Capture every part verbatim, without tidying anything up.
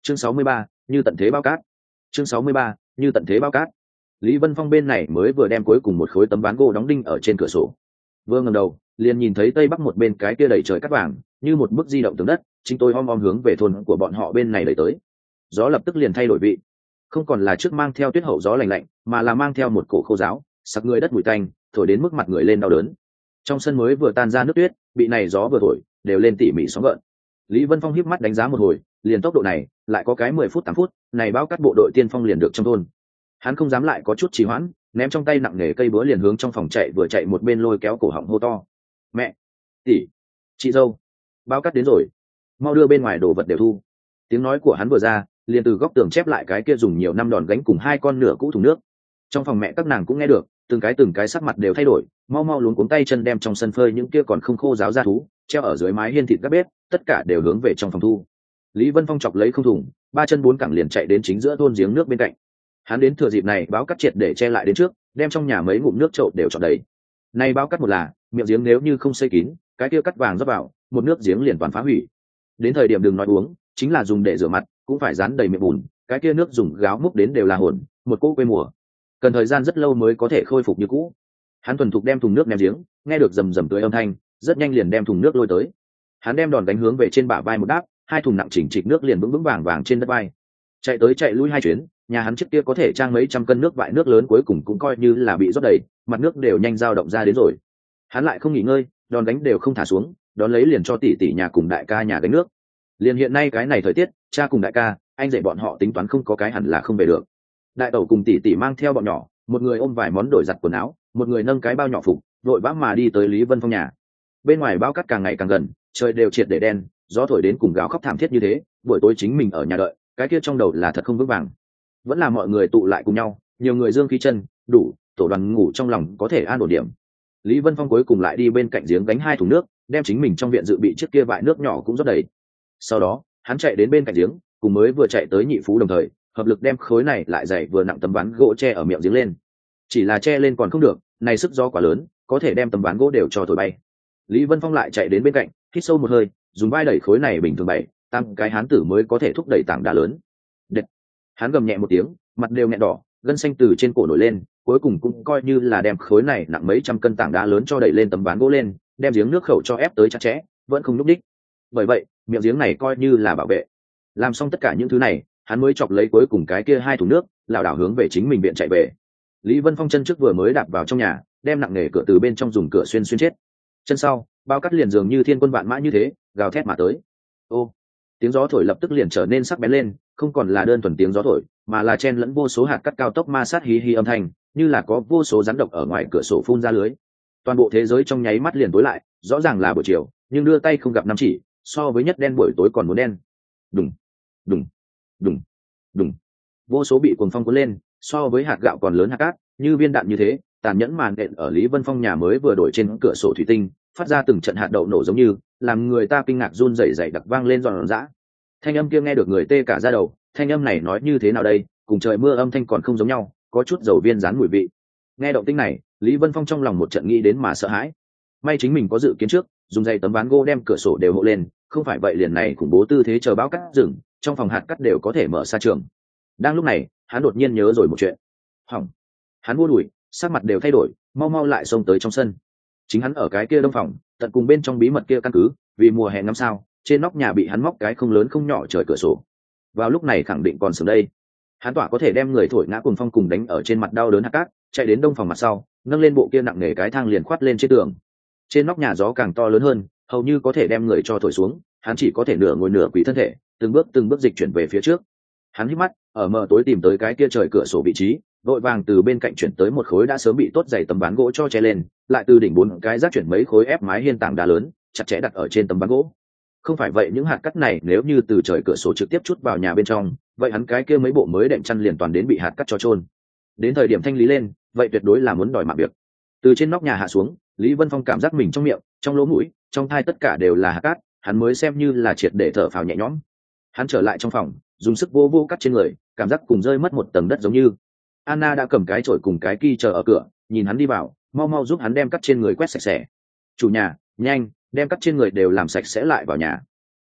chương sáu mươi ba, như tận thế bao cát. chương sáu mươi ba, như tận thế bao cát. Lý Vân Phong bên này mới vừa đem cuối cùng một khối tấm ván gỗ đóng đinh ở trên cửa sổ, vừa ngẩng đầu liền nhìn thấy tây bắc một bên cái kia đầy trời cát vàng như một bức di động tường đất, chính tôi om om hướng về thôn của bọn họ bên này đẩy tới. Gió lập tức liền thay đổi vị, không còn là trước mang theo tuyết hậu gió lạnh lạnh, mà là mang theo một cổ khô giáo sặc người đất mùi tanh, thổi đến mức mặt người lên đau đớn. Trong sân mới vừa tan ra nước tuyết, bị này gió vừa thổi đều lên tỉ mỉ sóng gợn. Lý Vân Phong híp mắt đánh giá một hồi, liền tốc độ này lại có cái mười phút tám phút, này bao cát bộ đội tiên phong liền được trong thôn. Hắn không dám lại có chút trì hoãn, ném trong tay nặng nề cây búa liền hướng trong phòng chạy, vừa chạy một bên lôi kéo cổ họng hô to: mẹ, tỷ, chị dâu, bao cát đến rồi, mau đưa bên ngoài đồ vật đều thu. Tiếng nói của hắn vừa ra, liền từ góc tường chép lại cái kia dùng nhiều năm đòn gánh cùng hai con nửa cũ thùng nước. Trong phòng mẹ các nàng cũng nghe được, từng cái từng cái sắc mặt đều thay đổi, mau mau luống cuống tay chân đem trong sân phơi những kia còn không khô ráo ra thú treo ở dưới mái hiên thịt các bếp, tất cả đều hướng về trong phòng thu. Lý Vân Phong chọc lấy không thùng, ba chân bốn cẳng liền chạy đến chính giữa thôn giếng nước bên cạnh. Hắn đến thừa dịp này báo cắt triệt để che lại đến trước, đem trong nhà mấy ngụm nước trộn đều trọn đầy. Này báo cắt một là miệng giếng nếu như không xây kín, cái kia cắt vàng rót vào, một nước giếng liền toàn phá hủy. Đến thời điểm đừng nói uống, chính là dùng để rửa mặt cũng phải dán đầy miệng bùn, cái kia nước dùng gáo múc đến đều là hồn, một cỗ quê mùa, cần thời gian rất lâu mới có thể khôi phục như cũ. Hắn thuần thục đem thùng nước ném giếng, nghe được rầm rầm tưới âm thanh, rất nhanh liền đem thùng nước lôi tới. Hắn đem đòn đánh hướng về trên bả vai một đáp, hai thùng nặng chỉnh trịch nước liền vững vững vàng vàng trên đất vai. Chạy tới chạy lui hai chuyến, nhà hắn trước kia có thể trang mấy trăm cân nước vại nước lớn cuối cùng cũng coi như là bị rót đầy, mặt nước đều nhanh dao động ra đến rồi. Hắn lại không nghỉ ngơi, đòn đánh đều không thả xuống, đón lấy liền cho tỷ tỷ nhà cùng đại ca nhà đánh nước. Liền hiện nay cái này thời tiết, cha cùng đại ca, anh dạy bọn họ tính toán không có cái hẳn là không về được. Đại tẩu cùng tỷ tỷ mang theo bọn nhỏ, một người ôm vài món đổi giặt quần áo, một người nâng cái bao nhỏ phục, vội vã mà đi tới Lý Vân Phong nhà. Bên ngoài bao cát càng ngày càng gần, trời đều triệt để đen, gió thổi đến cùng gào khóc thảm thiết như thế, buổi tối chính mình ở nhà đợi, cái kia trong đầu là thật không vững vàng. Vẫn là mọi người tụ lại cùng nhau, nhiều người dương khí chân đủ, tổ đoàn ngủ trong lòng có thể an ổn điểm. Lý Vân Phong cuối cùng lại đi bên cạnh giếng gánh hai thùng nước, đem chính mình trong viện dự bị chiếc kia vại nước nhỏ cũng rót đầy. Sau đó hắn chạy đến bên cạnh giếng, cùng mới vừa chạy tới nhị phú đồng thời hợp lực đem khối này lại dày vừa nặng tấm ván gỗ che ở miệng giếng lên. Chỉ là che lên còn không được, này sức gió quá lớn, có thể đem tấm ván gỗ đều cho thổi bay. Lý Vân Phong lại chạy đến bên cạnh, hít sâu một hơi, dùng vai đẩy khối này bình thường bảy tam cái hán tử mới có thể thúc đẩy tảng đá lớn. Đệt. Hắn gầm nhẹ một tiếng, mặt đều nghẹn đỏ, gân xanh từ trên cổ nổi lên, cuối cùng cũng coi như là đem khối này nặng mấy trăm cân tảng đá lớn cho đẩy lên tấm ván gỗ lên, đem giếng nước khẩu cho ép tới chặt chẽ, vẫn không nhúc đích. Bởi vậy miệng giếng này coi như là bảo vệ. Làm xong tất cả những thứ này, hắn mới chọc lấy cuối cùng cái kia hai thùng nước, lảo đảo hướng về chính mình viện chạy về. Lý Vân Phong chân trước vừa mới đạp vào trong nhà, đem nặng nề cửa từ bên trong dùng cửa xuyên xuyên chết. Chân sau bao cắt liền dường như thiên quân vạn mã như thế gào thét mà tới. Ô, tiếng gió thổi lập tức liền trở nên sắc bén lên, không còn là đơn thuần tiếng gió thổi, mà là chen lẫn vô số hạt cát cao tốc ma sát hí hí âm thanh, như là có vô số rắn độc ở ngoài cửa sổ phun ra lưới. Toàn bộ thế giới trong nháy mắt liền tối lại, rõ ràng là buổi chiều, nhưng đưa tay không gặp năm chỉ, so với nhất đen buổi tối còn muốn đen. Đùng, đùng, đùng, đùng. Vô số bị cuồng phong cuốn lên, so với hạt gạo còn lớn hạt cát, như viên đạn như thế, tàn nhẫn màn đện ở Lý Vân Phong nhà mới vừa đổi trên cửa sổ thủy tinh, phát ra từng trận hạt đậu nổ giống như, làm người ta kinh ngạc run rẩy rẩy đặc vang lên giòn giã. Thanh âm kia nghe được người tê cả da đầu, thanh âm này nói như thế nào đây, cùng trời mưa âm thanh còn không giống nhau, có chút dầu viên dán mùi vị. Nghe động tĩnh này, Lý Vân Phong trong lòng một trận nghĩ đến mà sợ hãi. May chính mình có dự kiến trước, dùng dây tấm ván gỗ đem cửa sổ đều hộ lên, không phải vậy liền này khủng bố tư thế chờ bão cắt rừng, trong phòng hạt cắt đều có thể mở xa trường. Đang lúc này, hắn đột nhiên nhớ rồi một chuyện. Hỏng. Hắn vô đuổi, sắc mặt đều thay đổi, mau mau lại xông tới trong sân. Chính hắn ở cái kia đông phòng, tận cùng bên trong bí mật kia căn cứ, vì mùa hè ngắm sao, trên nóc nhà bị hắn móc cái không lớn không nhỏ trời cửa sổ. Vào lúc này khẳng định còn sớm đây. Hắn tỏa có thể đem người thổi ngã cuồng phong cùng đánh ở trên mặt đau đớn hạt cát, chạy đến đông phòng mặt sau, nâng lên bộ kia nặng nề cái thang liền khoát lên trên tường. Trên nóc nhà gió càng to lớn hơn, hầu như có thể đem người cho thổi xuống, hắn chỉ có thể nửa ngồi nửa quỳ thân thể, từng bước từng bước dịch chuyển về phía trước. Hắn hít mắt, ở mờ tối tìm tới cái kia trời cửa sổ vị trí, vội vàng từ bên cạnh chuyển tới một khối đã sớm bị tốt dày tấm ván gỗ cho che lên, lại từ đỉnh bốn cái rác chuyển mấy khối ép mái hiên tảng đá lớn, chặt chẽ đặt ở trên tấm ván gỗ. Không phải vậy những hạt cát này nếu như từ trời cửa sổ trực tiếp chút vào nhà bên trong, vậy hắn cái kia mấy bộ mới đệm chăn liền toàn đến bị hạt cát cho trôn. Đến thời điểm thanh lý lên, vậy tuyệt đối là muốn đòi mạng việc. Từ trên nóc nhà hạ xuống, Lý Vân Phong cảm giác mình trong miệng, trong lỗ mũi, trong thai tất cả đều là hạt cát, hắn mới xem như là triệt để thở phào nhẹ nhõm. Hắn trở lại trong phòng, dùng sức vô vô cắt trên người, cảm giác cùng rơi mất một tầng đất giống như. Anna đã cầm cái chổi cùng cái ki chờ ở cửa, nhìn hắn đi vào, mau mau giúp hắn đem cắt trên người quét sạch sẽ. Chủ nhà, nhanh, đem cắt trên người đều làm sạch sẽ lại vào nhà.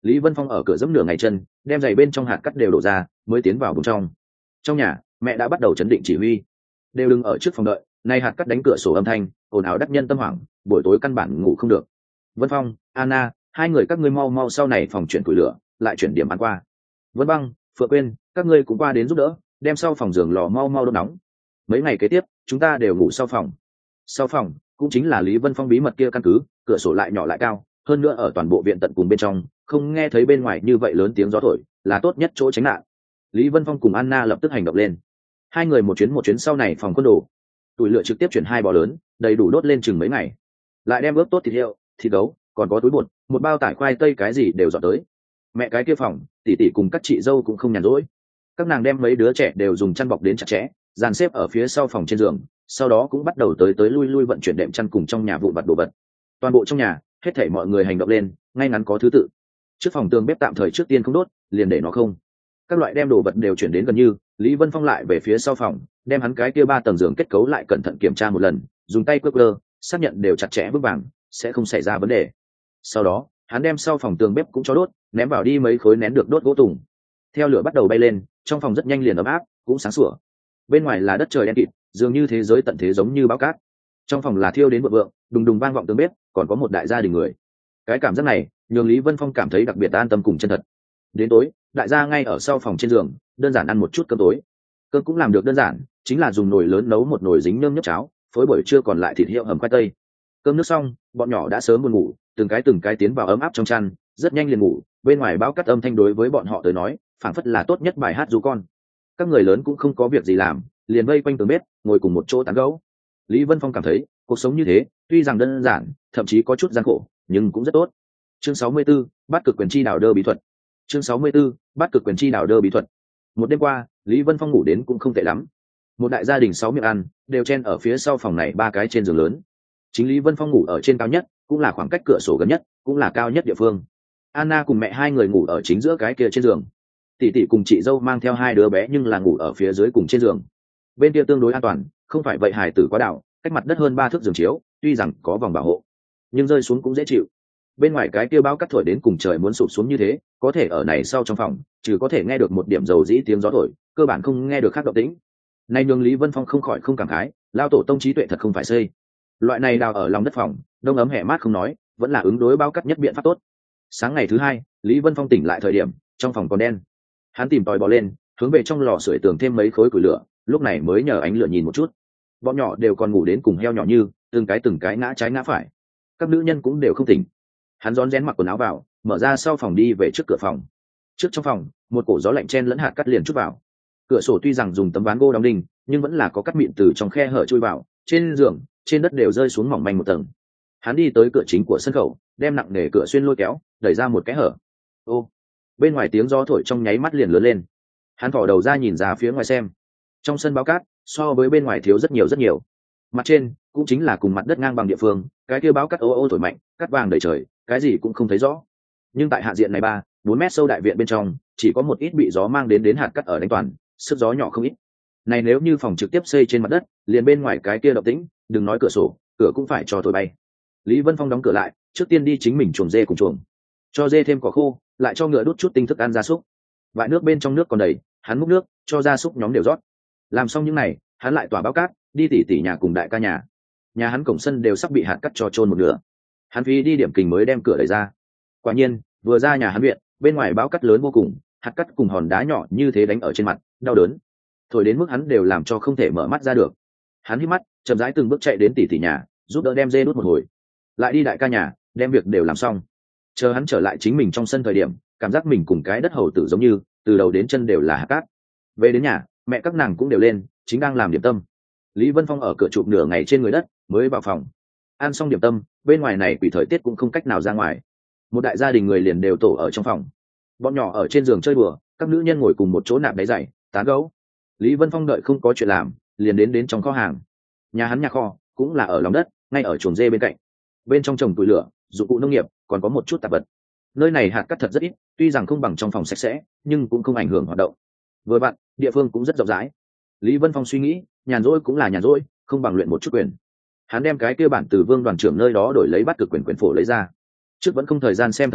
Lý Vân Phong ở cửa giẫm nửa ngày chân, đem giày bên trong hạt cắt đều đổ ra mới tiến vào bên trong. Trong nhà mẹ đã bắt đầu chấn định chỉ huy, đều đừng ở trước phòng đợi, nay hạt cắt đánh cửa sổ âm thanh ồn ào đắc nhân tâm hoảng, buổi tối căn bản ngủ không được. Vân Phong, Anna, hai người các ngươi mau mau sau này phòng chuyển củi lửa, lại chuyển điểm ăn qua. Vân Băng, Phượng Quyên, các ngươi cũng qua đến giúp đỡ, đem sau phòng giường lò mau mau đốt nóng. Mấy ngày kế tiếp chúng ta đều ngủ sau phòng. Sau phòng cũng chính là Lý Vân Phong bí mật kia căn cứ, cửa sổ lại nhỏ lại cao, hơn nữa ở toàn bộ viện tận cùng bên trong không nghe thấy bên ngoài như vậy lớn tiếng gió thổi, là tốt nhất chỗ tránh nạn. Lý Vân Phong cùng Anna lập tức hành động lên, hai người một chuyến một chuyến sau này phòng quân đồ, tuổi lửa trực tiếp chuyển hai bò lớn, đầy đủ đốt lên chừng mấy ngày, lại đem ướp tốt thịt heo, thịt gấu, còn có túi bột, một bao tải khoai tây cái gì đều dọn tới. Mẹ cái kia phòng, tỷ tỷ cùng các chị dâu cũng không nhàn rỗi, các nàng đem mấy đứa trẻ đều dùng chăn bọc đến chặt chẽ, dàn xếp ở phía sau phòng trên giường, sau đó cũng bắt đầu tới tới lui lui vận chuyển đệm chăn cùng trong nhà vụn vặt đồ vật. Toàn bộ trong nhà hết thảy mọi người hành động lên ngay ngắn có thứ tự. Trước phòng tường bếp tạm thời trước tiên không đốt, liền để nó không, các loại đem đồ vật đều chuyển đến gần như. Lý Vân Phong lại về phía sau phòng, đem hắn cái kia ba tầng giường kết cấu lại cẩn thận kiểm tra một lần, dùng tay quơ quơ xác nhận đều chặt chẽ vững vàng, sẽ không xảy ra vấn đề. Sau đó hắn đem sau phòng tường bếp cũng cho đốt, ném vào đi mấy khối nén được đốt gỗ tùng. Theo lửa bắt đầu bay lên, trong phòng rất nhanh liền ấm áp, cũng sáng sủa. Bên ngoài là đất trời đen kịt, dường như thế giới tận thế giống như bão cát. Trong phòng là thiêu đến vượng vượng, đùng đùng vang vọng tường bếp, còn có một đại gia đình người. Cái cảm giác này nhường Lý Vân Phong cảm thấy đặc biệt an tâm cùng chân thật. Đến tối, đại gia ngay ở sau phòng trên giường, đơn giản ăn một chút cơm tối. Cơm cũng làm được đơn giản, chính là dùng nồi lớn nấu một nồi dính nhơm nhấp cháo, phối buổi trưa còn lại thịt hiệu hầm khoai tây. Cơm nước xong, bọn nhỏ đã sớm buồn ngủ, từng cái từng cái tiến vào ấm áp trong chăn, rất nhanh liền ngủ. Bên ngoài bão cát âm thanh đối với bọn họ tới nói, phảng phất là tốt nhất bài hát ru con. Các người lớn cũng không có việc gì làm, liền vây quanh tường bếp, ngồi cùng một chỗ tán gẫu. Lý Vân Phong cảm thấy cuộc sống như thế tuy rằng đơn giản, thậm chí có chút gian khổ, nhưng cũng rất tốt. Chương sáu mươi 44, bắt cực quyền chi đảo đơ bí thuật. Chương sáu mươi 44, bắt cực quyền chi đảo đơ bí thuật. Một đêm qua, Lý Vân Phong ngủ đến cũng không tệ lắm. Một đại gia đình sáu miệng ăn, đều chen ở phía sau phòng này ba cái trên giường lớn. Chính Lý Vân Phong ngủ ở trên cao nhất, cũng là khoảng cách cửa sổ gần nhất, cũng là cao nhất địa phương. Anna cùng mẹ hai người ngủ ở chính giữa cái kia trên giường. Tỷ tỷ cùng chị dâu mang theo hai đứa bé nhưng là ngủ ở phía dưới cùng trên giường. Bên kia tương đối an toàn, không phải vậy hài tử quá đảo, cách mặt đất hơn ba thước giường chiếu, tuy rằng có vòng bảo hộ, nhưng rơi xuống cũng dễ chịu. Bên ngoài cái kia bão cắt thổi đến cùng trời muốn sụp xuống như thế, có thể ở này sau trong phòng, trừ có thể nghe được một điểm dầu dĩ tiếng gió thổi, cơ bản không nghe được khác động tĩnh. Nay nhường Lý Vân Phong không khỏi không cảm khái, lao tổ tông trí tuệ thật không phải xây. Loại này đào ở lòng đất phòng, đông ấm hẻ mát không nói, vẫn là ứng đối bão cắt nhất biện pháp tốt. Sáng ngày thứ hai, Lý Vân Phong tỉnh lại thời điểm, trong phòng còn đen. Hắn tìm tòi bò lên, hướng về trong lò sưởi tường thêm mấy khối củi lửa, lúc này mới nhờ ánh lửa nhìn một chút. Bọn nhỏ đều còn ngủ đến cùng heo nhỏ như, từng cái từng cái ngã trái ngã phải. Các nữ nhân cũng đều không tỉnh. Hắn rón rén mặc quần áo vào, mở ra sau phòng đi về trước cửa phòng. Trước trong phòng, một cổ gió lạnh chen lẫn hạt cắt liền chút vào. Cửa sổ tuy rằng dùng tấm ván gỗ đóng đinh, nhưng vẫn là có cắt mịn từ trong khe hở chui vào, trên giường, trên đất đều rơi xuống mỏng manh một tầng. Hắn đi tới cửa chính của sân khẩu, đem nặng nề cửa xuyên lôi kéo, đẩy ra một cái hở. Ô, bên ngoài tiếng gió thổi trong nháy mắt liền lớn lên. Hắn thò đầu ra nhìn ra phía ngoài xem. Trong sân báo cát, so với bên ngoài thiếu rất nhiều rất nhiều. Mặt trên cũng chính là cùng mặt đất ngang bằng địa phương, cái kia báo cát ô ô thổi mạnh, cát vàng đầy trời, cái gì cũng không thấy rõ. Nhưng tại hạ diện này ba, bốn mét sâu đại viện bên trong, chỉ có một ít bị gió mang đến đến hạt cát ở đánh toàn, sức gió nhỏ không ít. Này nếu như phòng trực tiếp xây trên mặt đất, liền bên ngoài cái kia động tĩnh, đừng nói cửa sổ, cửa cũng phải cho thổi bay. Lý Vân Phong đóng cửa lại, trước tiên đi chính mình chuồng dê cùng chuồng, cho dê thêm cỏ khô, lại cho ngựa đút chút tinh thức ăn gia súc. Vại nước bên trong nước còn đầy, hắn múc nước cho gia súc nhóm đều rót. Làm xong những này, hắn lại tỏa báo cát, đi tỉ tỉ nhà cùng đại ca nhà. Nhà hắn cổng sân đều sắp bị hạt cát cho trôn một nửa. Hắn phi đi điểm kình mới đem cửa đẩy ra. Quả nhiên, vừa ra nhà hắn viện, bên ngoài bão cát lớn vô cùng, hạt cát cùng hòn đá nhỏ như thế đánh ở trên mặt, đau đớn. Thổi đến mức hắn đều làm cho không thể mở mắt ra được. Hắn hít mắt, chậm rãi từng bước chạy đến tỉ tỉ nhà, giúp đỡ đem dê đút một hồi. Lại đi đại ca nhà, đem việc đều làm xong. Chờ hắn trở lại chính mình trong sân thời điểm, cảm giác mình cùng cái đất hầu tử giống như, từ đầu đến chân đều là hạt cát. Về đến nhà, mẹ các nàng cũng đều lên, chính đang làm điểm tâm. Lý Vân Phong ở cửa chụp nửa ngày trên người đất, mới vào phòng. Ăn xong điểm tâm, bên ngoài này quỷ thời tiết cũng không cách nào ra ngoài. Một đại gia đình người liền đều tổ ở trong phòng. Bọn nhỏ ở trên giường chơi đùa, các nữ nhân ngồi cùng một chỗ nạp đáy giày, tán gẫu. Lý Vân Phong đợi không có chuyện làm, liền đến đến trong kho hàng. Nhà hắn nhà kho cũng là ở lòng đất, ngay ở chuồng dê bên cạnh. Bên trong trồng củi lửa, dụng cụ nông nghiệp, còn có một chút tạp vật. Nơi này hạt cát thật rất ít, tuy rằng không bằng trong phòng sạch sẽ, nhưng cũng không ảnh hưởng hoạt động. Vừa vặn, địa phương cũng rất rộng rãi. Lý Vân Phong suy nghĩ, nhàn rỗi cũng là nhàn rỗi, không bằng luyện một chút quyền. Hắn đem cái kia bản từ Vương đoàn trưởng nơi đó đổi lấy bắt cực quyền quyền phổ lấy ra. Trước vẫn không thời gian xem thật kỹ,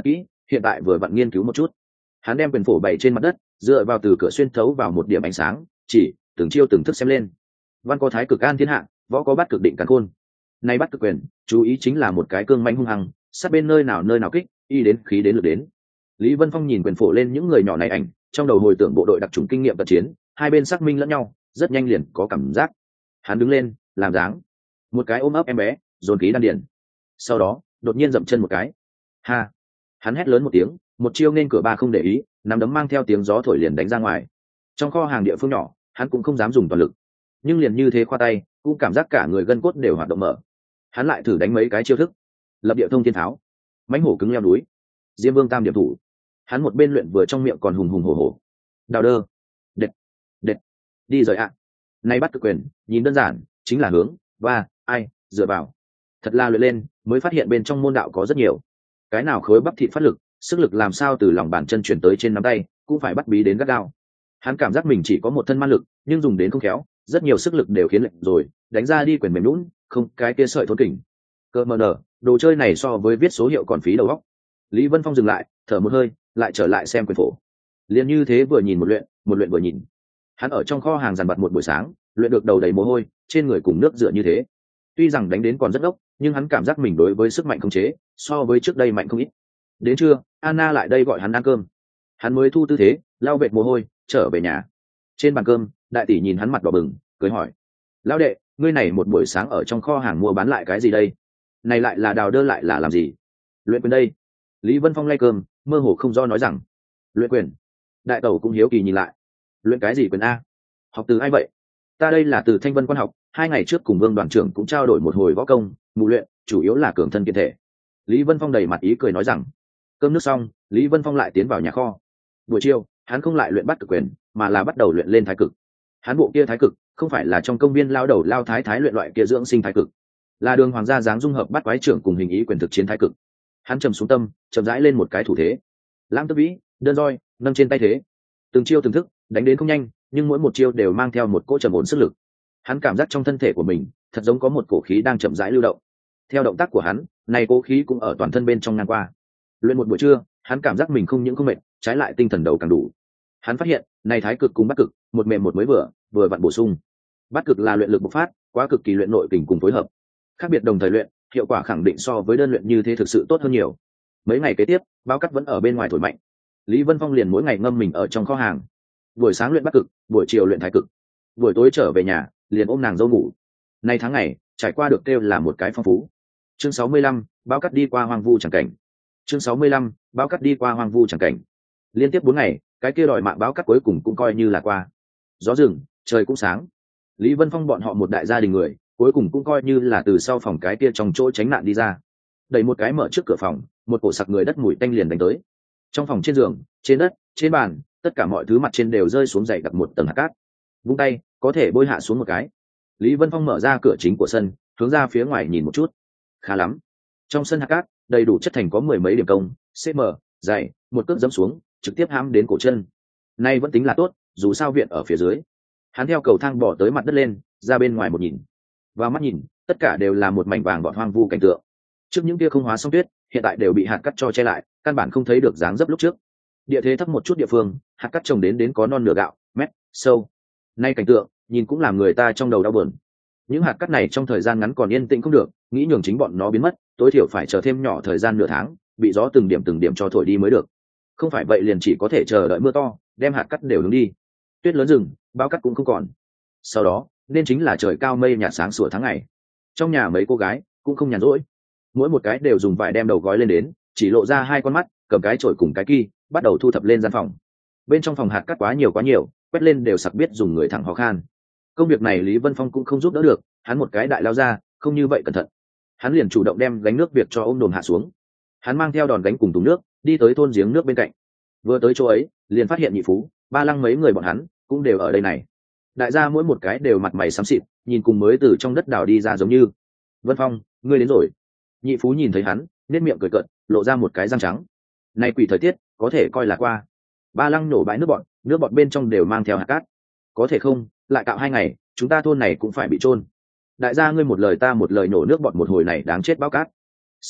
hiện tại vừa vặn nghiên cứu một chút. Hắn đem quyền phổ bày trên mặt đất, dựa vào từ cửa xuyên thấu vào một điểm ánh sáng, chỉ từng chiêu từng thức xem lên. Văn có thái cực an thiên hạ, võ có bát cực định càn khôn. Nay bắt cực quyền, chú ý chính là một cái cương mãnh hung hăng, sát bên nơi nào nơi nào kích, y đến khí đến lực đến. Lý Vân Phong nhìn quyền phổ lên những người nhỏ này ảnh, trong đầu hồi tưởng bộ đội đặc trùng kinh nghiệm vật chiến, hai bên xác minh lẫn nhau, rất nhanh liền có cảm giác. Hắn đứng lên, làm dáng, một cái ôm ấp em bé, dồn khí đan điền. Sau đó, đột nhiên dậm chân một cái. Ha! Hắn hét lớn một tiếng, một chiêu nên cửa ba không để ý, nắm đấm mang theo tiếng gió thổi liền đánh ra ngoài. Trong kho hàng địa phương nhỏ, hắn cũng không dám dùng toàn lực, nhưng liền như thế khoa tay, cũng cảm giác cả người gân cốt đều hoạt động mở. Hắn lại thử đánh mấy cái chiêu thức, lập địa thông thiên tháo, mãnh hổ cứng leo núi, diêm vương tam điểm thủ. Hắn một bên luyện vừa trong miệng còn hùng hùng hổ hổ. Đào đơ, đệt, đệt, đi rồi ạ. À. Nay bắt cực quyền, nhìn đơn giản, chính là hướng, và, ai, dựa vào. Thật là luyện lên, mới phát hiện bên trong môn đạo có rất nhiều. Cái nào khối bắp thịt phát lực, sức lực làm sao từ lòng bàn chân chuyển tới trên nắm tay, cũng phải bắt bí đến gắt gao. Hắn cảm giác mình chỉ có một thân man lực, nhưng dùng đến không khéo, rất nhiều sức lực đều khiến lệnh rồi, đánh ra đi quyền mềm nhũn, không cái kia sợi thốn kình. Cơ mờ nở, đồ chơi này so với viết số hiệu còn phí đầu óc. Lý Vân Phong dừng lại, thở một hơi, lại trở lại xem quyền phổ. Liên như thế vừa nhìn một luyện, một luyện vừa nhìn. Hắn ở trong kho hàng dàn vặt một buổi sáng, luyện được đầu đầy mồ hôi, trên người cùng nước dựa như thế. Tuy rằng đánh đến còn rất ốc, nhưng hắn cảm giác mình đối với sức mạnh khống chế, so với trước đây mạnh không ít. Đến trưa, Anna lại đây gọi hắn ăn cơm. Hắn mới thu tư thế, lau vệt mồ hôi, trở về nhà. Trên bàn cơm, đại tỷ nhìn hắn mặt đỏ bừng, cười hỏi: "Lão đệ, ngươi này một buổi sáng ở trong kho hàng mua bán lại cái gì đây? Này lại là đào đơ lại là làm gì?" "Luyện quyền đây." Lý Vân Phong lay cơm, mơ hồ không do nói rằng: "Luyện quyền." Đại tẩu cũng hiếu kỳ nhìn lại: "Luyện cái gì quyền a? Học từ ai vậy?" "Ta đây là từ Thanh Vân Quan học, hai ngày trước cùng Vương đoàn trưởng cũng trao đổi một hồi võ công, mù luyện, chủ yếu là cường thân kiện thể." Lý Vân Phong đầy mặt ý cười nói rằng. Cơm nước xong, Lý Vân Phong lại tiến vào nhà kho. Buổi chiều, hắn không lại luyện bắt cực quyền, mà là bắt đầu luyện lên thái cực. Hắn bộ kia thái cực, không phải là trong công viên lao đầu lao thái thái luyện loại kia dưỡng sinh thái cực, là đường hoàng gia dáng dung hợp bắt quái trưởng cùng hình ý quyền thực chiến thái cực. Hắn trầm xuống tâm, chậm rãi lên một cái thủ thế. Lãng Tức Vĩ, đơn roi, nâng trên tay thế. Từng chiêu từng thức, đánh đến không nhanh, nhưng mỗi một chiêu đều mang theo một cỗ trầm ổn sức lực. Hắn cảm giác trong thân thể của mình, thật giống có một cổ khí đang chậm rãi lưu động. Theo động tác của hắn, này cỗ khí cũng ở toàn thân bên trong ngang qua. Luyện một buổi trưa, hắn cảm giác mình không những không mệt, trái lại tinh thần đầu càng đủ. Hắn phát hiện, này thái cực cùng bắt cực, một mềm một mới vừa, vừa vặn bổ sung. Bắt cực là luyện lực bộc phát, quá cực kỳ luyện nội kình cùng phối hợp. Khác biệt đồng thời luyện, hiệu quả khẳng định so với đơn luyện như thế thực sự tốt hơn nhiều. Mấy ngày kế tiếp, bao cắt vẫn ở bên ngoài thổi mạnh. Lý Vân Phong liền mỗi ngày ngâm mình ở trong kho hàng. Buổi sáng luyện bắt cực, buổi chiều luyện thái cực. Buổi tối trở về nhà, liền ôm nàng dâu ngủ. Nay tháng ngày, trải qua được kêu là một cái phong phú. Chương sáu mươi lăm, bao cắt đi qua hoang vu chẳng cảnh. Chương sáu mươi lăm, bao cắt đi qua hoang vu chẳng cảnh. Liên tiếp bốn ngày, cái kia đòi mạng báo cắt cuối cùng cũng coi như là qua. Gió rừng, trời cũng sáng. Lý Vân Phong bọn họ một đại gia đình người, cuối cùng cũng coi như là từ sau phòng cái kia trong chỗ tránh nạn đi ra. Đẩy một cái mở trước cửa phòng, một cổ sặc người đất mùi tanh liền đánh tới. Trong phòng, trên giường, trên đất, trên bàn, tất cả mọi thứ mặt trên đều rơi xuống dày đặc một tầng hạt cát. Vung tay, có thể bôi hạ xuống một cái. Lý Vân Phong mở ra cửa chính của sân, hướng ra phía ngoài nhìn một chút. Khá lắm. Trong sân hạt cát, đầy đủ chất thành có mười mấy điểm công, cm, dày, một cước dẫm xuống, trực tiếp hãm đến cổ chân. Nay vẫn tính là tốt, dù sao viện ở phía dưới. Hắn theo cầu thang bỏ tới mặt đất lên, ra bên ngoài một nhìn. Vào mắt nhìn, tất cả đều là một mảnh vàng gọn hoang vu cảnh tượng. Trước những kia không hóa xong tuyết, hiện tại đều bị hạt cát cho che lại, căn bản không thấy được dáng dấp lúc trước. Địa thế thấp một chút địa phương, hạt cát trồng đến đến có non nửa gạo mét sâu. Nay cảnh tượng, nhìn cũng làm người ta trong đầu đau buồn. Những hạt cát này trong thời gian ngắn còn yên tĩnh không được, nghĩ nhường chính bọn nó biến mất, tối thiểu phải chờ thêm nhỏ thời gian nửa tháng, bị gió từng điểm từng điểm cho thổi đi mới được. Không phải vậy liền chỉ có thể chờ đợi mưa to, đem hạt cát đều hướng đi. Tuyết lớn rừng, bao cát cũng không còn. Sau đó, nên chính là trời cao mây nhạt sáng sủa tháng ngày. Trong nhà mấy cô gái cũng không nhàn rỗi, mỗi một cái đều dùng vải đem đầu gói lên đến, chỉ lộ ra hai con mắt, cầm cái chổi cùng cái ki, bắt đầu thu thập lên gian phòng. Bên trong phòng hạt cát quá nhiều quá nhiều, quét lên đều sặc biết dùng người thẳng khó khăn. Công việc này Lý Vân Phong cũng không giúp đỡ được, hắn một cái đại lao ra, không như vậy cẩn thận. Hắn liền chủ động đem gánh nước việc cho ôm đồm hạ xuống. Hắn mang theo đòn gánh cùng thùng nước, đi tới thôn giếng nước bên cạnh. Vừa tới chỗ ấy, liền phát hiện Nhị Phú, Ba Lăng mấy người bọn hắn cũng đều ở đây này. Đại gia mỗi một cái đều mặt mày xám xịt, nhìn cùng mới từ trong đất đào đi ra giống như. Vân Phong, ngươi đến rồi. Nhị Phú nhìn thấy hắn, nét miệng cười cợt, lộ ra một cái răng trắng. Này quỷ thời tiết, có thể coi là qua. Ba Lăng nổ bãi nước bọn, nước bọn bên trong đều mang theo hạt cát. Có thể không, lại cạo hai ngày, chúng ta thôn này cũng phải bị trôn. Đại gia ngươi một lời ta một lời nổ nước bọn một hồi này đáng chết báo cát. Sau đó,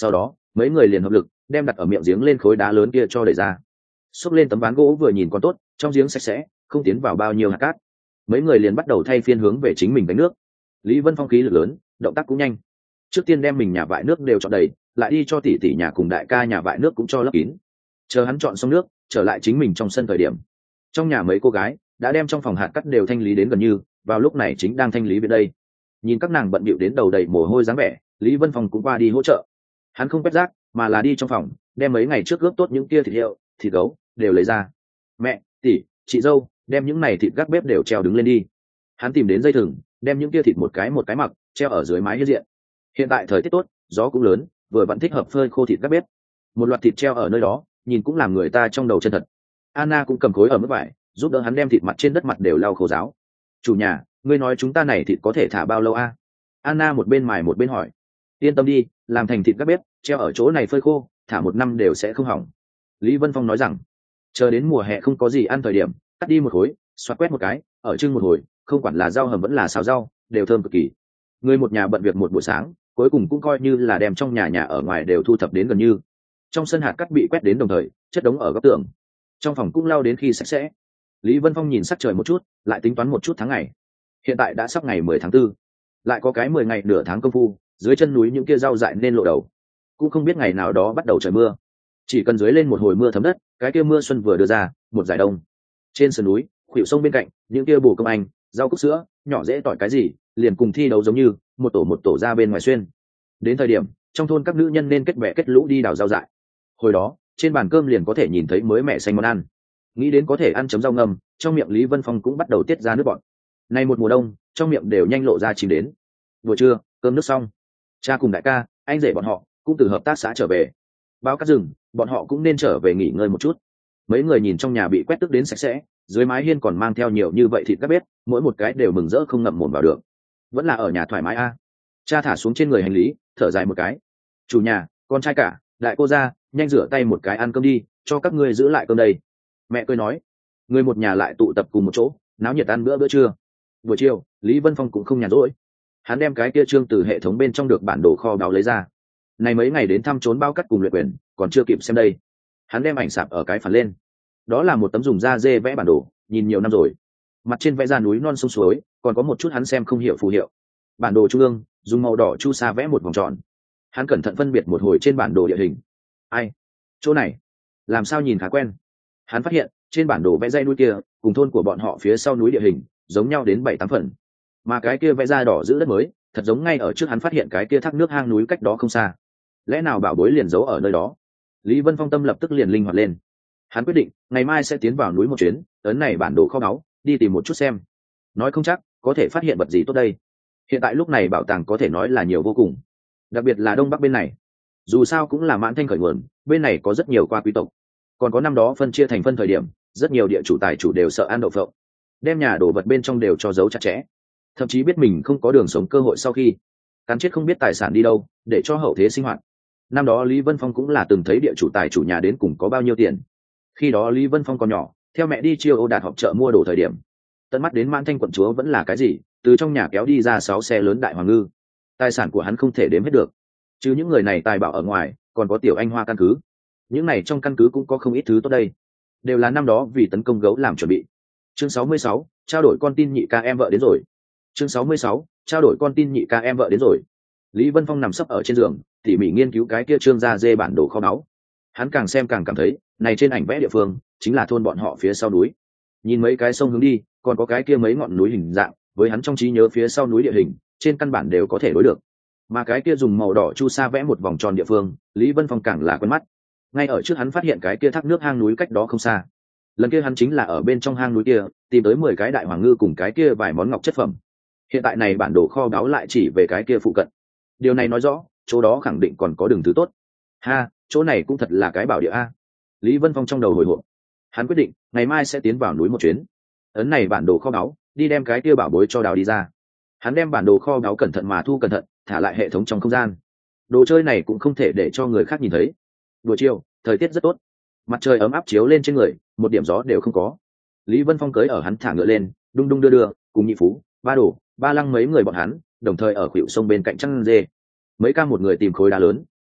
mấy người liền hợp lực đem đặt ở miệng giếng lên khối đá lớn kia cho đẩy ra, xốc lên tấm ván gỗ vừa nhìn còn tốt, trong giếng sạch sẽ không tiến vào bao nhiêu hạt cát. Mấy người liền bắt đầu thay phiên hướng về chính mình đánh nước. Lý Vân Phong khí lực lớn, động tác cũng nhanh, trước tiên đem mình nhà vại nước đều chọn đầy, lại đi cho tỷ tỷ nhà cùng đại ca nhà vại nước cũng cho lấp kín. Chờ hắn chọn xong nước, trở lại chính mình trong sân thời điểm, trong nhà mấy cô gái đã đem trong phòng hạt cát đều thanh lý đến gần như, vào lúc này chính đang thanh lý bên đây. Nhìn các nàng bận bịu đến đầu đầy mồ hôi dáng vẻ, Lý Vân Phong cũng qua đi hỗ trợ. Hắn không quét rác, mà là đi trong phòng đem mấy ngày trước ướp tốt những kia thịt hiệu, thịt gấu đều lấy ra. Mẹ, tỷ, chị dâu, đem những này thịt gác bếp đều treo đứng lên đi. Hắn tìm đến dây thừng, đem những kia thịt một cái một cái mặc treo ở dưới mái hiên diện. Hiện tại thời tiết tốt, gió cũng lớn, vừa vẫn thích hợp phơi khô thịt gác bếp. Một loạt thịt treo ở nơi đó, nhìn cũng làm người ta trong đầu chân thật. Anna cũng cầm khối ở mức vải, giúp đỡ hắn đem thịt mặt trên đất mặt đều lau khô ráo. Chủ nhà, ngươi nói chúng ta này thịt có thể thả bao lâu a? Anna một bên mài một bên hỏi. Yên tâm đi, làm thành thịt gác bếp treo ở chỗ này phơi khô, thả một năm đều sẽ không hỏng. Lý Vân Phong nói rằng, chờ đến mùa hè không có gì ăn thời điểm, cắt đi một khối, xoát quét một cái, ở trưng một hồi, không quản là rau hầm vẫn là xào rau, đều thơm cực kỳ. Người một nhà bận việc một buổi sáng, cuối cùng cũng coi như là đem trong nhà nhà ở ngoài đều thu thập đến gần như. Trong sân hạt cát bị quét đến đồng thời, chất đống ở góc tường. Trong phòng cũng lau đến khi sạch sẽ. Lý Vân Phong nhìn sắc trời một chút, lại tính toán một chút tháng ngày. Hiện tại đã sắp ngày mười tháng tư, lại có cái mười ngày nửa tháng công phu, dưới chân núi những kia rau dại nên lộ đầu. Cũng không biết ngày nào đó bắt đầu trời mưa. Chỉ cần dưới lên một hồi mưa thấm đất, cái kia mưa xuân vừa đưa ra, một giải đông. Trên sườn núi, khuỷu sông bên cạnh, những kia bồ công anh, rau cúc sữa, nhỏ dễ tỏi cái gì, liền cùng thi đấu giống như, một tổ một tổ ra bên ngoài xuyên. Đến thời điểm, trong thôn các nữ nhân nên kết bè kết lũ đi đào rau dại. Hồi đó, trên bàn cơm liền có thể nhìn thấy mới mẻ xanh món ăn. Nghĩ đến có thể ăn chấm rau ngâm, trong miệng Lý Vân Phong cũng bắt đầu tiết ra nước bọt. Nay một mùa đông, trong miệng đều nhanh lộ ra chìm đến. Buổi trưa, cơm nước xong, cha cùng đại ca, anh rể bọn họ cũng từ hợp tác xã trở về. Bao cát rừng, bọn họ cũng nên trở về nghỉ ngơi một chút. Mấy người nhìn trong nhà bị quét tước đến sạch sẽ, dưới mái hiên còn mang theo nhiều như vậy thịt các bếp, mỗi một cái đều mừng rỡ không ngậm mồm vào được. Vẫn là ở nhà thoải mái a. Cha thả xuống trên người hành lý, thở dài một cái. Chủ nhà, con trai cả, đại cô ra, nhanh rửa tay một cái ăn cơm đi, cho các ngươi giữ lại cơm đây. Mẹ cười nói. Người một nhà lại tụ tập cùng một chỗ, náo nhiệt ăn bữa bữa trưa. Buổi chiều, Lý Vân Phong cũng không nhàn rỗi. Hắn đem cái kia trương từ hệ thống bên trong được bản đồ kho báu lấy ra. Này mấy ngày đến thăm trốn bao cắt cùng luyện quyền, còn chưa kịp xem đây. Hắn đem ảnh sạp ở cái phản lên. Đó là một tấm dùng da dê vẽ bản đồ, nhìn nhiều năm rồi. Mặt trên vẽ ra núi non sông suối, còn có một chút hắn xem không hiểu phù hiệu. Bản đồ trung ương, dùng màu đỏ chu sa vẽ một vòng tròn. Hắn cẩn thận phân biệt một hồi trên bản đồ địa hình. Ai? Chỗ này, làm sao nhìn khá quen. Hắn phát hiện, trên bản đồ vẽ dãy núi kia, cùng thôn của bọn họ phía sau núi địa hình, giống nhau đến bảy tám phần. Mà cái kia vẽ ra đỏ giữ đất mới, thật giống ngay ở trước hắn phát hiện cái kia thác nước hang núi cách đó không xa. Lẽ nào bảo bối liền giấu ở nơi đó? Lý Vân Phong tâm lập tức liền linh hoạt lên. Hắn quyết định ngày mai sẽ tiến vào núi một chuyến, ấn này bản đồ kho báu, đi tìm một chút xem. Nói không chắc có thể phát hiện vật gì tốt đây. Hiện tại lúc này bảo tàng có thể nói là nhiều vô cùng, đặc biệt là đông bắc bên này. Dù sao cũng là Mãn Thanh khởi nguồn, bên này có rất nhiều qua quý tộc, còn có năm đó phân chia thành phân thời điểm, rất nhiều địa chủ tài chủ đều sợ ăn đậu phộng, đem nhà đồ vật bên trong đều cho giấu chặt chẽ, thậm chí biết mình không có đường sống cơ hội sau khi cắn chết không biết tài sản đi đâu, để cho hậu thế sinh hoạt. Năm đó Lý Vân Phong cũng là từng thấy địa chủ tài chủ nhà đến cùng có bao nhiêu tiền. Khi đó Lý Vân Phong còn nhỏ, theo mẹ đi chiêu ô đạt họp chợ mua đồ thời điểm, tận mắt đến Mãn Thanh quận chúa vẫn là cái gì, từ trong nhà kéo đi ra sáu xe lớn đại hoàng ngư. Tài sản của hắn không thể đếm hết được, chứ những người này tài bảo ở ngoài, còn có tiểu anh hoa căn cứ. Những này trong căn cứ cũng có không ít thứ tốt đây, đều là năm đó vì tấn công gấu làm chuẩn bị. Chương sáu mươi sáu, trao đổi con tin nhị ca em vợ đến rồi. Chương sáu mươi sáu, trao đổi con tin nhị ca em vợ đến rồi. Lý Vân Phong nằm sấp ở trên giường, tỉ mỉ nghiên cứu cái kia trương da dê bản đồ kho báu. Hắn càng xem càng cảm thấy, này trên ảnh vẽ địa phương chính là thôn bọn họ phía sau núi. Nhìn mấy cái sông hướng đi, còn có cái kia mấy ngọn núi hình dạng, với hắn trong trí nhớ phía sau núi địa hình, trên căn bản đều có thể đối được. Mà cái kia dùng màu đỏ chu sa vẽ một vòng tròn địa phương, Lý Vân Phong càng là quen mắt. Ngay ở trước hắn phát hiện cái kia thác nước hang núi cách đó không xa. Lần kia hắn chính là ở bên trong hang núi kia, tìm tới mười cái đại hoàng ngư cùng cái kia vài món ngọc chất phẩm. Hiện tại này bản đồ kho báu lại chỉ về cái kia phụ cận. Điều này nói rõ, chỗ đó khẳng định còn có đường thứ tốt. Ha, chỗ này cũng thật là cái bảo địa a. Lý Vân Phong trong đầu hồi hộp. Hắn quyết định, ngày mai sẽ tiến vào núi một chuyến. Ấn này bản đồ kho báu, đi đem cái kia bảo bối cho đào đi ra. Hắn đem bản đồ kho báu cẩn thận mà thu cẩn thận, thả lại hệ thống trong không gian. Đồ chơi này cũng không thể để cho người khác nhìn thấy. Buổi chiều, thời tiết rất tốt. Mặt trời ấm áp chiếu lên trên người, một điểm gió đều không có. Lý Vân Phong cưỡi ở hắn thả ngựa lên, đung đung đưa đưa, cùng nhị phú, ba đồ, ba lăng mấy người bọn hắn, đồng thời ở khuỷu sông bên cạnh chăn dê. Mấy ca một người tìm khối đá lớn,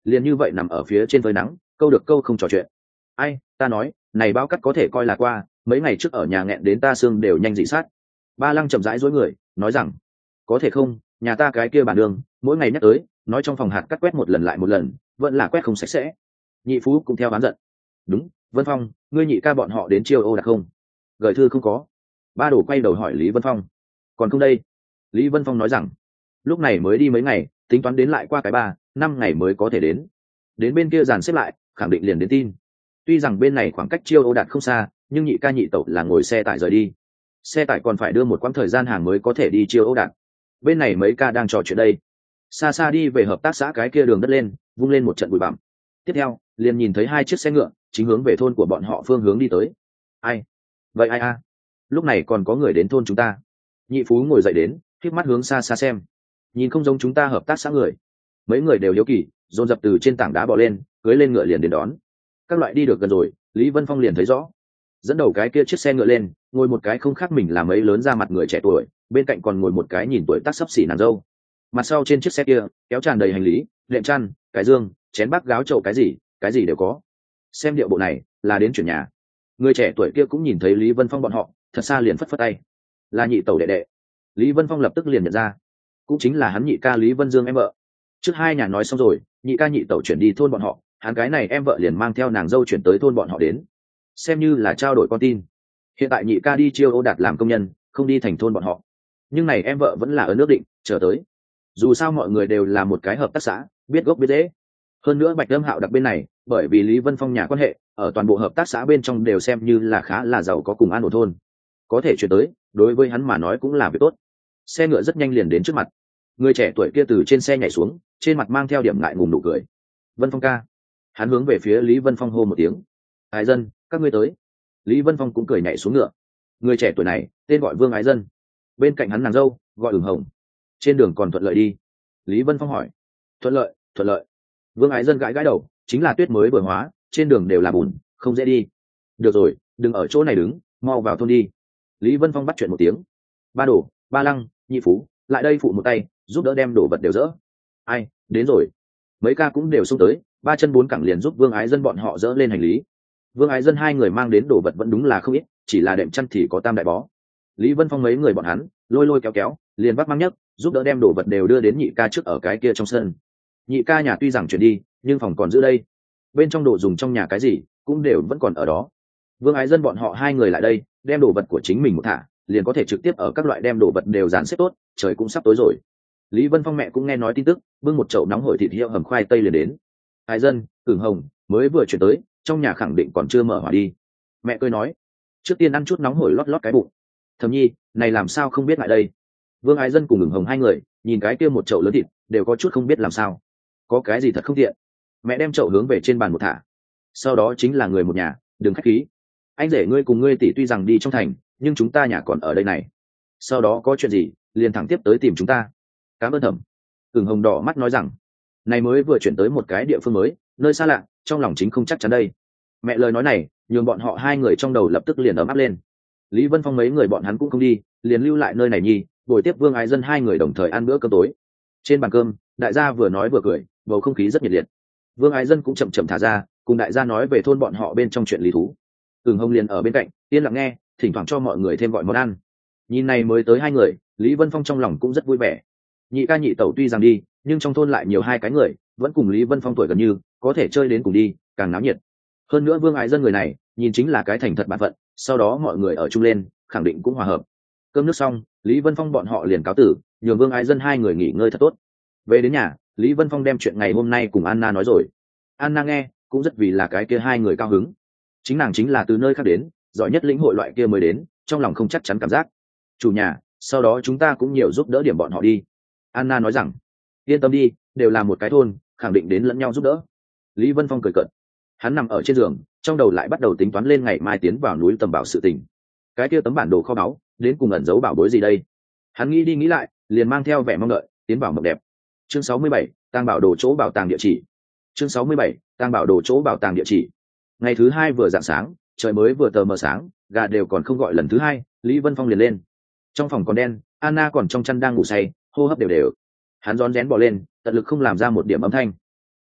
liền như vậy nằm ở phía trên phơi nắng, câu được câu không trò chuyện. Ai, ta nói, này bao cắt có thể coi là qua, mấy ngày trước ở nhà nghẹn đến ta xương đều nhanh dị sát. Ba Lăng chậm rãi dối người, nói rằng, có thể không, nhà ta cái kia bản đường, mỗi ngày nhắc tới, nói trong phòng hạt cắt quét một lần lại một lần, vẫn là quét không sạch sẽ. Nhị Phú cũng theo oán giận. Đúng, Vân Phong, ngươi nhị ca bọn họ đến chiêu ô đạt không? Gửi thư không có. Ba Đồ quay đầu hỏi Lý Vân Phong. Còn không đây. Lý Vân Phong nói rằng, lúc này mới đi mấy ngày, tính toán đến lại qua cái ba, năm ngày mới có thể đến. Đến bên kia dàn xếp lại, khẳng định liền đến tin. Tuy rằng bên này khoảng cách chiêu ô đạt không xa, nhưng nhị ca nhị tẩu là ngồi xe tải rời đi. Xe tải còn phải đưa một quãng thời gian hàng mới có thể đi chiêu ô đạt. Bên này mấy ca đang trò chuyện đây. Xa xa đi về hợp tác xã cái kia đường đất lên, vung lên một trận bụi bặm. Tiếp theo, liền nhìn thấy hai chiếc xe ngựa chính hướng về thôn của bọn họ phương hướng đi tới. Ai? Vậy ai a? Lúc này còn có người đến thôn chúng ta. Nhị Phú ngồi dậy đến, khép mắt hướng xa xa xem. Nhìn không giống chúng ta hợp tác xã người. Mấy người đều hiếu kỳ, dồn dập từ trên tảng đá bò lên, cưỡi lên ngựa liền đến đón. Các loại đi được gần rồi, Lý Vân Phong liền thấy rõ. Dẫn đầu cái kia chiếc xe ngựa lên, ngồi một cái không khác mình là mấy lớn ra mặt người trẻ tuổi, bên cạnh còn ngồi một cái nhìn tuổi tác sấp xỉ nàng dâu. Mặt sau trên chiếc xe kia kéo tràn đầy hành lý, đệm chăn, cái dương, chén bát gáo chậu cái gì cái gì đều có. Xem điệu bộ này là đến chuyển nhà. Người trẻ tuổi kia cũng nhìn thấy Lý Vân Phong bọn họ, thật xa liền phất phất tay. Là nhị tẩu đệ đệ. Lý Vân Phong lập tức liền nhận ra, cũng chính là hắn nhị ca Lý Vân Dương em vợ. Trước hai nhà nói xong rồi, nhị ca nhị tẩu chuyển đi thôn bọn họ, hắn cái này em vợ liền mang theo nàng dâu chuyển tới thôn bọn họ đến, xem như là trao đổi con tin. Hiện tại nhị ca đi chiêu ô đạt làm công nhân, không đi thành thôn bọn họ, nhưng này em vợ vẫn là ở nước định chờ tới. Dù sao mọi người đều là một cái hợp tác xã, biết gốc biết rễ. Hơn nữa Bạch Lâm Hạo đặc bên này, bởi vì Lý Vân Phong nhà quan hệ, ở toàn bộ hợp tác xã bên trong đều xem như là khá là giàu có cùng an ổn thôn, có thể chuyển tới, đối với hắn mà nói cũng là việc tốt. Xe ngựa rất nhanh liền đến trước mặt. Người trẻ tuổi kia từ trên xe nhảy xuống, trên mặt mang theo điểm ngại ngùng nụ cười. Vân Phong ca. Hắn hướng về phía Lý Vân Phong hô một tiếng. Ái dân, các ngươi tới. Lý Vân Phong cũng cười nhảy xuống ngựa. Người trẻ tuổi này tên gọi Vương Ái Dân, bên cạnh hắn nàng dâu gọi Ửng Hồng. Trên đường còn thuận lợi đi? Lý Vân Phong hỏi. Thuận lợi, thuận lợi. Vương Ái Dân gãi gãi đầu, chính là tuyết mới vừa hóa, trên đường đều là bùn, không dễ đi. Được rồi, đừng ở chỗ này đứng, mau vào thôn đi. Lý Vân Phong bắt chuyện một tiếng. Ba Đồ, Ba Lăng, Nhị Phú, lại đây phụ một tay, giúp đỡ đem đồ vật đều dỡ. Ai, đến rồi. Mấy ca cũng đều xông tới, ba chân bốn cẳng liền giúp Vương Ái Dân bọn họ dỡ lên hành lý. Vương Ái Dân hai người mang đến đồ vật vẫn đúng là không ít, chỉ là đệm chăn thì có tam đại bó. Lý Vân Phong mấy người bọn hắn lôi lôi kéo kéo, liền bắt mang nhấc, giúp đỡ đem đồ vật đều đưa đến nhị ca trước ở cái kia trong sân. Nhị ca nhà tuy rằng chuyển đi, nhưng phòng còn giữ đây. Bên trong đồ dùng trong nhà cái gì cũng đều vẫn còn ở đó. Vương Ái Dân bọn họ hai người lại đây, đem đồ vật của chính mình một thả, liền có thể trực tiếp ở các loại đem đồ vật đều dàn xếp tốt, trời cũng sắp tối rồi. Lý Vân Phong mẹ cũng nghe nói tin tức, bưng một chậu nóng hổi thịt heo hầm khoai tây liền đến. Ái Dân, Ửng Hồng mới vừa chuyển tới, trong nhà khẳng định còn chưa mở hỏa đi. Mẹ cười nói, trước tiên ăn chút nóng hổi lót lót cái bụng. Thầm Nhi, này làm sao không biết lại đây. Vương Ái Dân cùng Ửng Hồng hai người nhìn cái kia một chậu lớn thịt, đều có chút không biết làm sao. Có cái gì thật không tiện. Mẹ đem chậu hướng về trên bàn một thả. Sau đó chính là người một nhà, đừng khách khí. Anh rể ngươi cùng ngươi tỷ tuy rằng đi trong thành, nhưng chúng ta nhà còn ở đây này. Sau đó có chuyện gì, liền thẳng tiếp tới tìm chúng ta. Cảm ơn Thẩm. Ửng Hồng đỏ mắt nói rằng, này mới vừa chuyển tới một cái địa phương mới, nơi xa lạ, trong lòng chính không chắc chắn đây. Mẹ lời nói này nhường bọn họ hai người trong đầu lập tức liền ấm áp lên. Lý Vân Phong mấy người bọn hắn cũng không đi, liền lưu lại nơi này nhi, buổi tiếp Vương Ái Dân hai người đồng thời ăn bữa cơm tối. Trên bàn cơm, đại gia vừa nói vừa cười, bầu không khí rất nhiệt liệt. Vương Ái Dân cũng chậm chậm thả ra, cùng đại gia nói về thôn bọn họ bên trong chuyện lý thú. Ửng Hồng liền ở bên cạnh yên lặng nghe, thỉnh thoảng cho mọi người thêm gọi món ăn. Nhìn này mới tới hai người, Lý Vân Phong trong lòng cũng rất vui vẻ. Nhị ca nhị tẩu tuy rằng đi, nhưng trong thôn lại nhiều hai cái người, vẫn cùng Lý Vân Phong tuổi gần như, có thể chơi đến cùng đi, càng náo nhiệt. Hơn nữa Vương Ái Dân người này nhìn chính là cái thành thật bản phận, sau đó mọi người ở chung lên khẳng định cũng hòa hợp. Cơm nước xong, Lý Vân Phong bọn họ liền cáo tử, nhường Vương Ái Dân hai người nghỉ ngơi thật tốt. Về đến nhà, Lý Vân Phong đem chuyện ngày hôm nay cùng Anna nói rồi. Anna nghe cũng rất vì là cái kia hai người cao hứng. Chính nàng chính là từ nơi khác đến, giỏi nhất lĩnh hội loại kia mới đến, trong lòng không chắc chắn cảm giác. Chủ nhà, sau đó chúng ta cũng nhiều giúp đỡ điểm bọn họ đi. Anna nói rằng, yên tâm đi, đều là một cái thôn, khẳng định đến lẫn nhau giúp đỡ. Lý Vân Phong cười cợt. Hắn nằm ở trên giường, trong đầu lại bắt đầu tính toán lên ngày mai tiến vào núi tầm bảo sự tình. Cái kia tấm bản đồ kho báu, đến cùng ẩn giấu bảo bối gì đây? Hắn nghĩ đi nghĩ lại, liền mang theo vẻ mong đợi, tiến vào mộng đẹp. Chương sáu mươi bảy, tàng bảo đồ chỗ bảo tàng địa chỉ. Chương sáu mươi bảy, tàng bảo đồ chỗ bảo tàng địa chỉ. Ngày thứ hai vừa rạng sáng, trời mới vừa tờ mờ sáng, gà đều còn không gọi lần thứ hai, Lý Vân Phong liền lên. Trong phòng còn đen, Anna còn trong chăn đang ngủ say, hô hấp đều đều. Hắn rón rén bò lên, tận lực không làm ra một điểm âm thanh.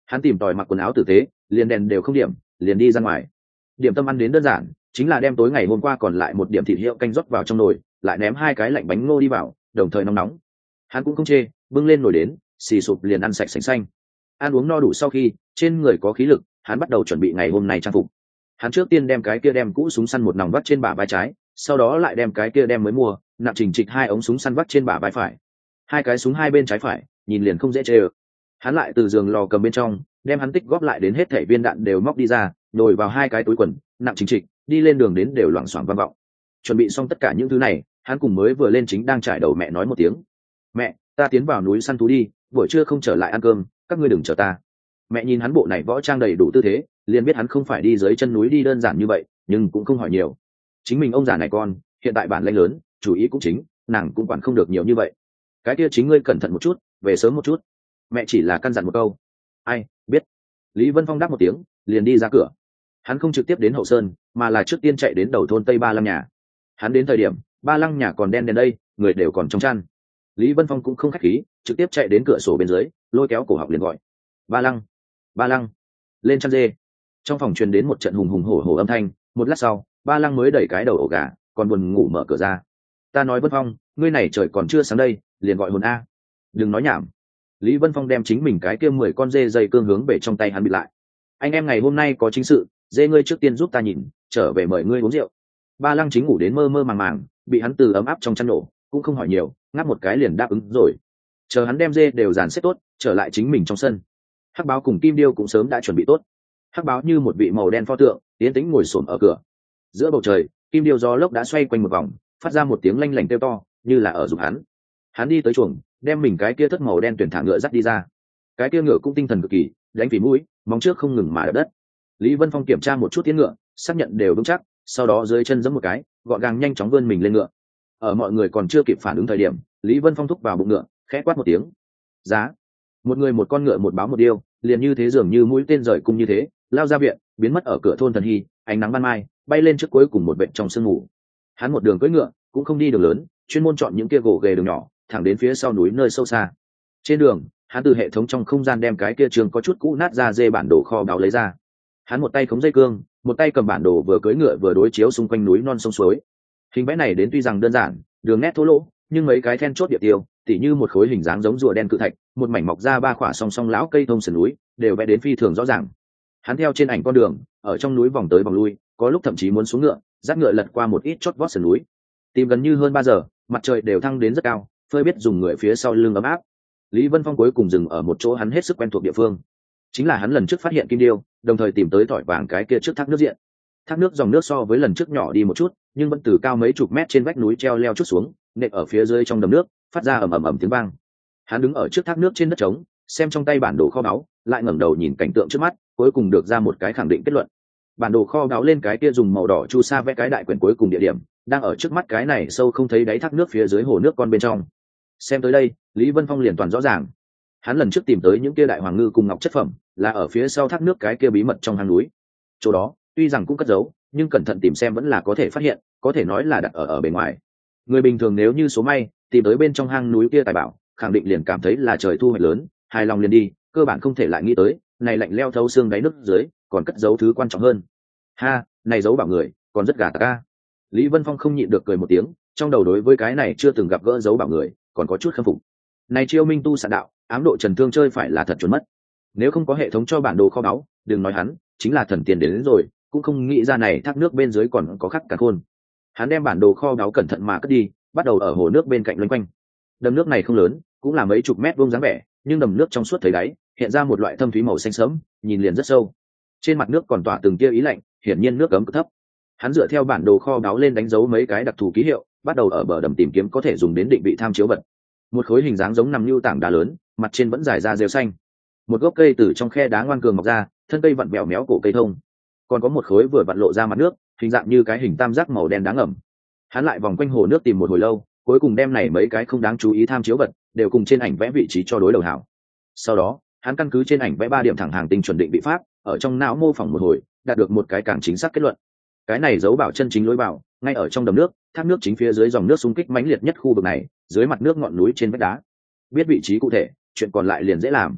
Hắn tìm tòi mặc quần áo tử tế, liền đèn đều không điểm, liền đi ra ngoài. Điểm tâm ăn đến đơn giản, chính là đem tối ngày hôm qua còn lại một điểm thịt hiệu canh rót vào trong nồi, lại ném hai cái lạnh bánh ngô đi vào, đồng thời nóng nóng. Hắn cũng không chê, bưng lên nồi đến, xì sụp liền ăn sạch sành xanh. Ăn uống no đủ sau khi trên người có khí lực, hắn bắt đầu chuẩn bị ngày hôm nay trang phục. Hắn trước tiên đem cái kia đem cũ súng săn một nòng vắt trên bả vai trái, sau đó lại đem cái kia đem mới mua nặng trình trịch hai ống súng săn vắt trên bả vai phải. Hai cái súng hai bên trái phải, nhìn liền không dễ chê ơ. Hắn lại từ giường lò cầm bên trong đem hắn tích góp lại đến hết thảy viên đạn đều móc đi ra, nhồi vào hai cái túi quần nặng chính trịch, đi lên đường đến đều loảng xoảng vang vọng. Chuẩn bị xong tất cả những thứ này, hắn cùng mới vừa lên chính đang trải đầu mẹ nói một tiếng: mẹ, ta tiến vào núi săn thú đi, buổi trưa không trở lại ăn cơm, các ngươi đừng chờ ta. Mẹ nhìn hắn bộ này võ trang đầy đủ tư thế, liền biết hắn không phải đi dưới chân núi đi đơn giản như vậy, nhưng cũng không hỏi nhiều. Chính mình ông già này con, hiện tại bản lãnh lớn, chủ ý cũng chính, nàng cũng quản không được nhiều như vậy. Cái kia chính ngươi cẩn thận một chút, về sớm một chút. Mẹ chỉ là căn dặn một câu. Ai biết. Lý Vân Phong đáp một tiếng, liền đi ra cửa. Hắn không trực tiếp đến hậu sơn, mà là trước tiên chạy đến đầu thôn Tây Ba Lăng nhà. Hắn đến thời điểm ba lăng nhà còn đen đen đây, người đều còn trong chăn. Lý Vân Phong cũng không khách khí, trực tiếp chạy đến cửa sổ bên dưới, lôi kéo cổ học liền gọi: ba lăng, ba lăng, lên chăn dê. Trong phòng truyền đến một trận hùng hùng hổ hổ âm thanh. Một lát sau, ba lăng mới đẩy cái đầu ổ gà, còn buồn ngủ mở cửa ra. Ta nói Vân Phong, ngươi này trời còn chưa sáng đây, liền gọi hồn a. Đừng nói nhảm. Lý Vân Phong đem chính mình cái kia mười con dê dây cương hướng về trong tay hắn bị lại. Anh em ngày hôm nay có chính sự, dê ngươi trước tiên giúp ta nhìn, trở về mời ngươi uống rượu. Ba lăng chính ngủ đến mơ mơ màng màng, bị hắn từ ấm áp trong chăn nổ, cũng không hỏi nhiều, ngáp một cái liền đáp ứng rồi. Chờ hắn đem dê đều dàn xếp tốt, trở lại chính mình trong sân. Hắc báo cùng kim điêu cũng sớm đã chuẩn bị tốt. Hắc báo như một vị màu đen pho tượng, tiến tĩnh ngồi xổm ở cửa. Giữa bầu trời, kim điêu gió lốc đã xoay quanh một vòng, phát ra một tiếng lanh lảnh kêu to, như là ở giục hắn. Hắn đi tới chuồng, đem mình cái kia thất màu đen tuyển thả ngựa dắt đi ra. Cái kia ngựa cũng tinh thần cực kỳ, đánh phỉ mũi, móng trước không ngừng mà đập đất. Lý Vân Phong kiểm tra một chút tiến ngựa, xác nhận đều vững chắc, sau đó dưới chân giẫm một cái, gọn gàng nhanh chóng vươn mình lên ngựa. Ở mọi người còn chưa kịp phản ứng thời điểm, Lý Vân Phong thúc vào bụng ngựa, khẽ quát một tiếng: giá. Một người một con ngựa một báo một điêu, liền như thế dường như mũi tên rời cung như thế, lao ra viện, biến mất ở cửa thôn Thần Hy. Ánh nắng ban mai bay lên trước cuối cùng một vệt trong sương mù. Hắn một đường cưỡi ngựa, cũng không đi đường lớn, chuyên môn chọn những kia gồ ghề đường nhỏ, thẳng đến phía sau núi nơi sâu xa. Trên đường, hắn từ hệ thống trong không gian đem cái kia trường có chút cũ nát ra dê bản đồ kho báu lấy ra. Hắn một tay khống dây cương, một tay cầm bản đồ vừa cưỡi ngựa vừa đối chiếu xung quanh núi non sông suối. Hình vẽ này đến tuy rằng đơn giản, đường nét thô lỗ, nhưng mấy cái then chốt địa tiêu, tỉ như một khối hình dáng giống rùa đen cự thạch, một mảnh mọc ra ba khỏa song song lão cây thông sườn núi, đều vẽ đến phi thường rõ ràng. Hắn theo trên ảnh con đường, ở trong núi vòng tới vòng lui, có lúc thậm chí muốn xuống ngựa, dắt ngựa lật qua một ít chót vót sườn núi. Tìm gần như hơn ba giờ, mặt trời đều thăng đến rất cao, phơi biết dùng người phía sau lưng ấm áp. Lý Vân Phong cuối cùng dừng ở một chỗ hắn hết sức quen thuộc địa phương, chính là hắn lần trước phát hiện kim điêu, đồng thời tìm tới thỏi vàng cái kia trước thác nước diện. Thác nước dòng nước so với lần trước nhỏ đi một chút, nhưng vẫn từ cao mấy chục mét trên vách núi treo leo chút xuống, nện ở phía dưới trong đầm nước, phát ra ầm ầm ầm tiếng vang. Hắn đứng ở trước thác nước trên đất trống, xem trong tay bản đồ kho báu, lại ngẩng đầu nhìn cảnh tượng trước mắt, cuối cùng được ra một cái khẳng định kết luận. Bản đồ kho báu lên cái kia dùng màu đỏ chu sa vẽ cái đại quyển cuối cùng địa điểm, đang ở trước mắt cái này sâu không thấy đáy thác nước phía dưới hồ nước con bên trong. Xem tới đây, Lý Vân Phong liền toàn rõ ràng. Hắn lần trước tìm tới những kia đại hoàng ngư cùng ngọc chất phẩm, là ở phía sau thác nước cái kia bí mật trong hang núi. Chỗ đó, tuy rằng cũng cất giấu, nhưng cẩn thận tìm xem vẫn là có thể phát hiện, có thể nói là đặt ở ở bên ngoài. Người bình thường nếu như số may tìm tới bên trong hang núi kia tài bảo, khẳng định liền cảm thấy là trời thu hoạch lớn, hài lòng liền đi, cơ bản không thể lại nghĩ tới, này lạnh leo thấu xương đáy nước dưới, còn cất giấu thứ quan trọng hơn. Ha, này giấu bảo người, còn rất gà ta. Lý Vân Phong không nhịn được cười một tiếng, trong đầu đối với cái này chưa từng gặp gỡ giấu bảo người, còn có chút khâm phục. Này chiêu minh tu sạn đạo, ám độ trần thương chơi phải là thật chuẩn mất. Nếu không có hệ thống cho bản đồ kho báu, đừng nói hắn, chính là thần tiền đến, đến rồi, cũng không nghĩ ra này thác nước bên dưới còn có khắc cả khôn. Hắn đem bản đồ kho báu cẩn thận mà cất đi, bắt đầu ở hồ nước bên cạnh loanh quanh. Đầm nước này không lớn, cũng là mấy chục mét vuông dáng vẻ, nhưng đầm nước trong suốt thấy đáy, hiện ra một loại thâm thúy màu xanh sẫm, nhìn liền rất sâu. Trên mặt nước còn tỏa từng tia ý lạnh, hiển nhiên nước cấm cực thấp. Hắn dựa theo bản đồ kho báu lên đánh dấu mấy cái đặc thù ký hiệu, bắt đầu ở bờ đầm tìm kiếm có thể dùng đến định vị tham chiếu vật. Một khối hình dáng giống nằm lưu tảng đá lớn, mặt trên vẫn dài ra rêu xanh. Một gốc cây từ trong khe đá ngoan cường mọc ra, thân cây vặn vẹo méo cổ cây thông. Còn có một khối vừa vặn lộ ra mặt nước, hình dạng như cái hình tam giác màu đen đá ngầm. Hắn lại vòng quanh hồ nước tìm một hồi lâu, cuối cùng đem này mấy cái không đáng chú ý tham chiếu vật đều cùng trên ảnh vẽ vị trí cho đối đầu hảo. Sau đó, hắn căn cứ trên ảnh vẽ ba điểm thẳng hàng tinh chuẩn định vị pháp, ở trong não mô phỏng một hồi, đạt được một cái càng chính xác kết luận. Cái này giấu bảo chân chính lối vào, ngay ở trong đầm nước, thác nước chính phía dưới dòng nước xung kích mãnh liệt nhất khu vực này, dưới mặt nước ngọn núi trên vách đá. Biết vị trí cụ thể, chuyện còn lại liền dễ làm.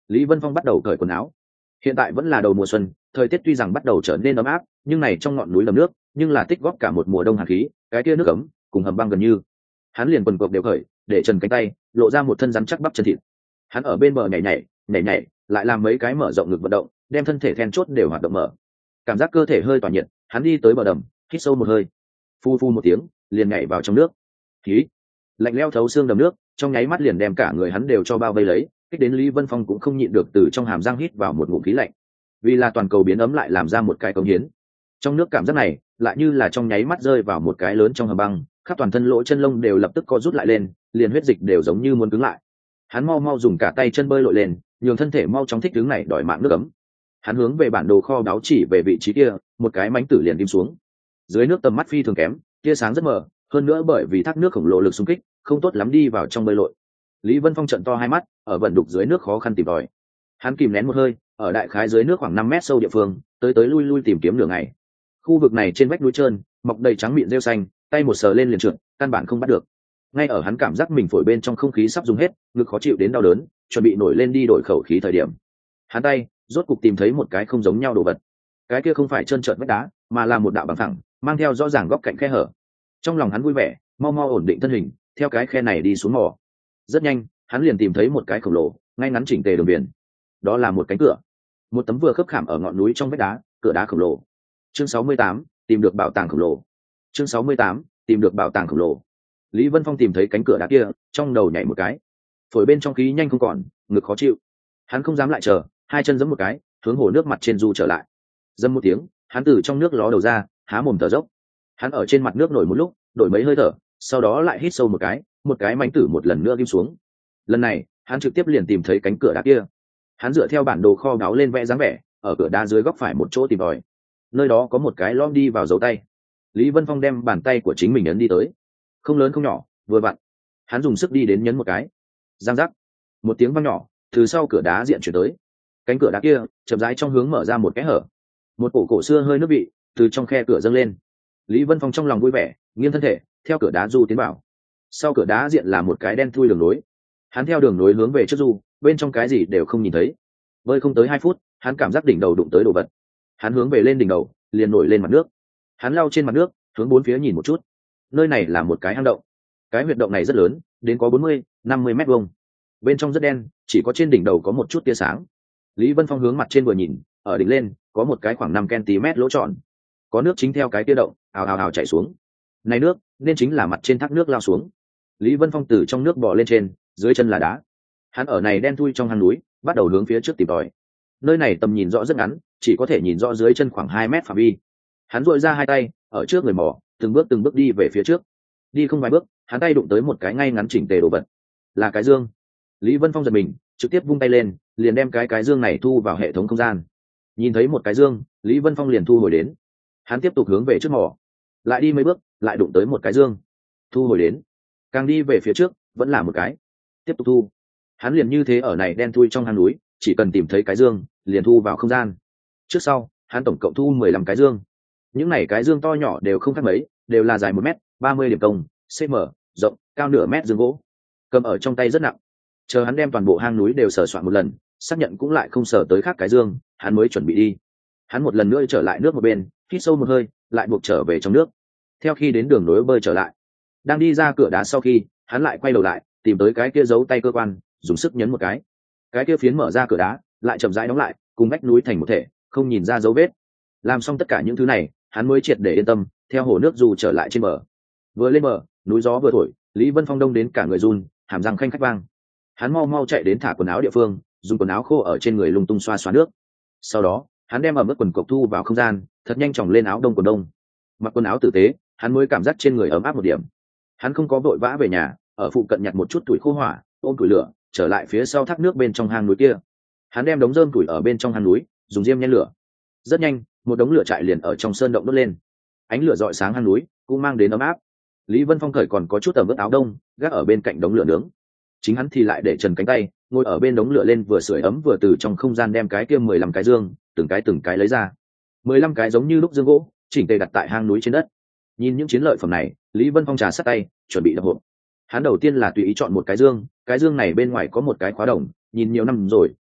Lý Vân Phong bắt đầu cởi quần áo. Hiện tại vẫn là đầu mùa xuân, thời tiết tuy rằng bắt đầu trở nên ấm áp, nhưng này trong ngọn núi đầm nước nhưng là tích góp cả một mùa đông hàn khí, cái kia nước ấm cùng hầm băng gần như. Hắn liền quần cộc đều cởi, để trần cánh tay, lộ ra một thân rắn chắc bắp chân thịt. Hắn ở bên bờ nhảy nhảy nhảy nhảy, lại làm mấy cái mở rộng ngực vận động, đem thân thể then chốt đều hoạt động mở. Cảm giác cơ thể hơi tỏa nhiệt, hắn đi tới bờ đầm, hít sâu một hơi, phu phu một tiếng, liền nhảy vào trong nước. Khí lạnh lẽo thấu xương đầm nước, trong nháy mắt liền đem cả người hắn đều cho bao vây lấy, kích đến Lý Vân Phong cũng không nhịn được từ trong hàm răng hít vào một ngụm khí lạnh. Vì là toàn cầu biến ấm lại làm ra một cái cống hiến. Trong nước cảm giác này, lại như là trong nháy mắt rơi vào một cái lớn trong hầm băng, khắp toàn thân lỗ chân lông đều lập tức co rút lại lên, liền huyết dịch đều giống như muốn cứng lại. Hắn mau mau dùng cả tay chân bơi lội lên, nhường thân thể mau chóng thích ứng này đòi mạng nước ấm. Hắn hướng về bản đồ kho báu chỉ về vị trí kia, một cái mánh tử liền đi xuống. Dưới nước tầm mắt phi thường kém, tia sáng rất mờ, hơn nữa bởi vì thác nước khổng lồ lực xung kích, không tốt lắm đi vào trong bơi lội. Lý Vân Phong trợn to hai mắt, ở vận đục dưới nước khó khăn tìm tòi. Hắn kìm nén một hơi, ở đại khái dưới nước khoảng năm mét sâu địa phương, tới tới lui lui tìm kiếm đường ngày. Khu vực này trên vách núi trơn, mọc đầy trắng mịn rêu xanh, tay một sờ lên liền trượt, căn bản không bắt được. Ngay ở hắn cảm giác mình phổi bên trong không khí sắp dùng hết, ngực khó chịu đến đau đớn, chuẩn bị nổi lên đi đổi khẩu khí thời điểm, hắn tay rốt cục tìm thấy một cái không giống nhau đồ vật. Cái kia không phải trơn trợn vách đá, mà là một đạo bằng thẳng, mang theo rõ ràng góc cạnh khe hở. Trong lòng hắn vui vẻ, mau mau ổn định thân hình, theo cái khe này đi xuống mò. Rất nhanh, hắn liền tìm thấy một cái khổng lồ, ngay ngắn chỉnh tề đường biển. Đó là một cánh cửa, một tấm vừa khớp khảm ở ngọn núi trong vách đá, cửa đá khổng lồ. Chương sáu mươi tám, tìm được bảo tàng khổng lồ. Chương sáu mươi tám, tìm được bảo tàng khổng lồ. Lý Vân Phong tìm thấy cánh cửa đá kia, trong đầu nhảy một cái, phổi bên trong khí nhanh không còn, ngực khó chịu. Hắn không dám lại chờ, hai chân giẫm một cái, hướng hồ nước mặt trên du trở lại. Dâm một tiếng, hắn từ trong nước ló đầu ra, há mồm thở dốc. Hắn ở trên mặt nước nổi một lúc, đổi mấy hơi thở, sau đó lại hít sâu một cái, một cái mánh tử một lần nữa kim xuống. Lần này, hắn trực tiếp liền tìm thấy cánh cửa đá kia. Hắn dựa theo bản đồ kho báu lên vẽ dáng vẻ, ở cửa đá dưới góc phải một chỗ tìm tòi. Nơi đó có một cái lom đi vào dấu tay. Lý Vân Phong đem bàn tay của chính mình ấn đi tới, không lớn không nhỏ, vừa vặn. Hắn dùng sức đi đến nhấn một cái, giang giác, một tiếng vang nhỏ từ sau cửa đá diện chuyển tới. Cánh cửa đá kia chậm rãi trong hướng mở ra một cái hở, một cổ cổ xưa hơi nước vị từ trong khe cửa dâng lên. Lý Vân Phong trong lòng vui vẻ, nghiêng thân thể theo cửa đá du tiến vào. Sau cửa đá diện là một cái đen thui đường nối. Hắn theo đường nối hướng về trước du, bên trong cái gì đều không nhìn thấy. Bơi không tới hai phút, hắn cảm giác đỉnh đầu đụng tới đồ vật. Hắn hướng về lên đỉnh đầu, liền nổi lên mặt nước. Hắn lao trên mặt nước, hướng bốn phía nhìn một chút. Nơi này là một cái hang động. Cái huyệt động này rất lớn, đến có bốn mươi, năm mươi mét vuông. Bên trong rất đen, chỉ có trên đỉnh đầu có một chút tia sáng. Lý Vân Phong hướng mặt trên vừa nhìn, ở đỉnh lên có một cái khoảng năm cm lỗ tròn, có nước chính theo cái tia động ào ào ào chảy xuống. Này nước nên chính là mặt trên thác nước lao xuống. Lý Vân Phong từ trong nước bò lên trên, dưới chân là đá. Hắn ở này đen thui trong hang núi, bắt đầu hướng phía trước tìm tòi. Nơi này tầm nhìn rõ rất ngắn, chỉ có thể nhìn rõ dưới chân khoảng hai mét phạm vi. Hắn duỗi ra hai tay, ở trước người mò, từng bước từng bước đi về phía trước. Đi không vài bước, hắn tay đụng tới một cái ngay ngắn chỉnh tề đồ vật, là cái dương. Lý Vân Phong giật mình, trực tiếp vung tay lên, liền đem cái cái dương này thu vào hệ thống không gian. Nhìn thấy một cái dương, Lý Vân Phong liền thu hồi đến. Hắn tiếp tục hướng về trước mò, lại đi mấy bước, lại đụng tới một cái dương, thu hồi đến. Càng đi về phía trước, vẫn là một cái, tiếp tục thu. Hắn liền như thế ở này đen thui trong hang núi, chỉ cần tìm thấy cái dương, liền thu vào không gian. Trước sau, hắn tổng cộng thu mười lăm cái dương. Những này cái dương to nhỏ đều không khác mấy, đều là dài một mét, ba mươi điểm công, cm, rộng, cao nửa mét dương gỗ. Cầm ở trong tay rất nặng. Chờ hắn đem toàn bộ hang núi đều sờ soạn một lần, xác nhận cũng lại không sờ tới khác cái dương, hắn mới chuẩn bị đi. Hắn một lần nữa trở lại nước một bên, hít sâu một hơi, lại buộc trở về trong nước. Theo khi đến đường nối bơi trở lại, đang đi ra cửa đá sau khi, hắn lại quay đầu lại, tìm tới cái kia giấu tay cơ quan, dùng sức nhấn một cái. Cái kia phiến mở ra cửa đá, lại chậm rãi đóng lại, cùng vách núi thành một thể, không nhìn ra dấu vết. Làm xong tất cả những thứ này, hắn mới triệt để yên tâm, theo hồ nước dù trở lại trên bờ. Vừa lên bờ, núi gió vừa thổi, Lý Vân Phong đông đến cả người run, hàm răng khanh khách vang. Hắn mau mau chạy đến thả quần áo địa phương, dùng quần áo khô ở trên người lung tung xoa xoa nước. Sau đó, hắn đem ẩm ướt quần cộc thu vào không gian, thật nhanh chóng lên áo đông quần đông. Mặc quần áo tử tế, hắn mới cảm giác trên người ấm áp một điểm. Hắn không có vội vã về nhà, ở phụ cận nhặt một chút tuổi khô hỏa, ôm củi lửa, trở lại phía sau thác nước bên trong hang núi kia. Hắn đem đống rơm củi ở bên trong hang núi, dùng diêm nhen lửa. Rất nhanh, một đống lửa trại liền ở trong sơn động đốt lên. Ánh lửa rọi sáng hang núi, cũng mang đến ấm áp. Lý Vân Phong cởi còn có chút ẩm ướt áo đông, gác ở bên cạnh đống lửa nướng. Chính hắn thì lại để trần cánh tay, ngồi ở bên đống lửa lên vừa sưởi ấm vừa từ trong không gian đem cái kia mười lăm cái dương, từng cái từng cái lấy ra. Mười lăm cái giống như lúc dương gỗ, chỉnh tề đặt tại hang núi trên đất. Nhìn những chiến lợi phẩm này, Lý Vân Phong trà sát tay, chuẩn bị đập hộp. Hắn đầu tiên là tùy ý chọn một cái dương, cái dương này bên ngoài có một cái khóa đồng, nhìn nhiều năm rồi,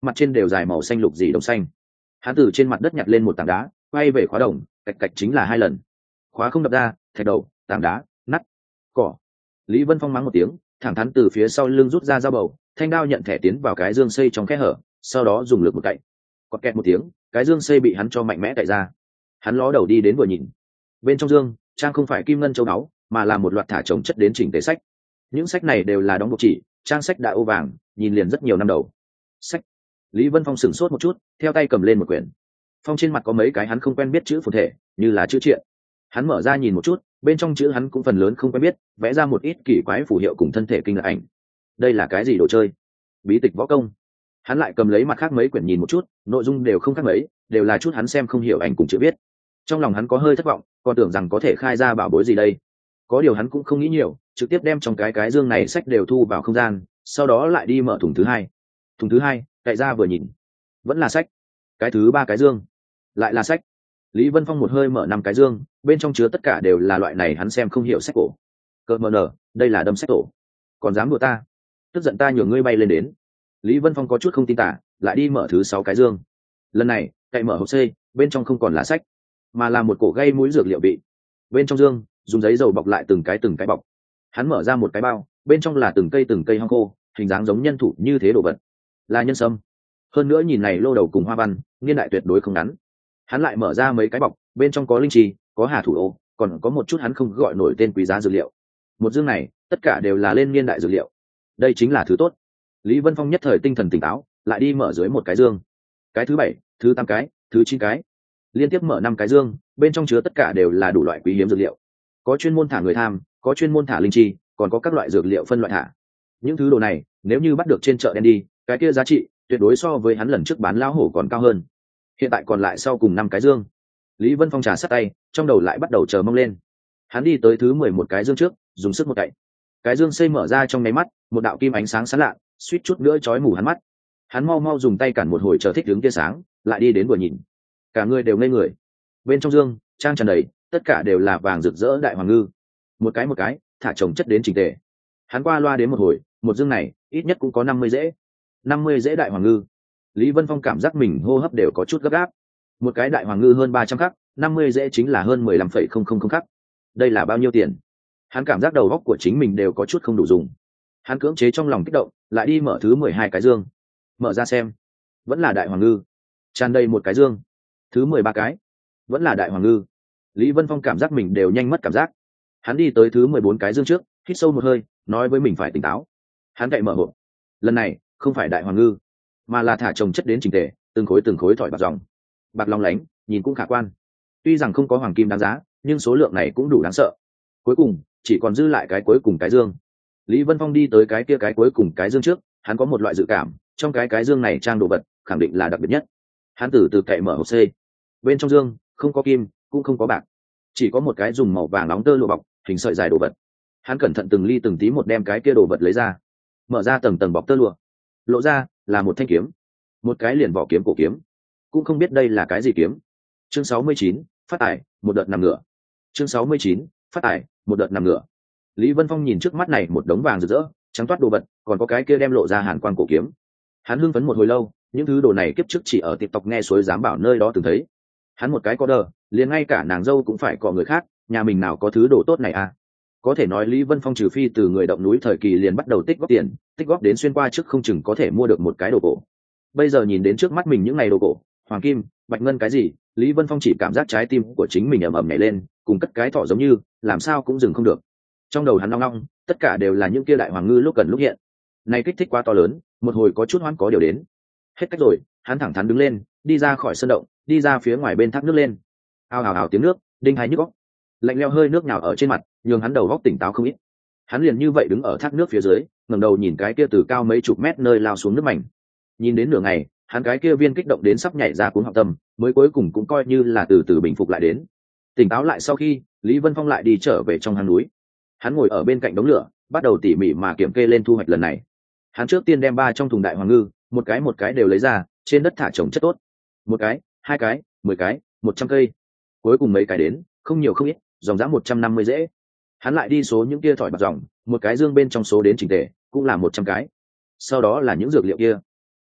mặt trên đều dài màu xanh lục dì đồng xanh. Hắn từ trên mặt đất nhặt lên một tảng đá, quay về khóa đồng, cạch cạch chính là hai lần. Khóa không đập ra, thạch đầu, tảng đá, nắt, cỏ. Lý Vân Phong mắng một tiếng, thẳng thắn từ phía sau lưng rút ra dao bầu, thanh đao nhận thẻ tiến vào cái dương xây trong kẽ hở, sau đó dùng lực một cậy. Quạt kẹt một tiếng, cái dương xây bị hắn cho mạnh mẽ cậy ra. Hắn ló đầu đi đến vừa nhìn. Bên trong dương, trang không phải kim ngân châu báu, mà là một loạt thả chồng chất đến chỉnh tề sách. Những sách này đều là đóng buộc chỉ, trang sách đã ô vàng, nhìn liền rất nhiều năm đầu. Sách. Lý Vân Phong sửng sốt một chút, theo tay cầm lên một quyển. Phong trên mặt có mấy cái hắn không quen biết chữ phù thể, như là chữ triện. Hắn mở ra nhìn một chút, bên trong chữ hắn cũng phần lớn không quen biết, vẽ ra một ít kỳ quái phù hiệu cùng thân thể kinh ngạc ảnh. Đây là cái gì đồ chơi? Bí tịch võ công. Hắn lại cầm lấy mặt khác mấy quyển nhìn một chút, nội dung đều không khác mấy, đều là chút hắn xem không hiểu ảnh cùng chữ viết. Trong lòng hắn có hơi thất vọng, còn tưởng rằng có thể khai ra bảo bối gì đây. Có điều hắn cũng không nghĩ nhiều, trực tiếp đem trong cái cái dương này sách đều thu vào không gian, sau đó lại đi mở thùng thứ hai. Thùng thứ hai, cậy ra vừa nhìn, vẫn là sách. Cái thứ ba cái dương, lại là sách. Lý Vân Phong một hơi mở năm cái dương, bên trong chứa tất cả đều là loại này hắn xem không hiểu sách cổ. Cợt mờ nở, đây là đâm sách tổ, còn dám đùa ta? Tức giận ta nhường ngươi bay lên đến. Lý Vân Phong có chút không tin tả, lại đi mở thứ sáu cái dương. Lần này, cậy mở hộp xây, bên trong không còn là sách, mà là một cổ gây mũi dược liệu bị. Bên trong dương, dùng giấy dầu bọc lại từng cái từng cái bọc. Hắn mở ra một cái bao, bên trong là từng cây từng cây hong khô, hình dáng giống nhân thủ như thế đồ vật, là nhân sâm. Hơn nữa nhìn này lô đầu cùng hoa văn, niên đại tuyệt đối không ngắn. Hắn lại mở ra mấy cái bọc, bên trong có linh trì, có hà thủ ô, còn có một chút hắn không gọi nổi tên quý giá dược liệu. Một dương này, tất cả đều là lên niên đại dược liệu. Đây chính là thứ tốt. Lý Vân Phong nhất thời tinh thần tỉnh táo, lại đi mở dưới một cái dương. Cái thứ bảy, thứ tám cái, thứ chín cái, liên tiếp mở năm cái dương, bên trong chứa tất cả đều là đủ loại quý hiếm dược liệu. Có chuyên môn thả người tham, có chuyên môn thả linh chi, còn có các loại dược liệu phân loại thả. Những thứ đồ này, nếu như bắt được trên chợ đen đi, cái kia giá trị tuyệt đối so với hắn lần trước bán lão hổ còn cao hơn. Hiện tại còn lại sau cùng năm cái dương. Lý Vân Phong trà sát tay, trong đầu lại bắt đầu chờ mong lên. Hắn đi tới thứ mười một cái dương trước, dùng sức một cậy. Cái dương xây mở ra trong nháy mắt, một đạo kim ánh sáng sáng lạ, suýt chút nữa chói mù hắn mắt. Hắn mau mau dùng tay cản một hồi chờ thích đứng tia sáng, lại đi đến vừa nhìn. Cả người đều ngây người. Bên trong dương, trang tràn đầy, tất cả đều là vàng rực rỡ đại hoàng ngư. Một cái một cái, thả chồng chất đến chỉnh tề. Hắn qua loa đến một hồi, một dương này, ít nhất cũng có năm mươi rễ. năm mươi rễ đại hoàng ngư. Lý Vân Phong cảm giác mình hô hấp đều có chút gấp gáp. Một cái đại hoàng ngư hơn ba trăm khắc, năm mươi rễ chính là hơn mười lăm phẩy không không không khắc. Đây là bao nhiêu tiền? Hắn cảm giác đầu óc của chính mình đều có chút không đủ dùng. Hắn cưỡng chế trong lòng kích động, lại đi mở thứ mười hai cái dương. Mở ra xem, vẫn là đại hoàng ngư. Tràn đầy một cái dương. Thứ mười ba cái, vẫn là đại hoàng ngư. Lý Vân Phong cảm giác mình đều nhanh mất cảm giác. Hắn đi tới thứ mười bốn cái dương trước, hít sâu một hơi, nói với mình phải tỉnh táo. Hắn cậy mở hộp. Lần này, không phải đại hoàng ngư, mà là thả chồng chất đến chỉnh tề, từng khối từng khối thỏi bạc ròng. Bạc long lánh, nhìn cũng khả quan. Tuy rằng không có hoàng kim đáng giá, nhưng số lượng này cũng đủ đáng sợ. Cuối cùng, chỉ còn dư lại cái cuối cùng cái dương. Lý Vân Phong đi tới cái kia cái cuối cùng cái dương trước, hắn có một loại dự cảm, trong cái cái dương này trang đồ vật, khẳng định là đặc biệt nhất. Hắn từ từ cậy mở hộp C. Bên trong dương, không có kim, cũng không có bạc, chỉ có một cái dùng màu vàng nóng tơ lụa bọc, hình sợi dài đồ vật. Hắn cẩn thận từng ly từng tí một đem cái kia đồ vật lấy ra, mở ra tầng tầng bọc tơ lụa, lộ ra là một thanh kiếm, một cái liền vỏ kiếm cổ kiếm, cũng không biết đây là cái gì kiếm. Chương sáu mươi chín, phát tải, một đợt nằm ngửa. Chương sáu mươi chín, phát tải, một đợt nằm ngửa. Lý Vân Phong nhìn trước mắt này một đống vàng rực rỡ, trắng toát đồ vật, còn có cái kia đem lộ ra hàn quang cổ kiếm. Hắn hưng phấn một hồi lâu, những thứ đồ này kiếp trước chỉ ở TikTok nghe suối giám bảo nơi đó từng thấy. Hắn một cái có đờ, liền ngay cả nàng dâu cũng phải cọ người khác, nhà mình nào có thứ đồ tốt này à? Có thể nói Lý Vân Phong trừ phi từ người động núi thời kỳ liền bắt đầu tích góp tiền, tích góp đến xuyên qua trước không chừng có thể mua được một cái đồ cổ. Bây giờ nhìn đến trước mắt mình những ngày đồ cổ, hoàng kim, bạch ngân cái gì, Lý Vân Phong chỉ cảm giác trái tim của chính mình ầm ầm nhảy lên, cùng cất cái thỏ giống như, làm sao cũng dừng không được. Trong đầu hắn long long, tất cả đều là những kia đại hoàng ngư lúc cần lúc hiện. Này kích thích quá to lớn, một hồi có chút hoan có điều đến. Hết cách rồi, hắn thẳng thắn đứng lên, đi ra khỏi sân động, đi ra phía ngoài bên thác nước lên. Ao ào ào tiếng nước, đinh hai nhức óc. Lạnh lẽo hơi nước nhào ở trên mặt, nhường hắn đầu óc tỉnh táo không ít. Hắn liền như vậy đứng ở thác nước phía dưới, ngẩng đầu nhìn cái kia từ cao mấy chục mét nơi lao xuống nước mảnh. Nhìn đến nửa ngày, hắn cái kia viên kích động đến sắp nhảy ra cuống họng tâm, mới cuối cùng cũng coi như là từ từ bình phục lại đến. Tỉnh táo lại sau khi, Lý Vân Phong lại đi trở về trong hang núi. Hắn ngồi ở bên cạnh đống lửa, bắt đầu tỉ mỉ mà kiểm kê lên thu hoạch lần này. Hắn trước tiên đem ba trong thùng đại hoàng ngư, một cái một cái đều lấy ra, trên đất thả trồng chất tốt. Một cái, hai cái, mười cái, một trăm cây. Cuối cùng mấy cái đến, không nhiều không ít, dòng dã một trăm năm mươi rễ. Hắn lại đi số những kia thỏi bạc dòng, một cái dương bên trong số đến chỉnh tề, cũng là một trăm cái. Sau đó là những dược liệu kia.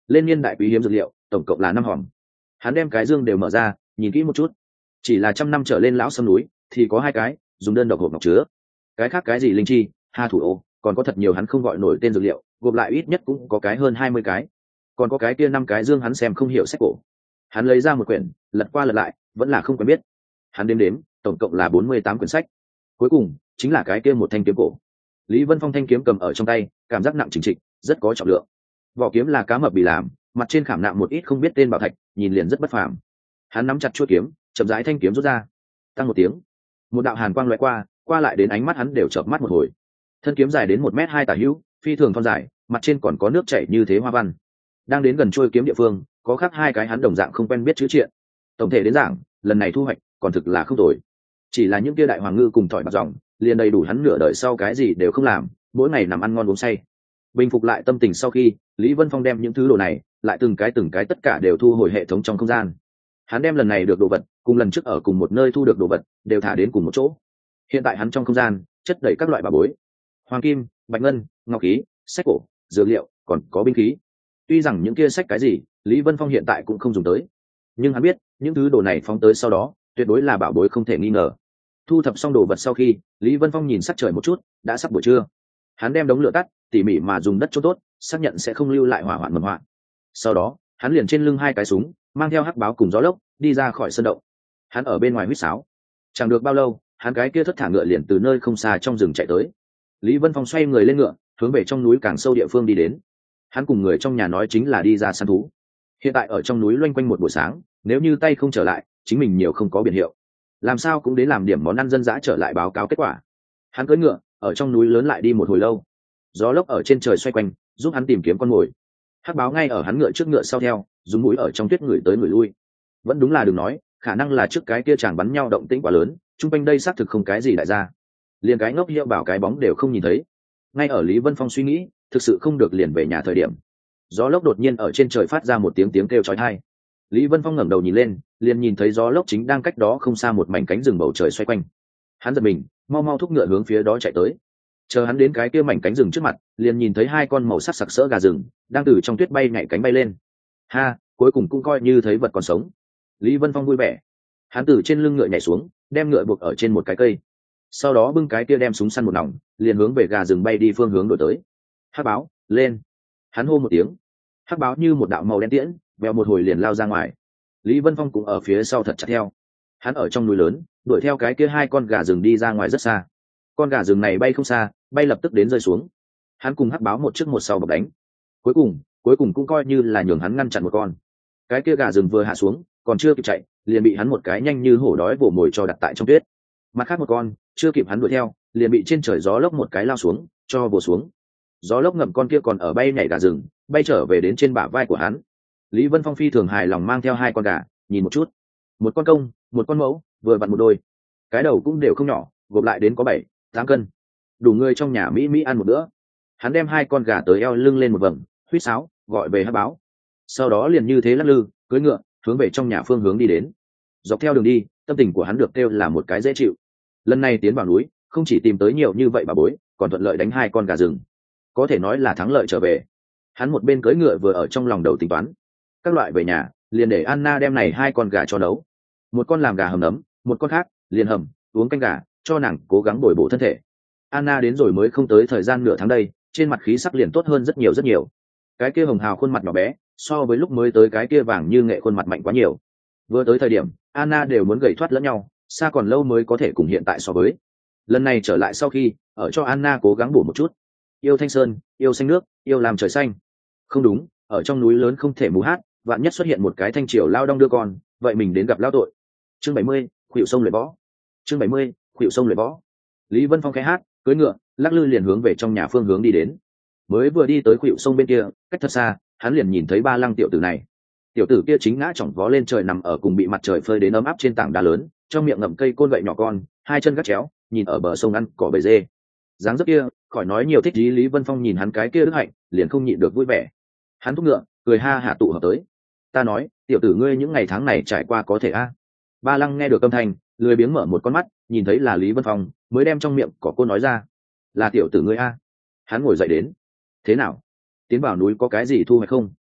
lên niên đại quý hiếm dược liệu tổng cộng là năm hòm. Hắn đem cái dương đều mở ra nhìn kỹ một chút, chỉ là trăm năm trở lên lão sâm núi thì có hai cái dùng đơn độc hộp ngọc chứa, cái khác cái gì linh chi ha thủ ô còn có thật nhiều hắn không gọi nổi tên dược liệu, gộp lại ít nhất cũng có cái hơn hai mươi cái. Còn có cái kia năm cái dương hắn xem không hiểu sách cổ. Hắn lấy ra một quyển lật qua lật lại vẫn là không quen biết. Hắn đếm đếm tổng cộng là bốn mươi tám quyển sách, cuối cùng chính là cái kia một thanh kiếm cổ. Lý Vân Phong thanh kiếm cầm ở trong tay cảm giác nặng chỉnh trịch, rất có trọng lượng. Vỏ kiếm là cá mập bị làm, mặt trên khảm nạm một ít không biết tên bảo thạch, nhìn liền rất bất phàm. Hắn nắm chặt chuôi kiếm, chậm rãi thanh kiếm rút ra, tăng một tiếng, một đạo hàn quang lóe qua, qua lại đến ánh mắt hắn đều chợp mắt một hồi. Thân kiếm dài đến một mét hai tả hữu, phi thường thon dài, mặt trên còn có nước chảy như thế hoa văn. Đang đến gần chuôi kiếm địa phương, có khắc hai cái hắn đồng dạng không quen biết chữ triện. Tổng thể đến giảng, lần này thu hoạch còn thực là không tồi. Chỉ là những kia đại hoàng ngư cùng thỏi bạc ròng, liền đầy đủ hắn nửa đời sau cái gì đều không làm, mỗi ngày nằm ăn ngon uống say. Bình phục lại tâm tình sau khi, Lý Vân Phong đem những thứ đồ này lại từng cái từng cái tất cả đều thu hồi hệ thống trong không gian. Hắn đem lần này được đồ vật cùng lần trước ở cùng một nơi thu được đồ vật đều thả đến cùng một chỗ. Hiện tại hắn trong không gian chất đầy các loại bảo bối, hoàng kim, bạch ngân, ngọc khí, sách cổ, dược liệu, còn có binh khí. Tuy rằng những kia sách cái gì Lý Vân Phong hiện tại cũng không dùng tới, nhưng hắn biết những thứ đồ này phóng tới sau đó tuyệt đối là bảo bối không thể nghi ngờ. Thu thập xong đồ vật sau khi, Lý Vân Phong nhìn sắc trời một chút, đã sắp buổi trưa. Hắn đem đống lửa tắt, tỉ mỉ mà dùng đất chỗ tốt, xác nhận sẽ không lưu lại hỏa hoạn mầm hoạn. Sau đó hắn liền trên lưng hai cái súng, mang theo hắc báo cùng gió lốc đi ra khỏi sân động. Hắn ở bên ngoài huýt sáo, chẳng được bao lâu hắn cái kia thất thả ngựa liền từ nơi không xa trong rừng chạy tới. Lý Vân Phong xoay người lên ngựa, hướng về trong núi càng sâu địa phương đi đến. Hắn cùng người trong nhà nói chính là đi ra săn thú. Hiện tại ở trong núi loanh quanh một buổi sáng, nếu như tay không trở lại, chính mình nhiều không có biển hiệu, làm sao cũng đến làm điểm món ăn dân dã trở lại báo cáo kết quả. Hắn cưỡi ngựa ở trong núi lớn lại đi một hồi lâu, gió lốc ở trên trời xoay quanh giúp hắn tìm kiếm con mồi. Hắc báo ngay ở hắn ngựa trước ngựa sau theo, dùng mũi ở trong tuyết người tới người lui. Vẫn đúng là đừng nói, khả năng là trước cái kia chàng bắn nhau động tĩnh quá lớn, chung quanh đây xác thực không cái gì đại gia, liền cái ngốc hiệu bảo cái bóng đều không nhìn thấy. Ngay ở Lý Vân Phong suy nghĩ thực sự không được liền về nhà thời điểm, gió lốc đột nhiên ở trên trời phát ra một tiếng tiếng kêu chói tai. Lý Vân Phong ngẩng đầu nhìn lên, liền nhìn thấy gió lốc chính đang cách đó không xa một mảnh cánh rừng bầu trời xoay quanh. Hắn giật mình, mau mau thúc ngựa hướng phía đó chạy tới. Chờ hắn đến cái kia mảnh cánh rừng trước mặt, liền nhìn thấy hai con màu sắc sặc sỡ gà rừng đang từ trong tuyết bay nhảy cánh bay lên. Ha, cuối cùng cũng coi như thấy vật còn sống. Lý Vân Phong vui vẻ. Hắn từ trên lưng ngựa nhảy xuống, đem ngựa buộc ở trên một cái cây, sau đó bưng cái kia đem súng săn một nòng, liền hướng về gà rừng bay đi phương hướng đổi tới. Hắc báo, lên! Hắn hô một tiếng. Hắc báo như một đạo màu đen tiễn, vèo một hồi liền lao ra ngoài. Lý Vân Phong cũng ở phía sau thật chặt theo. Hắn ở trong núi lớn, đuổi theo cái kia hai con gà rừng đi ra ngoài rất xa. Con gà rừng này bay không xa, bay lập tức đến rơi xuống. Hắn cùng hắc báo một trước một sau bọc đánh. Cuối cùng, cuối cùng cũng coi như là nhường hắn ngăn chặn một con. Cái kia gà rừng vừa hạ xuống, còn chưa kịp chạy, liền bị hắn một cái nhanh như hổ đói vồ mồi cho đặt tại trong tuyết. Mặt khác một con, chưa kịp hắn đuổi theo, liền bị trên trời gió lốc một cái lao xuống, cho vồ xuống. Gió lốc ngậm con kia còn ở bay nhảy gà rừng, bay trở về đến trên bả vai của hắn. Lý Vân Phong phi thường hài lòng mang theo hai con gà, nhìn một chút, một con công, một con mẫu, vừa vặn một đôi, cái đầu cũng đều không nhỏ, gộp lại đến có bảy, tám cân, đủ người trong nhà mỹ mỹ ăn một bữa. Hắn đem hai con gà tới eo lưng lên một vầng, huýt sáo, gọi về hắc báo. Sau đó liền như thế lắc lư, cưỡi ngựa, hướng về trong nhà phương hướng đi đến. Dọc theo đường đi, tâm tình của hắn được kêu là một cái dễ chịu. Lần này tiến vào núi, không chỉ tìm tới nhiều như vậy bà bối, còn thuận lợi đánh hai con gà rừng, có thể nói là thắng lợi trở về. Hắn một bên cưỡi ngựa vừa ở trong lòng đầu tính toán các loại về nhà, liền để Anna đem này hai con gà cho nấu, một con làm gà hầm nấm, một con khác liền hầm uống canh gà, cho nàng cố gắng bồi bổ thân thể. Anna đến rồi mới không tới thời gian nửa tháng đây, trên mặt khí sắc liền tốt hơn rất nhiều rất nhiều. Cái kia hồng hào khuôn mặt nhỏ bé, so với lúc mới tới cái kia vàng như nghệ khuôn mặt mạnh quá nhiều. Vừa tới thời điểm, Anna đều muốn gầy thoát lẫn nhau, xa còn lâu mới có thể cùng hiện tại so với. Lần này trở lại sau khi, ở cho Anna cố gắng bổ một chút. Yêu thanh sơn, yêu xanh nước, yêu làm trời xanh. Không đúng, ở trong núi lớn không thể mù hát, vạn nhất xuất hiện một cái thanh triều lao đong đưa con, vậy mình đến gặp lao tội. Chương bảy mươi, khuỵu sông luyện võ. Chương bảy mươi, khuỵu sông luyện võ. Lý Vân Phong khẽ hát, cưỡi ngựa, lắc lư liền hướng về trong nhà phương hướng đi đến. Mới vừa đi tới khuỵu sông bên kia, cách thật xa, hắn liền nhìn thấy ba lăng tiểu tử này. Tiểu tử kia chính ngã chỏng vó lên trời nằm ở cùng bị mặt trời phơi đến ấm áp trên tảng đá lớn, trong miệng ngậm cây côn gậy nhỏ con, hai chân gắt chéo, nhìn ở bờ sông ăn cỏ bầy dê. Dáng dấp kia, khỏi nói nhiều thích ý. Lý Vân Phong nhìn hắn cái kia đức hạnh, liền không nhịn được vui vẻ. Hắn thúc ngựa, cười ha hả tụ hợp tới. Ta nói, tiểu tử ngươi những ngày tháng này trải qua có thể a? Ba lăng nghe được âm thanh, lười biếng mở một con mắt, nhìn thấy là Lý Vân Phong, mới đem trong miệng cỏ côn nói ra. Là tiểu tử ngươi a? Hắn ngồi dậy đến. Thế nào? Tiến vào núi có cái gì thu hoạch không?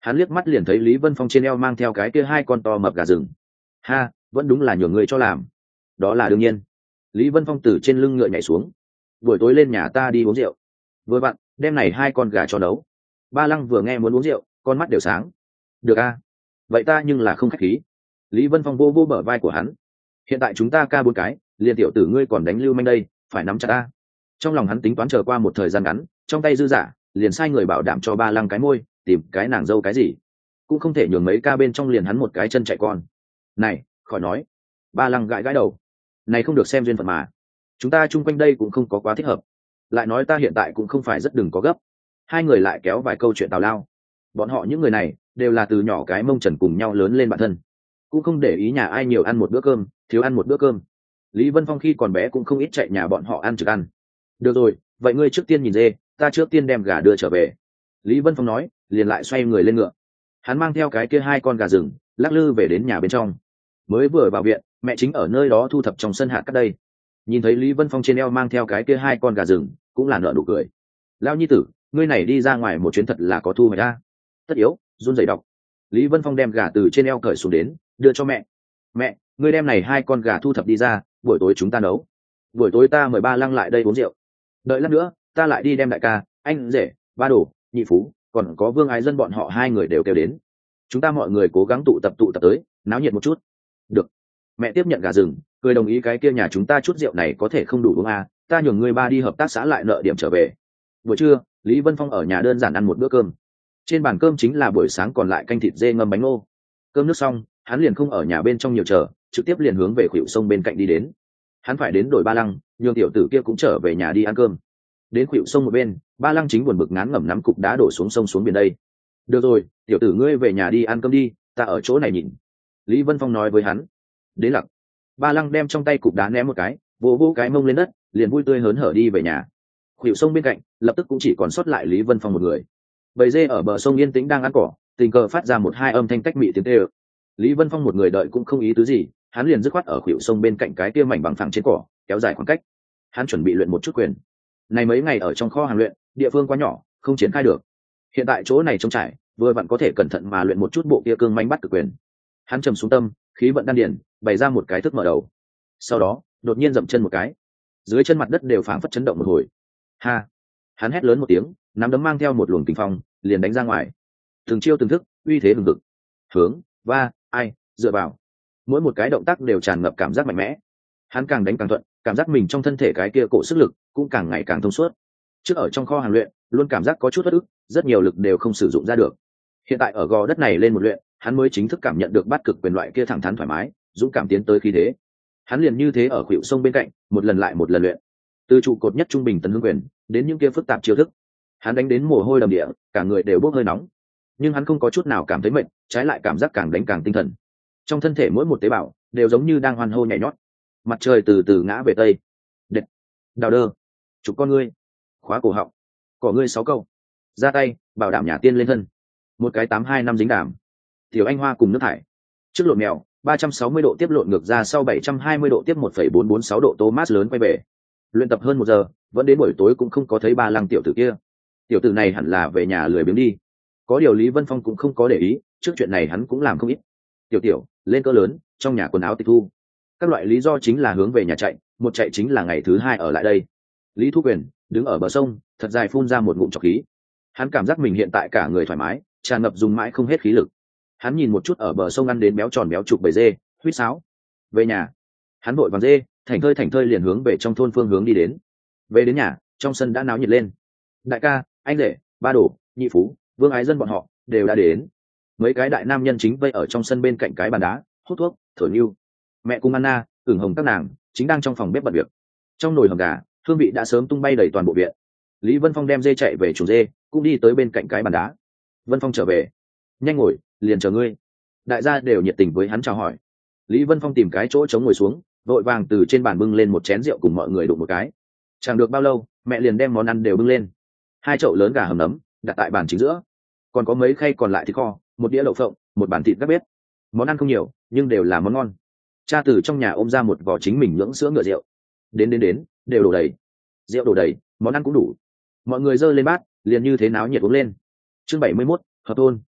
hắn liếc mắt liền thấy Lý Vân Phong trên eo mang theo cái kia hai con to mập gà rừng. Ha, vẫn đúng là nhường người cho làm. Đó là đương nhiên. Lý Vân Phong từ trên lưng ngựa nhảy xuống. Buổi tối lên nhà ta đi uống rượu. Vừa vặn, đem này hai con gà cho nấu. Ba Lăng vừa nghe muốn uống rượu, con mắt đều sáng. Được a, vậy ta nhưng là không khách khí. Lý Vân Phong vô vô bờ vai của hắn. Hiện tại chúng ta ca bốn cái, liền tiểu tử ngươi còn đánh lưu manh đây, phải nắm chặt ta. Trong lòng hắn tính toán chờ qua một thời gian ngắn, trong tay dư giả, liền sai người bảo đảm cho Ba Lăng cái môi, tìm cái nàng dâu cái gì, cũng không thể nhường mấy ca bên trong liền hắn một cái chân chạy con. Này, khỏi nói. Ba Lăng gãi gãi đầu. Này không được xem duyên phận mà. Chúng ta chung quanh đây cũng không có quá thích hợp. Lại nói ta hiện tại cũng không phải rất đừng có gấp. Hai người lại kéo vài câu chuyện tào lao. Bọn họ những người này đều là từ nhỏ cái mông trần cùng nhau lớn lên bản thân, cũng không để ý nhà ai nhiều ăn một bữa cơm, thiếu ăn một bữa cơm. Lý Vân Phong khi còn bé cũng không ít chạy nhà bọn họ ăn trực ăn. Được rồi, vậy ngươi trước tiên nhìn dê, ta trước tiên đem gà đưa trở về. Lý Vân Phong nói, liền lại xoay người lên ngựa. Hắn mang theo cái kia hai con gà rừng, lắc lư về đến nhà bên trong. Mới vừa vào viện, mẹ chính ở nơi đó thu thập trong sân hạt cắt đây. Nhìn thấy Lý Vân Phong trên eo mang theo cái kia hai con gà rừng, cũng là nở nụ cười. Lao nhi tử, ngươi này đi ra ngoài một chuyến thật là có thu hoạch a. Tất yếu, run rẩy đọc. Lý Vân Phong đem gà từ trên eo cởi xuống đến, đưa cho mẹ. Mẹ, ngươi đem này hai con gà thu thập đi ra, buổi tối chúng ta nấu. Buổi tối ta mời Ba Lăng lại đây uống rượu. Đợi lát nữa, ta lại đi đem đại ca, anh rể, ba đồ, nhị phú, còn có Vương Ái Dân bọn họ hai người đều kêu đến. Chúng ta mọi người cố gắng tụ tập tụ tập tới, náo nhiệt một chút. Được. Mẹ tiếp nhận gà rừng, cười đồng ý cái kia nhà chúng ta chút rượu này có thể không đủ uống à, ta nhường ngươi ba đi hợp tác xã lại nợ điểm trở về. Buổi trưa, Lý Vân Phong ở nhà đơn giản ăn một bữa cơm. Trên bàn cơm chính là buổi sáng còn lại canh thịt dê ngâm bánh ngô. Cơm nước xong, hắn liền không ở nhà bên trong nhiều chờ, trực tiếp liền hướng về khuỷu sông bên cạnh đi đến. Hắn phải đến đổi Ba Lăng, nhường tiểu tử kia cũng trở về nhà đi ăn cơm. Đến khuỷu sông một bên, Ba Lăng chính buồn bực ngán ngẩm nắm cục đá đổ xuống sông xuống biển đây. Được rồi, tiểu tử ngươi về nhà đi ăn cơm đi, ta ở chỗ này nhìn. Lý Vân Phong nói với hắn. Đến lặc. Ba Lăng đem trong tay cục đá ném một cái, vỗ vỗ cái mông lên đất, liền vui tươi hớn hở đi về nhà. Khuỷu sông bên cạnh, lập tức cũng chỉ còn sót lại Lý Vân Phong một người. Bầy dê ở bờ sông yên tĩnh đang ăn cỏ, tình cờ phát ra một hai âm thanh cách mị tiếng tê ơ. Lý Vân Phong một người đợi cũng không ý tứ gì, hắn liền dứt khoát ở khuỷu sông bên cạnh cái kia mảnh bằng phẳng trên cỏ, kéo dài khoảng cách. Hắn chuẩn bị luyện một chút quyền. Này mấy ngày ở trong kho hàng luyện, địa phương quá nhỏ, không triển khai được. Hiện tại chỗ này trống trải, vừa vặn có thể cẩn thận mà luyện một chút bộ kia cương mãnh bắt cực quyền. Hắn trầm xuống tâm, khí vận đan điền, bày ra một cái thức mở đầu. Sau đó, đột nhiên dậm chân một cái. Dưới chân mặt đất đều phảng phất chấn động một hồi. Ha! Hắn hét lớn một tiếng, nắm đấm mang theo một luồng kinh phong, liền đánh ra ngoài. Từng chiêu từng thức, uy thế hừng hực. Hướng, va, ai, dựa vào. Mỗi một cái động tác đều tràn ngập cảm giác mạnh mẽ. Hắn càng đánh càng thuận, cảm giác mình trong thân thể cái kia cổ sức lực cũng càng ngày càng thông suốt. Trước ở trong kho hàng luyện, luôn cảm giác có chút bất ức, rất nhiều lực đều không sử dụng ra được. Hiện tại ở gò đất này lên một luyện, hắn mới chính thức cảm nhận được bắt cực quyền loại kia thẳng thắn thoải mái, dũng cảm tiến tới khí thế. Hắn liền như thế ở khuỷu sông bên cạnh, một lần lại một lần luyện. Từ trụ cột nhất trung bình tấn hương quyền, đến những kia phức tạp chiêu thức, hắn đánh đến mồ hôi đầm địa, cả người đều bốc hơi nóng. Nhưng hắn không có chút nào cảm thấy mệt, trái lại cảm giác càng đánh càng tinh thần. Trong thân thể mỗi một tế bào đều giống như đang hoan hô nhảy nhót. Mặt trời từ từ ngã về tây. Đệt, đào đơ, chụp con ngươi, khóa cổ họng, cỏ ngươi sáu câu, ra tay, bảo đảm nhà tiên lên thân. Một cái tám hai năm dính đảm. Tiểu anh hoa cùng nước thải. Trước lộn mèo, ba trăm sáu mươi độ tiếp lộn ngược ra sau bảy trăm hai mươi độ tiếp một phẩy bốn bốn sáu độ Thomas lớn quay về. Luyện tập hơn một giờ, vẫn đến buổi tối cũng không có thấy Ba Lăng tiểu tử kia. Tiểu tử này hẳn là về nhà lười biếng đi. Có điều Lý Vân Phong cũng không có để ý, trước chuyện này hắn cũng làm không ít. Tiểu tiểu, lên cỡ lớn, trong nhà quần áo tịch thu. Các loại lý do chính là hướng về nhà chạy, một chạy chính là ngày thứ hai ở lại đây. Lý Thu Quyền đứng ở bờ sông, thật dài phun ra một ngụm trọc khí. Hắn cảm giác mình hiện tại cả người thoải mái, tràn ngập dùng mãi không hết khí lực. Hắn nhìn một chút ở bờ sông ăn đến béo tròn béo trục bầy dê, huýt sáo. Về nhà. Hắn vội vàng dê, thành thơi thành thơi liền hướng về trong thôn phương hướng đi đến. Về đến nhà, trong sân đã náo nhiệt lên. Đại ca, anh rể, ba đồ, nhị phú, Vương Ái Dân bọn họ đều đã đến. Mấy cái đại nam nhân chính vây ở trong sân bên cạnh cái bàn đá, hút thuốc, thổi nưu. Mẹ cùng Anna, ửng hồng các nàng chính đang trong phòng bếp bận việc. Trong nồi hầm gà, hương vị đã sớm tung bay đầy toàn bộ viện. Lý Vân Phong đem dê chạy về chuồng dê, cũng đi tới bên cạnh cái bàn đá. Vân Phong trở về, nhanh ngồi, liền chờ ngươi. Đại gia đều nhiệt tình với hắn chào hỏi. Lý Vân Phong tìm cái chỗ trống ngồi xuống, vội vàng từ trên bàn bưng lên một chén rượu cùng mọi người đụng một cái. Chẳng được bao lâu, mẹ liền đem món ăn đều bưng lên. Hai chậu lớn gà hầm nấm đặt tại bàn chính giữa, còn có mấy khay còn lại thịt kho, một đĩa đậu phộng, một bàn thịt gác bếp. Món ăn không nhiều, nhưng đều là món ngon. Cha từ trong nhà ôm ra một vò chính mình nhưỡng sữa ngựa rượu. Đến đến đến, đều đổ đầy. Rượu đổ đầy, món ăn cũng đủ. Mọi người giơ lên bát, liền như thế náo nhiệt uống lên. Chương bảy mươi mốt, hợp thôn.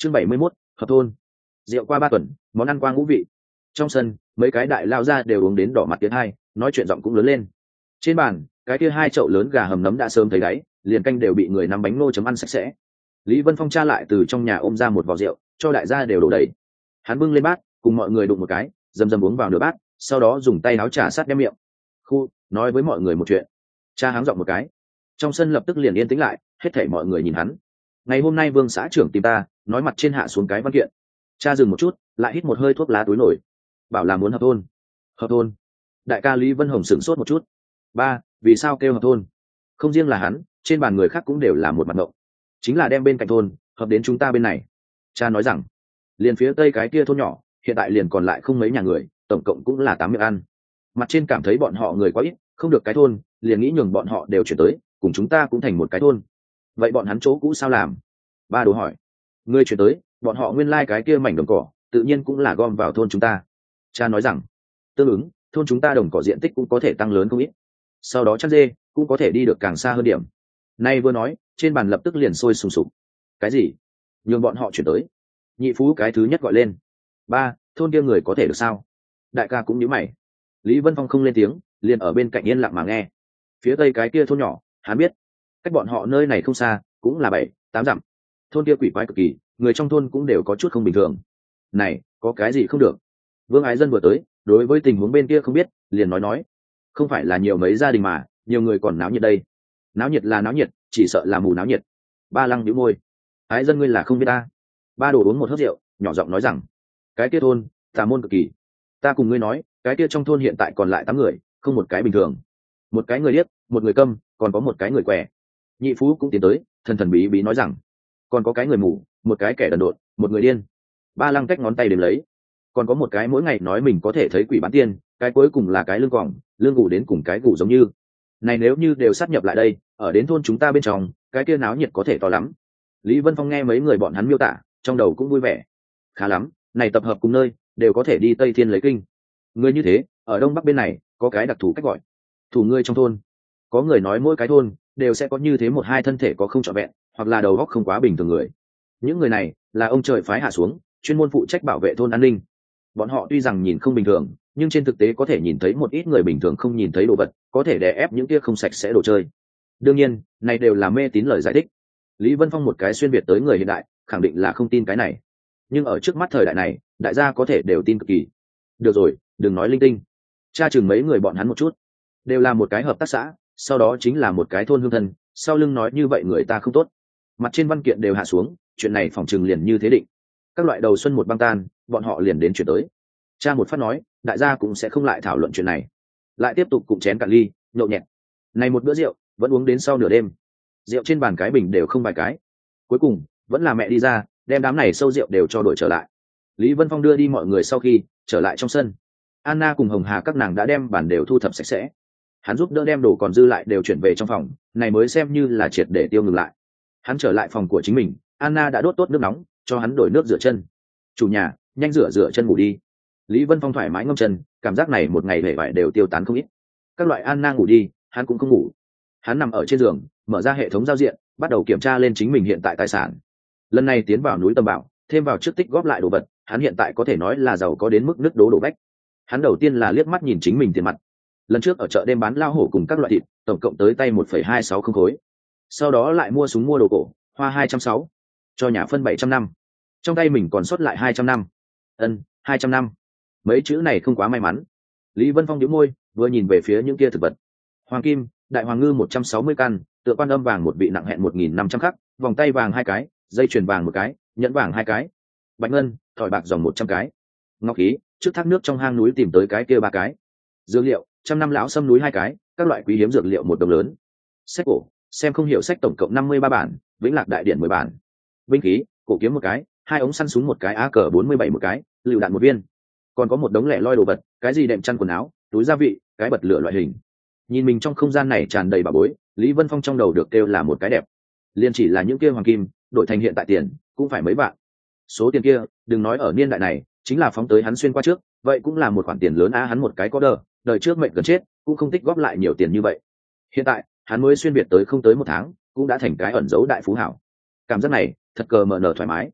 chương bảy mươi mốt, hợp thôn. Rượu qua ba tuần, món ăn qua ngũ vị. Trong sân, mấy cái đại lao ra đều uống đến đỏ mặt tiến hai, nói chuyện giọng cũng lớn lên. Trên bàn, cái kia hai chậu lớn gà hầm nấm đã sớm thấy đáy, liền canh đều bị người nắm bánh nô chấm ăn sạch sẽ. Lý Vân Phong tra lại từ trong nhà ôm ra một vò rượu, cho đại gia đều đổ đầy. Hắn bưng lên bát, cùng mọi người đụng một cái, dầm dầm uống vào nửa bát, sau đó dùng tay áo trà sát đem miệng. Khu, nói với mọi người một chuyện. Cha háng giọng một cái. Trong sân lập tức liền yên tĩnh lại, hết thảy mọi người nhìn hắn. Ngày hôm nay Vương xã trưởng tìm ta, nói mặt trên hạ xuống cái văn kiện. Cha dừng một chút, lại hít một hơi thuốc lá túi nổi, bảo là muốn hợp thôn. Hợp thôn? Đại ca Lý Vân Hồng sửng sốt một chút. Ba, vì sao kêu hợp thôn? Không riêng là hắn, trên bàn người khác cũng đều là một mặt ngộng. Chính là đem bên cạnh thôn hợp đến chúng ta bên này. Cha nói rằng, liền phía tây cái kia thôn nhỏ, hiện tại liền còn lại không mấy nhà người, tổng cộng cũng là tám miệng ăn. Mặt trên cảm thấy bọn họ người quá ít, không được cái thôn, liền nghĩ nhường bọn họ đều chuyển tới, cùng chúng ta cũng thành một cái thôn. Vậy bọn hắn chỗ cũ sao làm? Ba đồ hỏi. Ngươi chuyển tới, bọn họ nguyên lai cái kia mảnh đồng cỏ, tự nhiên cũng là gom vào thôn chúng ta. Cha nói rằng, tương ứng, thôn chúng ta đồng cỏ diện tích cũng có thể tăng lớn không ít. Sau đó chăn dê cũng có thể đi được càng xa hơn điểm. Nay vừa nói, trên bàn lập tức liền sôi sùng sục. Cái gì? Nhường bọn họ chuyển tới? Nhị phú cái thứ nhất gọi lên. Ba, thôn kia người có thể được sao? Đại ca cũng nhíu mày. Lý Vân Phong không lên tiếng, liền ở bên cạnh yên lặng mà nghe. Phía tây cái kia thôn nhỏ, hắn biết, cách bọn họ nơi này không xa, cũng là bảy, tám dặm. Thôn kia quỷ quái cực kỳ, người trong thôn cũng đều có chút không bình thường. Này, có cái gì không được? Vương Ái Dân vừa tới, đối với tình huống bên kia không biết, liền nói nói, không phải là nhiều mấy gia đình mà, nhiều người còn náo nhiệt đây. Náo nhiệt là náo nhiệt, chỉ sợ là mù náo nhiệt. Ba Lăng nhíu môi. Ái Dân ngươi là không biết ta. Ba đổ uống một hớp rượu, nhỏ giọng nói rằng, cái kia thôn, tà môn cực kỳ. Ta cùng ngươi nói, cái kia trong thôn hiện tại còn lại tám người, không một cái bình thường. Một cái người điếc, một người câm, còn có một cái người què. Nhị phú cũng tiến tới, thần thần bí bí nói rằng, còn có cái người mù, một cái kẻ đần độn, một người điên. Ba Lăng cách ngón tay đếm lấy, còn có một cái mỗi ngày nói mình có thể thấy quỷ bán tiên, cái cuối cùng là cái lưng quòng, lương gù đến cùng cái gù giống như. Này nếu như đều sát nhập lại đây, ở đến thôn chúng ta bên trong, cái kia náo nhiệt có thể to lắm. Lý Vân Phong nghe mấy người bọn hắn miêu tả, trong đầu cũng vui vẻ. Khá lắm, này tập hợp cùng nơi, đều có thể đi Tây Thiên lấy kinh. Người như thế, ở Đông Bắc bên này, có cái đặc thù cách gọi. Thủ ngươi trong thôn. Có người nói mỗi cái thôn, đều sẽ có như thế một hai thân thể có không trọn vẹn, hoặc là đầu óc không quá bình thường người. Những người này, là ông trời phái hạ xuống, chuyên môn phụ trách bảo vệ thôn an ninh. Bọn họ tuy rằng nhìn không bình thường, nhưng trên thực tế có thể nhìn thấy một ít người bình thường không nhìn thấy đồ vật, có thể đè ép những kia không sạch sẽ đồ chơi. Đương nhiên, này đều là mê tín lời giải thích. Lý Vân Phong một cái xuyên biệt tới người hiện đại, khẳng định là không tin cái này. Nhưng ở trước mắt thời đại này, đại gia có thể đều tin cực kỳ. Được rồi, đừng nói linh tinh. Cha chừng mấy người bọn hắn một chút, đều là một cái hợp tác xã, sau đó chính là một cái thôn hương thân, sau lưng nói như vậy người ta không tốt. Mặt trên văn kiện đều hạ xuống, chuyện này phòng trừng liền như thế định. Các loại đầu xuân một băng tan, bọn họ liền đến chuyển tới. Cha một phát nói, đại gia cũng sẽ không lại thảo luận chuyện này, lại tiếp tục cụm chén cạn ly, nhậu nhẹt. Này một bữa rượu vẫn uống đến sau nửa đêm, rượu trên bàn cái bình đều không vài cái. Cuối cùng vẫn là mẹ đi ra, đem đám này sâu rượu đều cho đổi trở lại. Lý Vân Phong đưa đi mọi người sau khi trở lại trong sân, Anna cùng Hồng Hà các nàng đã đem bàn đều thu thập sạch sẽ. Hắn giúp đỡ đem đồ còn dư lại đều chuyển về trong phòng, này mới xem như là triệt để tiêu ngừng lại. Hắn trở lại phòng của chính mình, Anna đã đốt tốt nước nóng, cho hắn đổi nước rửa chân. Chủ nhà, nhanh rửa rửa chân ngủ đi. Lý Vân Phong thoải mái ngâm chân, cảm giác này một ngày vẻ vải đều tiêu tán không ít. Các loại Anna ngủ đi, hắn cũng không ngủ. Hắn nằm ở trên giường, mở ra hệ thống giao diện, bắt đầu kiểm tra lên chính mình hiện tại tài sản. Lần này tiến vào núi Tầm Bảo, thêm vào trước tích góp lại đồ vật, hắn hiện tại có thể nói là giàu có đến mức nứt đố đổ vách. Hắn đầu tiên là liếc mắt nhìn chính mình tiền mặt. Lần trước ở chợ đêm bán lao hổ cùng các loại thịt, tổng cộng tới tay một phẩy hai sáu không khối. Sau đó lại mua súng mua đồ cổ, hoa hai trăm sáu, cho nhà phân bảy trăm năm. Trong tay mình còn sót lại hai trăm năm. Ân, hai trăm năm. Mấy chữ này không quá may mắn. Lý Vân Phong nhíu môi, vừa nhìn về phía những kia thực vật. Hoàng kim, đại hoàng ngư một trăm sáu mươi căn, tựa quan âm vàng một vị nặng hẹn một nghìn năm trăm khắc, vòng tay vàng hai cái, dây chuyền vàng một cái, nhẫn vàng hai cái. Bạch ngân, thỏi bạc dòng một trăm cái. Ngọc khí, trước thác nước trong hang núi tìm tới cái kia ba cái. Dược liệu, trăm năm lão sâm núi hai cái, các loại quý hiếm dược liệu một đồng lớn. Sách cổ, xem không hiểu sách tổng cộng năm mươi ba bản, Vĩnh Lạc đại điển mười bản. Binh khí, cổ kiếm một cái, hai ống săn súng một cái, a cờ bốn mươi bảy một cái, lựu đạn một viên. Còn có một đống lẻ loi đồ vật, cái gì đệm chăn quần áo, túi gia vị, cái bật lửa loại hình. Nhìn mình trong không gian này tràn đầy bảo bối, Lý Vân Phong trong đầu được kêu là một cái đẹp. Liên chỉ là những kia hoàng kim, đổi thành hiện tại tiền, cũng phải mấy vạn. Số tiền kia, đừng nói ở niên đại này, chính là phóng tới hắn xuyên qua trước, vậy cũng là một khoản tiền lớn a. Hắn một cái có đờ, đời trước mệnh gần chết, cũng không tích góp lại nhiều tiền như vậy. Hiện tại, hắn mới xuyên việt tới không tới một tháng, cũng đã thành cái ẩn dấu đại phú hảo. Cảm giác này, thật cờ mở nở thoải mái.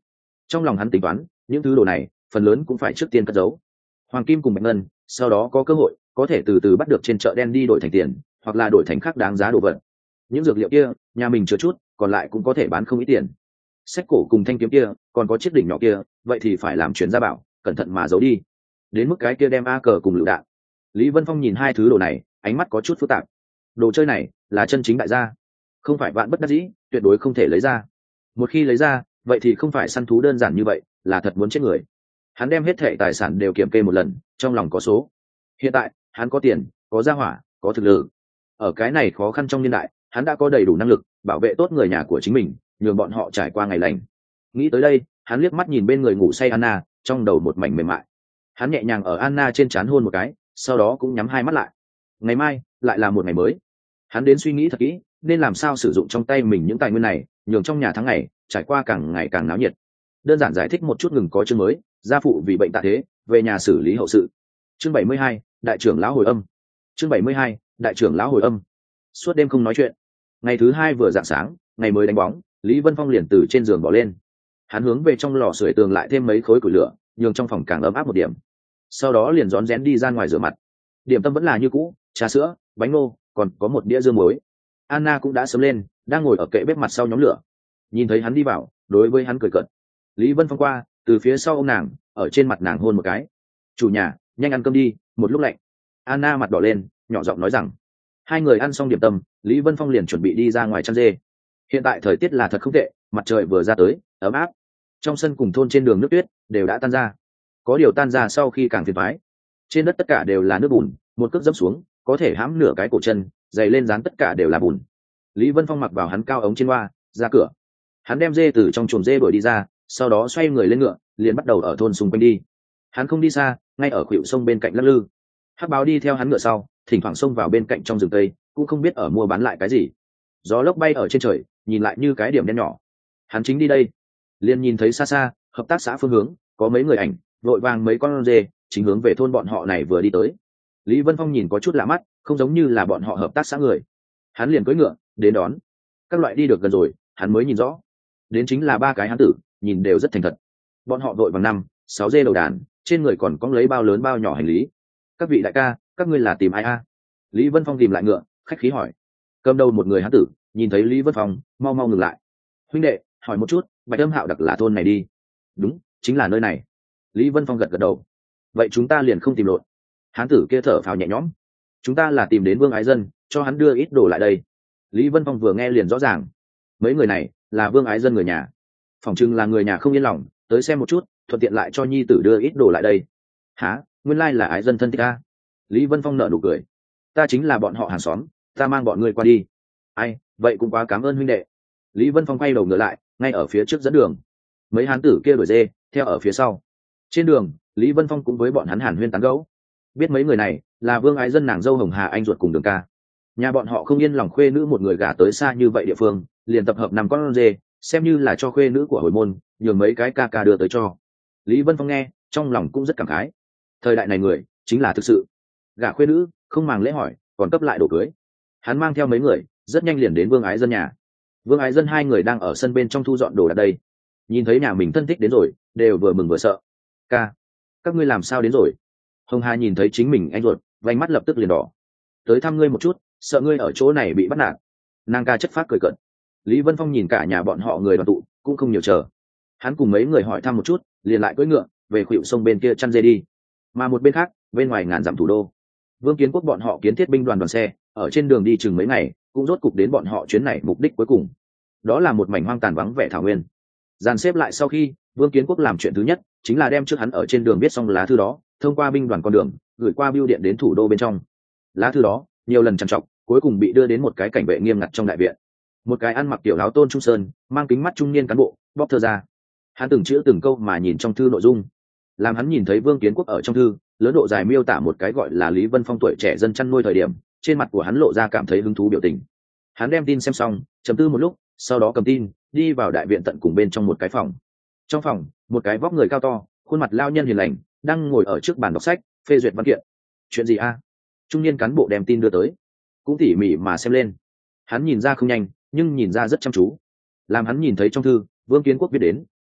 Trong lòng hắn tính toán, những thứ đồ này phần lớn cũng phải trước tiên cất giấu. Hoàng kim cùng bạch ngân, sau đó có cơ hội có thể từ từ bắt được trên chợ đen đi đổi thành tiền, hoặc là đổi thành khác đáng giá đồ vật. Những dược liệu kia nhà mình chứa chút, còn lại cũng có thể bán không ít tiền. Sách cổ cùng thanh kiếm kia, còn có chiếc đỉnh nhỏ kia, vậy thì phải làm chuyển gia bảo, cẩn thận mà giấu đi. Đến mức cái kia đem a cờ cùng lựu đạn. Lý Vân Phong nhìn hai thứ đồ này, ánh mắt có chút phức tạp. Đồ chơi này là chân chính đại gia, không phải vạn bất đắc dĩ, tuyệt đối không thể lấy ra. Một khi lấy ra, vậy thì không phải săn thú đơn giản như vậy, là thật muốn chết người. Hắn đem hết thệ tài sản đều kiểm kê một lần, trong lòng có số. Hiện tại hắn có tiền, có gia hỏa, có thực lực. Ở cái này khó khăn trong niên đại, hắn đã có đầy đủ năng lực bảo vệ tốt người nhà của chính mình, nhường bọn họ trải qua ngày lành. Nghĩ tới đây, hắn liếc mắt nhìn bên người ngủ say Anna, trong đầu một mảnh mềm mại. Hắn nhẹ nhàng ở Anna trên trán hôn một cái, sau đó cũng nhắm hai mắt lại. Ngày mai lại là một ngày mới. Hắn đến suy nghĩ thật kỹ, nên làm sao sử dụng trong tay mình những tài nguyên này, nhường trong nhà tháng ngày trải qua càng ngày càng náo nhiệt. Đơn giản giải thích một chút ngừng có chương mới, gia phụ vì bệnh tạ thế, về nhà xử lý hậu sự. Chương bảy mươi hai, đại trưởng lão hồi âm. Chương bảy mươi hai, đại trưởng lão hồi âm. Suốt đêm không nói chuyện. Ngày thứ hai vừa rạng sáng, ngày mới đánh bóng, Lý Vân Phong liền từ trên giường bỏ lên. Hắn hướng về trong lò sưởi tường lại thêm mấy khối củi lửa, nhường trong phòng càng ấm áp một điểm. Sau đó liền rón rén đi ra ngoài rửa mặt. Điểm tâm vẫn là như cũ, trà sữa, bánh ngô, còn có một đĩa dưa muối. Anna cũng đã sớm lên, đang ngồi ở kệ bếp mặt sau nhóm lửa. Nhìn thấy hắn đi vào, đối với hắn cười cợt. Lý Vân Phong qua, từ phía sau ông nàng, ở trên mặt nàng hôn một cái. Chủ nhà, nhanh ăn cơm đi, một lúc lạnh. Anna mặt đỏ lên, nhỏ giọng nói rằng. Hai người ăn xong điểm tâm, Lý Vân Phong liền chuẩn bị đi ra ngoài chăn dê. Hiện tại thời tiết là thật không tệ, mặt trời vừa ra tới, ấm áp. Trong sân cùng thôn trên đường nước tuyết đều đã tan ra. Có điều tan ra sau khi càng phiền toái. Trên đất tất cả đều là nước bùn, một cước dẫm xuống, có thể hãm nửa cái cổ chân, giày lên dán tất cả đều là bùn. Lý Vân Phong mặc vào hắn cao ống trên loa, ra cửa. Hắn đem dê từ trong chuồng dê đuổi đi ra, sau đó xoay người lên ngựa, liền bắt đầu ở thôn xung quanh đi. Hắn không đi xa, ngay ở khuỷu sông bên cạnh lắc lư. Hắc báo đi theo hắn ngựa sau, thỉnh thoảng xông vào bên cạnh trong rừng cây, cũng không biết ở mua bán lại cái gì. Gió lốc bay ở trên trời, nhìn lại như cái điểm đen nhỏ. Hắn chính đi đây, liền nhìn thấy xa xa, hợp tác xã phương hướng, có mấy người ảnh, vội vàng mấy con dê, chính hướng về thôn bọn họ này vừa đi tới. Lý Vân Phong nhìn có chút lạ mắt, không giống như là bọn họ hợp tác xã người. Hắn liền cưỡi ngựa đến đón. Các loại đi được gần rồi, hắn mới nhìn rõ, đến chính là ba cái hán tử, nhìn đều rất thành thật. Bọn họ vội vàng năm sáu dê đầu đàn, trên người còn có lấy bao lớn bao nhỏ hành lý. Các vị đại ca, các ngươi là tìm ai a? Lý Vân Phong tìm lại ngựa, khách khí hỏi. Cầm đầu một người hán tử, nhìn thấy Lý Vân Phong, mau mau ngừng lại. Huynh đệ, hỏi một chút, Bạch Âm Hạo đặc là thôn này đi? Đúng, chính là nơi này. Lý Vân Phong gật gật đầu. Vậy chúng ta liền không tìm lộn. Hán tử kia thở phào nhẹ nhõm. Chúng ta là tìm đến Vương Ái Dân, cho hắn đưa ít đồ lại đây. Lý Vân Phong vừa nghe liền rõ ràng, mấy người này là Vương Ái Dân người nhà. Phỏng chừng là người nhà không yên lòng, tới xem một chút, thuận tiện lại cho nhi tử đưa ít đồ lại đây. Hả, nguyên lai là Ái Dân thân thích ta. Lý Vân Phong nở nụ cười. Ta chính là bọn họ hàng xóm, ta mang bọn ngươi qua đi. Ai, vậy cũng quá cảm ơn huynh đệ. Lý Vân Phong quay đầu ngựa lại, ngay ở phía trước dẫn đường. Mấy hán tử kia đuổi dê, theo ở phía sau. Trên đường, Lý Vân Phong cũng với bọn hắn hàn huyên tán gẫu. Biết mấy người này là Vương Ái Dân nàng dâu Hồng Hà anh ruột cùng Đường ca. Nhà bọn họ không yên lòng khuê nữ một người gả tới xa như vậy địa phương, liền tập hợp năm con dê, xem như là cho khuê nữ của hồi môn, nhường mấy cái ca ca đưa tới cho. Lý Vân Phong nghe, trong lòng cũng rất cảm khái. Thời đại này người chính là thực sự gả khuê nữ, không màng lễ hỏi, còn cấp lại đồ cưới. Hắn mang theo mấy người, rất nhanh liền đến Vương Ái Dân nhà. Vương Ái Dân hai người đang ở sân bên trong thu dọn đồ đạc đây. Nhìn thấy nhà mình thân thích đến rồi, đều vừa mừng vừa sợ. Ca, các ngươi làm sao đến rồi? Hồng Hà nhìn thấy chính mình anh ruột, vành mắt lập tức liền đỏ. Tới thăm ngươi một chút, sợ ngươi ở chỗ này bị bắt nạt. Nàng ca chất phác cười cợt. Lý Vân Phong nhìn cả nhà bọn họ người đoàn tụ, cũng không nhiều chờ. Hắn cùng mấy người hỏi thăm một chút, liền lại cưỡi ngựa về khuỷu sông bên kia chăn dê đi. Mà một bên khác, bên ngoài ngàn dặm thủ đô, Vương Kiến Quốc bọn họ kiến thiết binh đoàn đoàn xe, ở trên đường đi chừng mấy ngày, cũng rốt cục đến bọn họ chuyến này mục đích cuối cùng. Đó là một mảnh hoang tàn vắng vẻ thảo nguyên. Dàn xếp lại sau khi, Vương Kiến Quốc làm chuyện thứ nhất chính là đem trước hắn ở trên đường viết xong lá thư đó, thông qua binh đoàn con đường, gửi qua bưu điện đến thủ đô bên trong. Lá thư đó nhiều lần trằn trọc, cuối cùng bị đưa đến một cái cảnh vệ nghiêm ngặt trong đại viện. Một cái ăn mặc tiểu áo tôn trung sơn, mang kính mắt trung niên cán bộ, bóc thơ ra. Hắn từng chữ từng câu mà nhìn trong thư nội dung. Làm hắn nhìn thấy Vương Kiến Quốc ở trong thư, lớn độ dài miêu tả một cái gọi là Lý Vân Phong tuổi trẻ dân chăn nuôi thời điểm, trên mặt của hắn lộ ra cảm thấy hứng thú biểu tình. Hắn đem tin xem xong, trầm tư một lúc, sau đó cầm tin, đi vào đại viện tận cùng bên trong một cái phòng. Trong phòng, một cái vóc người cao to, khuôn mặt lao nhân hiền lành, đang ngồi ở trước bàn đọc sách, phê duyệt văn kiện. Chuyện gì a? Trung niên cán bộ đem tin đưa tới, cũng tỉ mỉ mà xem lên. Hắn nhìn ra không nhanh, nhưng nhìn ra rất chăm chú. Làm hắn nhìn thấy trong thư, Vương Kiến Quốc viết đến,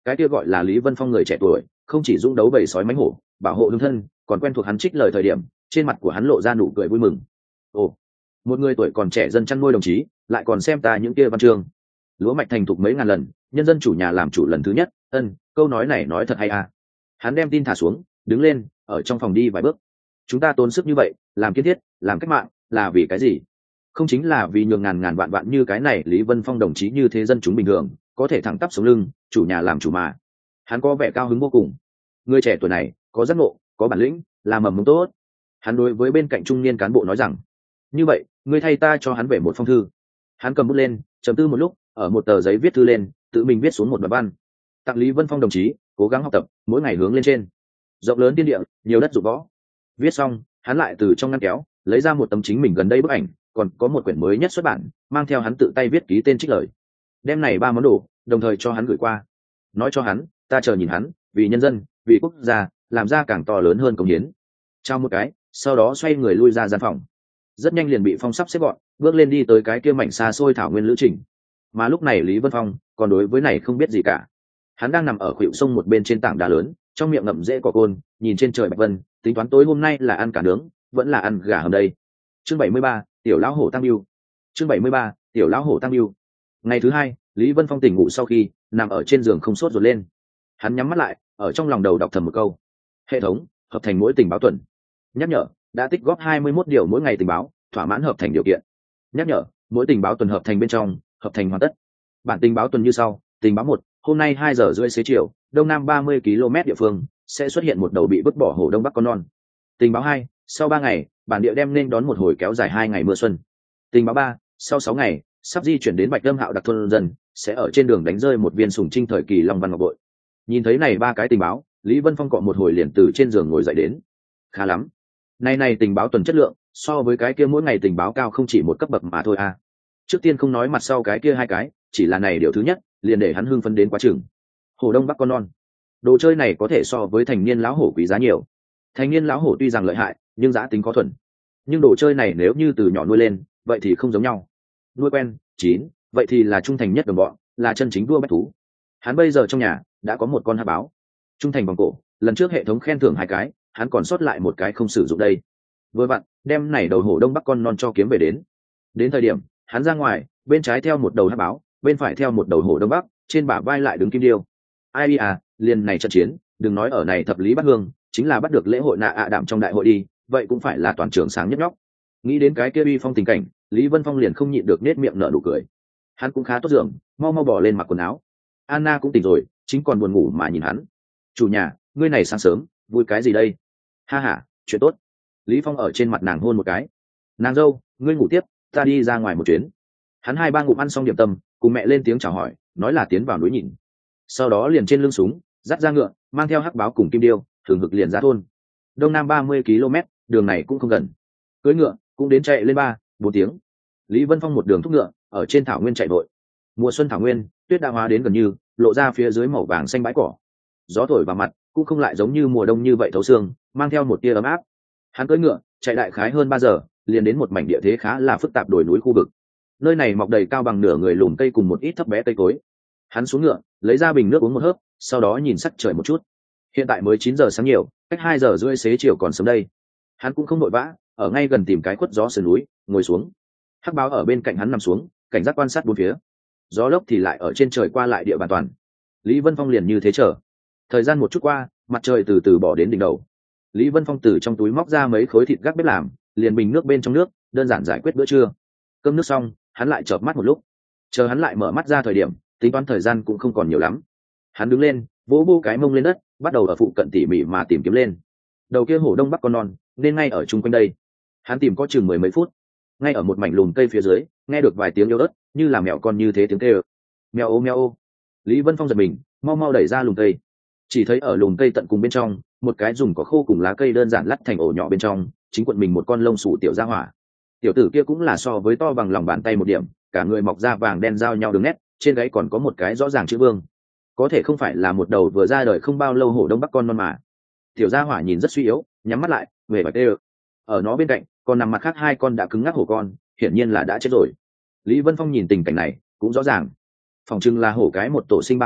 cái kia gọi là Lý Vân Phong người trẻ tuổi không chỉ dũng đấu bầy sói mánh hổ bảo hộ hương thân, còn quen thuộc hắn trích lời thời điểm trên mặt của hắn lộ ra nụ cười vui mừng. Ồ, một người tuổi còn trẻ dân chăn nuôi đồng chí lại còn xem ta những kia văn chương. Lúa mạch thành thục mấy ngàn lần, nhân dân chủ nhà làm chủ lần thứ nhất. Ân, câu nói này nói thật hay à. Hắn đem tin thả xuống, đứng lên, ở trong phòng đi vài bước. Chúng ta tốn sức như vậy làm kiến thiết, làm cách mạng là vì cái gì? Không chính là vì nhường ngàn ngàn vạn vạn như cái này Lý Vân Phong đồng chí như thế dân chúng bình thường có thể thẳng tắp sống lưng, chủ nhà làm chủ mà. Hắn có vẻ cao hứng vô cùng. Người trẻ tuổi này có giác ngộ, có bản lĩnh, là mầm mống tốt. Hắn đối với bên cạnh trung niên cán bộ nói rằng, như vậy ngươi thay ta cho hắn về một phong thư. Hắn cầm bút lên, trầm tư một lúc, ở một tờ giấy viết thư lên, tự mình viết xuống một đoạn văn. Tặng Lý Vân Phong đồng chí cố gắng học tập, mỗi ngày hướng lên trên, rộng lớn thiên địa, nhiều đất dụng võ. Viết xong, hắn lại từ trong ngăn kéo lấy ra một tấm chính mình gần đây bức ảnh, còn có một quyển mới nhất xuất bản, mang theo hắn tự tay viết ký tên trích lời. Đem này ba món đồ đồng thời cho hắn gửi qua, nói cho hắn ta chờ nhìn hắn vì nhân dân, vì quốc gia làm ra càng to lớn hơn công hiến. Trao một cái, sau đó xoay người lui ra gian phòng. Rất nhanh liền bị Phong sắp xếp gọn, bước lên đi tới cái kia mảnh xa xôi thảo nguyên lữ trình. Mà lúc này Lý Vân Phong còn đối với này không biết gì cả. Hắn đang nằm ở khuỷu sông một bên trên tảng đá lớn, trong miệng ngậm rễ cỏ côn, nhìn trên trời bạch vân, tính toán tối hôm nay là ăn cả nướng vẫn là ăn gà hầm đây. Chương bảy mươi ba, tiểu lão hổ tăng lưu. Chương bảy mươi ba, tiểu lão hổ tăng lưu. Ngày thứ hai, Lý Vân Phong tỉnh ngủ sau khi nằm ở trên giường không sốt ruột lên. Hắn nhắm mắt lại, ở trong lòng đầu đọc thầm một câu: hệ thống hợp thành mỗi tình báo tuần. Nhắc nhở đã tích góp hai mươi mốt điều mỗi ngày tình báo, thỏa mãn hợp thành điều kiện. Nhắc nhở mỗi tình báo tuần hợp thành bên trong, hợp thành hoàn tất. Bản tình báo tuần như sau: tình báo một, hôm nay hai giờ rưỡi xế chiều, đông nam ba mươi ki lô mét địa phương sẽ xuất hiện một đầu bị vứt bỏ hổ đông bắc con non. Tình báo hai, sau ba ngày bản địa đem nên đón một hồi kéo dài hai ngày mưa xuân. Tình báo ba, sau sáu ngày sắp di chuyển đến Bạch Lâm Hạo đặc thôn dân sẽ ở trên đường đánh rơi một viên sùng trinh thời kỳ long văn ngọc bội. Nhìn thấy này ba cái tình báo, Lý Vân Phong cọ một hồi liền từ trên giường ngồi dậy đến. Khá lắm, này này tình báo tuần chất lượng so với cái kia mỗi ngày tình báo cao không chỉ một cấp bậc mà thôi à. Trước tiên không nói mặt sau cái kia hai cái, chỉ là này điều thứ nhất liền để hắn hưng phấn đến quá chừng. Hổ đông bắc con non, đồ chơi này có thể so với thành niên lão hổ quý giá nhiều. Thành niên lão hổ tuy rằng lợi hại nhưng giá tính có thuần, nhưng đồ chơi này nếu như từ nhỏ nuôi lên vậy thì không giống nhau. Nuôi quen chín vậy thì là trung thành nhất đồng bọn, là chân chính vua bách thú. Hắn bây giờ trong nhà đã có một con hắc báo trung thành vòng cổ, lần trước hệ thống khen thưởng hai cái, hắn còn sót lại một cái không sử dụng đây. Vừa vặn đem này đầu hổ đông bắc con non cho kiếm về đến. Đến thời điểm hắn ra ngoài, bên trái theo một đầu hắc báo, bên phải theo một đầu hổ đông bắc, trên bả vai lại đứng kim điêu. Ai à, liền này trận chiến, đừng nói ở này thập lý bắt hương, chính là bắt được lễ hội nạ ạ đạm trong đại hội đi, vậy cũng phải là toàn trường sáng nhất nhóc. Nghĩ đến cái kia uy phong tình cảnh, Lý Vân Phong liền không nhịn được nết miệng nở nụ cười. Hắn cũng khá tốt giường, mau mau bỏ lên mặc quần áo. Anna cũng tỉnh rồi, chính còn buồn ngủ mà nhìn hắn. Chủ nhà, ngươi này sáng sớm vui cái gì đây? Ha ha, chuyện tốt. Lý Phong ở trên mặt nàng hôn một cái. Nàng dâu, ngươi ngủ tiếp, ta đi ra ngoài một chuyến. Hắn hai ba ngụm ăn xong điểm tâm, cùng mẹ lên tiếng chào hỏi, nói là tiến vào núi nhìn. Sau đó liền trên lưng súng dắt ra ngựa, mang theo hắc báo cùng kim điêu thường hực liền ra thôn. Đông nam ba mươi ki lô mét, đường này cũng không gần. Cưỡi ngựa cũng đến chạy lên ba bốn tiếng. Lý Vân Phong một đường thúc ngựa ở trên thảo nguyên chạy vội. Mùa xuân thảo nguyên tuyết đã hóa đến gần như lộ ra phía dưới màu vàng xanh bãi cỏ. Gió thổi vào mặt cũng không lại giống như mùa đông như vậy thấu xương, mang theo một tia ấm áp. Hắn cưỡi ngựa chạy đại khái hơn ba giờ, liền đến một mảnh địa thế khá là phức tạp đồi núi khu vực. Nơi này mọc đầy cao bằng nửa người lùm cây cùng một ít thấp bé cây cối. Hắn xuống ngựa lấy ra bình nước uống một hớp, sau đó nhìn sắc trời một chút. Hiện tại mới chín giờ sáng nhiều, cách hai giờ rưỡi xế chiều còn sớm đây. Hắn cũng không vội vã, ở ngay gần tìm cái khuất gió sườn núi ngồi xuống. Hắc báo ở bên cạnh hắn nằm xuống, cảnh giác quan sát bốn phía. Gió lốc thì lại ở trên trời qua lại địa bàn toàn. Lý Vân Phong liền như thế chờ. Thời gian một chút qua, mặt trời từ từ bỏ đến đỉnh đầu. Lý Vân Phong từ trong túi móc ra mấy khối thịt gác bếp làm, liền bình nước bên trong nước, đơn giản giải quyết bữa trưa. Cơm nước xong, hắn lại chợp mắt một lúc. Chờ hắn lại mở mắt ra thời điểm, tính toán thời gian cũng không còn nhiều lắm. Hắn đứng lên, vỗ vỗ cái mông lên đất, bắt đầu ở phụ cận tỉ mỉ mà tìm kiếm lên. Đầu kia hổ đông bắc con non nên ngay ở chung quanh đây. Hắn tìm có chừng mười mấy phút, ngay ở một mảnh lùm cây phía dưới, nghe được vài tiếng yếu ớt như là mèo con như thế tiếng kêu. Mèo ô mèo ô. Lý Vân Phong giật mình, mau mau đẩy ra lùm cây. Chỉ thấy ở lùm cây tận cùng bên trong, một cái dùng cỏ khô cùng lá cây đơn giản lắt thành ổ nhỏ bên trong, chính quận mình một con lông sủ tiểu gia hỏa. Tiểu tử kia cũng là so với to bằng lòng bàn tay một điểm, cả người mọc da vàng đen giao nhau đường nét, trên gáy còn có một cái rõ ràng chữ vương. Có thể không phải là một đầu vừa ra đời không bao lâu hổ đông bắc con non mà. Tiểu gia hỏa nhìn rất suy yếu, nhắm mắt lại, về bạch tê. Ở nó bên cạnh còn nằm mặt khác hai con đã cứng ngắc hổ con, hiển nhiên là đã chết rồi. Lý Vân Phong nhìn tình cảnh này cũng rõ ràng, phòng trưng là hổ cái một tổ sinh ba con,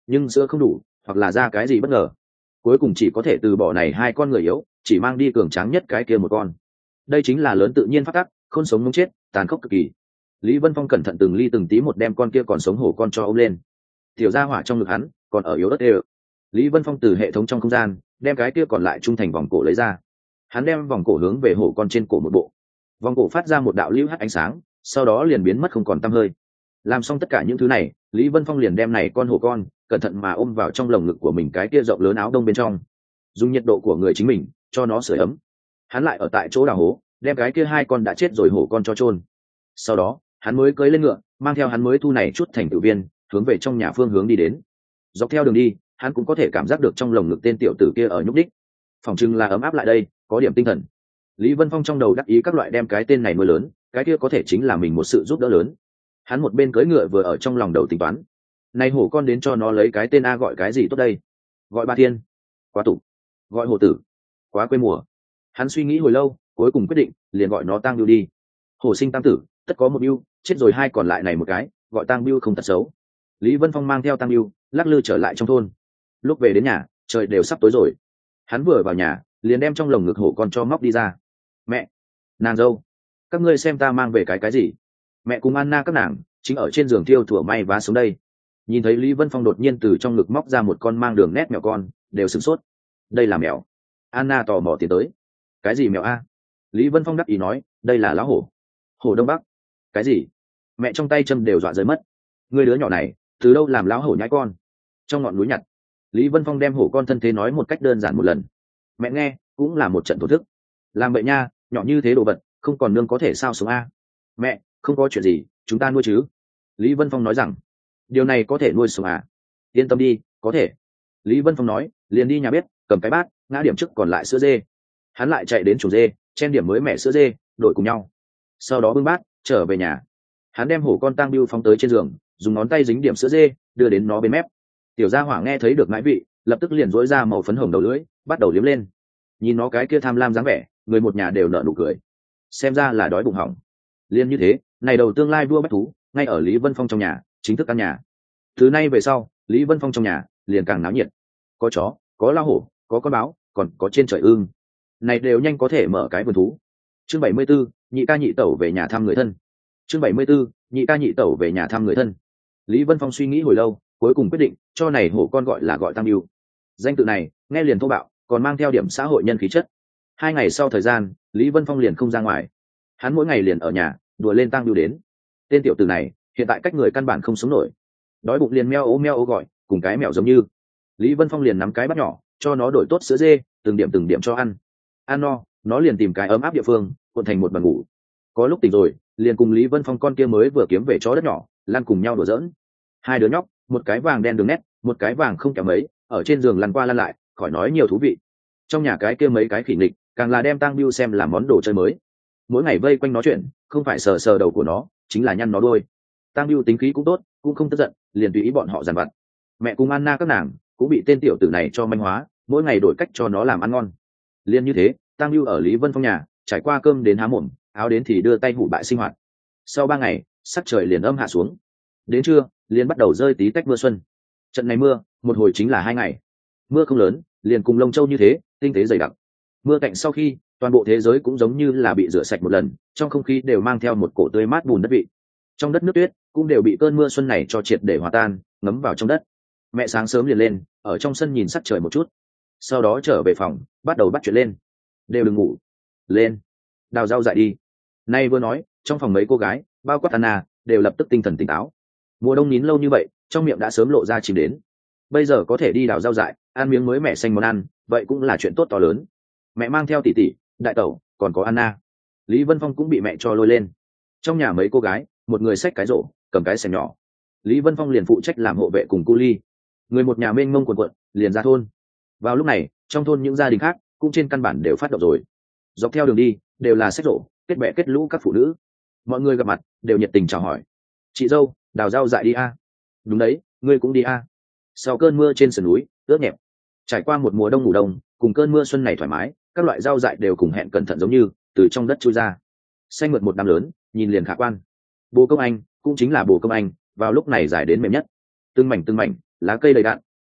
nhưng sữa không đủ hoặc là ra cái gì bất ngờ, cuối cùng chỉ có thể từ bỏ này hai con người yếu, chỉ mang đi cường tráng nhất cái kia một con. Đây chính là lớn tự nhiên phát tắc, khôn sống muốn chết, tàn khốc cực kỳ. Lý Vân Phong cẩn thận từng ly từng tí một đem con kia còn sống hổ con cho ôm lên. Tiểu gia hỏa trong ngực hắn còn ở yếu đất ê. Lý Vân Phong từ hệ thống trong không gian đem cái kia còn lại trung thành vòng cổ lấy ra. Hắn đem vòng cổ hướng về hổ con trên cổ một bộ. Vòng cổ phát ra một đạo lưu hắt ánh sáng, sau đó liền biến mất không còn tăm hơi. Làm xong tất cả những thứ này, Lý Vân Phong liền đem này con hổ con cẩn thận mà ôm vào trong lồng ngực của mình cái kia rộng lớn áo đông bên trong, dùng nhiệt độ của người chính mình cho nó sưởi ấm. Hắn lại ở tại chỗ đào hố, đem cái kia hai con đã chết rồi hổ con cho chôn. Sau đó hắn mới cưỡi lên ngựa, mang theo hắn mới thu này chút thành tựu viên, hướng về trong nhà phương hướng đi đến. Dọc theo đường đi, hắn cũng có thể cảm giác được trong lồng ngực tên tiểu tử kia ở nhúc đích, phòng trưng là ấm áp lại đây, có điểm tinh thần. Lý Vân Phong trong đầu đắc ý các loại đem cái tên này nuôi lớn, cái kia có thể chính là mình một sự giúp đỡ lớn. Hắn một bên cưỡi ngựa vừa ở trong lòng đầu tính toán, này hổ con đến cho nó lấy cái tên a gọi cái gì tốt đây? Gọi Ba Thiên, quá tục. Gọi hổ tử, quá quê mùa. Hắn suy nghĩ hồi lâu, cuối cùng quyết định liền gọi nó Tang Biêu đi. Hổ sinh tam tử, tất có một biêu, chết rồi hai còn lại này một cái, gọi Tang Biêu không tật xấu. Lý Vân Phong mang theo Tang Biêu lắc lư trở lại trong thôn. Lúc về đến nhà, trời đều sắp tối rồi. Hắn vừa vào nhà, liền đem trong lồng ngực hổ con cho móc đi ra. Mẹ, nàng dâu, các ngươi xem ta mang về cái cái gì? Mẹ cùng Anna các nàng chính ở trên giường thiêu thủa may vá xuống đây. Nhìn thấy Lý Vân Phong đột nhiên từ trong ngực móc ra một con mang đường nét mèo con, đều sửng sốt. Đây là mèo. Anna tò mò tiến tới. Cái gì mèo a? Lý Vân Phong đắc ý nói, đây là lão hổ. Hổ Đông Bắc. Cái gì? Mẹ trong tay châm đều dọa rơi mất. Người đứa nhỏ này từ đâu làm lão hổ nhãi con? Trong ngọn núi nhặt. Lý Vân Phong đem hổ con thân thế nói một cách đơn giản một lần. Mẹ nghe cũng là một trận thổ thức. Làm vậy nha, nhỏ như thế đồ vật không còn nương có thể sao sống a? Mẹ, không có chuyện gì, chúng ta nuôi chứ? Lý Vân Phong nói rằng, điều này có thể nuôi sống à? Yên tâm đi, có thể. Lý Vân Phong nói, liền đi nhà bếp, cầm cái bát, ngã điểm trước còn lại sữa dê. Hắn lại chạy đến chuồng dê, chen điểm mới mẻ sữa dê, đổi cùng nhau. Sau đó bưng bát, trở về nhà. Hắn đem hổ con Tang Biêu phóng tới trên giường, dùng ngón tay dính điểm sữa dê, đưa đến nó bên mép. Tiểu gia hỏa nghe thấy được ngãi vị, lập tức liền rỗi ra màu phấn hồng đầu lưỡi, bắt đầu liếm lên. Nhìn nó cái kia tham lam dáng vẻ, người một nhà đều nở nụ cười. Xem ra là đói bụng hỏng. Liên như thế, này đầu tương lai vua bách thú, ngay ở Lý Vân Phong trong nhà, chính thức ăn nhà. Từ nay về sau, Lý Vân Phong trong nhà liền càng náo nhiệt. Có chó, có lao hổ, có con báo, còn có trên trời ưng. Này đều nhanh có thể mở cái vườn thú. Chương bảy mươi 74, nhị ca nhị tẩu về nhà thăm người thân. Chương bảy mươi 74, nhị ca nhị tẩu về nhà thăm người thân. Lý Vân Phong suy nghĩ hồi lâu, cuối cùng quyết định cho này hổ con gọi là gọi Tang Biêu. Danh tự này nghe liền thô bạo, còn mang theo điểm xã hội nhân khí chất. Hai ngày sau thời gian, Lý Vân Phong liền không ra ngoài. Hắn mỗi ngày liền ở nhà đùa lên Tang Biêu đến. Tên tiểu tử này hiện tại cách người căn bản không sống nổi, đói bụng liền meo ố meo ố gọi, cùng cái mèo giống như. Lý Vân Phong liền nắm cái bát nhỏ cho nó đổi tốt sữa dê, từng điểm từng điểm cho ăn. Ăn no, nó liền tìm cái ấm áp địa phương cuộn thành một bàn ngủ. Có lúc tỉnh rồi, liền cùng Lý Vân Phong con kia mới vừa kiếm về chó đất nhỏ lăn cùng nhau đùa giỡn. Hai đứa nhóc, một cái vàng đen đường nét, một cái vàng không kém mấy, ở trên giường lăn qua lăn lại, khỏi nói nhiều thú vị. Trong nhà cái kia mấy cái khỉ nghịch, càng là đem Tang Biêu xem làm món đồ chơi mới. Mỗi ngày vây quanh nó chuyện, không phải sờ sờ đầu của nó, chính là nhăn nó đuôi. Tang Biêu tính khí cũng tốt, cũng không tức giận, liền tùy ý bọn họ dằn vặt. Mẹ cùng Anna các nàng cũng bị tên tiểu tử này cho manh hóa, mỗi ngày đổi cách cho nó làm ăn ngon. Liên như thế, Tang Biêu ở Lý Vân Phong nhà trải qua cơm đến há mồm, áo đến thì đưa tay hủ bại sinh hoạt. Sau ba ngày, sắc trời liền âm hạ xuống. Đến trưa, liền bắt đầu rơi tí tách mưa xuân. Trận này mưa, một hồi chính là hai ngày. Mưa không lớn, liền cùng Lông Châu như thế, tinh tế dày đặc. Mưa cạnh sau khi, toàn bộ thế giới cũng giống như là bị rửa sạch một lần, trong không khí đều mang theo một cổ tươi mát bùn đất vị. Trong đất nước tuyết cũng đều bị cơn mưa xuân này cho triệt để hòa tan, ngấm vào trong đất. Mẹ sáng sớm liền lên, ở trong sân nhìn sắc trời một chút, sau đó trở về phòng, bắt đầu bắt chuyện lên. Đều đừng ngủ, lên, đào rau dại đi. Nay vừa nói, trong phòng mấy cô gái, bao quát Anna, đều lập tức tinh thần tỉnh táo. Mùa đông nín lâu như vậy, trong miệng đã sớm lộ ra chìm đến. Bây giờ có thể đi đào rau dại, ăn miếng mới mẻ xanh món ăn, vậy cũng là chuyện tốt to lớn. Mẹ mang theo tỷ tỷ, đại tẩu, còn có Anna. Lý Vân Phong cũng bị mẹ cho lôi lên. Trong nhà mấy cô gái, một người xách cái rổ, cầm cái xẻng nhỏ. Lý Vân Phong liền phụ trách làm hộ vệ cùng cu ly. Người một nhà mênh mông quần quận, liền ra thôn. Vào lúc này, trong thôn những gia đình khác cũng trên căn bản đều phát động rồi. Dọc theo đường đi, đều là xách rổ, kết bè kết lũ các phụ nữ. Mọi người gặp mặt, đều nhiệt tình chào hỏi. Chị dâu, đào rau dại đi a. Đúng đấy, ngươi cũng đi a. Sau cơn mưa trên sườn núi, ướt nhẹp. Trải qua một mùa đông ngủ đông, cùng cơn mưa xuân này thoải mái, các loại rau dại đều cùng hẹn cẩn thận giống như từ trong đất chui ra. Xanh mượt một đám lớn, nhìn liền khả quan. Bồ công anh, cũng chính là bồ công anh, vào lúc này dài đến mềm nhất. Từng mảnh từng mảnh, lá cây đầy đặn,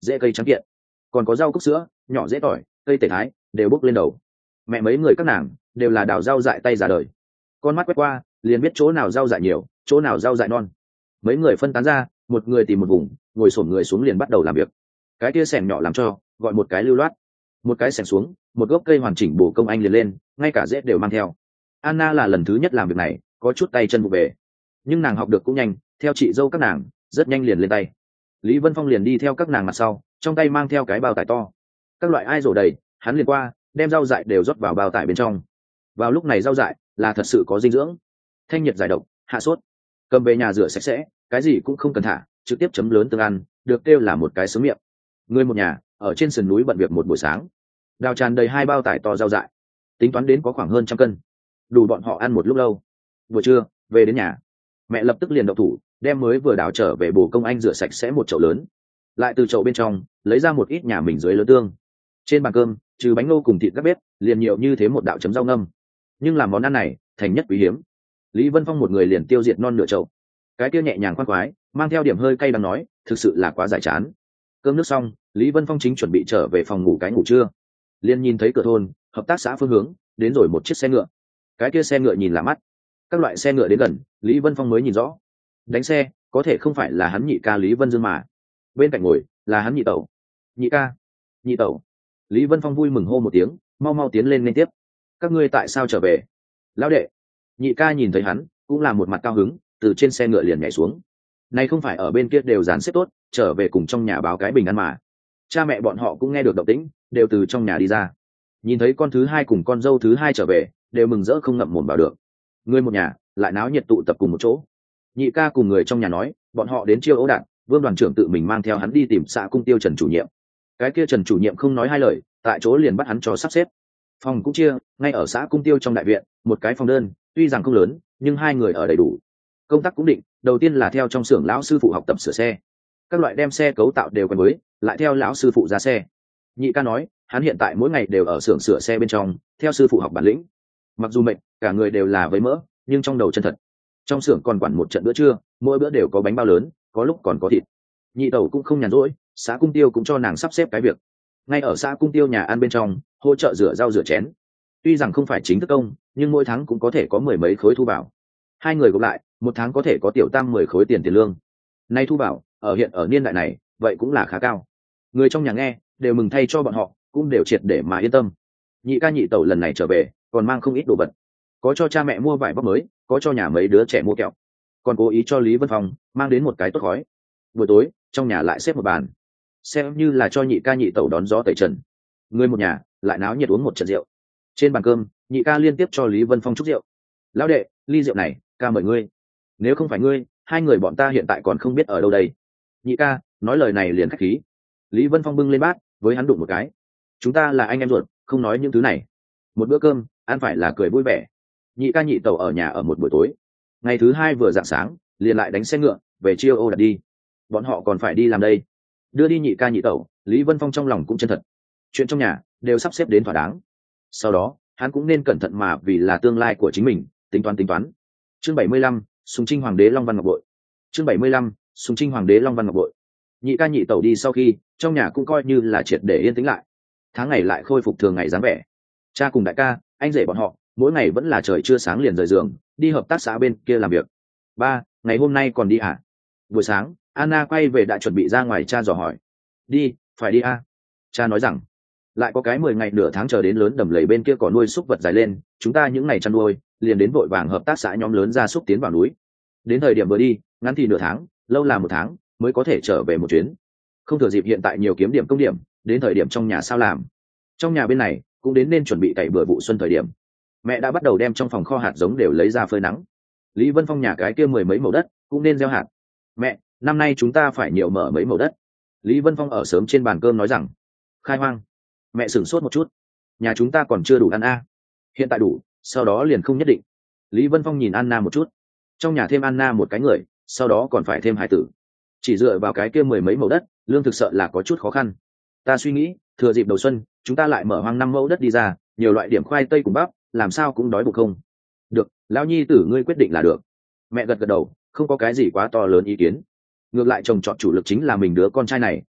dễ cây trắng kiện, còn có rau cúc sữa, nhỏ dễ tỏi, cây tể thái đều bốc lên đầu. Mẹ mấy người các nàng đều là đào rau dại tay ra đời, con mắt quét qua liền biết chỗ nào rau dại nhiều, chỗ nào rau dại non. Mấy người phân tán ra, một người tìm một vùng, ngồi xổm người xuống liền bắt đầu làm việc. Cái kia xẻng nhỏ làm cho gọi một cái lưu loát, một cái xẻng xuống, một gốc cây hoàn chỉnh bổ công anh liền lên, ngay cả rễ đều mang theo. Anna là lần thứ nhất làm việc này, có chút tay chân vụ về, nhưng nàng học được cũng nhanh, theo chị dâu các nàng rất nhanh liền lên tay. Lý Vân Phong liền đi theo các nàng mặt sau, trong tay mang theo cái bao tải to, các loại ai rổ đầy, hắn liền qua đem rau dại đều rót vào bao tải bên trong. Vào lúc này rau dại là thật sự có dinh dưỡng, thanh nhiệt giải độc, hạ sốt. Cầm về nhà rửa sạch sẽ, cái gì cũng không cần thả, trực tiếp chấm lớn tương ăn, được kêu là một cái sướng miệng. Người một nhà ở trên sườn núi bận việc một buổi sáng, đào tràn đầy hai bao tải to rau dại, tính toán đến có khoảng hơn trăm cân, đủ bọn họ ăn một lúc lâu. Buổi trưa về đến nhà, mẹ lập tức liền động thủ, đem mới vừa đào trở về bồ công anh rửa sạch sẽ một chậu lớn, lại từ chậu bên trong lấy ra một ít nhà mình dưới lớn tương. Trên bàn cơm trừ bánh ngô cùng thịt các bếp liền nhiều như thế một đạo chấm rau ngâm, nhưng làm món ăn này thành nhất quý hiếm. Lý Vân Phong một người liền tiêu diệt non nửa chậu, cái kia nhẹ nhàng khoan khoái, mang theo điểm hơi cay đắng nói, thực sự là quá giải chán. Cơm nước xong, Lý Vân Phong chính chuẩn bị trở về phòng ngủ cái ngủ trưa, liền nhìn thấy cửa thôn hợp tác xã phương hướng đến rồi một chiếc xe ngựa. Cái kia xe ngựa nhìn lạ mắt, các loại xe ngựa đến gần, Lý Vân Phong mới nhìn rõ, đánh xe có thể không phải là hắn nhị ca Lý Vân Dương mà bên cạnh ngồi là hắn nhị tẩu. Nhị ca, nhị tẩu. Lý Vân Phong vui mừng hô một tiếng, mau mau tiến lên liên tiếp. Các ngươi tại sao trở về? Lão đệ. Nhị ca nhìn thấy hắn cũng là một mặt cao hứng, từ trên xe ngựa liền nhảy xuống. Này không phải ở bên kia đều dàn xếp tốt, trở về cùng trong nhà báo cái bình an mà. Cha mẹ bọn họ cũng nghe được động tĩnh, đều từ trong nhà đi ra. Nhìn thấy con thứ hai cùng con dâu thứ hai trở về, đều mừng rỡ không ngậm mồm vào được. Người một nhà lại náo nhiệt tụ tập cùng một chỗ. Nhị ca cùng người trong nhà nói, bọn họ đến chiêu ấu đạn, Vương đoàn trưởng tự mình mang theo hắn đi tìm xã cung tiêu Trần chủ nhiệm. Cái kia Trần chủ nhiệm không nói hai lời, tại chỗ liền bắt hắn cho sắp xếp. Phòng cũng chia, ngay ở xã cung tiêu trong đại viện, một cái phòng đơn, tuy rằng không lớn, nhưng hai người ở đầy đủ. Công tác cũng định, đầu tiên là theo trong xưởng lão sư phụ học tập sửa xe, các loại đem xe cấu tạo đều quen với, lại theo lão sư phụ ra xe. Nhị ca nói, hắn hiện tại mỗi ngày đều ở xưởng sửa xe bên trong, theo sư phụ học bản lĩnh. Mặc dù mệt, cả người đều là với mỡ, nhưng trong đầu chân thật. Trong xưởng còn quản một trận bữa trưa, mỗi bữa đều có bánh bao lớn, có lúc còn có thịt. Nhị tẩu cũng không nhàn rỗi, xã cung tiêu cũng cho nàng sắp xếp cái việc, ngay ở xã cung tiêu nhà ăn bên trong hỗ trợ rửa rau rửa chén. Tuy rằng không phải chính thức công, nhưng mỗi tháng cũng có thể có mười mấy khối thu vào. Hai người gộp lại một tháng có thể có tiểu tam mười khối tiền tiền lương. Nay thu vào ở hiện ở niên đại này vậy cũng là khá cao. Người trong nhà nghe đều mừng thay cho bọn họ, cũng đều triệt để mà yên tâm. Nhị ca nhị tẩu lần này trở về còn mang không ít đồ vật, có cho cha mẹ mua vải bóc mới, có cho nhà mấy đứa trẻ mua kẹo, còn cố ý cho Lý Vân Phong mang đến một cái tốt khói. Buổi tối trong nhà lại xếp một bàn, xem như là cho nhị ca nhị tẩu đón gió tẩy trần. Người một nhà lại náo nhiệt uống một trận rượu. Trên bàn cơm nhị ca liên tiếp cho Lý Vân Phong chúc rượu. Lão đệ, ly rượu này ca mời ngươi, nếu không phải ngươi, hai người bọn ta hiện tại còn không biết ở đâu đây. Nhị ca nói lời này liền khách khí. Lý Vân Phong bưng lên bát với hắn đụng một cái. Chúng ta là anh em ruột, không nói những thứ này. Một bữa cơm ăn phải là cười vui vẻ. Nhị ca nhị tẩu ở nhà ở một buổi tối, ngày thứ hai vừa rạng sáng liền lại đánh xe ngựa về chiêu ô đặt đi. Bọn họ còn phải đi làm đây. Đưa đi nhị ca nhị tẩu, Lý Vân Phong trong lòng cũng chân thật, chuyện trong nhà đều sắp xếp đến thỏa đáng. Sau đó hắn cũng nên cẩn thận mà vì là tương lai của chính mình tính toán tính toán. Chương bảy mươi lăm, Sùng Trinh Hoàng đế Long Văn Ngọc Bội. Chương bảy mươi lăm, Sùng Trinh Hoàng đế Long Văn Ngọc Bội. Nhị ca nhị tẩu đi sau khi, trong nhà cũng coi như là triệt để yên tĩnh lại. Tháng ngày lại khôi phục thường ngày dáng vẻ. Cha cùng đại ca, anh rể bọn họ, mỗi ngày vẫn là trời chưa sáng liền rời giường, đi hợp tác xã bên kia làm việc. Ba, ngày hôm nay còn đi à? Buổi sáng, Anna quay về đã chuẩn bị ra ngoài, cha dò hỏi. Đi, phải đi à? Cha nói rằng, lại có cái mười ngày nửa tháng chờ đến lớn đầm lầy bên kia có nuôi súc vật dài lên, chúng ta những ngày chăn nuôi, liền đến vội vàng hợp tác xã nhóm lớn gia súc tiến vào núi. Đến thời điểm vừa đi, ngắn thì nửa tháng, lâu là một tháng, mới có thể trở về một chuyến. Không thừa dịp hiện tại nhiều kiếm điểm công điểm, đến thời điểm trong nhà sao làm. Trong nhà bên này cũng đến nên chuẩn bị cày bừa vụ xuân thời điểm. Mẹ đã bắt đầu đem trong phòng kho hạt giống đều lấy ra phơi nắng. Lý Vân Phong nhà cái kia mười mấy mẫu đất cũng nên gieo hạt. Mẹ, năm nay chúng ta phải nhiều mở mấy mẫu đất. Lý Vân Phong ở sớm trên bàn cơm nói rằng. Khai hoang. Mẹ sửng sốt một chút. Nhà chúng ta còn chưa đủ ăn a. À. Hiện tại đủ, sau đó liền không nhất định. Lý Vân Phong nhìn Anna một chút. Trong nhà thêm Anna một cái người, sau đó còn phải thêm hải tử. Chỉ dựa vào cái kia mười mấy mẫu đất, lương thực sợ là có chút khó khăn. Ta suy nghĩ, thừa dịp đầu xuân, chúng ta lại mở hoang năm mẫu đất đi ra, nhiều loại điểm khoai tây cùng bắp, làm sao cũng đói bụng không. Được, lão nhi tử ngươi quyết định là được. Mẹ gật gật đầu, không có cái gì quá to lớn ý kiến. Ngược lại chồng chọn chủ lực chính là mình đứa con trai này,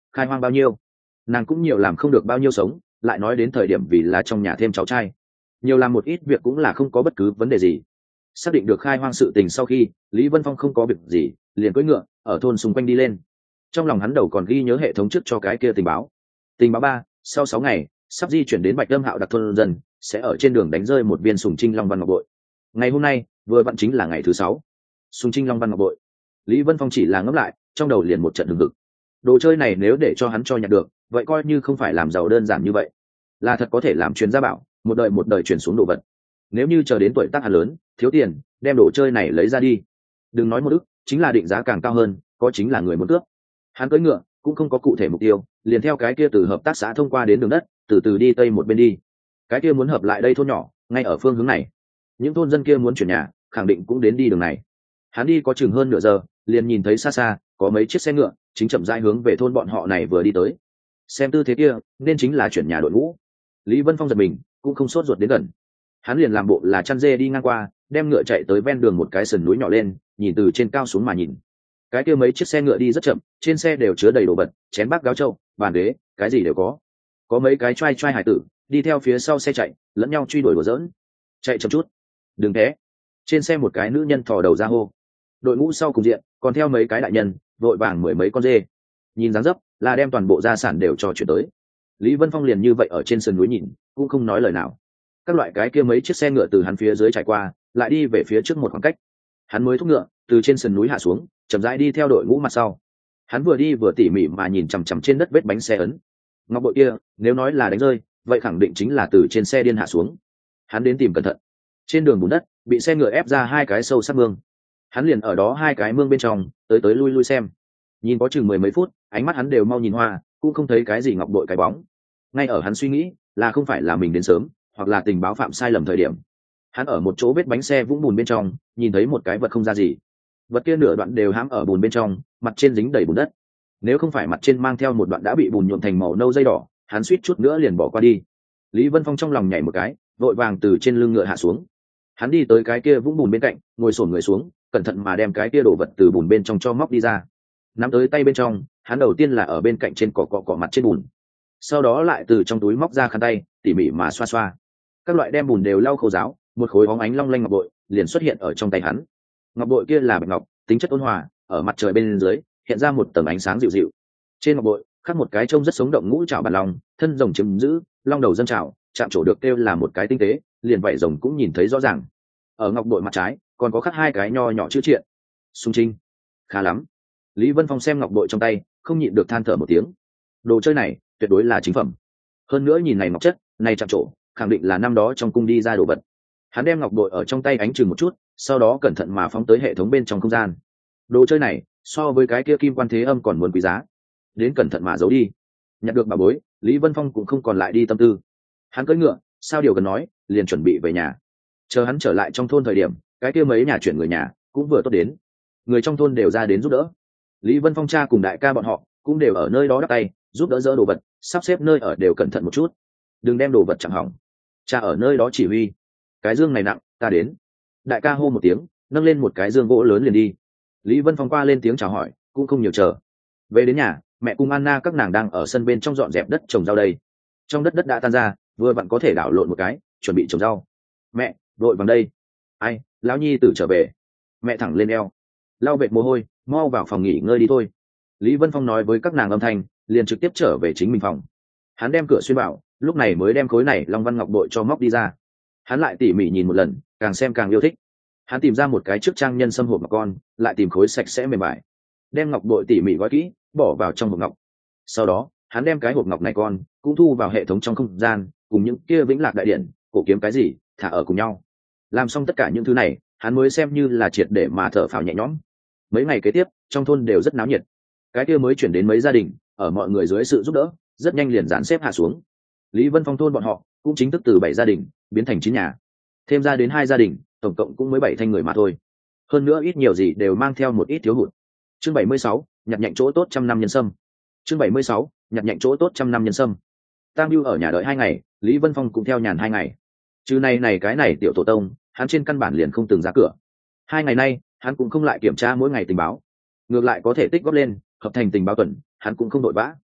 khai hoang bao nhiêu, nàng cũng nhiều làm không được bao nhiêu sống, lại nói đến thời điểm vì là trong nhà thêm cháu trai, nhiều làm một ít việc cũng là không có bất cứ vấn đề gì. Xác định được khai hoang sự tình sau khi, Lý Vân Phong không có việc gì liền cưỡi ngựa ở thôn xung quanh đi lên. Trong lòng hắn đầu còn ghi nhớ hệ thống trước cho cái kia tình báo. Tình báo ba, sau sáu ngày sắp di chuyển đến Bạch Lâm Hạo đặc thôn dân, sẽ ở trên đường đánh rơi một viên sùng trinh long văn ngọc bội. Ngày hôm nay vừa vặn chính là ngày thứ sáu. Sùng trinh long văn ngọc bội, Lý Vân Phong chỉ là ngẫm lại, trong đầu liền một trận hừng hực. Đồ chơi này nếu để cho hắn cho nhặt được, vậy coi như không phải làm giàu đơn giản như vậy, là thật có thể làm chuyên gia bảo, một đời một đời chuyển xuống đồ vật. Nếu như chờ đến tuổi tác hắn lớn, thiếu tiền, đem đồ chơi này lấy ra đi, đừng nói một ức, chính là định giá càng cao hơn, có chính là người muốn cướp. Hắn cưỡi ngựa cũng không có cụ thể mục tiêu, liền theo cái kia từ hợp tác xã thông qua đến đường đất, từ từ đi tây một bên đi. Cái kia muốn hợp lại đây thôn nhỏ, ngay ở phương hướng này. Những thôn dân kia muốn chuyển nhà, khẳng định cũng đến đi đường này. Hắn đi có chừng hơn nửa giờ, liền nhìn thấy xa xa có mấy chiếc xe ngựa chính chậm rãi hướng về thôn bọn họ này vừa đi tới. Xem tư thế kia, nên chính là chuyển nhà đội ngũ. Lý Vân Phong giật mình, cũng không sốt ruột đến gần. Hắn liền làm bộ là chăn dê đi ngang qua, đem ngựa chạy tới ven đường một cái sườn núi nhỏ lên, nhìn từ trên cao xuống mà nhìn. Cái kia mấy chiếc xe ngựa đi rất chậm, trên xe đều chứa đầy đồ vật, chén bát gáo trâu, bàn ghế, cái gì đều có. Có mấy cái trai trai hải tử đi theo phía sau xe chạy, lẫn nhau truy đuổi đùa giỡn. Chạy chậm chút, đừng thế. Trên xe một cái nữ nhân thò đầu ra hô. Đội ngũ sau cùng diện còn theo mấy cái đại nhân, vội vàng mười mấy con dê. Nhìn dáng dấp là đem toàn bộ gia sản đều cho chuyển tới. Lý Vân Phong liền như vậy ở trên sườn núi nhìn, cũng không nói lời nào. Các loại cái kia mấy chiếc xe ngựa từ hắn phía dưới trải qua, lại đi về phía trước một khoảng cách. Hắn mới thúc ngựa từ trên sườn núi hạ xuống, chậm rãi đi theo đội ngũ mặt sau. Hắn vừa đi vừa tỉ mỉ mà nhìn chằm chằm trên đất vết bánh xe ấn. Ngọc bội kia nếu nói là đánh rơi, vậy khẳng định chính là từ trên xe điên hạ xuống. Hắn đến tìm cẩn thận, trên đường bùn đất bị xe ngựa ép ra hai cái sâu sắc mương. Hắn liền ở đó hai cái mương bên trong tới tới lui lui xem, nhìn có chừng mười mấy phút, ánh mắt hắn đều mau nhìn hoa, cũng không thấy cái gì ngọc bội cái bóng. Ngay ở hắn suy nghĩ là không phải là mình đến sớm, hoặc là tình báo phạm sai lầm thời điểm, hắn ở một chỗ vết bánh xe vũng bùn bên trong nhìn thấy một cái vật không ra gì. Vật kia nửa đoạn đều hãm ở bùn bên trong, mặt trên dính đầy bùn đất. Nếu không phải mặt trên mang theo một đoạn đã bị bùn nhuộm thành màu nâu dây đỏ, hắn suýt chút nữa liền bỏ qua đi. Lý Vân Phong trong lòng nhảy một cái, vội vàng từ trên lưng ngựa hạ xuống. Hắn đi tới cái kia vũng bùn bên cạnh, ngồi xổm người xuống, cẩn thận mà đem cái kia đổ vật từ bùn bên trong cho móc đi ra. Nắm tới tay bên trong, hắn đầu tiên là ở bên cạnh trên cỏ cỏ cỏ mặt trên bùn, sau đó lại từ trong túi móc ra khăn tay, tỉ mỉ mà xoa xoa. Các loại đem bùn đều lau khô ráo, một khối bóng ánh long lanh ngọc bội liền xuất hiện ở trong tay hắn. Ngọc bội kia là bạch ngọc, tính chất ôn hòa, ở mặt trời bên dưới hiện ra một tầng ánh sáng dịu dịu. Trên ngọc bội khắc một cái trông rất sống động ngũ trảo bản long, thân rồng chiếm giữ, long đầu dâng trảo, chạm trổ được kêu là một cái tinh tế, liền vảy rồng cũng nhìn thấy rõ ràng. Ở ngọc bội mặt trái còn có khắc hai cái nho nhỏ chữ triện. Sung Trinh. Khá lắm. Lý Vân Phong xem ngọc bội trong tay, không nhịn được than thở một tiếng. Đồ chơi này tuyệt đối là chính phẩm. Hơn nữa nhìn này ngọc chất, này chạm trổ, khẳng định là năm đó trong cung đi ra đồ vật. Hắn đem ngọc bội ở trong tay ánh chừng một chút, sau đó cẩn thận mà phóng tới hệ thống bên trong không gian. Đồ chơi này so với cái kia kim quan thế âm còn muốn quý giá, đến cẩn thận mà giấu đi. Nhặt được bà bối, Lý Vân Phong cũng không còn lại đi tâm tư. Hắn cưỡi ngựa, sao điều cần nói, liền chuẩn bị về nhà. Chờ hắn trở lại trong thôn thời điểm, cái kia mấy nhà chuyển người nhà cũng vừa tốt đến, người trong thôn đều ra đến giúp đỡ. Lý Vân Phong cha cùng đại ca bọn họ cũng đều ở nơi đó đắp tay, giúp đỡ dỡ đồ vật, sắp xếp nơi ở đều cẩn thận một chút, đừng đem đồ vật chẳng hỏng. Cha ở nơi đó chỉ huy, cái dương này nặng, ta đến. Đại ca hô một tiếng, nâng lên một cái dương gỗ lớn liền đi. Lý Vân Phong qua lên tiếng chào hỏi, cũng không nhiều chờ. Về đến nhà, mẹ cùng Anna các nàng đang ở sân bên trong dọn dẹp đất trồng rau đây. Trong đất đất đã tan ra, vừa vặn có thể đảo lộn một cái, chuẩn bị trồng rau. Mẹ, vội vàng đây. Ai, lão nhi tử trở về. Mẹ thẳng lên eo, lau vệt mồ hôi, mau vào phòng nghỉ ngơi đi thôi. Lý Vân Phong nói với các nàng âm thanh, liền trực tiếp trở về chính mình phòng. Hắn đem cửa xuyên bảo, lúc này mới đem khối này long văn ngọc bội cho móc đi ra. Hắn lại tỉ mỉ nhìn một lần, càng xem càng yêu thích. Hắn tìm ra một cái trước trang nhân sâm hộp ngọc con, lại tìm khối sạch sẽ mềm mại, đem ngọc bội tỉ mỉ gói kỹ, bỏ vào trong hộp ngọc. Sau đó hắn đem cái hộp ngọc này con cũng thu vào hệ thống trong không gian, cùng những kia vĩnh lạc đại điện, cổ kiếm cái gì thả ở cùng nhau. Làm xong tất cả những thứ này, hắn mới xem như là triệt để mà thở phào nhẹ nhõm. Mấy ngày kế tiếp, trong thôn đều rất náo nhiệt. Cái kia mới chuyển đến mấy gia đình, ở mọi người dưới sự giúp đỡ, rất nhanh liền dàn xếp hạ xuống. Lý Vân Phong thôn bọn họ cũng chính thức từ bảy gia đình biến thành chín nhà, thêm ra đến hai gia đình, tổng cộng cũng mới bảy thanh người mà thôi. Hơn nữa ít nhiều gì đều mang theo một ít thiếu hụt. Chương bảy mươi sáu, nhặt nhạnh chỗ tốt trăm năm nhân sâm. Chương bảy mươi sáu, nhặt nhạnh chỗ tốt trăm năm nhân sâm. Tam Bưu ở nhà đợi hai ngày, Lý Vân Phong cũng theo nhàn hai ngày. Trừ này này cái này tiểu tổ tông, hắn trên căn bản liền không từng ra cửa. Hai ngày nay, hắn cũng không lại kiểm tra mỗi ngày tình báo, ngược lại có thể tích góp lên, hợp thành tình báo tuần, hắn cũng không đội vã.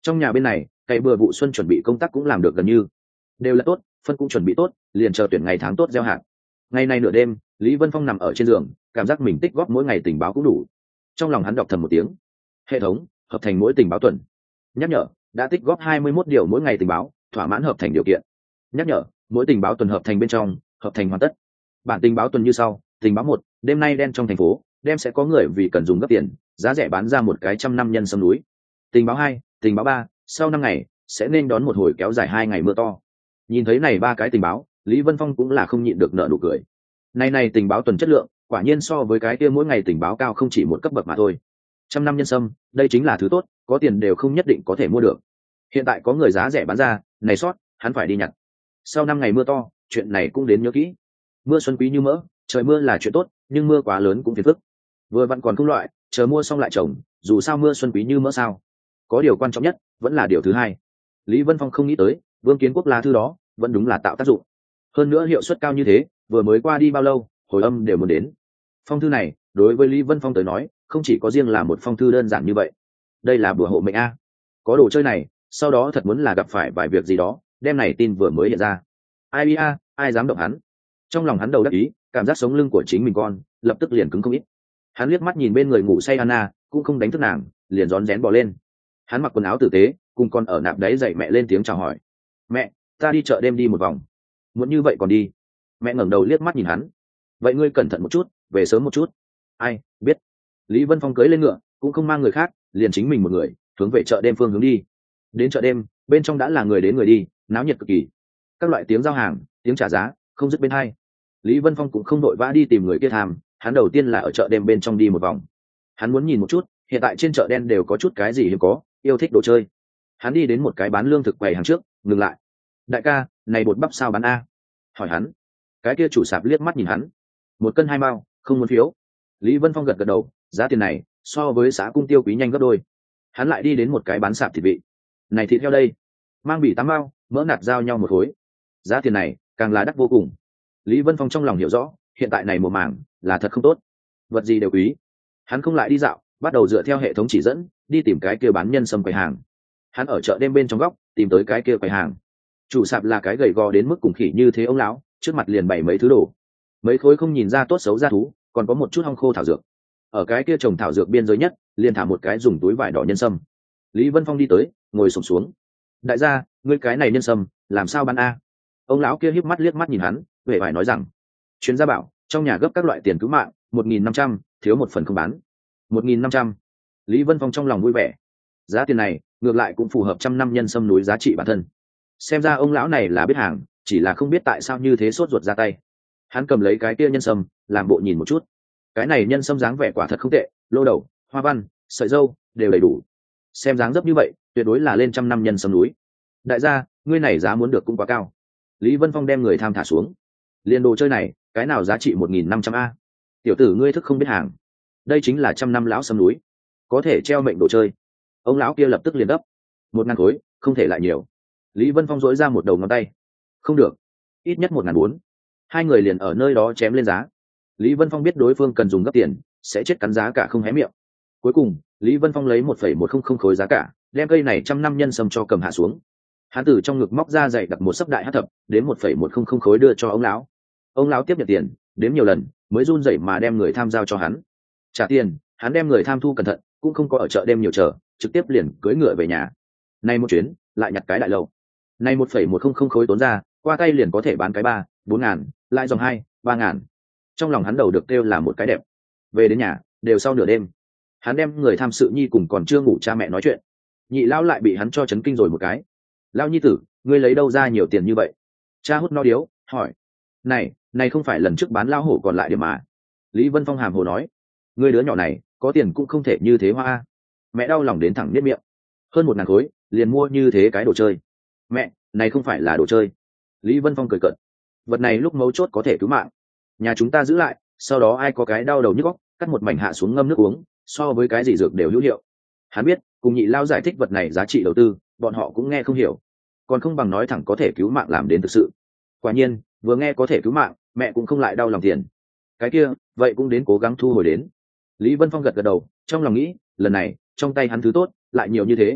Trong nhà bên này cày bừa vụ xuân chuẩn bị công tác cũng làm được gần như đều là tốt, phân cũng chuẩn bị tốt, liền chờ tuyển ngày tháng tốt gieo hạt. Ngày nay nửa đêm, Lý Vân Phong nằm ở trên giường, cảm giác mình tích góp mỗi ngày tình báo cũng đủ. Trong lòng hắn đọc thầm một tiếng. Hệ thống hợp thành mỗi tình báo tuần. Nhắc nhở, đã tích góp hai mươi mốt điều mỗi ngày tình báo, thỏa mãn hợp thành điều kiện. Nhắc nhở, mỗi tình báo tuần hợp thành bên trong, hợp thành hoàn tất. Bản tình báo tuần như sau. Tình báo một, đêm nay đen trong thành phố, đêm sẽ có người vì cần dùng gấp tiền, giá rẻ bán ra một cái trăm năm nhân sâm núi. Tình báo hai, tình báo ba, sau năm ngày sẽ nên đón một hồi kéo dài hai ngày mưa to. Nhìn thấy này ba cái tình báo, Lý Vân Phong cũng là không nhịn được nở nụ cười. Này này tình báo tuần chất lượng, quả nhiên so với cái kia mỗi ngày tình báo cao không chỉ một cấp bậc mà thôi. Trăm năm nhân sâm, đây chính là thứ tốt, có tiền đều không nhất định có thể mua được. Hiện tại có người giá rẻ bán ra, này sót, hắn phải đi nhặt. Sau năm ngày mưa to, chuyện này cũng đến nhớ kỹ. Mưa xuân quý như mỡ, trời mưa là chuyện tốt, nhưng mưa quá lớn cũng phiền phức. Vừa vặn còn không loại, chờ mua xong lại trồng, dù sao mưa xuân quý như mỡ sao. Có điều quan trọng nhất, vẫn là điều thứ hai. Lý Vân Phong không nghĩ tới, Vương Kiến Quốc lá thư đó, vẫn đúng là tạo tác dụng. Hơn nữa hiệu suất cao như thế, vừa mới qua đi bao lâu, hồi âm đều muốn đến. Phong thư này, đối với Lý Vân Phong tới nói, không chỉ có riêng là một phong thư đơn giản như vậy. Đây là bùa hộ mệnh a. Có đồ chơi này, sau đó thật muốn là gặp phải vài việc gì đó, đêm này tin vừa mới hiện ra. Ai a, ai dám động hắn? Trong lòng hắn đầu đắc ý, cảm giác sống lưng của chính mình con, lập tức liền cứng không ít. Hắn liếc mắt nhìn bên người ngủ say Anna, cũng không đánh thức nàng, liền rón rén bò lên. Hắn mặc quần áo tử tế, cùng con ở nạp đáy dậy mẹ lên tiếng chào hỏi. Mẹ, ta đi chợ đêm đi một vòng. Muốn như vậy còn đi? Mẹ ngẩng đầu liếc mắt nhìn hắn. Vậy ngươi cẩn thận một chút, về sớm một chút. Ai biết? Lý Vân Phong cưỡi lên ngựa, cũng không mang người khác, liền chính mình một người, hướng về chợ đêm phương hướng đi. Đến chợ đêm, bên trong đã là người đến người đi, náo nhiệt cực kỳ. Các loại tiếng giao hàng, tiếng trả giá, không dứt bên hai. Lý Vân Phong cũng không đội vã đi tìm người kia tham, hắn đầu tiên là ở chợ đêm bên trong đi một vòng. Hắn muốn nhìn một chút, hiện tại trên chợ đen đều có chút cái gì hiếm có, yêu thích đồ chơi. Hắn đi đến một cái bán lương thực quầy hàng trước, ngừng lại. Đại ca, này bột bắp sao bán a? Hỏi hắn. Cái kia chủ sạp liếc mắt nhìn hắn. Một cân hai mao, không muốn phiếu. Lý Vân Phong gật gật đầu, giá tiền này so với xã cung tiêu quý nhanh gấp đôi. Hắn lại đi đến một cái bán sạp thịt vị. Này thịt heo đây, mang bỉ tám mao, mỡ nạt giao nhau một khối. Giá tiền này càng là đắt vô cùng. Lý Vân Phong trong lòng hiểu rõ, hiện tại này mùa màng là thật không tốt, vật gì đều quý. Hắn không lại đi dạo, bắt đầu dựa theo hệ thống chỉ dẫn đi tìm cái kia bán nhân sâm quầy hàng. Hắn ở chợ đêm bên trong góc tìm tới cái kia quầy hàng. Chủ sạp là cái gầy gò đến mức cùng khỉ như thế ông lão, trước mặt liền bày mấy thứ đồ, mấy khối không nhìn ra tốt xấu ra thú, còn có một chút hong khô thảo dược. Ở cái kia trồng thảo dược biên giới nhất, liền thả một cái dùng túi vải đỏ nhân sâm. Lý Vân Phong đi tới, ngồi xổm xuống. Đại gia, ngươi cái này nhân sâm làm sao bán a? Ông lão kia híp mắt liếc mắt nhìn hắn, vẻ vải nói rằng, chuyên gia bảo trong nhà gấp các loại tiền cứu mạng, một nghìn năm trăm, thiếu một phần không bán. Một nghìn năm trăm. Lý Vân Phong trong lòng vui vẻ. Giá tiền này ngược lại cũng phù hợp trăm năm nhân sâm núi giá trị bản thân. Xem ra ông lão này là biết hàng, chỉ là không biết tại sao như thế sốt ruột ra tay. Hắn cầm lấy cái kia nhân sâm, làm bộ nhìn một chút. Cái này nhân sâm dáng vẻ quả thật không tệ, lô đầu, hoa văn, sợi dâu đều đầy đủ. Xem dáng dấp như vậy, tuyệt đối là lên trăm năm nhân sâm núi. Đại gia, ngươi này giá muốn được cũng quá cao. Lý Vân Phong đem người tham thả xuống. Liên đồ chơi này, cái nào giá trị một nghìn năm trăm a? Tiểu tử ngươi thức không biết hàng. Đây chính là trăm năm lão sâm núi, có thể treo mệnh đồ chơi. Ông lão kia lập tức liền đấp. Một ngàn khối, không thể lại nhiều. Lý Vân Phong dỗi ra một đầu ngón tay. Không được, ít nhất một ngàn bốn. Hai người liền ở nơi đó chém lên giá. Lý Vân Phong biết đối phương cần dùng gấp tiền, sẽ chết cắn giá cả không hé miệng. Cuối cùng, Lý Vân Phong lấy một phẩy một không không khối giá cả, đem cây này trăm năm nhân sâm cho cầm hạ xuống. Hắn từ trong ngực móc ra dày đặt một sấp đại hát thập, đến một phẩy một không không khối đưa cho ông lão. Ông lão tiếp nhận tiền, đếm nhiều lần, mới run rẩy mà đem người tham giao cho hắn. Trả tiền, hắn đem người tham thu cẩn thận, cũng không có ở chợ đêm nhiều chờ, trực tiếp liền cưỡi ngựa về nhà. Nay một chuyến, lại nhặt cái đại lầu. Nay một phẩy một không không khối tốn ra, qua tay liền có thể bán cái ba, bốn ngàn, lại dòng hai, ba ngàn. Trong lòng hắn đầu được kêu là một cái đẹp. Về đến nhà, đều sau nửa đêm. Hắn đem người tham sự nhi cùng còn chưa ngủ cha mẹ nói chuyện. Nhị lão lại bị hắn cho chấn kinh rồi một cái. Lão nhi tử, ngươi lấy đâu ra nhiều tiền như vậy? Cha hút no điếu, hỏi. Này, này không phải lần trước bán lao hổ còn lại điểm mà. Lý Vân Phong hàm hồ nói. Ngươi đứa nhỏ này, có tiền cũng không thể như thế hoa. Mẹ đau lòng đến thẳng niết miệng. Hơn một ngàn khối, liền mua như thế cái đồ chơi. Mẹ, này không phải là đồ chơi. Lý Vân Phong cười cợt. Vật này lúc mấu chốt có thể cứu mạng. Nhà chúng ta giữ lại, sau đó ai có cái đau đầu nhức óc, cắt một mảnh hạ xuống ngâm nước uống, so với cái gì dược đều hữu hiệu. Hắn biết, cùng nhị lao giải thích vật này giá trị đầu tư, bọn họ cũng nghe không hiểu, còn không bằng nói thẳng có thể cứu mạng làm đến thực sự. Quả nhiên, vừa nghe có thể cứu mạng, mẹ cũng không lại đau lòng tiền. Cái kia, vậy cũng đến cố gắng thu hồi đến. Lý Vân Phong gật gật đầu, trong lòng nghĩ, lần này trong tay hắn thứ tốt lại nhiều như thế.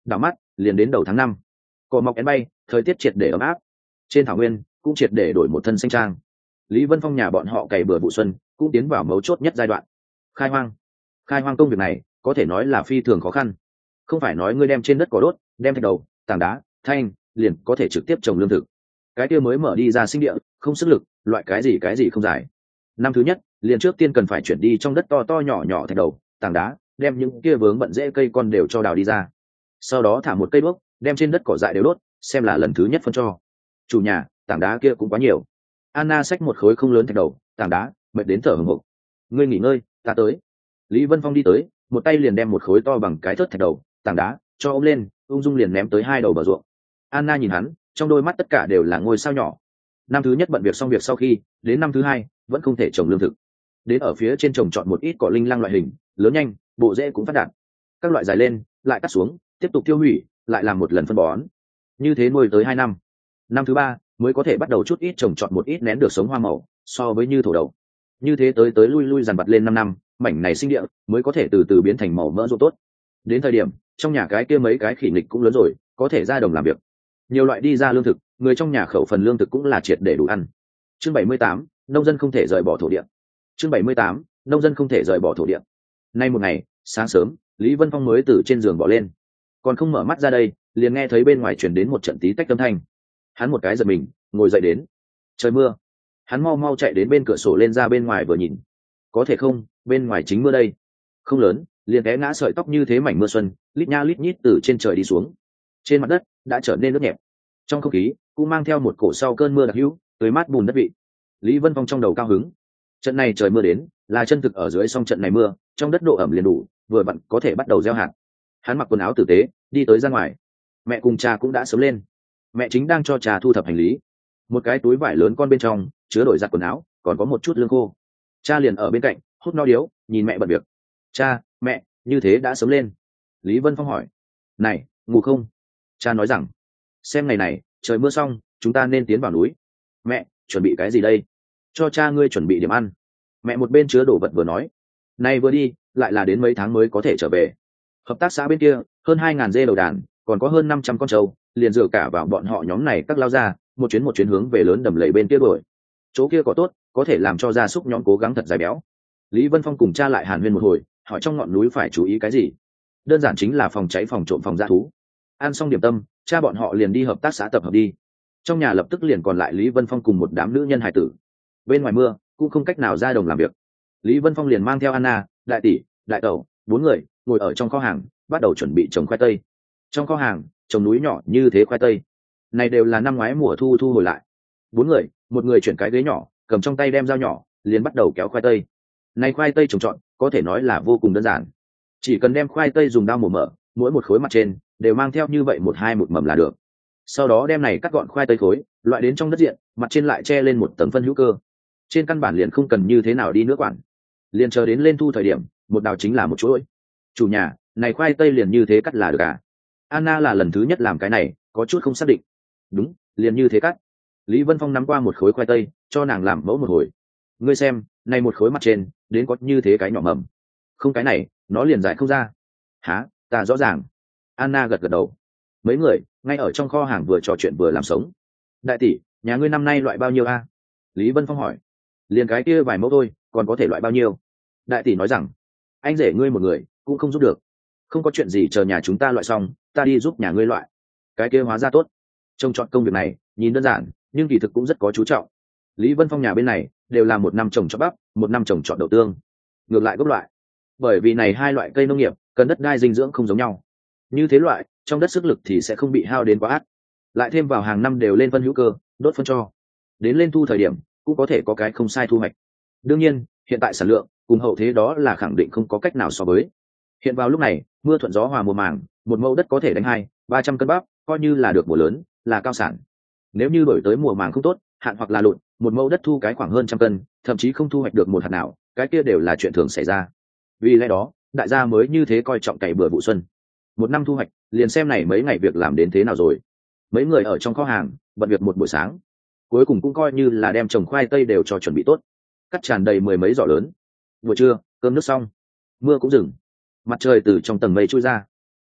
đảo mắt liền đến đầu tháng năm, cỏ mọc én bay, thời tiết triệt để ấm áp, trên thảo nguyên cũng triệt để đổi một thân xanh trang. Lý Vân Phong nhà bọn họ cày bừa vụ xuân cũng tiến vào mấu chốt nhất giai đoạn khai hoang. Khai hoang công việc này có thể nói là phi thường khó khăn, không phải nói ngươi đem trên đất cỏ đốt, đem thạch đầu, tảng đá, thanh liền có thể trực tiếp trồng lương thực. Cái kia mới mở đi ra sinh địa, không sức lực, loại cái gì cái gì không giải. Năm thứ nhất, liền trước tiên cần phải chuyển đi trong đất to to nhỏ nhỏ thạch đầu, tảng đá, đem những kia vướng bận rễ cây con đều cho đào đi ra. Sau đó thả một cây đuốc, đem trên đất cỏ dại đều đốt, xem là lần thứ nhất phân cho. Chủ nhà, tảng đá kia cũng quá nhiều. Anna xách một khối không lớn thạch đầu, tảng đá, mệt đến thở hổn hộc. Ngươi nghỉ ngơi, ta tới. Lý Vân Phong đi tới, một tay liền đem một khối to bằng cái thớt thạch đầu, tảng đá cho ôm lên, ung dung liền ném tới hai đầu bờ ruộng. Anna nhìn hắn, trong đôi mắt tất cả đều là ngôi sao nhỏ. Năm thứ nhất bận việc xong việc sau khi, đến năm thứ hai vẫn không thể trồng lương thực. Đến ở phía trên trồng chọn một ít cỏ linh lăng loại hình, lớn nhanh, bộ rễ cũng phát đạt. Các loại dài lên, lại cắt xuống, tiếp tục tiêu hủy, lại làm một lần phân bón. Như thế nuôi tới hai năm. Năm thứ ba mới có thể bắt đầu chút ít trồng chọn một ít nén được sống hoa màu, so với như thổ đậu. Như thế tới tới lui lui dàn vặt lên năm năm, mảnh này sinh địa mới có thể từ từ biến thành màu mỡ ruộng tốt. Đến thời điểm trong nhà cái kia mấy cái khỉ nghịch cũng lớn rồi, có thể ra đồng làm việc. Nhiều loại đi ra lương thực, người trong nhà khẩu phần lương thực cũng là triệt để đủ ăn. Chương bảy mươi tám, nông dân không thể rời bỏ thổ địa. Chương bảy mươi tám, nông dân không thể rời bỏ thổ địa. Nay một ngày, sáng sớm, Lý Vân Phong mới từ trên giường bỏ lên, còn không mở mắt ra đây, liền nghe thấy bên ngoài truyền đến một trận tí tách âm thanh. Hắn một cái giật mình, ngồi dậy đến. Trời mưa. Hắn mau mau chạy đến bên cửa sổ lên ra bên ngoài vừa nhìn. Có thể không, bên ngoài chính mưa đây. Không lớn, liền té ngã sợi tóc như thế mảnh mưa xuân, lít nha lít nhít từ trên trời đi xuống. Trên mặt đất đã trở nên nước nhẹp. Trong không khí cũng mang theo một cổ sau cơn mưa đặc hữu, tưới mát bùn đất vị. Lý Vân Phong trong đầu cao hứng. Trận này trời mưa đến, là chân thực ở dưới song trận này mưa, trong đất độ ẩm liền đủ, vừa vặn có thể bắt đầu gieo hạt. Hắn mặc quần áo tử tế, đi tới ra ngoài. Mẹ cùng cha cũng đã sớm lên. Mẹ chính đang cho cha thu thập hành lý. Một cái túi vải lớn con bên trong chứa đổi giặt quần áo, còn có một chút lương khô. Cha liền ở bên cạnh hút no điếu, nhìn mẹ bận việc. Cha, mẹ, như thế đã sớm lên. Lý Vân Phong hỏi. Này, ngủ không? Cha nói rằng, xem ngày này trời mưa xong, chúng ta nên tiến vào núi. Mẹ, chuẩn bị cái gì đây? Cho cha ngươi chuẩn bị điểm ăn. Mẹ một bên chứa đồ vật vừa nói. Nay vừa đi lại là đến mấy tháng mới có thể trở về. Hợp tác xã bên kia hơn hai ngàn dê đầu đàn, còn có hơn năm trăm con trâu, liền dựa cả vào bọn họ nhóm này các lao ra, một chuyến một chuyến hướng về lớn đầm lầy bên kia đuổi. Chỗ kia có tốt, có thể làm cho gia súc nhóm cố gắng thật dài béo. Lý Vân Phong cùng cha lại hàn huyên một hồi, hỏi trong ngọn núi phải chú ý cái gì. Đơn giản chính là phòng cháy, phòng trộm, phòng dã thú. Ăn xong điểm tâm, cha bọn họ liền đi hợp tác xã tập hợp đi. Trong nhà lập tức liền còn lại Lý Vân Phong cùng một đám nữ nhân hài tử. Bên ngoài mưa cũng không cách nào ra đồng làm việc. Lý Vân Phong liền mang theo Anna, đại tỷ, đại tẩu, bốn người ngồi ở trong kho hàng, bắt đầu chuẩn bị trồng khoai tây. Trong kho hàng trồng núi nhỏ như thế khoai tây, này đều là năm ngoái mùa thu thu hồi lại. Bốn người, một người chuyển cái ghế nhỏ, cầm trong tay đem dao nhỏ, liền bắt đầu kéo khoai tây. Này khoai tây trồng trọt có thể nói là vô cùng đơn giản, chỉ cần đem khoai tây dùng dao mổ mở, mỗi một khối mặt trên đều mang theo như vậy một hai một mầm là được. Sau đó đem này cắt gọn khoai tây khối, loại đến trong đất diện, mặt trên lại che lên một tầng phân hữu cơ. Trên căn bản liền không cần như thế nào đi nữa quản, liền chờ đến lên thu thời điểm, một đào chính là một chuỗi. Chủ nhà, này khoai tây liền như thế cắt là được à? Anna là lần thứ nhất làm cái này, có chút không xác định. Đúng, liền như thế cắt. Lý Vân Phong nắm qua một khối khoai tây, cho nàng làm mẫu một hồi. Ngươi xem, này một khối mặt trên, đến có như thế cái nhỏ mầm. Không cái này, nó liền giải không ra. Hả, ta rõ ràng. Anna gật gật đầu. Mấy người, ngay ở trong kho hàng vừa trò chuyện vừa làm sống. Đại tỷ, nhà ngươi năm nay loại bao nhiêu a? Lý Vân Phong hỏi. Liền cái kia vài mẫu thôi, còn có thể loại bao nhiêu? Đại tỷ nói rằng, anh rể ngươi một người, cũng không giúp được. Không có chuyện gì, chờ nhà chúng ta loại xong, ta đi giúp nhà ngươi loại. Cái kia hóa ra tốt. Trông chọn công việc này, nhìn đơn giản, nhưng kỳ thực cũng rất có chú trọng. Lý Vân Phong nhà bên này đều là một năm trồng chọn bắp, một năm trồng chọn đậu tương. Ngược lại gốc loại. Bởi vì này hai loại cây nông nghiệp cần đất đai dinh dưỡng không giống nhau. Như thế loại, trong đất sức lực thì sẽ không bị hao đến quá ác. Lại thêm vào hàng năm đều lên phân hữu cơ, đốt phân cho. Đến lên thu thời điểm, cũng có thể có cái không sai thu hoạch. Đương nhiên, hiện tại sản lượng cùng hậu thế đó là khẳng định không có cách nào so với. Hiện vào lúc này, mưa thuận gió hòa mùa màng, một mẫu đất có thể đánh hai, ba trăm cân bắp, coi như là được mùa lớn, là cao sản. Nếu như đổi tới mùa màng không tốt, hạn hoặc là lụt, một mẫu đất thu cái khoảng hơn trăm cân, thậm chí không thu hoạch được một hạt nào, cái kia đều là chuyện thường xảy ra. Vì lẽ đó, đại gia mới như thế coi trọng cày bừa vụ xuân. Một năm thu hoạch, liền xem này mấy ngày việc làm đến thế nào rồi. Mấy người ở trong kho hàng bận việc một buổi sáng, cuối cùng cũng coi như là đem trồng khoai tây đều cho chuẩn bị tốt, cắt tràn đầy mười mấy giỏ lớn. Buổi trưa, cơm nước xong, mưa cũng dừng, mặt trời từ trong tầng mây trôi ra.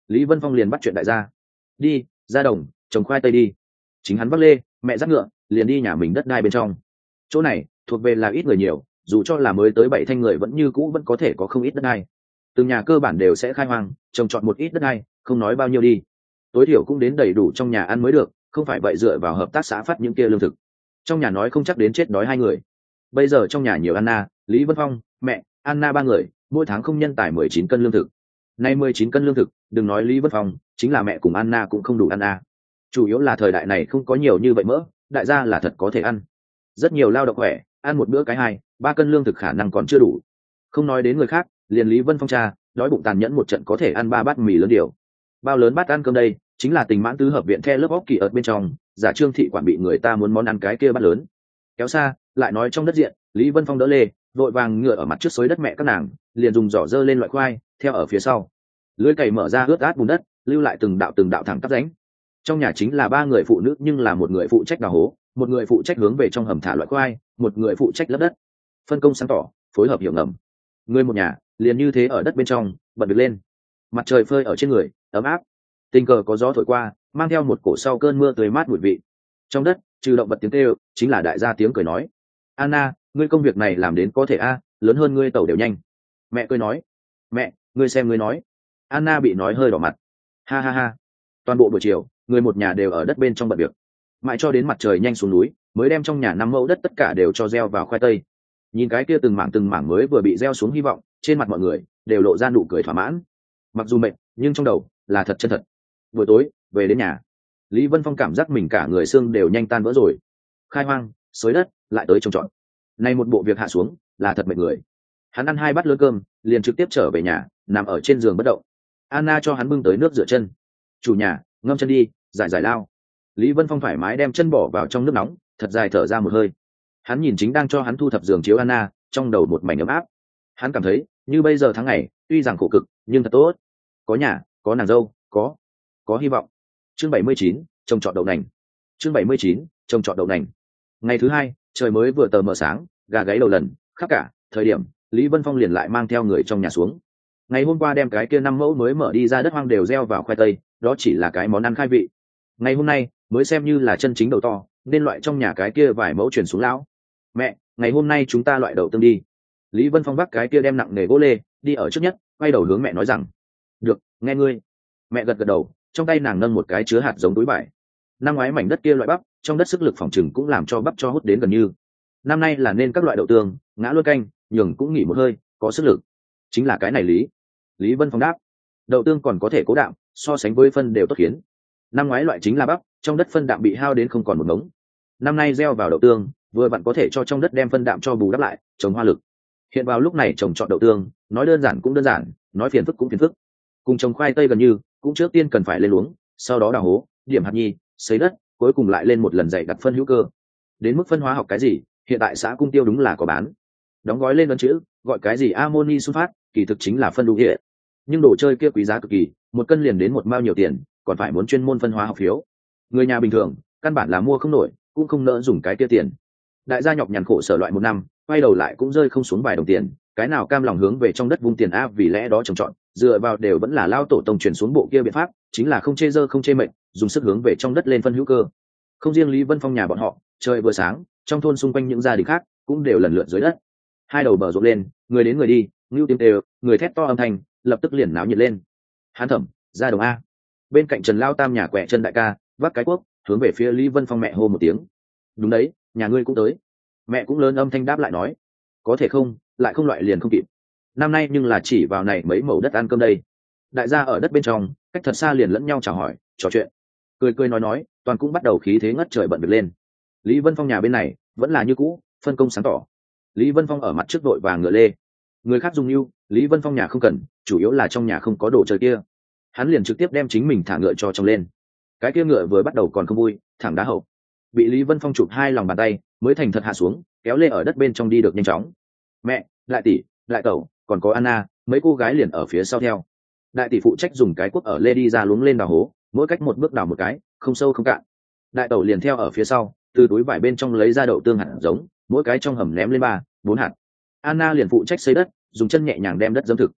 Lý Vân Phong liền bắt chuyện đại gia đi ra đồng trồng khoai tây đi. Chính hắn vác lê, mẹ dắt ngựa liền đi nhà mình đất đai bên trong. Chỗ này thuộc về là ít người nhiều, dù cho là mới tới bảy thanh người vẫn như cũ vẫn có thể có không ít đất đai. Từng nhà cơ bản đều sẽ khai hoang trồng trọt một ít đất đai, không nói bao nhiêu đi, tối thiểu cũng đến đầy đủ trong nhà ăn mới được, không phải vậy dựa vào hợp tác xã phát những kia lương thực trong nhà nói không chắc đến chết đói hai người. Bây giờ trong nhà nhiều Anna, Lý Vân Phong, mẹ, Anna ba người mỗi tháng không nhân tải mười chín cân lương thực. Nay mười chín cân lương thực, đừng nói Lý Vân Phong, chính là mẹ cùng Anna cũng không đủ ăn à. Chủ yếu là thời đại này không có nhiều như vậy mỡ, đại gia là thật có thể ăn. Rất nhiều lao động khỏe, ăn một bữa cái hai, ba cân lương thực khả năng còn chưa đủ. Không nói đến người khác, liền Lý Vân Phong cha, đói bụng tàn nhẫn một trận có thể ăn ba bát mì lớn điều. Bao lớn bát ăn cơm đây, chính là tình mãn tứ hợp viện the lớp óc kỳ ợt bên trong, giả Trương thị quản bị người ta muốn món ăn cái kia bát lớn. Kéo xa, lại nói trong đất diện, Lý Vân Phong đỡ lê, vội vàng ngựa ở mặt trước xới đất mẹ các nàng, liền dùng giỏ dơ lên loại khoai, theo ở phía sau. Lưới cày mở ra ướt át bùn đất, lưu lại từng đạo từng đạo thẳng tắp rãnh. Trong nhà chính là ba người phụ nữ, nhưng là một người phụ trách đào hố, một người phụ trách hướng về trong hầm thả loại khoai, một người phụ trách lấp đất. Phân công sáng tỏ, phối hợp hiểu ngầm. Người một nhà liền như thế ở đất bên trong bật được lên. Mặt trời phơi ở trên người, ấm áp. Tình cờ có gió thổi qua, mang theo một cổ sau cơn mưa tươi mát mùi vị. Trong đất trừ động vật tiếng kêu, chính là đại gia tiếng cười nói. Anna, ngươi công việc này làm đến có thể a, lớn hơn ngươi tẩu đều nhanh. Mẹ cười nói. Mẹ, ngươi xem ngươi nói. Anna bị nói hơi đỏ mặt. Ha ha ha. Toàn bộ buổi chiều, người một nhà đều ở đất bên trong bận việc, mãi cho đến mặt trời nhanh xuống núi, mới đem trong nhà năm mẫu đất tất cả đều cho gieo vào khoai tây. Nhìn cái kia từng mảng từng mảng mới vừa bị gieo xuống hy vọng, trên mặt mọi người đều lộ ra nụ cười thỏa mãn. Mặc dù mệt, nhưng trong đầu là thật chân thật. Buổi tối, về đến nhà, Lý Vân Phong cảm giác mình cả người xương đều nhanh tan vỡ rồi. Khai hoang, xới đất, lại tới trồng trọt. Nay một bộ việc hạ xuống, là thật mệt người. Hắn ăn hai bát lớn cơm, liền trực tiếp trở về nhà, nằm ở trên giường bất động. Anna cho hắn bưng tới nước rửa chân. Chủ nhà, ngâm chân đi, giải giải lao. Lý Vân Phong thoải mái đem chân bỏ vào trong nước nóng, thật dài thở ra một hơi. Hắn nhìn chính đang cho hắn thu thập giường chiếu Anna, trong đầu một mảnh ấm áp. Hắn cảm thấy như bây giờ tháng ngày, tuy rằng khổ cực, nhưng thật tốt. Có nhà, có nàng dâu, có có hy vọng. Chương bảy mươi chín, trồng trọt đậu nành. Chương bảy mươi chín, trồng trọt đậu nành. Ngày thứ hai, trời mới vừa tờ mờ sáng, gà gáy đầu lần, khắp cả thời điểm, Lý Vân Phong liền lại mang theo người trong nhà xuống. Ngày hôm qua đem cái kia năm mẫu mới mở đi ra đất hoang đều gieo vào khoai tây, đó chỉ là cái món ăn khai vị. Ngày hôm nay mới xem như là chân chính đầu to, nên loại trong nhà cái kia vài mẫu chuyển xuống lão. Mẹ, ngày hôm nay chúng ta loại đậu tương đi. Lý Vân Phong vác cái kia đem nặng nề gỗ lê, đi ở trước nhất, quay đầu hướng mẹ nói rằng. Được, nghe ngươi. Mẹ gật gật đầu, trong tay nàng nâng một cái chứa hạt giống túi vải. Năm ngoái mảnh đất kia loại bắp, trong đất sức lực phòng trừng cũng làm cho bắp cho hút đến gần như. Năm nay là nên các loại đậu tương, ngã luôn canh, nhường cũng nghỉ một hơi, có sức lực. Chính là cái này lý. Lý Vân Phong đáp. Đậu tương còn có thể cố đạm, so sánh với phân đều tốt khiến. Năm ngoái loại chính là bắp, trong đất phân đạm bị hao đến không còn một ngống. Năm nay gieo vào đậu tương, vừa vặn có thể cho trong đất đem phân đạm cho bù đắp lại, trồng hoa lực. Hiện vào lúc này trồng trọt đậu tương, nói đơn giản cũng đơn giản, nói phiền phức cũng phiền phức. Cùng trồng khoai tây gần như, cũng trước tiên cần phải lên luống, sau đó đào hố, điểm hạt nhi, xới đất, cuối cùng lại lên một lần dày đặt phân hữu cơ. Đến mức phân hóa học cái gì, hiện tại xã Cung Tiêu đúng là có bán. Đóng gói lên ấn chữ, gọi cái gì amoni sulfat, kỳ thực chính là phân đu hệ. Nhưng đồ chơi kia quý giá cực kỳ, một cân liền đến một mao nhiều tiền, còn phải muốn chuyên môn phân hóa học phiếu. Người nhà bình thường, căn bản là mua không nổi, cũng không nỡ dùng cái kia tiền. Đại gia nhọc nhằn khổ sở loại một năm, quay đầu lại cũng rơi không xuống vài đồng tiền, cái nào cam lòng hướng về trong đất vung tiền a, vì lẽ đó trồng trọt, dựa vào đều vẫn là lao tổ tông truyền xuống bộ kia biện pháp, chính là không chê dơ không chê mệnh, dùng sức hướng về trong đất lên phân hữu cơ. Không riêng Lý Vân Phong nhà bọn họ, trời vừa sáng, trong thôn xung quanh những gia đình khác cũng đều lần lượt dưới đất. Hai đầu bờ rộn lên, người đến người đi, ngưu tiếng đều, người thét to âm thanh, lập tức liền náo nhiệt lên. Hán Thẩm, ra đồng a. Bên cạnh Trần Lao Tam nhà quẹ chân đại ca, vác cái cuốc, hướng về phía Lý Vân Phong mẹ hô một tiếng. Đúng đấy, nhà ngươi cũng tới. Mẹ cũng lớn âm thanh đáp lại nói. Có thể không, lại không loại liền không kịp. Năm nay nhưng là chỉ vào này mấy mẩu đất ăn cơm đây. Đại gia ở đất bên trong, cách thật xa liền lẫn nhau chào hỏi, trò chuyện. Cười cười nói nói, toàn cũng bắt đầu khí thế ngất trời bận việc lên. Lý Vân Phong nhà bên này, vẫn là như cũ, phân công sáng tỏ. Lý Vân Phong ở mặt trước đội và ngựa lê. Người khác dùng yêu, Lý Vân Phong nhà không cần, chủ yếu là trong nhà không có đồ chơi kia. Hắn liền trực tiếp đem chính mình thả ngựa cho trong lên. Cái kia ngựa vừa bắt đầu còn không vui, thẳng đá hậu. Bị Lý Vân Phong chụp hai lòng bàn tay, mới thành thật hạ xuống, kéo lê ở đất bên trong đi được nhanh chóng. Mẹ, đại tỷ, đại tẩu, còn có Anna, mấy cô gái liền ở phía sau theo. Đại tỷ phụ trách dùng cái cuốc ở lê đi ra luống lên đào hố, mỗi cách một bước đào một cái, không sâu không cạn. Đại tẩu liền theo ở phía sau, từ túi vải bên trong lấy ra đậu tương hạt giống, mỗi cái trong hầm ném lên ba, bốn hạt. Anna liền phụ trách xây đất, dùng chân nhẹ nhàng đem đất dẫm thực.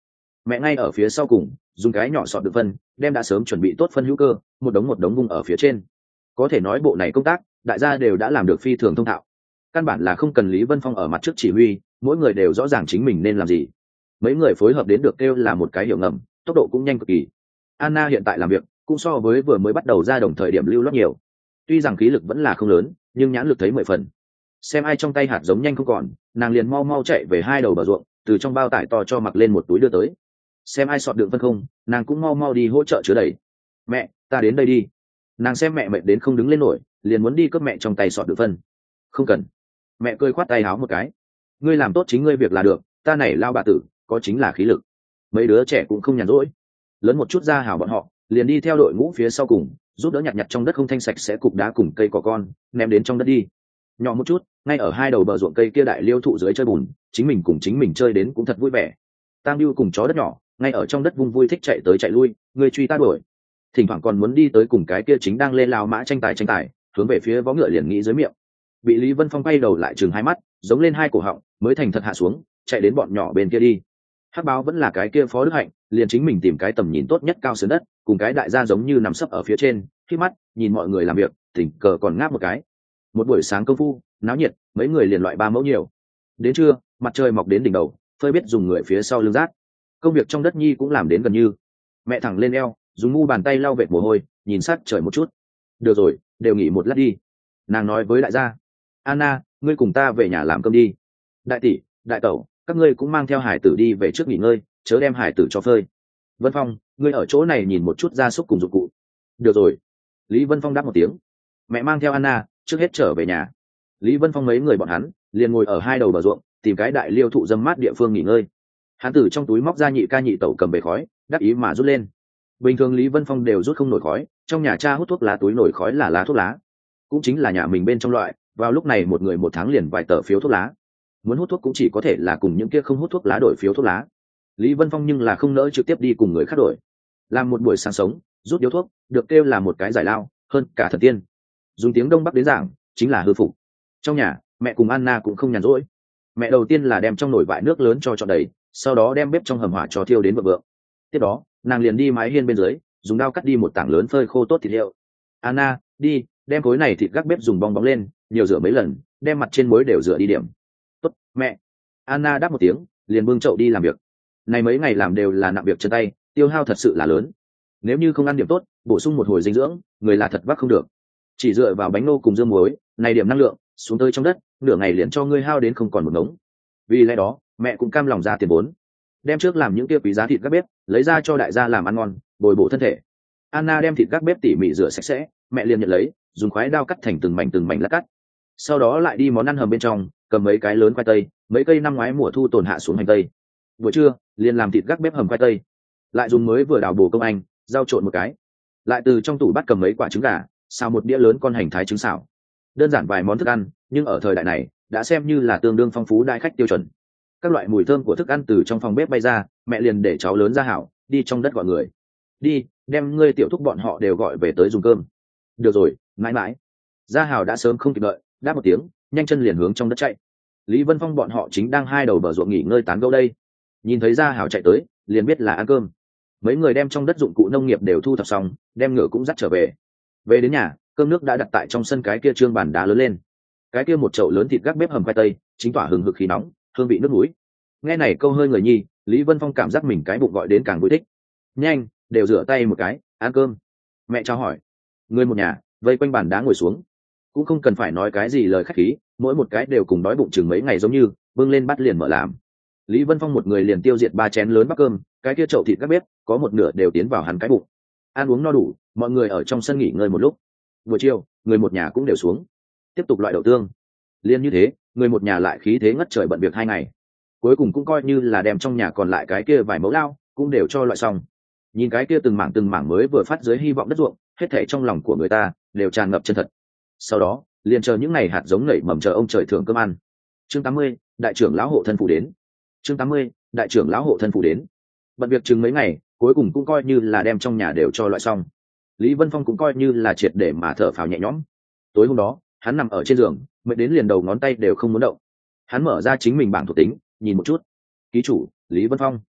mẹ ngay ở phía sau cùng dùng cái nhỏ sọt đựng phân đem đã sớm chuẩn bị tốt phân hữu cơ một đống một đống vung ở phía trên. Có thể nói bộ này công tác đại gia đều đã làm được phi thường thông thạo, căn bản là không cần Lý Vân Phong ở mặt trước chỉ huy, mỗi người đều rõ ràng chính mình nên làm gì. Mấy người phối hợp đến được kêu là một cái hiệu ngầm, tốc độ cũng nhanh cực kỳ. Anna hiện tại làm việc cũng so với vừa mới bắt đầu ra đồng thời điểm lưu loát nhiều, tuy rằng khí lực vẫn là không lớn nhưng nhãn lực thấy mười phần. Xem ai trong tay hạt giống nhanh không còn, nàng liền mau mau chạy về hai đầu bờ ruộng, từ trong bao tải to cho mặc lên một túi đưa tới. Xem ai sọt đựng phân không, nàng cũng mau mau đi hỗ trợ chứa đầy. Mẹ, ta đến đây đi. Nàng xem mẹ mệt đến không đứng lên nổi, liền muốn đi cướp mẹ trong tay sọt đựng phân. Không cần. Mẹ cười khoát tay háo một cái. Ngươi làm tốt chính ngươi việc là được, ta này lao bà tử có chính là khí lực. Mấy đứa trẻ cũng không nhàn rỗi, lớn một chút ra hảo bọn họ liền đi theo đội ngũ phía sau cùng, giúp đỡ nhặt nhặt trong đất không thanh sạch sẽ cục đá cùng cây cỏ con ném đến trong đất đi. Nhỏ một chút, ngay ở hai đầu bờ ruộng cây kia đại liêu thụ dưới chơi bùn, chính mình cùng chính mình chơi đến cũng thật vui vẻ. Tam Biêu cùng chó đất nhỏ ngay ở trong đất vung vui thích chạy tới chạy lui, người truy ta đuổi, thỉnh thoảng còn muốn đi tới cùng cái kia chính đang lên lao mã tranh tài tranh tài, hướng về phía vó ngựa liền nghĩ dưới miệng. Bị Lý Vân Phong quay đầu lại chừng hai mắt, giống lên hai cổ họng mới thành thật hạ xuống, chạy đến bọn nhỏ bên kia đi. Hắc báo vẫn là cái kia Phó Đức Hạnh, liền chính mình tìm cái tầm nhìn tốt nhất cao sườn đất, cùng cái đại gia giống như nằm sấp ở phía trên, khi mắt nhìn mọi người làm việc, tình cờ còn ngáp một cái. Một buổi sáng công phu náo nhiệt, mấy người liền loại ba mẫu nhiều. Đến trưa, mặt trời mọc đến đỉnh đầu, phơi biết dùng người phía sau lưng rát. Công việc trong đất nhi cũng làm đến gần như. Mẹ thẳng lên eo, dùng mu bàn tay lau vệt mồ hôi, nhìn sát trời một chút. Được rồi, đều nghỉ một lát đi. Nàng nói với đại gia, Anna, ngươi cùng ta về nhà làm cơm đi. Đại tỷ, đại tẩu, các ngươi cũng mang theo hải tử đi về trước nghỉ ngơi, chớ đem hải tử cho phơi. Vân Phong, ngươi ở chỗ này nhìn một chút gia súc cùng dụng cụ. Được rồi. Lý Vân Phong đáp một tiếng. Mẹ mang theo Anna trước hết trở về nhà. Lý Vân Phong mấy người bọn hắn liền ngồi ở hai đầu bờ ruộng, tìm cái đại liêu thụ dâm mát địa phương nghỉ ngơi. Hắn từ trong túi móc ra nhị ca nhị tẩu cầm bể khói, đắc ý mà rút lên. Bình thường Lý Vân Phong đều rút không nổi khói, trong nhà cha hút thuốc lá túi nổi khói là lá thuốc lá, cũng chính là nhà mình bên trong loại. Vào lúc này một người một tháng liền vài tờ phiếu thuốc lá, muốn hút thuốc cũng chỉ có thể là cùng những kia không hút thuốc lá đổi phiếu thuốc lá. Lý Vân Phong nhưng là không nỡ trực tiếp đi cùng người khác đổi, làm một buổi sáng sống rút điếu thuốc được kêu là một cái giải lao hơn cả thần tiên. Dùng tiếng Đông Bắc đến giảng chính là hư phục. Trong nhà mẹ cùng Anna cũng không nhàn rỗi. Mẹ đầu tiên là đem trong nồi vại nước lớn cho trọn đầy, sau đó đem bếp trong hầm hỏa cho thiêu đến vượng vượng. Tiếp đó nàng liền đi mái hiên bên dưới, dùng dao cắt đi một tảng lớn phơi khô tốt thịt liệu. Anna, đi đem khối này thịt gác bếp dùng bong bóng lên, nhiều rửa mấy lần, đem mặt trên muối đều rửa đi điểm. Tốt, mẹ. Anna đáp một tiếng, liền bưng chậu đi làm việc. Này mấy ngày làm đều là nặng việc chân tay, tiêu hao thật sự là lớn. Nếu như không ăn điểm tốt, bổ sung một hồi dinh dưỡng, người là thật vác không được. Chỉ dựa vào bánh nô cùng dưa muối, này điểm năng lượng xuống tới trong đất, nửa ngày liền cho ngươi hao đến không còn một ngống. Vì lẽ đó, mẹ cũng cam lòng ra tiền vốn, đem trước làm những kia quý giá thịt gác bếp, lấy ra cho đại gia làm ăn ngon, bồi bổ thân thể. Anna đem thịt gác bếp tỉ mỉ rửa sạch sẽ, mẹ liền nhận lấy, dùng khoái đao cắt thành từng mảnh từng mảnh lát cắt. Sau đó lại đi món ăn hầm bên trong, cầm mấy cái lớn khoai tây, mấy cây năm ngoái mùa thu tồn hạ xuống hành tây. Buổi trưa, liền làm thịt gác bếp hầm khoai tây, lại dùng mới vừa đào bổ công anh, rau trộn một cái, lại từ trong tủ bắt cầm mấy quả trứng gà, xào một đĩa lớn con hành thái trứng xào. Đơn giản vài món thức ăn, nhưng ở thời đại này đã xem như là tương đương phong phú đại khách tiêu chuẩn. Các loại mùi thơm của thức ăn từ trong phòng bếp bay ra, mẹ liền để cháu lớn ra hảo đi trong đất gọi người. Đi, đem ngươi tiểu thúc bọn họ đều gọi về tới dùng cơm. Được rồi, mãi mãi. Gia Hảo đã sớm không kịp đợi, đáp một tiếng, nhanh chân liền hướng trong đất chạy. Lý Vân Phong bọn họ chính đang hai đầu bờ ruộng nghỉ ngơi tán gẫu đây. Nhìn thấy Gia Hảo chạy tới, liền biết là ăn cơm. Mấy người đem trong đất dụng cụ nông nghiệp đều thu thập xong, đem ngựa cũng dắt trở về. Về đến nhà, cơm nước đã đặt tại trong sân cái kia trương bàn đá lớn lên. Cái kia một chậu lớn thịt gác bếp hầm khoai tây, chính tỏa hừng hực khí nóng, hương vị nước mũi. Nghe này câu hơi người nhi, Lý Vân Phong cảm giác mình cái bụng gọi đến càng vui thích. Nhanh, đều rửa tay một cái, ăn cơm. Mẹ chào hỏi. Người một nhà vây quanh bàn đá ngồi xuống, cũng không cần phải nói cái gì lời khách khí, mỗi một cái đều cùng đói bụng chừng mấy ngày giống như, bưng lên bắt liền mở làm. Lý Vân Phong một người liền tiêu diệt ba chén lớn bát cơm, cái kia chậu thịt gác bếp có một nửa đều tiến vào hắn cái bụng. Ăn uống no đủ, mọi người ở trong sân nghỉ ngơi một lúc. Buổi chiều, người một nhà cũng đều xuống, tiếp tục loại đậu tương. Liên như thế, người một nhà lại khí thế ngất trời bận việc hai ngày. Cuối cùng cũng coi như là đem trong nhà còn lại cái kia vài mẫu lao cũng đều cho loại xong. Nhìn cái kia từng mảng từng mảng mới vừa phát dưới hy vọng đất ruộng, hết thảy trong lòng của người ta đều tràn ngập chân thật. Sau đó, liền chờ những ngày hạt giống nảy mầm chờ ông trời thưởng cơm ăn. Chương tám mươi, đại trưởng lão hộ thân phủ đến. Chương tám mươi, đại trưởng lão hộ thân phủ đến. Bận việc chừng mấy ngày, cuối cùng cũng coi như là đem trong nhà đều cho loại xong. Lý Vân Phong cũng coi như là triệt để mà thở phào nhẹ nhõm. Tối hôm đó, hắn nằm ở trên giường, mệt đến liền đầu ngón tay đều không muốn động. Hắn mở ra chính mình bảng thuộc tính, nhìn một chút. Ký chủ, Lý Vân Phong.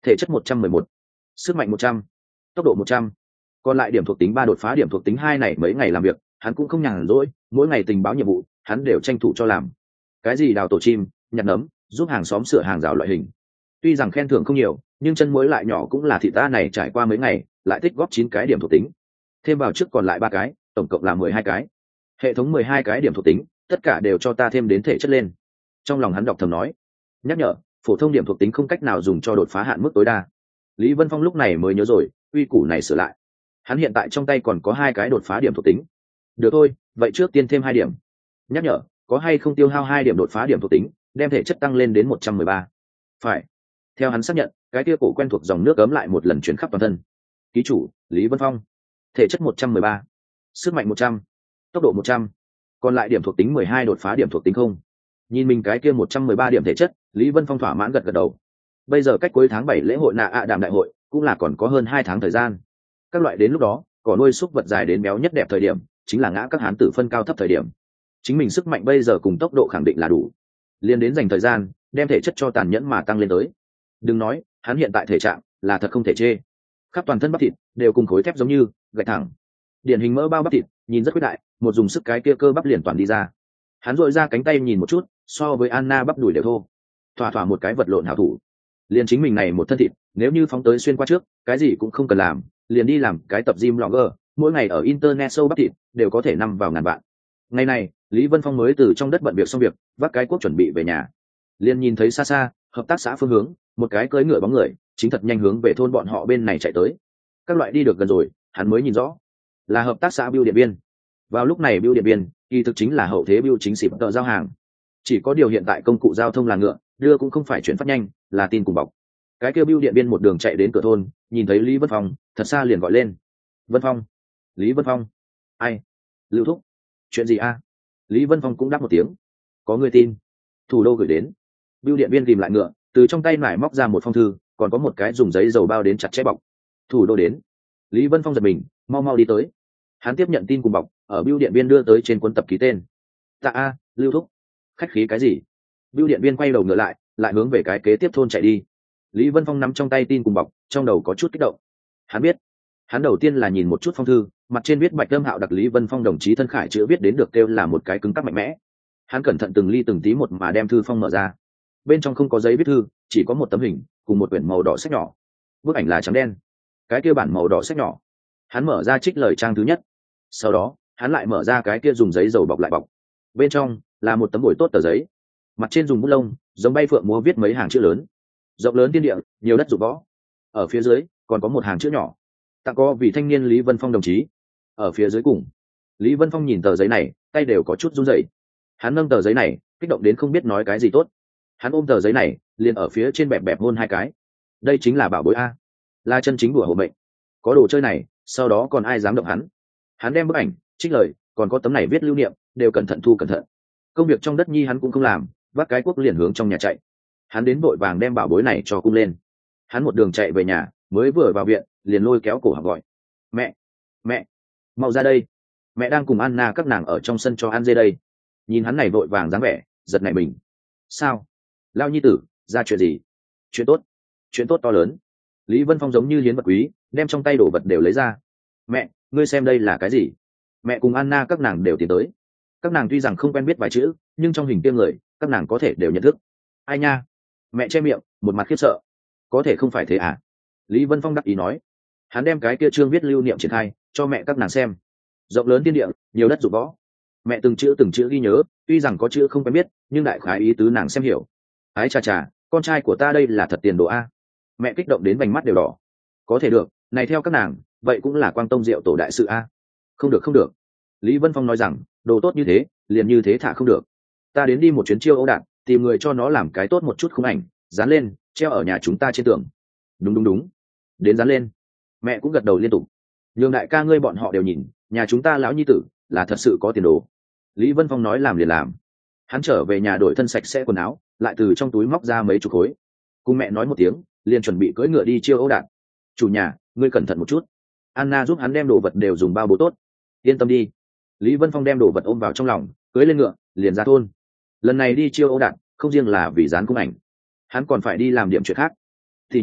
thể chất một trăm mười một, sức mạnh một trăm, tốc độ một trăm. Còn lại điểm thuộc tính ba đột phá điểm thuộc tính hai này mấy ngày làm việc hắn cũng không nhàn rỗi, mỗi ngày tình báo nhiệm vụ hắn đều tranh thủ cho làm. Cái gì đào tổ chim, nhặt nấm, giúp hàng xóm sửa hàng rào loại hình, tuy rằng khen thưởng không nhiều nhưng chân muối lại nhỏ cũng là thị ta này trải qua mấy ngày lại tích góp chín cái điểm thuộc tính, thêm vào trước còn lại ba cái, tổng cộng là mười hai cái. Hệ thống mười hai cái điểm thuộc tính tất cả đều cho ta thêm đến thể chất lên. Trong lòng hắn đọc thầm nói. Nhắc nhở, phổ thông điểm thuộc tính không cách nào dùng cho đột phá hạn mức tối đa. Lý Vân Phong lúc này mới nhớ rồi, quy củ này sửa lại. Hắn hiện tại trong tay còn có hai cái đột phá điểm thuộc tính. Được thôi, vậy trước tiên thêm hai điểm. Nhắc nhở, có hay không tiêu hao hai điểm đột phá điểm thuộc tính, đem thể chất tăng lên đến một trăm mười ba. Phải. Theo hắn xác nhận, cái kia cổ quen thuộc dòng nước ấm lại một lần chuyển khắp toàn thân. Ký chủ, Lý Vân Phong. Thể chất một trăm mười ba, sức mạnh một trăm, tốc độ một trăm. Còn lại điểm thuộc tính mười hai đột phá điểm thuộc tính không. Nhìn mình cái kia một trăm mười ba điểm thể chất, Lý Vân Phong thỏa mãn gật gật đầu. Bây giờ cách cuối tháng bảy lễ hội nạ ạ đàm đại hội cũng là còn có hơn hai tháng thời gian. Các loại đến lúc đó, cỏ nuôi súc vật dài đến béo nhất đẹp thời điểm, chính là ngã các hán tử phân cao thấp thời điểm. Chính mình sức mạnh bây giờ cùng tốc độ khẳng định là đủ. Liên đến dành thời gian, đem thể chất cho tàn nhẫn mà tăng lên tới. Đừng nói, hắn hiện tại thể trạng là thật không thể chê. Khắp toàn thân bắp thịt đều cùng khối thép giống như gạch thẳng. Điển hình mỡ bao bắp thịt, nhìn rất quyết đại, một dùng sức cái kia cơ bắp liền toàn đi ra. Hắn dội ra cánh tay nhìn một chút, so với Anna bắp đùi đều thô. Thỏa thỏa một cái vật lộn hảo thủ. Liền chính mình này một thân thịt, nếu như phóng tới xuyên qua trước, cái gì cũng không cần làm, liền đi làm cái tập gym blogger, mỗi ngày ở internet show bắp thịt đều có thể nằm vào ngàn vạn. Ngày này, Lý Vân Phong mới từ trong đất bận việc xong việc, vác cái cuốc chuẩn bị về nhà. Liền nhìn thấy xa xa, hợp tác xã phương hướng, một cái cưỡi ngựa bóng người, chính thật nhanh hướng về thôn bọn họ bên này chạy tới. Các loại đi được gần rồi, hắn mới nhìn rõ, là hợp tác xã Bưu Điện Biên. Vào lúc này Bưu Điện Biên, kỳ thực chính là hậu thế Bưu chính xịp tờ giao hàng. Chỉ có điều hiện tại công cụ giao thông là ngựa, đưa cũng không phải chuyển phát nhanh, là tin cùng bọc. Cái kêu Bưu Điện Biên một đường chạy đến cửa thôn, nhìn thấy Lý Vân Phong, thật xa liền gọi lên. Vân Phong, Lý Vân Phong. Ai? Lưu Thúc. Chuyện gì a? Lý Vân Phong cũng đáp một tiếng. Có người tin. Thủ đô gửi đến. Bưu Điện Biên tìm lại ngựa, từ trong tay nải móc ra một phong thư, còn có một cái dùng giấy dầu bao đến chặt chẽ bọc. Thủ đô đến. Lý Vân Phong giật mình, mau mau đi tới. Hắn tiếp nhận tin cùng bọc, ở Bưu Điện Biên đưa tới trên cuốn tập ký tên. Tạ a, Lưu Thúc. Khách khí cái gì? Bưu Điện Biên quay đầu ngựa lại, lại hướng về cái kế tiếp thôn chạy đi. Lý Vân Phong nắm trong tay tin cùng bọc, trong đầu có chút kích động. Hắn biết, hắn đầu tiên là nhìn một chút phong thư, mặt trên viết Bạch Âm Hạo đặc Lý Vân Phong đồng chí thân khải chữ viết đến được kêu là một cái cứng cáp mạnh mẽ. Hắn cẩn thận từng ly từng tí một mà đem thư phong mở ra. Bên trong không có giấy viết thư, chỉ có một tấm hình cùng một quyển màu đỏ sách nhỏ. Bức ảnh là trắng đen. Cái kia bản màu đỏ sách nhỏ. Hắn mở ra trích lời trang thứ nhất. Sau đó, hắn lại mở ra cái kia dùng giấy dầu bọc lại bọc. Bên trong là một tấm bồi tốt tờ giấy. Mặt trên dùng bút lông, giống bay phượng múa viết mấy hàng chữ lớn. Rộng lớn thiên địa, nhiều đất dụng võ. Ở phía dưới còn có một hàng chữ nhỏ. Tặng có vì thanh niên Lý Vân Phong đồng chí. Ở phía dưới cùng, Lý Vân Phong nhìn tờ giấy này, tay đều có chút run rẩy. Hắn nâng tờ giấy này, kích động đến không biết nói cái gì tốt. Hắn ôm tờ giấy này, liền ở phía trên bẹp bẹp hôn hai cái. Đây chính là bảo bối a, là chân chính đùa hộ mệnh. Có đồ chơi này, sau đó còn ai dám động hắn. Hắn đem bức ảnh, trích lời, còn có tấm này viết lưu niệm, đều cẩn thận thu cẩn thận. Công việc trong đất nhi hắn cũng không làm, vác cái cuốc liền hướng trong nhà chạy. Hắn đến vội vàng đem bảo bối này cho cung lên. Hắn một đường chạy về nhà, mới vừa vào viện, liền lôi kéo cổ học gọi. Mẹ, mẹ, mau ra đây. Mẹ đang cùng Anna các nàng ở trong sân cho ăn dê đây. Nhìn hắn này vội vàng dáng vẻ, giật nảy mình. Sao? Lao nhi tử, ra chuyện gì? Chuyện tốt, chuyện tốt to lớn. Lý Vân Phong giống như hiến vật quý, đem trong tay đồ vật đều lấy ra. Mẹ, ngươi xem đây là cái gì? Mẹ cùng Anna các nàng đều tiến tới. Các nàng tuy rằng không quen biết vài chữ, nhưng trong hình tiêm người, các nàng có thể đều nhận thức. Ai nha? Mẹ che miệng, một mặt khiếp sợ. Có thể không phải thế à? Lý Vân Phong đắc ý nói. Hắn đem cái kia chương viết lưu niệm triển khai, cho mẹ các nàng xem. Rộng lớn thiên địa, nhiều đất dụng võ. Mẹ từng chữ từng chữ ghi nhớ, tuy rằng có chữ không quen biết, nhưng đại khái ý tứ nàng xem hiểu. Ái chà chà, con trai của ta đây là thật tiền đồ a. Mẹ kích động đến vành mắt đều đỏ. Có thể được, này theo các nàng, vậy cũng là quang tông diệu tổ đại sự a. Không được không được. Lý Vân Phong nói rằng, đồ tốt như thế, liền như thế thả không được. Ta đến đi một chuyến chiêu Âu Đạn, tìm người cho nó làm cái tốt một chút khung ảnh, dán lên, treo ở nhà chúng ta trên tường. Đúng đúng đúng. Đến dán lên. Mẹ cũng gật đầu liên tục. Nhường đại ca ngươi bọn họ đều nhìn, nhà chúng ta lão nhi tử là thật sự có tiền đồ. Lý Vân Phong nói làm liền làm. Hắn trở về nhà đổi thân sạch sẽ quần áo, lại từ trong túi móc ra mấy chục khối. Cùng mẹ nói một tiếng, liền chuẩn bị cưỡi ngựa đi chiêu Âu Đạn. Chủ nhà, ngươi cẩn thận một chút. Anna giúp hắn đem đồ vật đều dùng bao bố tốt. Yên tâm đi. Lý Vân Phong đem đồ vật ôm vào trong lòng, cưỡi lên ngựa, liền ra thôn. Lần này đi chiêu Âu Đạn, không riêng là vì dán khung ảnh, hắn còn phải đi làm điểm chuyện khác. Thì như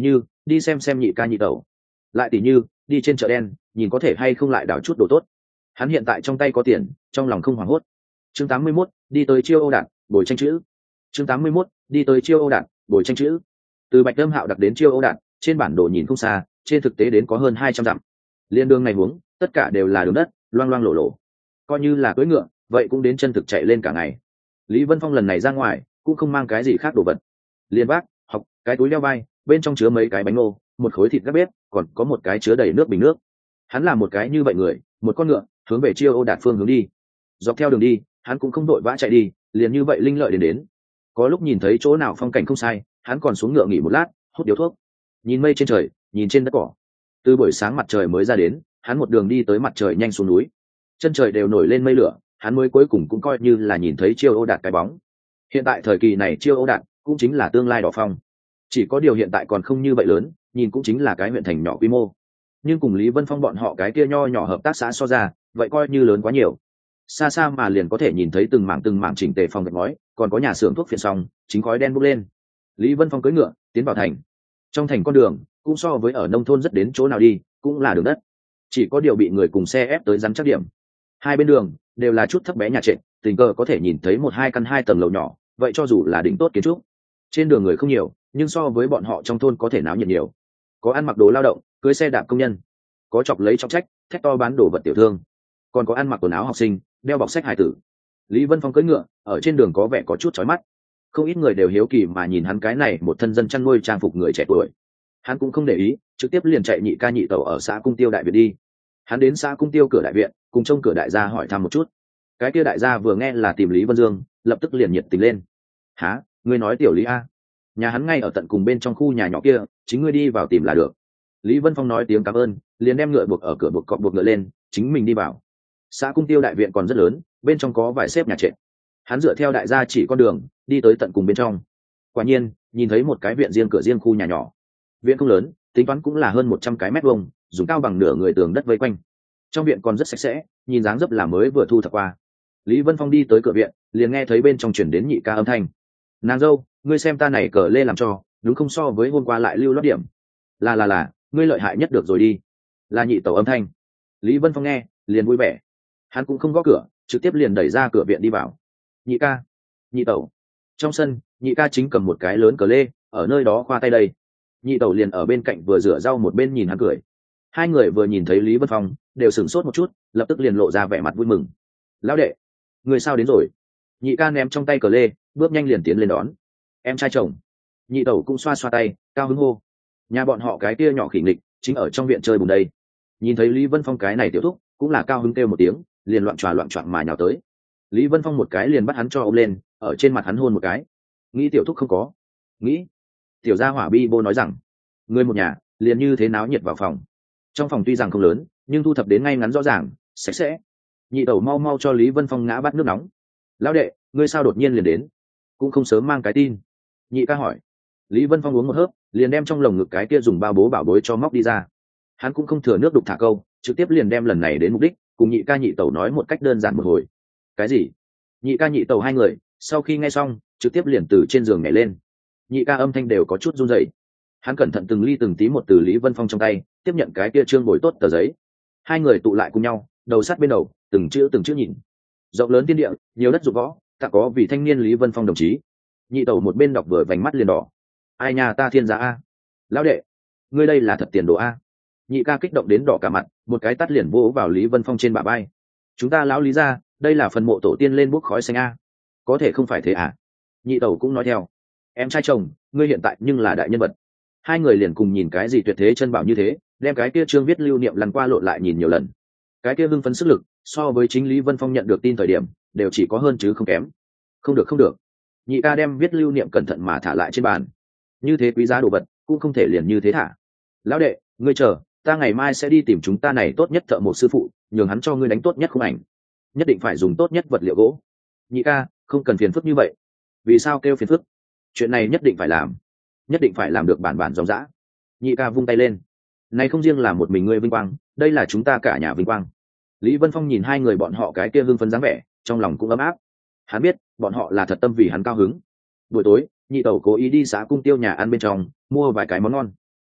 đi xem xem nhị ca nhị tẩu. Lại tỉ như đi trên chợ đen nhìn có thể hay không lại đào chút đồ tốt. Hắn hiện tại trong tay có tiền, trong lòng không hoảng hốt. Chương tám mươi mốt, đi tới chiêu Âu Đạt, bồi tranh chữ. Chương tám mươi mốt, đi tới chiêu Âu Đạt, bồi tranh chữ. Từ Bạch Lâm Hạo đặt đến chiêu Âu Đạt, trên bản đồ nhìn không xa, trên thực tế đến có hơn hai trăm dặm. Liên đường này hướng, tất cả đều là đường đất, loang loang lổ lổ. Coi như là cưỡi ngựa, vậy cũng đến chân thực chạy lên cả ngày. Lý Vân Phong lần này ra ngoài, cũng không mang cái gì khác đồ vật. Liên bác, học, cái túi đeo vai, bên trong chứa mấy cái bánh ngô, một khối thịt gác bếp, còn có một cái chứa đầy nước bình nước. Hắn là một cái như vậy người, một con ngựa, hướng về chiêu Âu Đạt phương hướng đi. Dọc theo đường đi, hắn cũng không đội vã chạy đi, liền như vậy linh lợi đến đến. Có lúc nhìn thấy chỗ nào phong cảnh không sai, hắn còn xuống ngựa nghỉ một lát, hút điếu thuốc. Nhìn mây trên trời, nhìn trên đất cỏ. Từ buổi sáng mặt trời mới ra đến, hắn một đường đi tới mặt trời nhanh xuống núi. Chân trời đều nổi lên mây lửa, hắn mới cuối cùng cũng coi như là nhìn thấy chiêu Âu Đạt cái bóng. Hiện tại thời kỳ này chiêu Âu Đạt cũng chính là tương lai đỏ phong. Chỉ có điều hiện tại còn không như vậy lớn, nhìn cũng chính là cái huyện thành nhỏ quy mô. Nhưng cùng Lý Vân Phong bọn họ cái kia nho nhỏ hợp tác xã so ra, vậy coi như lớn quá nhiều. Xa xa mà liền có thể nhìn thấy từng mảng từng mảng chỉnh tề phòng gạch ngói, còn có nhà xưởng thuốc phiện xong, chính khói đen bốc lên. Lý Vân Phong cưỡi ngựa tiến vào thành. Trong thành con đường cũng so với ở nông thôn rất đến chỗ nào đi, cũng là đường đất. Chỉ có điều bị người cùng xe ép tới rắn chắc điểm. Hai bên đường đều là chút thấp bé nhà trệt, tình cờ có thể nhìn thấy một hai căn hai tầng lầu nhỏ, vậy cho dù là đỉnh tốt kiến trúc. Trên đường người không nhiều, nhưng so với bọn họ trong thôn có thể náo nhiệt nhiều. Có ăn mặc đồ lao động, cưới xe đạp công nhân, có chọc lấy chọc trách, thét to bán đồ vật tiểu thương, còn có ăn mặc quần áo học sinh, đeo bọc sách hài tử. Lý Vân Phong cưỡi ngựa ở trên đường có vẻ có chút chói mắt, không ít người đều hiếu kỳ mà nhìn hắn cái này một thân dân chăn nuôi trang phục người trẻ tuổi. Hắn cũng không để ý, trực tiếp liền chạy nhị ca nhị tẩu ở xã Cung Tiêu đại viện đi. Hắn đến xã Cung Tiêu cửa đại viện, cùng trông cửa đại gia hỏi thăm một chút. Cái kia đại gia vừa nghe là tìm Lý Vân Dương, lập tức liền nhiệt tình lên. Hả, ngươi nói tiểu Lý a? Nhà hắn ngay ở tận cùng bên trong khu nhà nhỏ kia, chính ngươi đi vào tìm là được. Lý Vân Phong nói tiếng cảm ơn, liền đem ngựa buộc ở cửa buộc cọp buộc ngựa lên, chính mình đi vào. Xã Cung Tiêu đại viện còn rất lớn, bên trong có vài xếp nhà trệt. Hắn dựa theo đại gia chỉ con đường, đi tới tận cùng bên trong. Quả nhiên, nhìn thấy một cái viện riêng cửa riêng khu nhà nhỏ. Viện không lớn, tính toán cũng là hơn một trăm cái mét vuông, dùng cao bằng nửa người tường đất vây quanh. Trong viện còn rất sạch sẽ, nhìn dáng dấp là mới vừa thu thập qua. Lý Vân Phong đi tới cửa viện, liền nghe thấy bên trong truyền đến nhị ca âm thanh. Nàng dâu, ngươi xem ta này cờ lê làm cho, đúng không, so với hôm qua lại lưu lót điểm. Là là là, ngươi lợi hại nhất được rồi đi. Là nhị tẩu âm thanh. Lý Vân Phong nghe, liền vui vẻ. Hắn cũng không gõ cửa, trực tiếp liền đẩy ra cửa viện đi vào. Nhị ca, nhị tẩu. Trong sân, nhị ca chính cầm một cái lớn cờ lê, ở nơi đó khoa tay đây. Nhị tẩu liền ở bên cạnh vừa rửa rau một bên nhìn hắn cười. Hai người vừa nhìn thấy Lý Vân Phong, đều sửng sốt một chút, lập tức liền lộ ra vẻ mặt vui mừng. Lão đệ, người sao đến rồi? Nhị ca ném trong tay cờ lê, bước nhanh liền tiến lên đón. Em trai chồng. Nhị tẩu cũng xoa xoa tay, cao hứng hô. Nhà bọn họ cái kia nhỏ khỉ nghịch, chính ở trong viện chơi bùn đây. Nhìn thấy Lý Vân Phong cái này tiểu thúc, cũng là cao hứng kêu một tiếng, liền loạn tròa loạn choạng mà nhào tới. Lý Vân Phong một cái liền bắt hắn cho ôm lên, ở trên mặt hắn hôn một cái. Nghĩ tiểu thúc không có. Nghĩ. Tiểu gia hỏa bi bô nói rằng, người một nhà liền như thế náo nhiệt vào phòng. Trong phòng tuy rằng không lớn, nhưng thu thập đến ngay ngắn rõ ràng, sạch sẽ. Nhị tẩu mau mau cho Lý Vân Phong ngã bát nước nóng. Lão đệ, ngươi sao đột nhiên liền đến? Cũng không sớm mang cái tin. Nhị ca hỏi. Lý Vân Phong uống một hớp, liền đem trong lồng ngực cái kia dùng bao bố bảo bối cho móc đi ra. Hắn cũng không thừa nước đục thả câu, trực tiếp liền đem lần này đến mục đích, cùng nhị ca nhị tẩu nói một cách đơn giản một hồi. Cái gì? Nhị ca nhị tẩu hai người, sau khi nghe xong, trực tiếp liền từ trên giường nhảy lên. Nhị ca âm thanh đều có chút run rẩy. Hắn cẩn thận từng ly từng tí một từ Lý Vân Phong trong tay tiếp nhận cái kia trương bồi tốt tờ giấy. Hai người tụ lại cùng nhau, đầu sát bên đầu, từng chữ từng chữ nhìn. Rộng lớn thiên địa, nhiều đất dụng võ, tặng có vì thanh niên Lý Vân Phong đồng chí. Nhị tẩu một bên đọc vừa vành mắt liền đỏ. Ai nhà ta thiên giá a? Lão đệ, ngươi đây là thật tiền đồ a? Nhị ca kích động đến đỏ cả mặt, một cái tát liền vỗ vào Lý Vân Phong trên bả vai. Chúng ta lão Lý ra, đây là phần mộ tổ tiên lên bốc khói xanh a. Có thể không phải thế à? Nhị tẩu cũng nói theo. Em trai chồng, ngươi hiện tại nhưng là đại nhân vật. Hai người liền cùng nhìn cái gì tuyệt thế chân bảo như thế, đem cái kia chương viết lưu niệm lăn qua lộn lại nhìn nhiều lần. Cái kia hưng phấn sức lực, so với chính Lý Vân Phong nhận được tin thời điểm, đều chỉ có hơn chứ không kém. Không được không được. Nhị ca đem viết lưu niệm cẩn thận mà thả lại trên bàn. Như thế quý giá đồ vật, cũng không thể liền như thế thả. Lão đệ, ngươi chờ, ta ngày mai sẽ đi tìm chúng ta này tốt nhất thợ một sư phụ, nhường hắn cho ngươi đánh tốt nhất khung ảnh. Nhất định phải dùng tốt nhất vật liệu gỗ. Nhị ca, không cần phiền phức như vậy. Vì sao kêu phiền phức? Chuyện này nhất định phải làm, nhất định phải làm được bản bản dòng dã. Nhị ca vung tay lên. Này không riêng là một mình ngươi vinh quang, đây là chúng ta cả nhà vinh quang. Lý Vân Phong nhìn hai người bọn họ cái kia hưng phấn dáng vẻ, trong lòng cũng ấm áp. Hắn biết, bọn họ là thật tâm vì hắn cao hứng. Buổi tối, nhị tẩu cố ý đi xã Cung Tiêu nhà ăn bên trong, mua vài cái món ngon.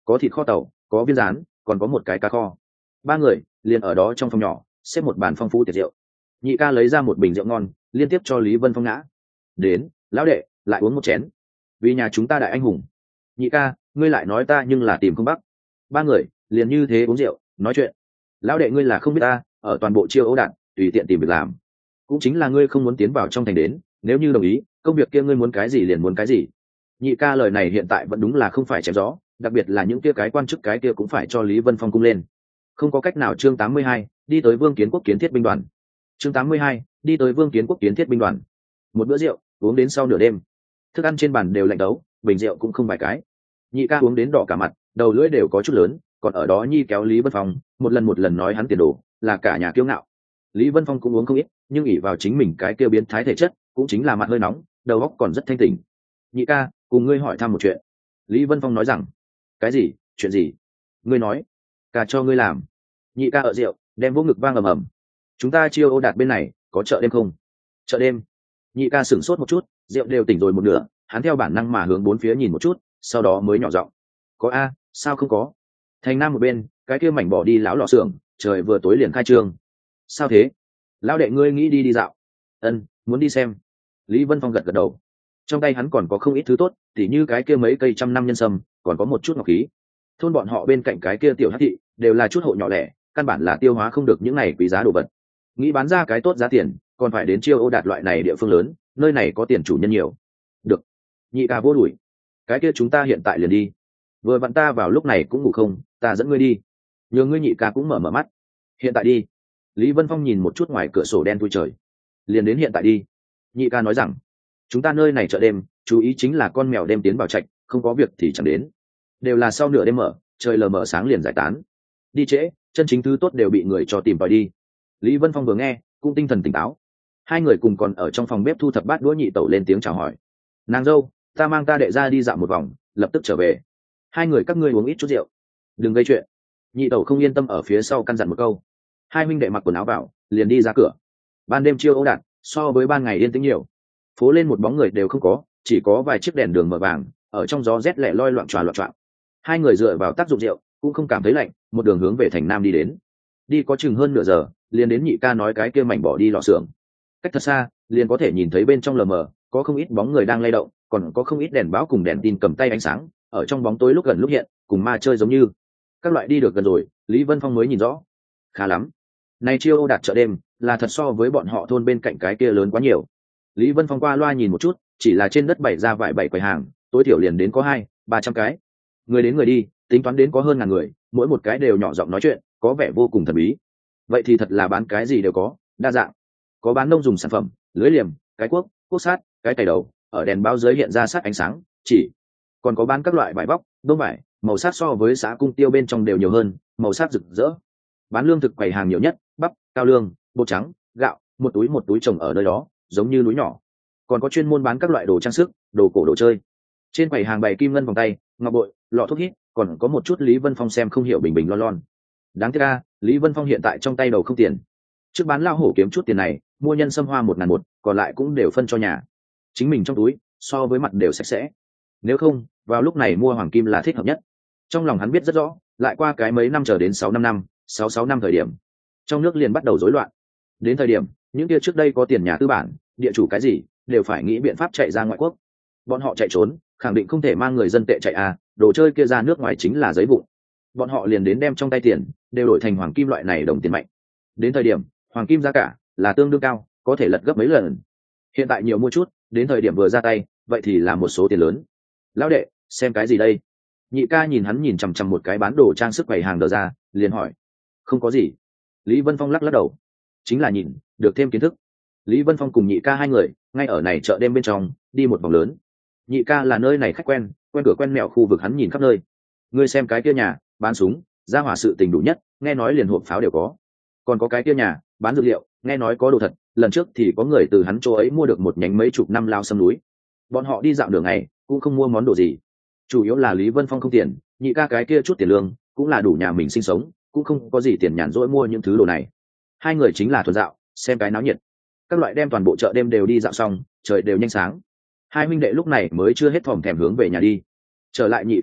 có thịt kho tàu, có viên rán, còn có một cái cá kho. Ba người liền ở đó trong phòng nhỏ xếp một bàn phong phú tiệc rượu. Nhị ca lấy ra một bình rượu ngon liên tiếp cho Lý Vân Phong ngã. Đến, lão đệ, lại uống một chén, vì nhà chúng ta đại anh hùng. Nhị ca, ngươi lại nói ta nhưng là tìm không bắc. Ba người liền như thế uống rượu nói chuyện. Lão đệ, ngươi là không biết ta ở toàn bộ Chiêu Âu Đạn tùy tiện tìm việc làm, cũng chính là ngươi không muốn tiến vào trong thành đến, nếu như đồng ý công việc kia ngươi muốn cái gì liền muốn cái gì. Nhị ca lời này hiện tại vẫn đúng là không phải chém gió, đặc biệt là những kia cái quan chức cái kia cũng phải cho Lý Vân Phong cung lên. Không có cách nào. Chương tám mươi hai, đi tới Vương Kiến Quốc kiến thiết binh đoàn. Chương tám mươi hai, đi tới Vương Kiến Quốc kiến thiết binh đoàn. Một bữa rượu uống đến sau nửa đêm, thức ăn trên bàn đều lạnh đấu, bình rượu cũng không vài cái. Nhị ca uống đến đỏ cả mặt, đầu lưỡi đều có chút lớn, còn ở đó nhi kéo Lý Vân Phong một lần một lần nói hắn tiền đồ là cả nhà kiêu ngạo. Lý Vân Phong cũng uống không ít, nhưng ỷ vào chính mình cái kia biến thái thể chất, cũng chính là mặt hơi nóng, đầu óc còn rất thanh tỉnh. Nhị ca, cùng ngươi hỏi thăm một chuyện. Lý Vân Phong nói rằng. Cái gì? Chuyện gì? Ngươi nói. Cả cho ngươi làm. Nhị ca ở rượu đem vỗ ngực vang ầm ầm. Chúng ta Chiêu Âu Đạt bên này có chợ đêm không? Chợ đêm? Nhị ca sửng sốt một chút, rượu đều tỉnh rồi một nửa, hắn theo bản năng mà hướng bốn phía nhìn một chút, sau đó mới nhỏ giọng. Có a, sao không có? Thành Nam một bên, cái kia mảnh bỏ đi lão lò xưởng, trời vừa tối liền khai trương. Sao thế? Lão đệ ngươi nghĩ đi đi dạo? Ân, muốn đi xem. Lý Vân Phong gật gật đầu. Trong tay hắn còn có không ít thứ tốt, tỉ như cái kia mấy cây trăm năm nhân sâm, còn có một chút ngọc khí. Thôn bọn họ bên cạnh cái kia tiểu hắc thị đều là chút hộ nhỏ lẻ, căn bản là tiêu hóa không được những này quý giá đồ vật. Nghĩ bán ra cái tốt giá tiền, còn phải đến Chiêu Âu Đạt loại này địa phương lớn, nơi này có tiền chủ nhân nhiều. Được. Nhị ca vô đuổi. Cái kia chúng ta hiện tại liền đi. Vừa vặn ta vào lúc này cũng ngủ không, ta dẫn ngươi đi. Nhờ ngươi nhị ca cũng mở mở mắt. Hiện tại đi. Lý Vân Phong nhìn một chút ngoài cửa sổ đen thui trời. Liền đến hiện tại đi. Nhị ca nói rằng, chúng ta nơi này chợ đêm, chú ý chính là con mèo đêm tiến vào trạch, không có việc thì chẳng đến. Đều là sau nửa đêm mở, trời lờ mờ sáng liền giải tán. Đi trễ, chân chính thứ tốt đều bị người cho tìm vào đi. Lý Vân Phong vừa nghe, cũng tinh thần tỉnh táo. Hai người cùng còn ở trong phòng bếp thu thập bát đũa. Nhị tẩu lên tiếng chào hỏi. Nàng dâu, ta mang ta đệ ra đi dạo một vòng, lập tức trở về. Hai người các ngươi uống ít chút rượu, đừng gây chuyện. Nhị tẩu không yên tâm ở phía sau căn dặn một câu. Hai huynh đệ mặc quần áo vào, liền đi ra cửa. Ban đêm Chiêu Âu Đạt so với ban ngày yên tĩnh nhiều, phố lên một bóng người đều không có, chỉ có vài chiếc đèn đường mở vàng ở trong gió rét lẻ loi loạn tròa loạn trọn. Hai người dựa vào tác dụng rượu cũng không cảm thấy lạnh, một đường hướng về thành Nam đi đến. Đi có chừng hơn nửa giờ, liền đến nhị ca nói cái kia mảnh bỏ đi lò xưởng. Cách thật xa, liền có thể nhìn thấy bên trong lờ mờ có không ít bóng người đang lay động, còn có không ít đèn báo cùng đèn tin cầm tay ánh sáng ở trong bóng tối lúc gần lúc hiện, cùng ma chơi giống như. Các loại đi được gần rồi, Lý Vân Phong mới nhìn rõ. Khá lắm. Này Chiêu Âu Đạt chợ đêm là thật so với bọn họ thôn bên cạnh cái kia lớn quá nhiều. Lý Vân Phong qua loa nhìn một chút, chỉ là trên đất bày ra vài bảy quầy hàng, tối thiểu liền đến có hai ba trăm cái. Người đến người đi, tính toán đến có hơn ngàn người, mỗi một cái đều nhỏ giọng nói chuyện, có vẻ vô cùng thần bí. Vậy thì thật là bán cái gì đều có, đa dạng. Có bán nông dùng sản phẩm, lưới liềm, cái cuốc, cuốc sát, cái tẩy đầu, ở đèn báo dưới hiện ra sát ánh sáng, chỉ. Còn có bán các loại vải vóc, đốm vải, màu sắc so với xã cung tiêu bên trong đều nhiều hơn, màu sắc rực rỡ. Bán lương thực quầy hàng nhiều nhất, bắp, cao lương, bột trắng, gạo, một túi một túi trồng ở nơi đó, giống như núi nhỏ. Còn có chuyên môn bán các loại đồ trang sức, đồ cổ đồ chơi. Trên quầy hàng bày kim ngân vòng tay, ngọc bội, lọ thuốc hít, còn có một chút Lý Vân Phong xem không hiểu bình bình lon lon. Đáng tiếc a, Lý Vân Phong hiện tại trong tay đầu không tiền. Trước bán lao hổ kiếm chút tiền này, mua nhân sâm hoa một ngàn một, còn lại cũng đều phân cho nhà. Chính mình trong túi, so với mặt đều sạch sẽ. Nếu không, vào lúc này mua hoàng kim là thích hợp nhất. Trong lòng hắn biết rất rõ, lại qua cái mấy năm chờ đến sáu năm năm, sáu sáu năm thời điểm, trong nước liền bắt đầu rối loạn. Đến thời điểm, những kia trước đây có tiền nhà tư bản, địa chủ cái gì, đều phải nghĩ biện pháp chạy ra ngoại quốc. Bọn họ chạy trốn, khẳng định không thể mang người dân tệ chạy à, đồ chơi kia ra nước ngoài chính là giấy vụn. Bọn họ liền đến đem trong tay tiền đều đổi thành hoàng kim loại này đồng tiền mạnh. Đến thời điểm, hoàng kim giá cả là tương đương cao, có thể lật gấp mấy lần. Hiện tại nhiều mua chút, đến thời điểm vừa ra tay, vậy thì là một số tiền lớn. Lão đệ, xem cái gì đây? Nhị ca nhìn hắn nhìn chằm chằm một cái bán đồ trang sức quầy hàng đờ ra, liền hỏi. Không có gì. Lý Vân Phong lắc lắc đầu. Chính là nhìn, được thêm kiến thức. Lý Vân Phong cùng nhị ca hai người, ngay ở này chợ đêm bên trong, đi một vòng lớn. Nhị ca là nơi này khách quen, quen cửa quen mẹo khu vực hắn nhìn khắp nơi. Ngươi xem cái kia nhà, bán súng, ra hỏa sự tình đủ nhất, nghe nói liền hộp pháo đều có. Còn có cái kia nhà, bán dược liệu, nghe nói có đồ thật, lần trước thì có người từ hắn chỗ ấy mua được một nhánh mấy chục năm lao sâm núi. Bọn họ đi dạo đường ngày, cũng không mua món đồ gì. Chủ yếu là Lý Vân Phong không tiền, nhị ca cái kia chút tiền lương, cũng là đủ nhà mình sinh sống, cũng không có gì tiền nhàn rỗi mua những thứ đồ này. Hai người chính là thuần dạo, xem cái náo nhiệt. Các loại đem toàn bộ chợ đêm đều đi dạo xong, trời đều nhanh sáng. Hai huynh đệ lúc này mới chưa hết thòm thèm hướng về nhà đi. Trở lại nhị ca nhà,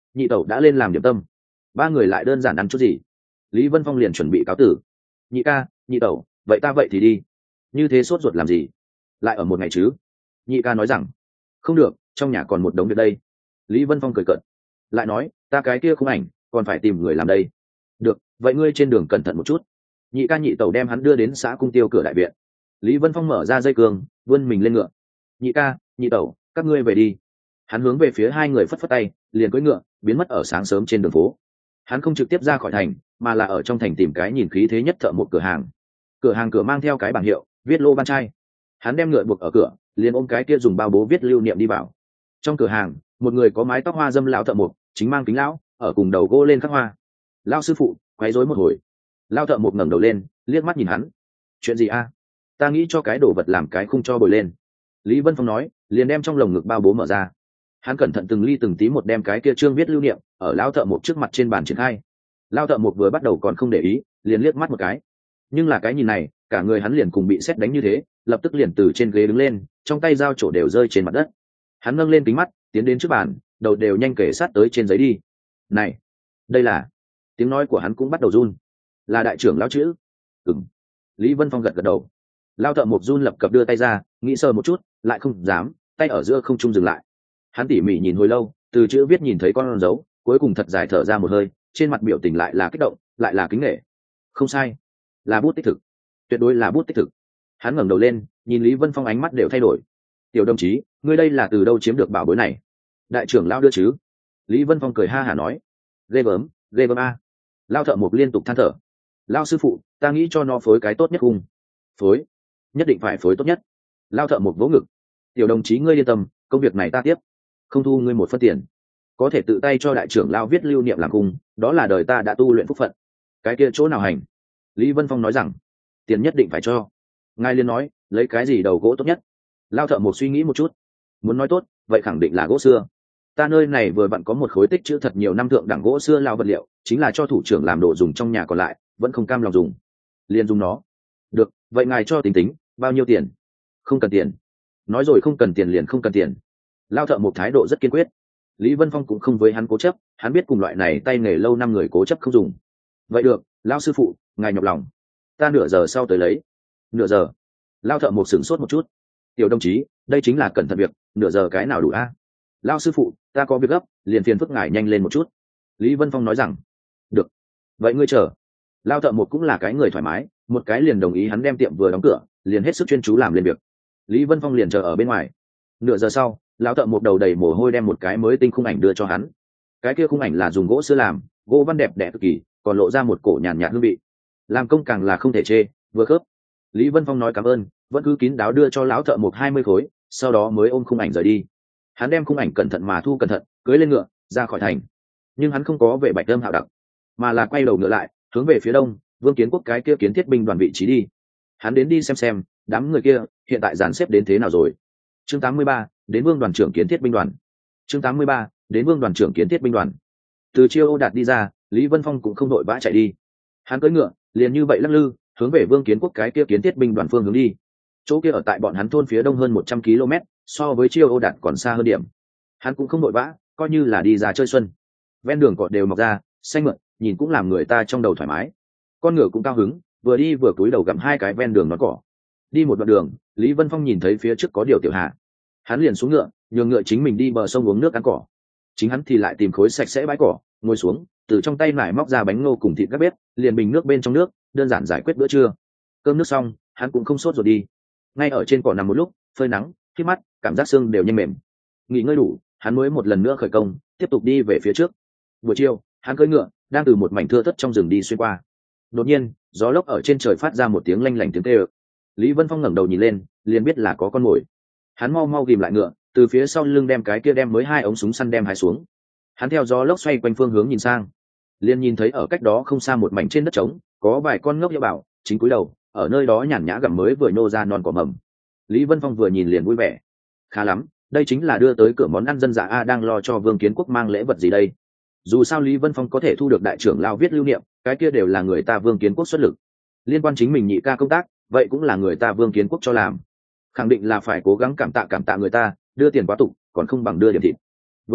nhị tẩu đã lên làm điểm tâm, ba người lại đơn giản ăn chút gì. Lý Vân Phong liền chuẩn bị cáo tử. Nhị ca, nhị tẩu, vậy ta vậy thì đi. Như thế sốt ruột làm gì, lại ở một ngày chứ? Nhị ca nói rằng không được, trong nhà còn một đống việc đây. Lý Vân Phong cười cợt, lại nói ta cái kia không ảnh còn phải tìm người làm đây. Được, vậy ngươi trên đường cẩn thận một chút. Nhị ca nhị tẩu đem hắn đưa đến xã Cung Tiêu cửa đại viện. Lý Vân Phong mở ra dây cương, vươn mình lên ngựa. Nhị ca nhị tẩu, các ngươi về đi. Hắn hướng về phía hai người phất phất tay, liền cưỡi ngựa biến mất ở sáng sớm trên đường phố. Hắn không trực tiếp ra khỏi thành, mà là ở trong thành tìm cái nhìn khí thế nhất thợ một cửa hàng. Cửa hàng cửa mang theo cái bảng hiệu viết Lô Văn Trai. Hắn đem ngựa buộc ở cửa, liền ôm cái kia dùng bao bố viết lưu niệm đi vào. Trong cửa hàng, một người có mái tóc hoa dâm lão thợ mộc, chính mang kính lão, ở cùng đầu gỗ lên khắc hoa. Lão sư phụ quấy rối một hồi. Lão thợ mộc ngẩng đầu lên, liếc mắt nhìn hắn. Chuyện gì a? Ta nghĩ cho cái đồ vật làm cái khung cho bồi lên. Lý Vân Phong nói, liền đem trong lồng ngực bao bố mở ra. Hắn cẩn thận từng ly từng tí một đem cái kia trương viết lưu niệm ở lão thợ mộc trước mặt trên bàn triển khai. Lão thợ mộc vừa bắt đầu còn không để ý, liền liếc mắt một cái. Nhưng là cái nhìn này, cả người hắn liền cùng bị sét đánh như thế, lập tức liền từ trên ghế đứng lên, trong tay dao trổ đều rơi trên mặt đất. Hắn nâng lên kính mắt, tiến đến trước bàn, đầu đều nhanh kể sát tới trên giấy đi. Này, đây là... Tiếng nói của hắn cũng bắt đầu run. Là đại trưởng lão chữ. Ừm. Lý Vân Phong gật gật đầu. Lão thợ mộc run lập cập đưa tay ra, nghĩ sờ một chút, lại không dám, tay ở giữa không trung dừng lại. Hắn tỉ mỉ nhìn hồi lâu, từ chữ viết nhìn thấy con dấu, cuối cùng thật dài thở ra một hơi, trên mặt biểu tình lại là kích động, lại là kính nể. Không sai, là bút tích thực, tuyệt đối là bút tích thực. Hắn ngẩng đầu lên, nhìn Lý Vân Phong ánh mắt đều thay đổi. Tiểu đồng chí, ngươi đây là từ đâu chiếm được bảo bối này? Đại trưởng lão đưa chứ? Lý Vân Phong cười ha hả nói. Ghê gớm, ghê gớm a. Lão thợ mộc liên tục than thở. Lão sư phụ, ta nghĩ cho nó phối cái tốt nhất cùng. Phối, nhất định phải phối tốt nhất. Lão thợ mộc vỗ ngực. Tiểu đồng chí ngươi yên tâm, công việc này ta tiếp, không thu ngươi một phân tiền. Có thể tự tay cho đại trưởng lão viết lưu niệm làm cung, đó là đời ta đã tu luyện phúc phận. Cái kia chỗ nào hành? Lý Vân Phong nói rằng, tiền nhất định phải cho. Ngài liền nói, lấy cái gì đầu gỗ tốt nhất? Lão thợ mộc suy nghĩ một chút, muốn nói tốt, vậy khẳng định là gỗ xưa. Ta nơi này vừa vặn có một khối tích trữ thật nhiều năm thượng đẳng gỗ xưa lao vật liệu, chính là cho thủ trưởng làm đồ dùng trong nhà còn lại, vẫn không cam lòng dùng, liền dùng nó. Được, vậy ngài cho tính tính, bao nhiêu tiền? Không cần tiền. Nói rồi không cần tiền liền không cần tiền. Lão thợ một thái độ rất kiên quyết. Lý Vân Phong cũng không với hắn cố chấp, hắn biết cùng loại này tay nghề lâu năm người cố chấp không dùng. Vậy được, lão sư phụ, ngài nhọc lòng, ta nửa giờ sau tới lấy. Nửa giờ? Lão thợ một sửng sốt một chút. Tiểu đồng chí, đây chính là cẩn thận việc, nửa giờ cái nào đủ a? Lão sư phụ, ta có việc gấp, liền phiền phức ngài nhanh lên một chút. Lý Vân Phong nói rằng. Được, vậy ngươi chờ. Lão thợ một cũng là cái người thoải mái, một cái liền đồng ý hắn đem tiệm vừa đóng cửa, liền hết sức chuyên chú làm lên việc. Lý Vân Phong liền chờ ở bên ngoài. Nửa giờ sau, lão thợ một đầu đầy mồ hôi đem một cái mới tinh khung ảnh đưa cho hắn. Cái kia khung ảnh là dùng gỗ xưa làm, gỗ văn đẹp đẽ cực kỳ, còn lộ ra một cổ nhàn nhạt hương vị. Làm công càng là không thể chê, vừa khớp. Lý Vân Phong nói cảm ơn, vẫn cứ kín đáo đưa cho lão thợ một hai mươi khối, sau đó mới ôm khung ảnh rời đi. Hắn đem khung ảnh cẩn thận mà thu cẩn thận, cưỡi lên ngựa ra khỏi thành. Nhưng hắn không có về Bạch Âm Hạo Đặc, mà là quay đầu ngựa lại, hướng về phía đông, Vương Kiến Quốc cái kia kiến thiết binh đoàn vị trí đi. Hắn đến đi xem xem, đám người kia hiện tại dàn xếp đến thế nào rồi. Chương tám mươi ba, đến Vương đoàn trưởng kiến thiết binh đoàn. Chương tám mươi ba, đến Vương đoàn trưởng kiến thiết binh đoàn. Từ Chiêu Ô Đạt đi ra, Lý Vân Phong cũng không đội vã chạy đi. Hắn cưỡi ngựa, liền như vậy lắc lư, hướng về Vương Kiến Quốc cái kia kiến thiết binh đoàn phương hướng đi. Chỗ kia ở tại bọn hắn thôn phía đông hơn một trăm ki lô mét, so với Chiêu Ô Đạt còn xa hơn điểm. Hắn cũng không đội vã, coi như là đi ra chơi xuân. Ven đường cỏ đều mọc ra, xanh mượt, nhìn cũng làm người ta trong đầu thoải mái. Con ngựa cũng cao hứng, vừa đi vừa cúi đầu gặm hai cái ven đường nón cỏ. Đi một đoạn đường, Lý Vân Phong nhìn thấy phía trước có điều tiểu hạ. Hắn liền xuống ngựa, nhường ngựa chính mình đi bờ sông uống nước ăn cỏ. Chính hắn thì lại tìm khối sạch sẽ bãi cỏ, ngồi xuống, từ trong tay nải móc ra bánh ngô cùng thịt các bếp, liền bình nước bên trong nước, đơn giản giải quyết bữa trưa. Cơm nước xong, hắn cũng không sốt rồi đi. Ngay ở trên cỏ nằm một lúc, phơi nắng, khi mắt, cảm giác xương đều nhanh mềm. Nghỉ ngơi đủ, hắn mới một lần nữa khởi công, tiếp tục đi về phía trước. Buổi chiều, hắn cưỡi ngựa, đang từ một mảnh thưa thớt trong rừng đi xuyên qua. Đột nhiên, gió lốc ở trên trời phát ra một tiếng lanh lảnh tiếng kêu. Lý Vân Phong ngẩng đầu nhìn lên, liền biết là có con mồi. Hắn mau mau ghìm lại ngựa, từ phía sau lưng đem cái kia đem mới hai ống súng săn đem hai xuống. Hắn theo gió lốc xoay quanh phương hướng nhìn sang, liền nhìn thấy ở cách đó không xa một mảnh trên đất trống, có vài con ngốc hiệu bảo chính cúi đầu, ở nơi đó nhàn nhã gặm mới vừa nhô ra non cỏ mầm. Lý Vân Phong vừa nhìn liền vui vẻ. Khá lắm, đây chính là đưa tới cửa món ăn dân dã a, đang lo cho Vương Kiến Quốc mang lễ vật gì đây. Dù sao Lý Vân Phong có thể thu được đại trưởng lao viết lưu niệm, cái kia đều là người ta Vương Kiến Quốc xuất lực. Liên quan chính mình nhị ca công tác, vậy cũng là người ta Vương Kiến Quốc cho làm. Khẳng định là phải cố gắng cảm tạ cảm tạ người ta, đưa tiền quá tục, còn không bằng đưa điểm thịt. Vừa bạn,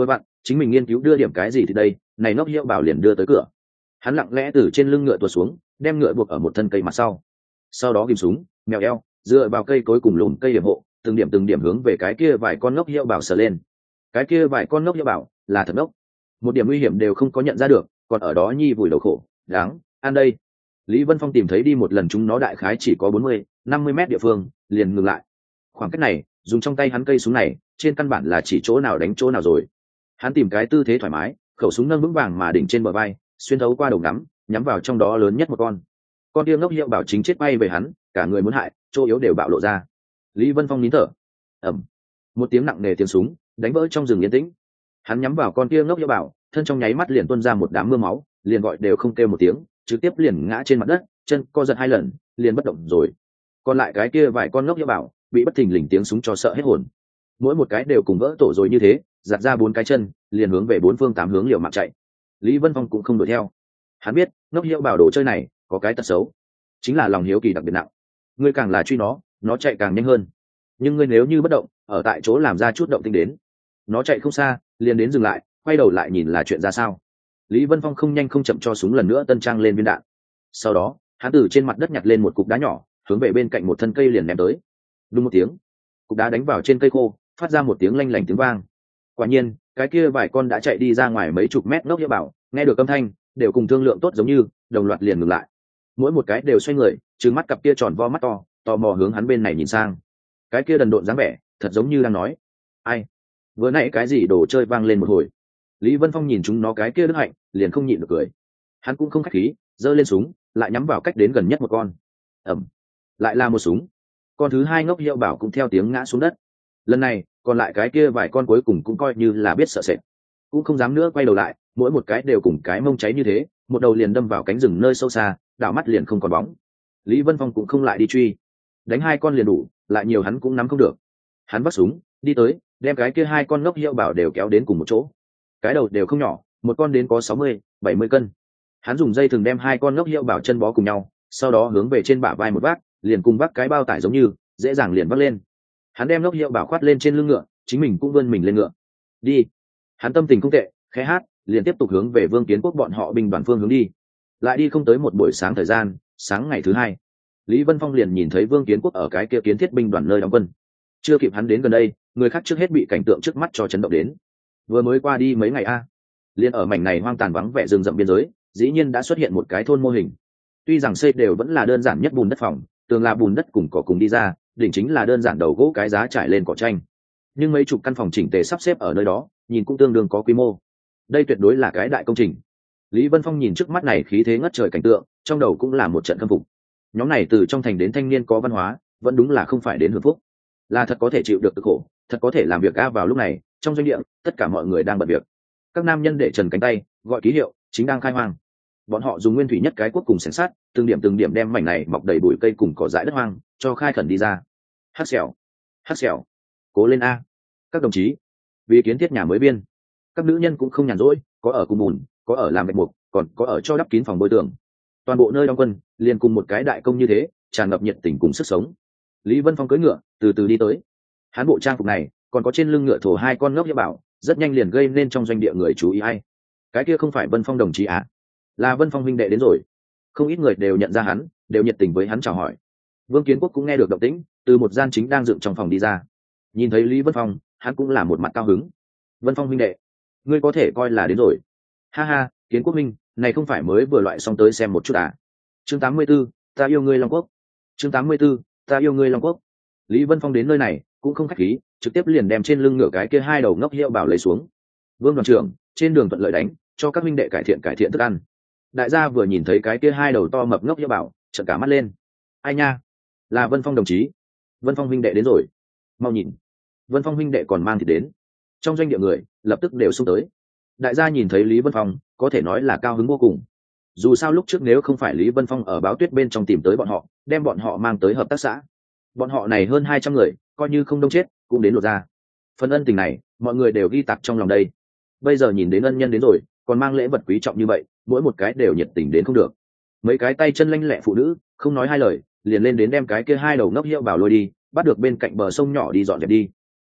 chính mình nghiên cứu đưa điểm cái gì thì đây, này ngốc hiệu bảo liền đưa tới cửa. Hắn lặng lẽ từ trên lưng ngựa tuột xuống, đem ngựa buộc ở một thân cây mặt sau, sau đó ghim súng mèo eo dựa vào cây cối cùng lùm cây điểm hộ, từng điểm từng điểm hướng về cái kia vài con ngốc hiệu bảo sờ lên. Cái kia vài con ngốc hiệu bảo là thật ngốc, một điểm nguy hiểm đều không có nhận ra được, còn ở đó nhi vùi đầu khổ đáng ăn đây. Lý Vân Phong tìm thấy đi một lần chúng nó đại khái chỉ có bốn mươi năm mươi mét địa phương liền ngừng lại. Khoảng cách này dùng trong tay hắn cây súng này trên căn bản là chỉ chỗ nào đánh chỗ nào rồi. Hắn tìm cái tư thế thoải mái, khẩu súng nâng vững vàng mà đỉnh trên bờ vai, xuyên thấu qua đầu ngắm nhắm vào trong đó lớn nhất một con. Con kia ngốc hiệu bảo chính chết bay về hắn, cả người muốn hại chỗ yếu đều bạo lộ ra. Lý Vân Phong nín thở. Ầm, một tiếng nặng nề tiếng súng đánh vỡ trong rừng yên tĩnh. Hắn nhắm vào con kia ngốc hiệu bảo, thân trong nháy mắt liền tuôn ra một đám mưa máu, liền gọi đều không kêu một tiếng, trực tiếp liền ngã trên mặt đất, chân co giật hai lần liền bất động rồi. Còn lại cái kia vài con ngốc hiệu bảo bị bất thình lình tiếng súng cho sợ hết hồn, mỗi một cái đều cùng vỡ tổ rồi như thế, giật ra bốn cái chân liền hướng về bốn phương tám hướng liều mạng chạy. Lý Vân Phong cũng không đuổi theo. Hắn biết ngốc hiệu bảo đồ chơi này có cái tật xấu, chính là lòng hiếu kỳ đặc biệt nặng. Ngươi càng là truy nó nó chạy càng nhanh hơn, nhưng ngươi nếu như bất động ở tại chỗ làm ra chút động tĩnh đến, nó chạy không xa liền đến dừng lại, quay đầu lại nhìn là chuyện ra sao. Lý Vân Phong không nhanh không chậm cho súng lần nữa tân trang lên viên đạn, sau đó hắn từ trên mặt đất nhặt lên một cục đá nhỏ, hướng về bên cạnh một thân cây liền ném tới. Đúng một tiếng, cục đá đánh vào trên cây khô, phát ra một tiếng lanh lảnh tiếng vang. Quả nhiên cái kia vài con đã chạy đi ra ngoài mấy chục mét ngốc hiệu bảo nghe được âm thanh đều cùng thương lượng tốt giống như, đồng loạt liền ngừng lại. Mỗi một cái đều xoay người, trừng mắt cặp kia tròn vo mắt to, tò mò hướng hắn bên này nhìn sang. Cái kia đần độn dáng vẻ thật giống như đang nói ai vừa nãy cái gì đồ chơi vang lên một hồi. Lý Vân Phong nhìn chúng nó cái kia đức hạnh liền không nhịn được cười. Hắn cũng không khách khí, giơ lên súng lại nhắm vào cách đến gần nhất một con. Ẩm, lại là một súng. Con thứ hai ngốc hiệu bảo cũng theo tiếng ngã xuống đất. Lần này còn lại cái kia vài con cuối cùng cũng coi như là biết sợ sệt, cũng không dám nữa quay đầu lại, mỗi một cái đều cùng cái mông cháy như thế, một đầu liền đâm vào cánh rừng nơi sâu xa, đảo mắt liền không còn bóng. Lý Vân Phong cũng không lại đi truy, đánh hai con liền đủ, lại nhiều hắn cũng nắm không được. Hắn vắt súng đi tới, đem cái kia hai con ngốc hiệu bảo đều kéo đến cùng một chỗ. Cái đầu đều không nhỏ, một con đến có sáu mươi bảy mươi cân. Hắn dùng dây thừng đem hai con ngốc hiệu bảo chân bó cùng nhau, sau đó hướng về trên bả vai một vác, liền cùng vác cái bao tải giống như, dễ dàng liền vác lên. Hắn đem ngốc hiệu bảo khoát lên trên lưng ngựa, chính mình cũng vươn mình lên ngựa. Đi. Hắn tâm tình không tệ, khẽ hát, liền tiếp tục hướng về Vương Kiến Quốc bọn họ binh đoàn phương hướng đi. Lại đi không tới một buổi sáng thời gian, sáng ngày thứ hai, Lý Vân Phong liền nhìn thấy Vương Kiến Quốc ở cái kia kiến thiết binh đoàn nơi đóng quân. Chưa kịp hắn đến gần đây, người khác trước hết bị cảnh tượng trước mắt cho chấn động đến. Vừa mới qua đi mấy ngày a, à, liền ở mảnh này hoang tàn vắng vẻ rừng rậm biên giới, dĩ nhiên đã xuất hiện một cái thôn mô hình. Tuy rằng xây đều vẫn là đơn giản nhất bùn đất phòng, tường là bùn đất cùng cỏ cùng đi ra, đỉnh chính là đơn giản đầu gỗ cái giá trải lên cỏ tranh, nhưng mấy chục căn phòng chỉnh tề sắp xếp ở nơi đó, nhìn cũng tương đương có quy mô. Đây tuyệt đối là cái đại công trình. Lý Vân Phong nhìn trước mắt này khí thế ngất trời cảnh tượng, trong đầu cũng là một trận khâm phục. Nhóm này từ trong thành đến thanh niên có văn hóa, vẫn đúng là không phải đến hưởng phúc, là thật có thể chịu được cực khổ, thật có thể làm việc a. Vào lúc này trong doanh địa tất cả mọi người đang bận việc, các nam nhân để trần cánh tay gọi ký hiệu, chính đang khai hoang. Bọn họ dùng nguyên thủy nhất cái cuốc cùng xẻng sắt, từng điểm từng điểm đem mảnh này mọc đầy bụi cây cùng cỏ dại đất hoang cho khai khẩn đi ra. Hát xẻo, hát xẻo, cố lên a các đồng chí, vì kiến thiết nhà mới biên. Các nữ nhân cũng không nhàn rỗi, có ở cùng bùn, có ở làm bạch mục, còn có ở cho đắp kín phòng bồi tường. Toàn bộ nơi đóng quân liền cùng một cái đại công như thế, tràn ngập nhiệt tình cùng sức sống. Lý Vân Phong cưỡi ngựa từ từ đi tới. Hắn bộ trang phục này còn có trên lưng ngựa thổ hai con ngốc hiệu bảo, rất nhanh liền gây nên trong doanh địa người chú ý. Hay cái kia không phải Vân Phong đồng chí à? Là Vân Phong huynh đệ đến rồi. Không ít người đều nhận ra hắn, đều nhiệt tình với hắn chào hỏi. Vương Kiến Quốc cũng nghe được động tĩnh, từ một gian chính đang dựng trong phòng đi ra. Nhìn thấy Lý Vân Phong, hắn cũng là một mặt cao hứng. Vân Phong huynh đệ, ngươi có thể coi là đến rồi. Ha ha, Kiến Quốc minh, này không phải mới vừa loại xong tới xem một chút à? Chương tám mươi 84, ta yêu ngươi Long Quốc. Chương tám mươi 84, ta yêu ngươi Long Quốc. Lý Vân Phong đến nơi này cũng không khách khí, trực tiếp liền đem trên lưng ngựa cái kia hai đầu ngốc hiệu bảo lấy xuống. Vương đoàn trưởng, trên đường thuận lợi đánh, cho các huynh đệ cải thiện cải thiện thức ăn. Đại gia vừa nhìn thấy cái kia hai đầu to mập ngốc hiệu bảo, trợn cả mắt lên. Ai nha, là Vân Phong đồng chí. Vân Phong huynh đệ đến rồi, mau nhìn, Vân Phong huynh đệ còn mang thịt đến. Trong doanh địa người lập tức đều xung tới. Đại gia nhìn thấy Lý Vân Phong có thể nói là cao hứng vô cùng. Dù sao lúc trước nếu không phải Lý Vân Phong ở báo tuyết bên trong tìm tới bọn họ, đem bọn họ mang tới hợp tác xã, bọn họ này hơn hai trăm người coi như không đông chết cũng đến lột ra. Phần ân tình này mọi người đều ghi tạc trong lòng đây. Bây giờ nhìn đến ân nhân đến rồi, còn mang lễ vật quý trọng như vậy, mỗi một cái đều nhiệt tình đến không được. Mấy cái tay chân lanh lẹ phụ nữ không nói hai lời, liền lên đến đem cái kia hai đầu ngốc hiệu bảo lôi đi, bắt được bên cạnh bờ sông nhỏ đi dọn dẹp đi.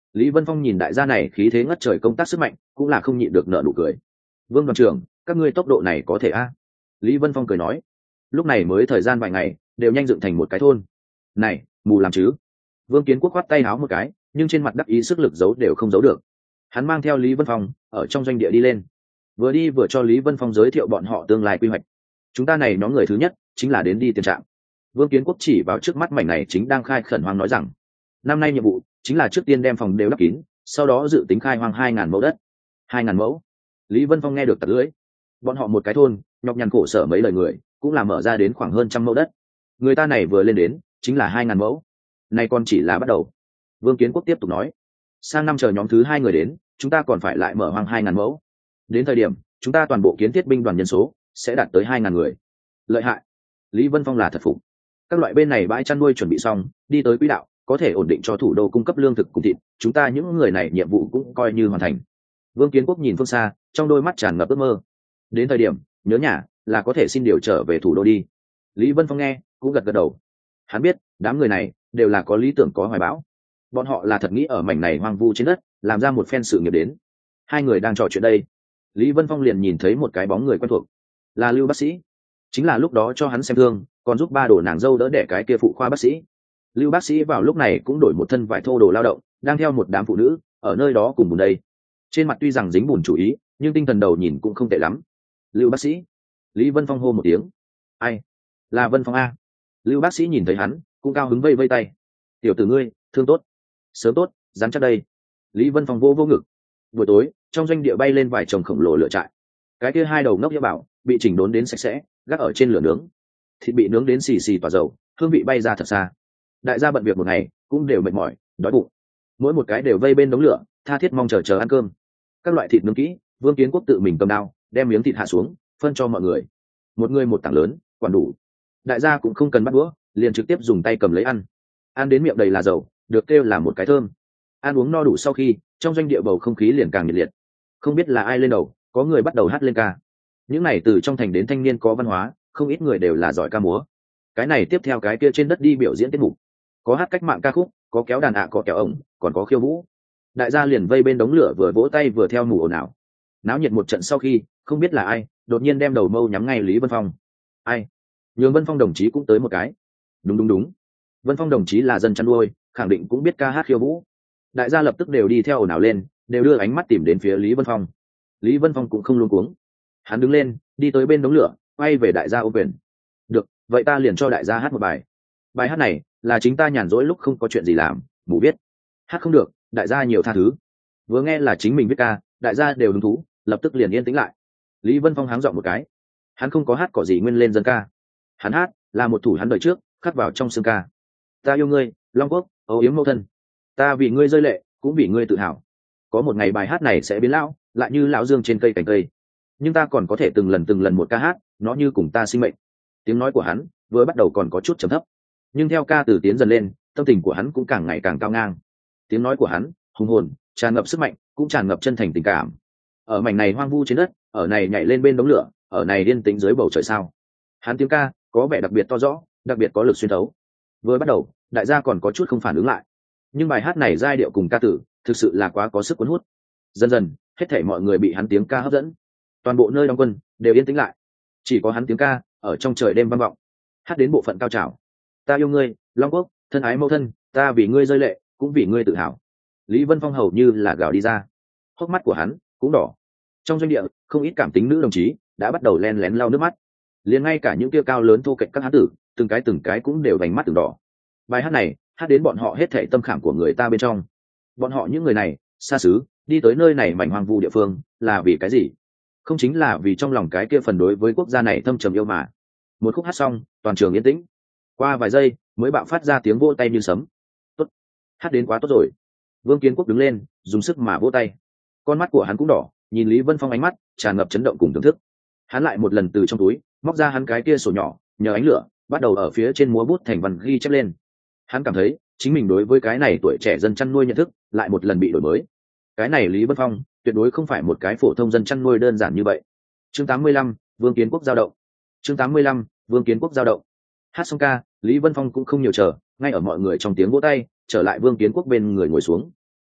Lý Vân Phong nhìn đại gia này khí thế ngất trời công tác sức mạnh, cũng là không nhịn được nở nụ cười. Vương đoàn trưởng, các ngươi tốc độ này có thể a? Lý Vân Phong cười nói. Lúc này mới thời gian vài ngày, đều nhanh dựng thành một cái thôn. Này, mù làm chứ? Vương Kiến Quốc khoát tay háo một cái, nhưng trên mặt đắc ý sức lực giấu đều không giấu được. Hắn mang theo Lý Vân Phong ở trong doanh địa đi lên, vừa đi vừa cho Lý Vân Phong giới thiệu bọn họ tương lai quy hoạch. Chúng ta này nhóm người thứ nhất chính là đến đi tiền trạm. Vương Kiến Quốc chỉ vào trước mắt mảnh này chính đang khai khẩn hoang nói rằng, năm nay nhiệm vụ chính là trước tiên đem phòng đều đắp kín, sau đó dự tính khai hoang hai ngàn mẫu đất. Hai ngàn mẫu. Lý Vân Phong nghe được tặc lưỡi. Bọn họ một cái thôn, nhọc nhằn khổ sở mấy lời người, cũng là mở ra đến khoảng hơn trăm mẫu đất. Người ta này vừa lên đến, chính là hai ngàn mẫu. Này còn chỉ là bắt đầu. Vương Kiến Quốc tiếp tục nói, sang năm chờ nhóm thứ hai người đến, chúng ta còn phải lại mở hoang hai ngàn mẫu. Đến thời điểm, chúng ta toàn bộ kiến thiết binh đoàn nhân số sẽ đạt tới hai ngàn người. Lợi hại. Lý Vân Phong là thật phục. Các loại bên này bãi chăn nuôi chuẩn bị xong, đi tới quỹ đạo, có thể ổn định cho thủ đô cung cấp lương thực cùng thịt, chúng ta những người này nhiệm vụ cũng coi như hoàn thành. Vương Kiến Quốc nhìn phương xa, trong đôi mắt tràn ngập ước mơ. Đến thời điểm nhớ nhà là có thể xin điều trở về thủ đô đi. Lý Vân Phong nghe cũng gật gật đầu. Hắn biết đám người này đều là có lý tưởng có hoài bão, bọn họ là thật nghĩ ở mảnh này hoang vu trên đất làm ra một phen sự nghiệp đến. Hai người đang trò chuyện đây, Lý Vân Phong liền nhìn thấy một cái bóng người quen thuộc, là Lưu bác sĩ, chính là lúc đó cho hắn xem thương còn giúp ba đồ nàng dâu đỡ đẻ cái kia phụ khoa bác sĩ. Lưu bác sĩ vào lúc này cũng đổi một thân vải thô đồ lao động, đang theo một đám phụ nữ ở nơi đó cùng bùn đây. Trên mặt tuy rằng dính bùn chủ ý, nhưng tinh thần đầu nhìn cũng không tệ lắm. Lưu bác sĩ. Lý Vân Phong hô một tiếng. Ai? Là Vân Phong a. Lưu bác sĩ nhìn thấy hắn cũng cao hứng vây vây tay. Tiểu tử ngươi thương tốt, sớm tốt, dám chắc đây. Lý Vân Phong vô vô ngực. Buổi tối trong doanh địa bay lên vài chồng khổng lồ lửa trại, cái kia hai đầu ngốc nghĩa bảo bị chỉnh đốn đến sạch sẽ, gác ở trên lửa nướng, thịt bị nướng đến xì xì tỏa dầu, hương vị bay ra thật xa. Đại gia bận việc một ngày cũng đều mệt mỏi đói bụng, mỗi một cái đều vây bên đống lửa tha thiết mong chờ chờ ăn cơm. Các loại thịt nướng kỹ, Vương Kiến Quốc tự mình cầm đao đem miếng thịt hạ xuống phân cho mọi người, một người một tảng lớn quản đủ. Đại gia cũng không cần bắt đũa, liền trực tiếp dùng tay cầm lấy ăn. Ăn đến miệng đầy là dầu, được kêu là một cái thơm. Ăn uống no đủ sau khi, trong doanh địa bầu không khí liền càng nhiệt liệt. Không biết là ai lên đầu, có người bắt đầu hát lên ca. Những này từ trong thành đến thanh niên có văn hóa, không ít người đều là giỏi ca múa. Cái này tiếp theo cái kia trên đất đi biểu diễn tiết mục, có hát cách mạng ca khúc, có kéo đàn ạ, có kéo ổng, còn có khiêu vũ. Đại gia liền vây bên đống lửa vừa vỗ tay vừa theo mù ồn ào. Náo nhiệt một trận sau khi, không biết là ai đột nhiên đem đầu mâu nhắm ngay Lý Vân Phong. Ai? Nhường Vân Phong đồng chí cũng tới một cái. Đúng đúng đúng, Vân Phong đồng chí là dân chăn nuôi, khẳng định cũng biết ca hát khiêu vũ. Đại gia lập tức đều đi theo ồn ào lên, đều đưa ánh mắt tìm đến phía Lý Vân Phong. Lý Vân Phong cũng không luống cuống, hắn đứng lên đi tới bên đống lửa, quay về đại gia ô quyền. Được, vậy ta liền cho đại gia hát một bài. Bài hát này là chính ta nhàn rỗi lúc không có chuyện gì làm mù viết. Hát không được, đại gia nhiều tha thứ. Vừa nghe là chính mình viết ca, đại gia đều hứng thú, lập tức liền yên tĩnh lại. Lý Vân Phong háng giọng một cái, hắn không có hát cỏ gì nguyên lên dân ca, hắn hát là một thủ hắn đời trước khắc vào trong xương ca. Ta yêu ngươi Long Quốc, âu yếm mẫu thân, ta vì ngươi rơi lệ cũng vì ngươi tự hào. Có một ngày bài hát này sẽ biến lão, lại như lão dương trên cây cành cây, nhưng ta còn có thể từng lần từng lần một ca hát, nó như cùng ta sinh mệnh. Tiếng nói của hắn vừa bắt đầu còn có chút trầm thấp, nhưng theo ca từ tiến dần lên, tâm tình của hắn cũng càng ngày càng cao ngang. Tiếng nói của hắn hùng hồn, tràn ngập sức mạnh, cũng tràn ngập chân thành tình cảm. Ở mảnh này hoang vu trên đất, ở này nhảy lên bên đống lửa, ở này yên tĩnh dưới bầu trời sao, hắn tiếng ca có vẻ đặc biệt to rõ, đặc biệt có lực xuyên thấu. Vừa bắt đầu đại gia còn có chút không phản ứng lại, nhưng bài hát này giai điệu cùng ca tử thực sự là quá có sức cuốn hút. Dần dần hết thảy mọi người bị hắn tiếng ca hấp dẫn, toàn bộ nơi đóng quân đều yên tĩnh lại, chỉ có hắn tiếng ca ở trong trời đêm vang vọng. Hát đến bộ phận cao trào, ta yêu ngươi Long Quốc, thân ái mẫu thân, ta vì ngươi rơi lệ cũng vì ngươi tự hào. Lý Vân Phong hầu như là gào đi ra, hốc mắt của hắn cũng đỏ. Trong doanh địa không ít cảm tính nữ đồng chí đã bắt đầu len lén lau nước mắt, liền ngay cả những kia cao lớn thô kệch các hán tử, từng cái từng cái cũng đều vành mắt từng đỏ. Bài hát này hát đến bọn họ hết thảy tâm khảm của người ta bên trong. Bọn họ những người này xa xứ đi tới nơi này mảnh hoang vu địa phương là vì cái gì? Không chính là vì trong lòng cái kia phần đối với quốc gia này thâm trầm yêu mà. Một khúc hát xong, toàn trường yên tĩnh. Qua vài giây mới bạo phát ra tiếng vỗ tay như sấm. Tốt, hát đến quá tốt rồi. Vương Kiến Quốc đứng lên dùng sức mà vỗ tay, con mắt của hắn cũng đỏ, nhìn Lý Vân Phong ánh mắt tràn ngập chấn động cùng thưởng thức. Hắn lại một lần từ trong túi móc ra hắn cái kia sổ nhỏ, nhờ ánh lửa bắt đầu ở phía trên múa bút thành văn ghi chép lên. Hắn cảm thấy chính mình đối với cái này tuổi trẻ dân chăn nuôi nhận thức lại một lần bị đổi mới. Cái này Lý Vân Phong tuyệt đối không phải một cái phổ thông dân chăn nuôi đơn giản như vậy. Chương tám mươi lăm, Vương Kiến Quốc giao động. Chương tám mươi lăm, Vương Kiến Quốc giao động. Hát xong ca, Lý Vân Phong cũng không nhiều chờ, ngay ở mọi người trong tiếng vỗ tay, trở lại Vương Kiến Quốc bên người ngồi xuống.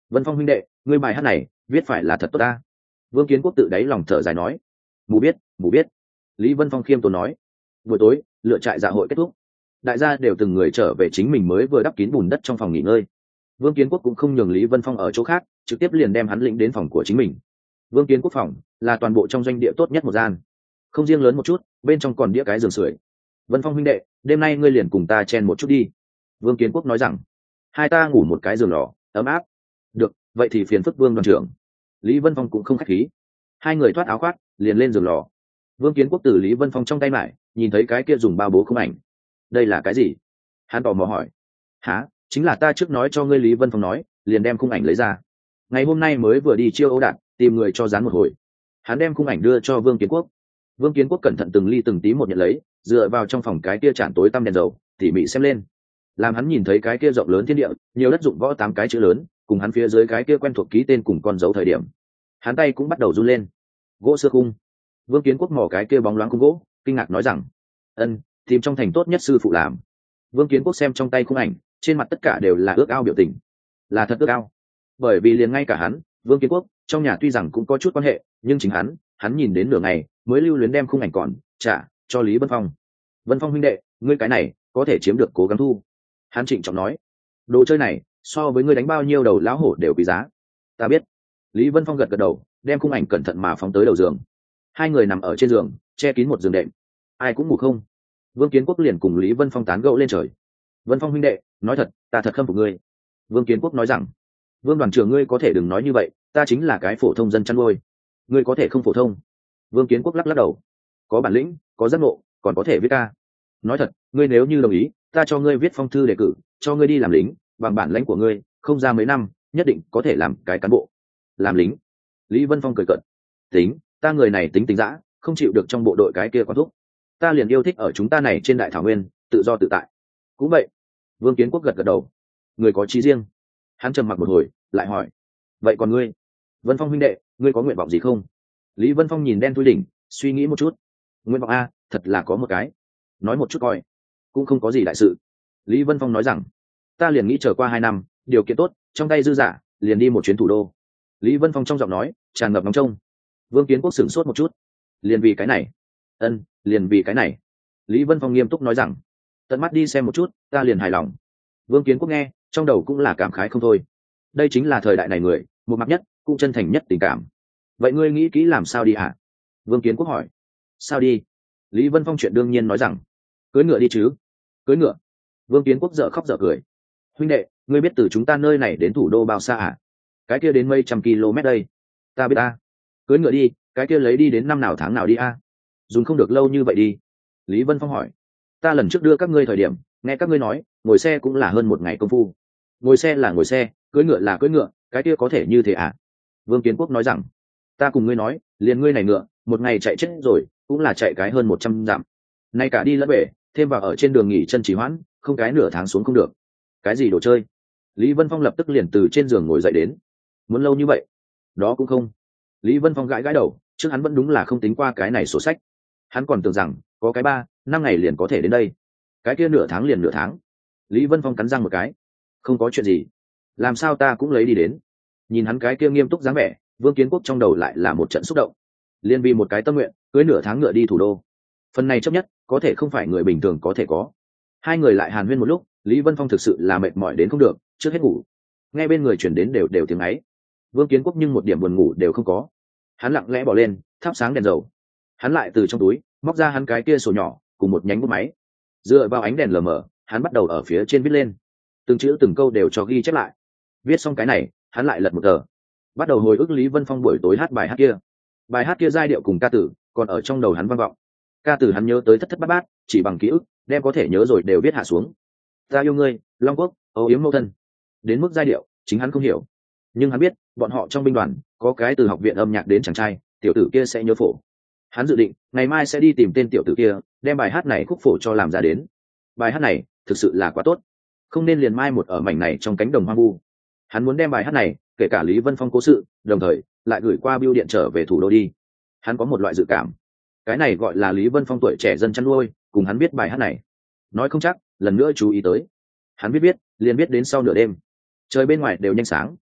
Vân Phong huynh đệ, ngươi bài hát này viết phải là thật tốt ta. Vương Kiến Quốc tự đáy lòng thở dài nói. Mù biết, mù biết. Lý Vân Phong khiêm tốn nói. Buổi tối, lựa trại dạ hội kết thúc, đại gia đều từng người trở về chính mình mới vừa đắp kín bùn đất trong phòng nghỉ ngơi. Vương Kiến Quốc cũng không nhường Lý Vân Phong ở chỗ khác, trực tiếp liền đem hắn lĩnh đến phòng của chính mình. Vương Kiến Quốc phòng là toàn bộ trong doanh địa tốt nhất một gian, không riêng lớn một chút, bên trong còn đĩa cái giường sưởi. Vân Phong huynh đệ, đêm nay ngươi liền cùng ta chen một chút đi. Vương Kiến Quốc nói rằng, hai ta ngủ một cái giường lò ấm áp. Được, vậy thì phiền phức Vương đoàn trưởng. Lý Vân Phong cũng không khách khí, hai người thoát áo khoác liền lên giường lò. Vương Kiến Quốc từ Lý Vân Phong trong tay lại nhìn thấy cái kia dùng bao bố khung ảnh. Đây là cái gì? Hắn tò mò hỏi. Hả, chính là ta trước nói cho ngươi. Lý Vân Phong nói, liền đem khung ảnh lấy ra. Ngày hôm nay mới vừa đi chiêu ấu đạn, tìm người cho dán một hồi. Hắn đem khung ảnh đưa cho Vương Kiến Quốc. Vương Kiến Quốc cẩn thận từng ly từng tí một nhận lấy, dựa vào trong phòng cái kia tràn tối tăm đèn dầu tỉ mỉ xem lên. Làm hắn nhìn thấy cái kia rộng lớn thiên địa, nhiều đất dụng võ tám cái chữ lớn, cùng hắn phía dưới cái kia quen thuộc ký tên cùng con dấu thời điểm, hắn tay cũng bắt đầu run lên. Gỗ xưa khung. Vương Kiến Quốc mò cái kia bóng loáng khung gỗ, kinh ngạc nói rằng, ân, tìm trong thành tốt nhất sư phụ làm. Vương Kiến Quốc xem trong tay khung ảnh, trên mặt tất cả đều là ước ao biểu tình. Là thật ước ao. Bởi vì liền ngay cả hắn, Vương Kiến Quốc, trong nhà tuy rằng cũng có chút quan hệ, nhưng chính hắn, hắn nhìn đến nửa ngày mới lưu luyến đem khung ảnh còn trả cho Lý Vân Phong. Vân Phong huynh đệ, ngươi cái này có thể chiếm được, cố gắng thu. Hắn trịnh trọng nói, đồ chơi này so với ngươi đánh bao nhiêu đầu lão hổ đều quý giá. Ta biết. Lý Vân Phong gật gật đầu, đem khung ảnh cẩn thận mà phóng tới đầu giường. Hai người nằm ở trên giường, che kín một giường đệm, ai cũng ngủ không. Vương Kiến Quốc liền cùng Lý Vân Phong tán gẫu lên trời. Vân Phong huynh đệ, nói thật, ta thật khâm phục ngươi. Vương Kiến Quốc nói rằng, Vương đoàn trưởng ngươi có thể đừng nói như vậy, ta chính là cái phổ thông dân chăn nuôi, ngươi có thể không phổ thông. Vương Kiến Quốc lắc lắc đầu, có bản lĩnh, có giác ngộ, còn có thể viết ca. Nói thật, ngươi nếu như đồng ý, ta cho ngươi viết phong thư đề cử, cho ngươi đi làm lính, bằng bản lãnh của ngươi, không ra mấy năm, nhất định có thể làm cái cán bộ. Làm lính? Lý Vân Phong cười cợt. Tính, ta người này tính tính dã, không chịu được trong bộ đội cái kia quán thúc. Ta liền yêu thích ở chúng ta này trên đại thảo nguyên, tự do tự tại. Cũng vậy. Vương Kiến Quốc gật gật đầu. Người có chí riêng. Hắn trầm mặc một hồi, lại hỏi, vậy còn ngươi? Vân Phong huynh đệ, ngươi có nguyện vọng gì không? Lý Vân Phong nhìn đen thui đỉnh, suy nghĩ một chút. Nguyện vọng a, thật là có một cái. Nói một chút coi. Cũng không có gì đại sự. Lý Vân Phong nói rằng, ta liền nghĩ chờ qua hai năm, điều kiện tốt, trong tay dư giả, liền đi một chuyến thủ đô. Lý Vân Phong trong giọng nói tràn ngập nóng trông. Vương Kiến Quốc sửng sốt một chút. Liền vì cái này? Ân, liền vì cái này. Lý Vân Phong nghiêm túc nói rằng, tận mắt đi xem một chút, ta liền hài lòng. Vương Kiến Quốc nghe, trong đầu cũng là cảm khái không thôi. Đây chính là thời đại này người, một mặt nhất, cũng chân thành nhất tình cảm. Vậy ngươi nghĩ kỹ làm sao đi hả? Vương Kiến Quốc hỏi. Sao đi? Lý Vân Phong chuyện đương nhiên nói rằng, cưỡi ngựa đi chứ. Cưỡi ngựa? Vương Kiến Quốc dở khóc dở cười. Huynh đệ, ngươi biết từ chúng ta nơi này đến thủ đô bao xa hả? Cái kia đến mấy trăm km đây. Ta biết ta. Cưỡi ngựa đi, cái kia lấy đi đến năm nào tháng nào đi a? Dùng không được lâu như vậy đi. Lý Vân Phong hỏi. Ta lần trước đưa các ngươi thời điểm, nghe các ngươi nói, ngồi xe cũng là hơn một ngày công phu. Ngồi xe là ngồi xe, cưỡi ngựa là cưỡi ngựa, cái kia có thể như thế à? Vương Kiến Quốc nói rằng, ta cùng ngươi nói, liền ngươi này ngựa, một ngày chạy chết rồi, cũng là chạy cái hơn một trăm dặm. Nay cả đi lẫn về, thêm vào ở trên đường nghỉ chân trì hoãn, không cái nửa tháng xuống không được. Cái gì đồ chơi? Lý Vân Phong lập tức liền từ trên giường ngồi dậy đến. Muốn lâu như vậy? Đó cũng không. Lý Vân Phong gãi gãi đầu, trước hắn vẫn đúng là không tính qua cái này sổ sách. Hắn còn tưởng rằng có cái ba năm ngày liền có thể đến đây, cái kia nửa tháng liền nửa tháng. Lý Vân Phong cắn răng một cái, không có chuyện gì, làm sao ta cũng lấy đi đến. Nhìn hắn cái kia nghiêm túc dáng vẻ, Vương Kiến Quốc trong đầu lại là một trận xúc động. Liên vì một cái tâm nguyện, cưới nửa tháng ngựa đi thủ đô, phần này chấp nhất có thể không phải người bình thường có thể có. Hai người lại hàn huyên một lúc, Lý Vân Phong thực sự là mệt mỏi đến không được, trước hết ngủ. Nghe bên người chuyển đến đều đều tiếng ấy. Vương Kiến Quốc nhưng một điểm buồn ngủ đều không có. Hắn lặng lẽ bỏ lên, thắp sáng đèn dầu. Hắn lại từ trong túi móc ra hắn cái kia sổ nhỏ cùng một nhánh bút máy. Dựa vào ánh đèn lờ mờ, hắn bắt đầu ở phía trên viết lên, từng chữ từng câu đều cho ghi chép lại. Viết xong cái này, hắn lại lật một tờ, bắt đầu hồi ức Lý Vân Phong buổi tối hát bài hát kia. Bài hát kia giai điệu cùng ca tử còn ở trong đầu hắn vang vọng. Ca tử hắn nhớ tới thất thất bát bát, chỉ bằng ký ức đem có thể nhớ rồi đều viết hạ xuống. Ta yêu ngươi, Long Quốc, âu yếm mẫu thân. Đến mức giai điệu chính hắn không hiểu, nhưng hắn biết bọn họ trong binh đoàn có cái từ học viện âm nhạc đến chàng trai, tiểu tử kia sẽ nhớ phổ. Hắn dự định ngày mai sẽ đi tìm tên tiểu tử kia, đem bài hát này khúc phổ cho làm ra đến. Bài hát này thực sự là quá tốt, không nên liền mai một ở mảnh này trong cánh đồng hoang vu. Hắn muốn đem bài hát này, kể cả Lý Vân Phong cố sự, đồng thời lại gửi qua bưu điện trở về thủ đô đi. Hắn có một loại dự cảm, cái này gọi là Lý Vân Phong tuổi trẻ dân chăn nuôi, cùng hắn biết bài hát này, nói không chắc lần nữa chú ý tới. Hắn biết biết liền biết đến sau nửa đêm, trời bên ngoài đều nhanh sáng,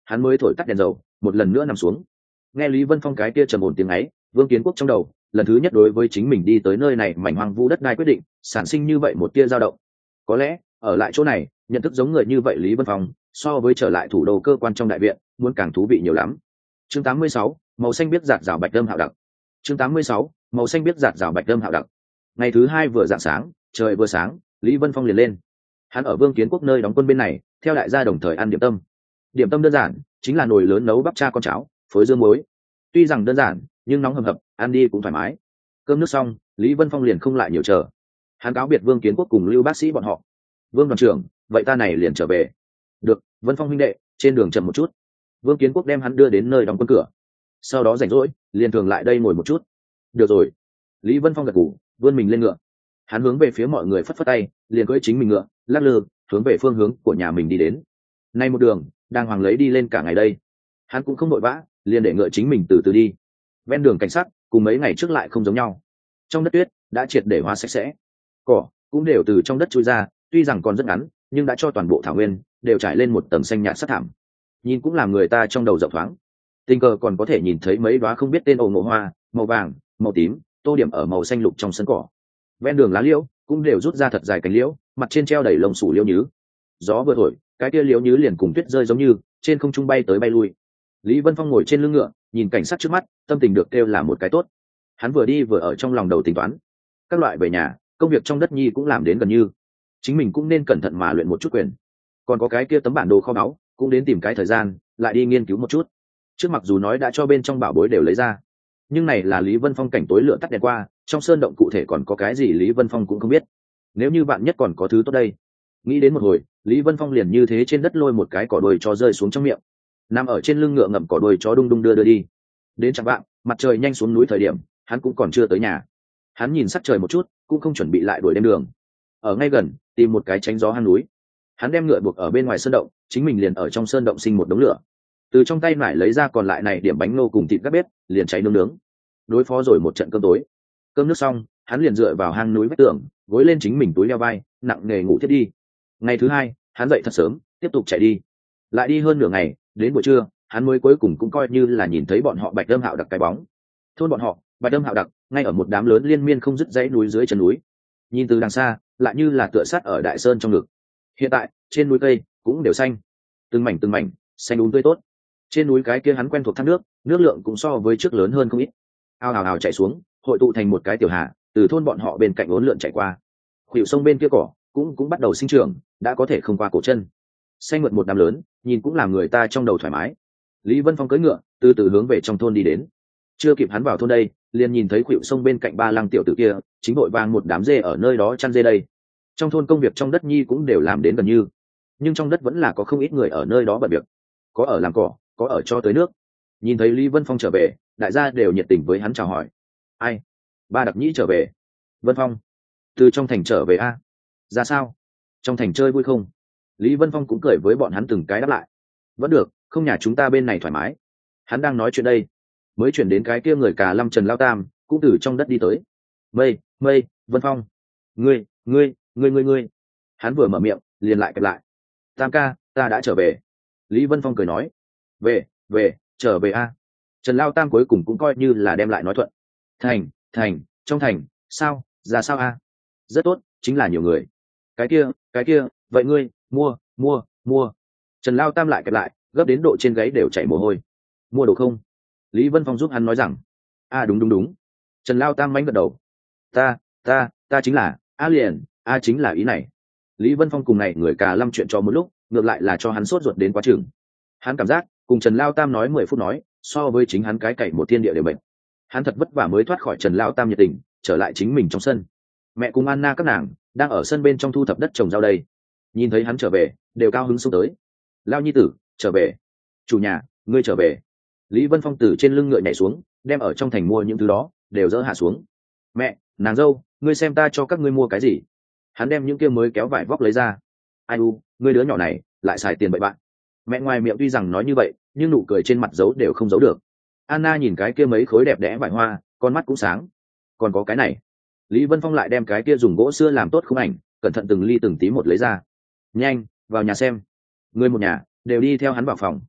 hắn mới thổi tắt đèn dầu, một lần nữa nằm xuống. Nghe Lý Vân Phong cái kia trầm ổn tiếng ấy, Vương Kiến Quốc trong đầu lần thứ nhất đối với chính mình đi tới nơi này mảnh hoang vu đất đai quyết định sản sinh như vậy một tia dao động. Có lẽ ở lại chỗ này nhận thức giống người như vậy Lý Vân Phong so với trở lại thủ đô cơ quan trong đại viện muốn càng thú vị nhiều lắm. Chương tám mươi sáu, màu xanh biết giạt rào bạch lâm hạo đặc. Chương tám mươi sáu, màu xanh biết giạt rào bạch lâm hạo đặc. Ngày thứ hai vừa rạng sáng, trời vừa sáng, Lý Vân Phong liền lên. Hắn ở Vương Kiến Quốc nơi đóng quân bên này, theo đại gia đồng thời ăn điểm tâm. Điểm tâm đơn giản, chính là nồi lớn nấu bắp cha con cháo, phối dương muối. Tuy rằng đơn giản, nhưng nóng hầm hập, ăn đi cũng thoải mái. Cơm nước xong, Lý Vân Phong liền không lại nhiều chờ. Hắn cáo biệt Vương Kiến Quốc cùng Lưu bác sĩ bọn họ. Vương đoàn trưởng, vậy ta này liền trở về. Được, Vân Phong huynh đệ, trên đường chậm một chút. Vương Kiến Quốc đem hắn đưa đến nơi đóng quân cửa. Sau đó rảnh rỗi, liền thường lại đây ngồi một chút. Được rồi. Lý Vân Phong gật gù, vươn mình lên ngựa. Hắn hướng về phía mọi người phất phất tay, liền cưỡi chính mình ngựa, lắc lư, hướng về phương hướng của nhà mình đi đến. Nay một đường, đang hoàng lấy đi lên cả ngày đây. Hắn cũng không vội vã, liền để ngựa chính mình từ từ đi. Ven đường cảnh sát, cùng mấy ngày trước lại không giống nhau. Trong đất tuyết đã triệt để hóa sạch sẽ, cỏ cũng đều từ trong đất chui ra, tuy rằng còn rất ngắn, nhưng đã cho toàn bộ thảo nguyên đều trải lên một tầng xanh nhạt sắt thảm. Nhìn cũng làm người ta trong đầu rộng thoáng. Tình cờ còn có thể nhìn thấy mấy đóa không biết tên ổ ngộ hoa, màu vàng, màu tím, tô điểm ở màu xanh lục trong sân cỏ. Ven đường lá liễu cũng đều rút ra thật dài cánh liễu, mặt trên treo đầy lông sủ liễu nhứ. Gió vừa thổi, cái kia liễu nhứ liền cùng tuyết rơi giống như trên không trung bay tới bay lui. Lý Vân Phong ngồi trên lưng ngựa, nhìn cảnh sát trước mắt, tâm tình được kêu là một cái tốt. Hắn vừa đi vừa ở trong lòng đầu tính toán, các loại về nhà, công việc trong đất nhi cũng làm đến gần như, chính mình cũng nên cẩn thận mà luyện một chút quyền. Còn có cái kia tấm bản đồ kho báu, cũng đến tìm cái thời gian lại đi nghiên cứu một chút. Trước mặc dù nói đã cho bên trong bảo bối đều lấy ra, nhưng này là Lý Vân Phong cảnh tối lửa tắt đèn qua, trong sơn động cụ thể còn có cái gì Lý Vân Phong cũng không biết. Nếu như bạn nhất còn có thứ tốt đây. Nghĩ đến một hồi, Lý Vân Phong liền như thế trên đất lôi một cái cỏ đồi chó rơi xuống trong miệng, nằm ở trên lưng ngựa ngậm cỏ đồi chó đung đung đưa đưa đi. Đến chẳng vạng, mặt trời nhanh xuống núi thời điểm, hắn cũng còn chưa tới nhà. Hắn nhìn sắc trời một chút, cũng không chuẩn bị lại đuổi đêm đường. Ở ngay gần, tìm một cái tránh gió hang núi. Hắn đem ngựa buộc ở bên ngoài sơn động, chính mình liền ở trong sơn động sinh một đống lửa. Từ trong tay nải lấy ra còn lại này điểm bánh nô cùng thịt gác bếp, liền cháy nướng nướng. Đối phó rồi một trận cơm tối. Cơm nước xong, hắn liền dựa vào hang núi vách tường, gối lên chính mình túi leo vai, nặng nề ngủ thiết đi. Ngày thứ hai, hắn dậy thật sớm, tiếp tục chạy đi. Lại đi hơn nửa ngày, đến buổi trưa, hắn mới cuối cùng cũng coi như là nhìn thấy bọn họ Bạch Lâm Hạo đặc cái bóng. Thôn bọn họ, Bạch Lâm Hạo đặc, ngay ở một đám lớn liên miên không dứt dãy núi dưới chân núi. Nhìn từ đằng xa, lại như là tựa sát ở đại sơn trong ngực. Hiện tại, trên núi cây cũng đều xanh, từng mảnh từng mảnh, xanh đúng tươi tốt. Trên núi cái kia hắn quen thuộc thác nước, nước lượng cũng so với trước lớn hơn không ít. Ao ào ào chảy xuống, hội tụ thành một cái tiểu hà, từ thôn bọn họ bên cạnh uốn lượn chảy qua. Khuỷu sông bên kia cỏ cũng cũng bắt đầu sinh trưởng, đã có thể không qua cổ chân. Xanh mượt một đám lớn, nhìn cũng làm người ta trong đầu thoải mái. Lý Vân Phong cưỡi ngựa, từ từ hướng về trong thôn đi đến. Chưa kịp hắn vào thôn đây, liền nhìn thấy khuỷu sông bên cạnh ba lăng tiểu tử kia, chính vội vàng một đám dê ở nơi đó chăn dê đây. Trong thôn công việc trong đất nhi cũng đều làm đến gần như, nhưng trong đất vẫn là có không ít người ở nơi đó bận việc, có ở làm cỏ, có ở cho tới nước. Nhìn thấy Lý Vân Phong trở về, đại gia đều nhiệt tình với hắn chào hỏi. Ai? Ba Đặc Nhĩ trở về. Vân Phong, từ trong thành trở về a? Ra sao? Trong thành chơi vui không? Lý Vân Phong cũng cười với bọn hắn từng cái đáp lại. Vẫn được, không nhà chúng ta bên này thoải mái. Hắn đang nói chuyện đây, mới chuyển đến cái kia người Cà Lâm Trần Lao Tam cũng từ trong đất đi tới. Mây, mây, Vân Phong, ngươi, ngươi, ngươi, ngươi, ngươi. Hắn vừa mở miệng, liền lại kẹp lại. Tam ca, ta đã trở về. Lý Vân Phong cười nói. Về, về, trở về a. Trần Lao Tam cuối cùng cũng coi như là đem lại nói thuận. Thành, thành, trong thành, sao, ra sao a? Rất tốt, chính là nhiều người. Cái kia, cái kia, vậy ngươi, mua, mua, mua. Trần Lao Tam lại kẹp lại, gấp đến độ trên gáy đều chảy mồ hôi. Mua đồ không? Lý Vân Phong giúp hắn nói rằng. A đúng đúng đúng. Trần Lao Tam mánh gật đầu. Ta, ta, ta chính là, A liền, A chính là ý này. Lý Vân Phong cùng này người Cà Lâm chuyện cho một lúc, ngược lại là cho hắn sốt ruột đến quá chừng. Hắn cảm giác, cùng Trần Lao Tam nói mười phút nói, so với chính hắn cái cậy một thiên địa đều bệnh. Hắn thật vất vả mới thoát khỏi Trần Lao Tam nhiệt tình, trở lại chính mình trong sân. Mẹ cùng Anna các nàng đang ở sân bên trong thu thập đất trồng rau đây. Nhìn thấy hắn trở về, đều cao hứng xông tới. Lao nhi tử, trở về. Chủ nhà, ngươi trở về. Lý Vân Phong từ trên lưng ngựa nhảy xuống, đem ở trong thành mua những thứ đó đều dỡ hạ xuống. Mẹ, nàng dâu, ngươi xem ta cho các ngươi mua cái gì. Hắn đem những kia mới kéo vải vóc lấy ra. Ai u, ngươi đứa nhỏ này lại xài tiền bậy bạn. Mẹ ngoài miệng tuy rằng nói như vậy, nhưng nụ cười trên mặt giấu đều không giấu được. Anna nhìn cái kia mấy khối đẹp đẽ vải hoa, con mắt cũng sáng. Còn có cái này. Lý Vân Phong lại đem cái kia dùng gỗ xưa làm tốt khung ảnh, cẩn thận từng ly từng tí một lấy ra. Nhanh, vào nhà xem. Người một nhà đều đi theo hắn vào phòng.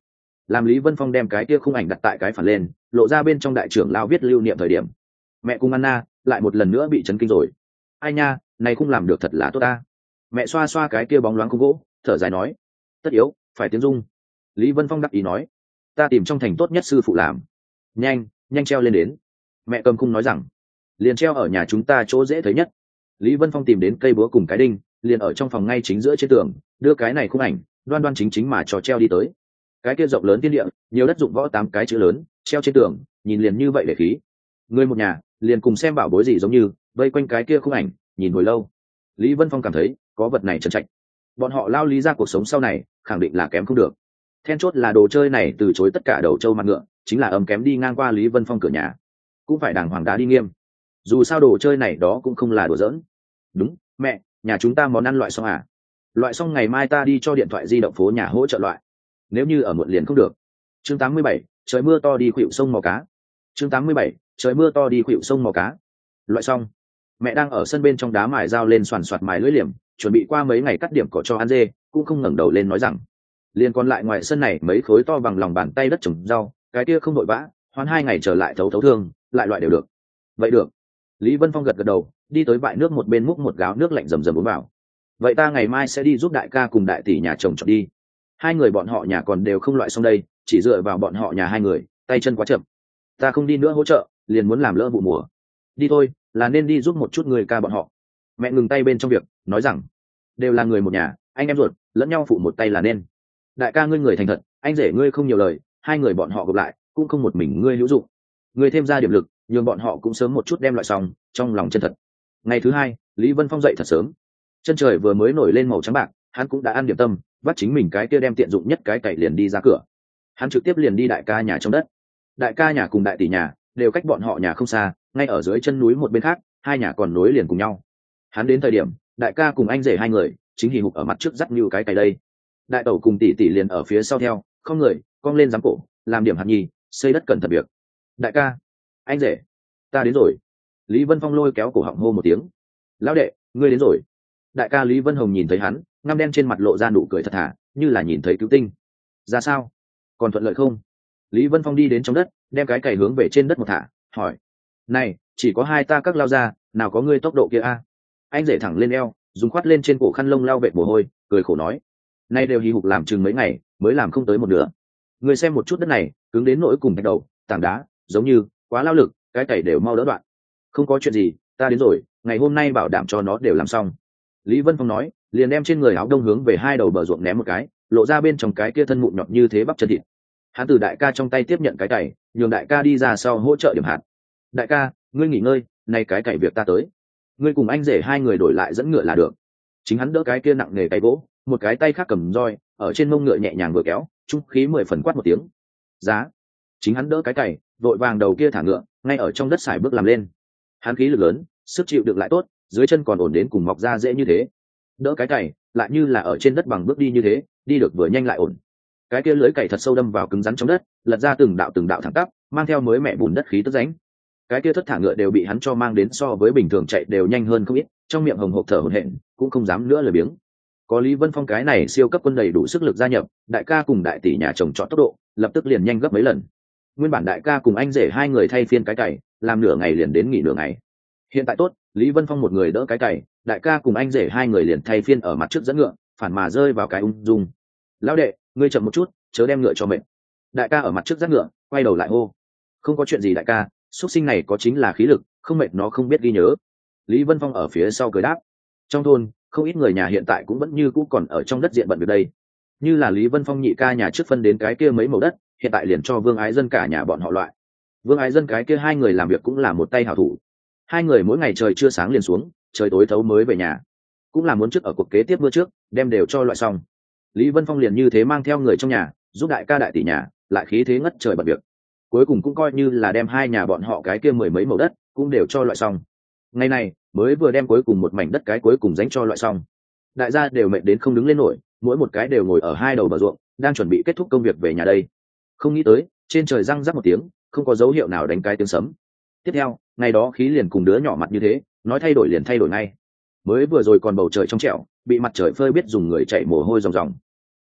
làm Lý Vân Phong đem cái kia khung ảnh đặt tại cái phản lên, lộ ra bên trong đại trưởng lao viết lưu niệm thời điểm, mẹ cùng Anna lại một lần nữa bị chấn kinh rồi. Ai nha, này không làm được thật là tốt ta. Mẹ xoa xoa cái kia bóng loáng khung gỗ, thở dài nói, tất yếu phải tiếng Dung. Lý Vân Phong đắc ý nói, ta tìm trong thành tốt nhất sư phụ làm. Nhanh, nhanh treo lên đến. Mẹ cầm khung nói rằng, liền treo ở nhà chúng ta chỗ dễ thấy nhất. Lý Vân Phong tìm đến cây búa cùng cái đinh, liền ở trong phòng ngay chính giữa trên tường, đưa cái này khung ảnh đoan đoan chính chính mà cho treo đi tới. Cái kia rộng lớn thiên địa, nhiều đất dụng võ tám cái chữ lớn treo trên tường, nhìn liền như vậy để khí. Người một nhà liền cùng xem bảo bối gì giống như vây quanh cái kia khung ảnh nhìn hồi lâu. Lý Vân Phong cảm thấy có vật này trân trạch, bọn họ lao lý ra cuộc sống sau này khẳng định là kém không được. Then chốt là đồ chơi này từ chối tất cả đầu trâu mặt ngựa, chính là ấm kém đi ngang qua Lý Vân Phong cửa nhà cũng phải đàng hoàng đá đi nghiêm. Dù sao đồ chơi này đó cũng không là đùa giỡn. Đúng, mẹ, nhà chúng ta món ăn loại xong à? Loại xong ngày mai ta đi cho điện thoại di động phố nhà hỗ trợ loại. Nếu như ở muộn liền không được. Chương tám mươi bảy, trời mưa to đi khuỵu sông mò cá. Chương tám mươi bảy, trời mưa to đi khuỵu sông mò cá. Loại xong, mẹ đang ở sân bên trong đá mài dao lên xoàn xoạt mài lưỡi liềm, chuẩn bị qua mấy ngày cắt điểm cỏ cho ăn dê, cũng không ngẩng đầu lên nói rằng, liền còn lại ngoài sân này mấy khối to bằng lòng bàn tay đất trồng rau, cái kia không vội vã, hoán hai ngày trở lại thấu thấu thương, lại loại đều được. Vậy được. Lý Vân Phong gật gật đầu, đi tới bãi nước một bên múc một gáo nước lạnh rầm rầm uống vào. Vậy ta ngày mai sẽ đi giúp đại ca cùng đại tỷ nhà chồng trọt đi. Hai người bọn họ nhà còn đều không loại xong đây, chỉ dựa vào bọn họ nhà hai người, tay chân quá chậm. Ta không đi nữa hỗ trợ, liền muốn làm lỡ vụ mùa. Đi thôi, là nên đi giúp một chút người ca bọn họ. Mẹ ngừng tay bên trong việc, nói rằng, đều là người một nhà, anh em ruột, lẫn nhau phụ một tay là nên. Đại ca ngươi người thành thật, anh rể ngươi không nhiều lời, hai người bọn họ gặp lại, cũng không một mình ngươi hữu dụng. Ngươi thêm ra điểm lực, nhường bọn họ cũng sớm một chút đem loại xong, trong lòng chân thật. Ngày thứ hai, Lý Vân Phong dậy thật sớm. Chân trời vừa mới nổi lên màu trắng bạc, hắn cũng đã ăn điểm tâm, vắt chính mình cái kia đem tiện dụng nhất cái cày liền đi ra cửa. Hắn trực tiếp liền đi đại ca nhà trong đất. Đại ca nhà cùng đại tỷ nhà đều cách bọn họ nhà không xa, ngay ở dưới chân núi một bên khác, hai nhà còn nối liền cùng nhau. Hắn đến thời điểm, đại ca cùng anh rể hai người chính hì hục ở mặt trước dắt như cái cày đây. Đại tẩu cùng tỷ tỷ liền ở phía sau theo, không người, cong lên giám cổ, làm điểm hạt nhì, xây đất cẩn thận việc. Đại ca, anh rể, ta đến rồi. Lý Vân Phong lôi kéo cổ họng hô một tiếng. Lão đệ, ngươi đến rồi. Đại ca Lý Vân Hồng nhìn thấy hắn, ngăm đen trên mặt lộ ra nụ cười thật thà, như là nhìn thấy cứu tinh. Ra sao? Còn thuận lợi không? Lý Vân Phong đi đến trong đất, đem cái cày hướng về trên đất một thả, hỏi. Này, chỉ có hai ta các lao ra, nào có ngươi tốc độ kia a? Anh rể thẳng lên eo, dùng khoát lên trên cổ khăn lông lao vệ mồ hôi, cười khổ nói. Nay đều hì hục làm chừng mấy ngày, mới làm không tới một nửa. Ngươi xem một chút đất này, cứng đến nỗi cùng thạch đầu, tảng đá, giống như quá lao lực, cái cày đều mau đỡ đoạn. Không có chuyện gì, ta đến rồi, ngày hôm nay bảo đảm cho nó đều làm xong. Lý Vân Phong nói, liền đem trên người áo đông hướng về hai đầu bờ ruộng ném một cái, lộ ra bên trong cái kia thân mụn nhọt như thế bắp chân thịt. Hắn từ đại ca trong tay tiếp nhận cái cày, nhường đại ca đi ra sau hỗ trợ điểm hạt. Đại ca, ngươi nghỉ ngơi, nay cái cày việc ta tới. Ngươi cùng anh rể hai người đổi lại dẫn ngựa là được. Chính hắn đỡ cái kia nặng nghề cày gỗ, một cái tay khác cầm roi, ở trên mông ngựa nhẹ nhàng vừa kéo, trung khí mười phần quát một tiếng. Giá. Chính hắn đỡ cái cày, vội vàng đầu kia thả ngựa, ngay ở trong đất xài bước làm lên. Hắn khí lực lớn, sức chịu đựng lại tốt, dưới chân còn ổn đến cùng mọc ra dễ như thế. Đỡ cái cày, lại như là ở trên đất bằng bước đi như thế, đi được vừa nhanh lại ổn. Cái kia lưỡi cày thật sâu đâm vào cứng rắn trong đất, lật ra từng đạo từng đạo thẳng tắp, mang theo mới mẹ bùn đất khí tức ránh. Cái kia thất thả ngựa đều bị hắn cho mang đến so với bình thường chạy đều nhanh hơn không ít, trong miệng hồng hộc thở hổn hển, cũng không dám nữa lười biếng. Có Lý Vân Phong cái này siêu cấp quân đầy đủ sức lực gia nhập, đại ca cùng đại tỷ nhà chồng chọn tốc độ, lập tức liền nhanh gấp mấy lần. Nguyên bản đại ca cùng anh rể hai người thay phiên cái cày, làm nửa ngày liền đến nghỉ nửa ngày. Hiện tại tốt, Lý Vân Phong một người đỡ cái cày, đại ca cùng anh rể hai người liền thay phiên ở mặt trước dẫn ngựa, phản mà rơi vào cái ung dung. Lão đệ, ngươi chậm một chút, chớ đem ngựa cho mệt. Đại ca ở mặt trước dắt ngựa, quay đầu lại hô. Không có chuyện gì đại ca, xuất sinh này có chính là khí lực, không mệt nó không biết ghi nhớ. Lý Vân Phong ở phía sau cười đáp. Trong thôn, không ít người nhà hiện tại cũng vẫn như cũ còn ở trong đất diện bận việc đây. Như là Lý Vân Phong nhị ca nhà trước phân đến cái kia mấy mẫu đất, hiện tại liền cho Vương Ái Dân cả nhà bọn họ loại. Vương Ái Dân cái kia hai người làm việc cũng là một tay hảo thủ. Hai người mỗi ngày trời chưa sáng liền xuống, trời tối thấu mới về nhà. Cũng là muốn trước ở cuộc kế tiếp mưa trước, đem đều cho loại xong. Lý Vân Phong liền như thế mang theo người trong nhà, giúp đại ca đại tỷ nhà, lại khí thế ngất trời bận việc. Cuối cùng cũng coi như là đem hai nhà bọn họ cái kia mười mấy mẫu đất, cũng đều cho loại xong. Ngày này, mới vừa đem cuối cùng một mảnh đất cái cuối cùng dánh cho loại xong. Đại gia đều mệt đến không đứng lên nổi, mỗi một cái đều ngồi ở hai đầu bờ ruộng, đang chuẩn bị kết thúc công việc về nhà đây. Không nghĩ tới, trên trời răng rắc một tiếng, không có dấu hiệu nào đánh cái tiếng sấm. Tiếp theo, ngày đó khí liền cùng đứa nhỏ mặt như thế, nói thay đổi liền thay đổi ngay. Mới vừa rồi còn bầu trời trong trẻo, bị mặt trời phơi biết dùng người chạy mồ hôi ròng ròng.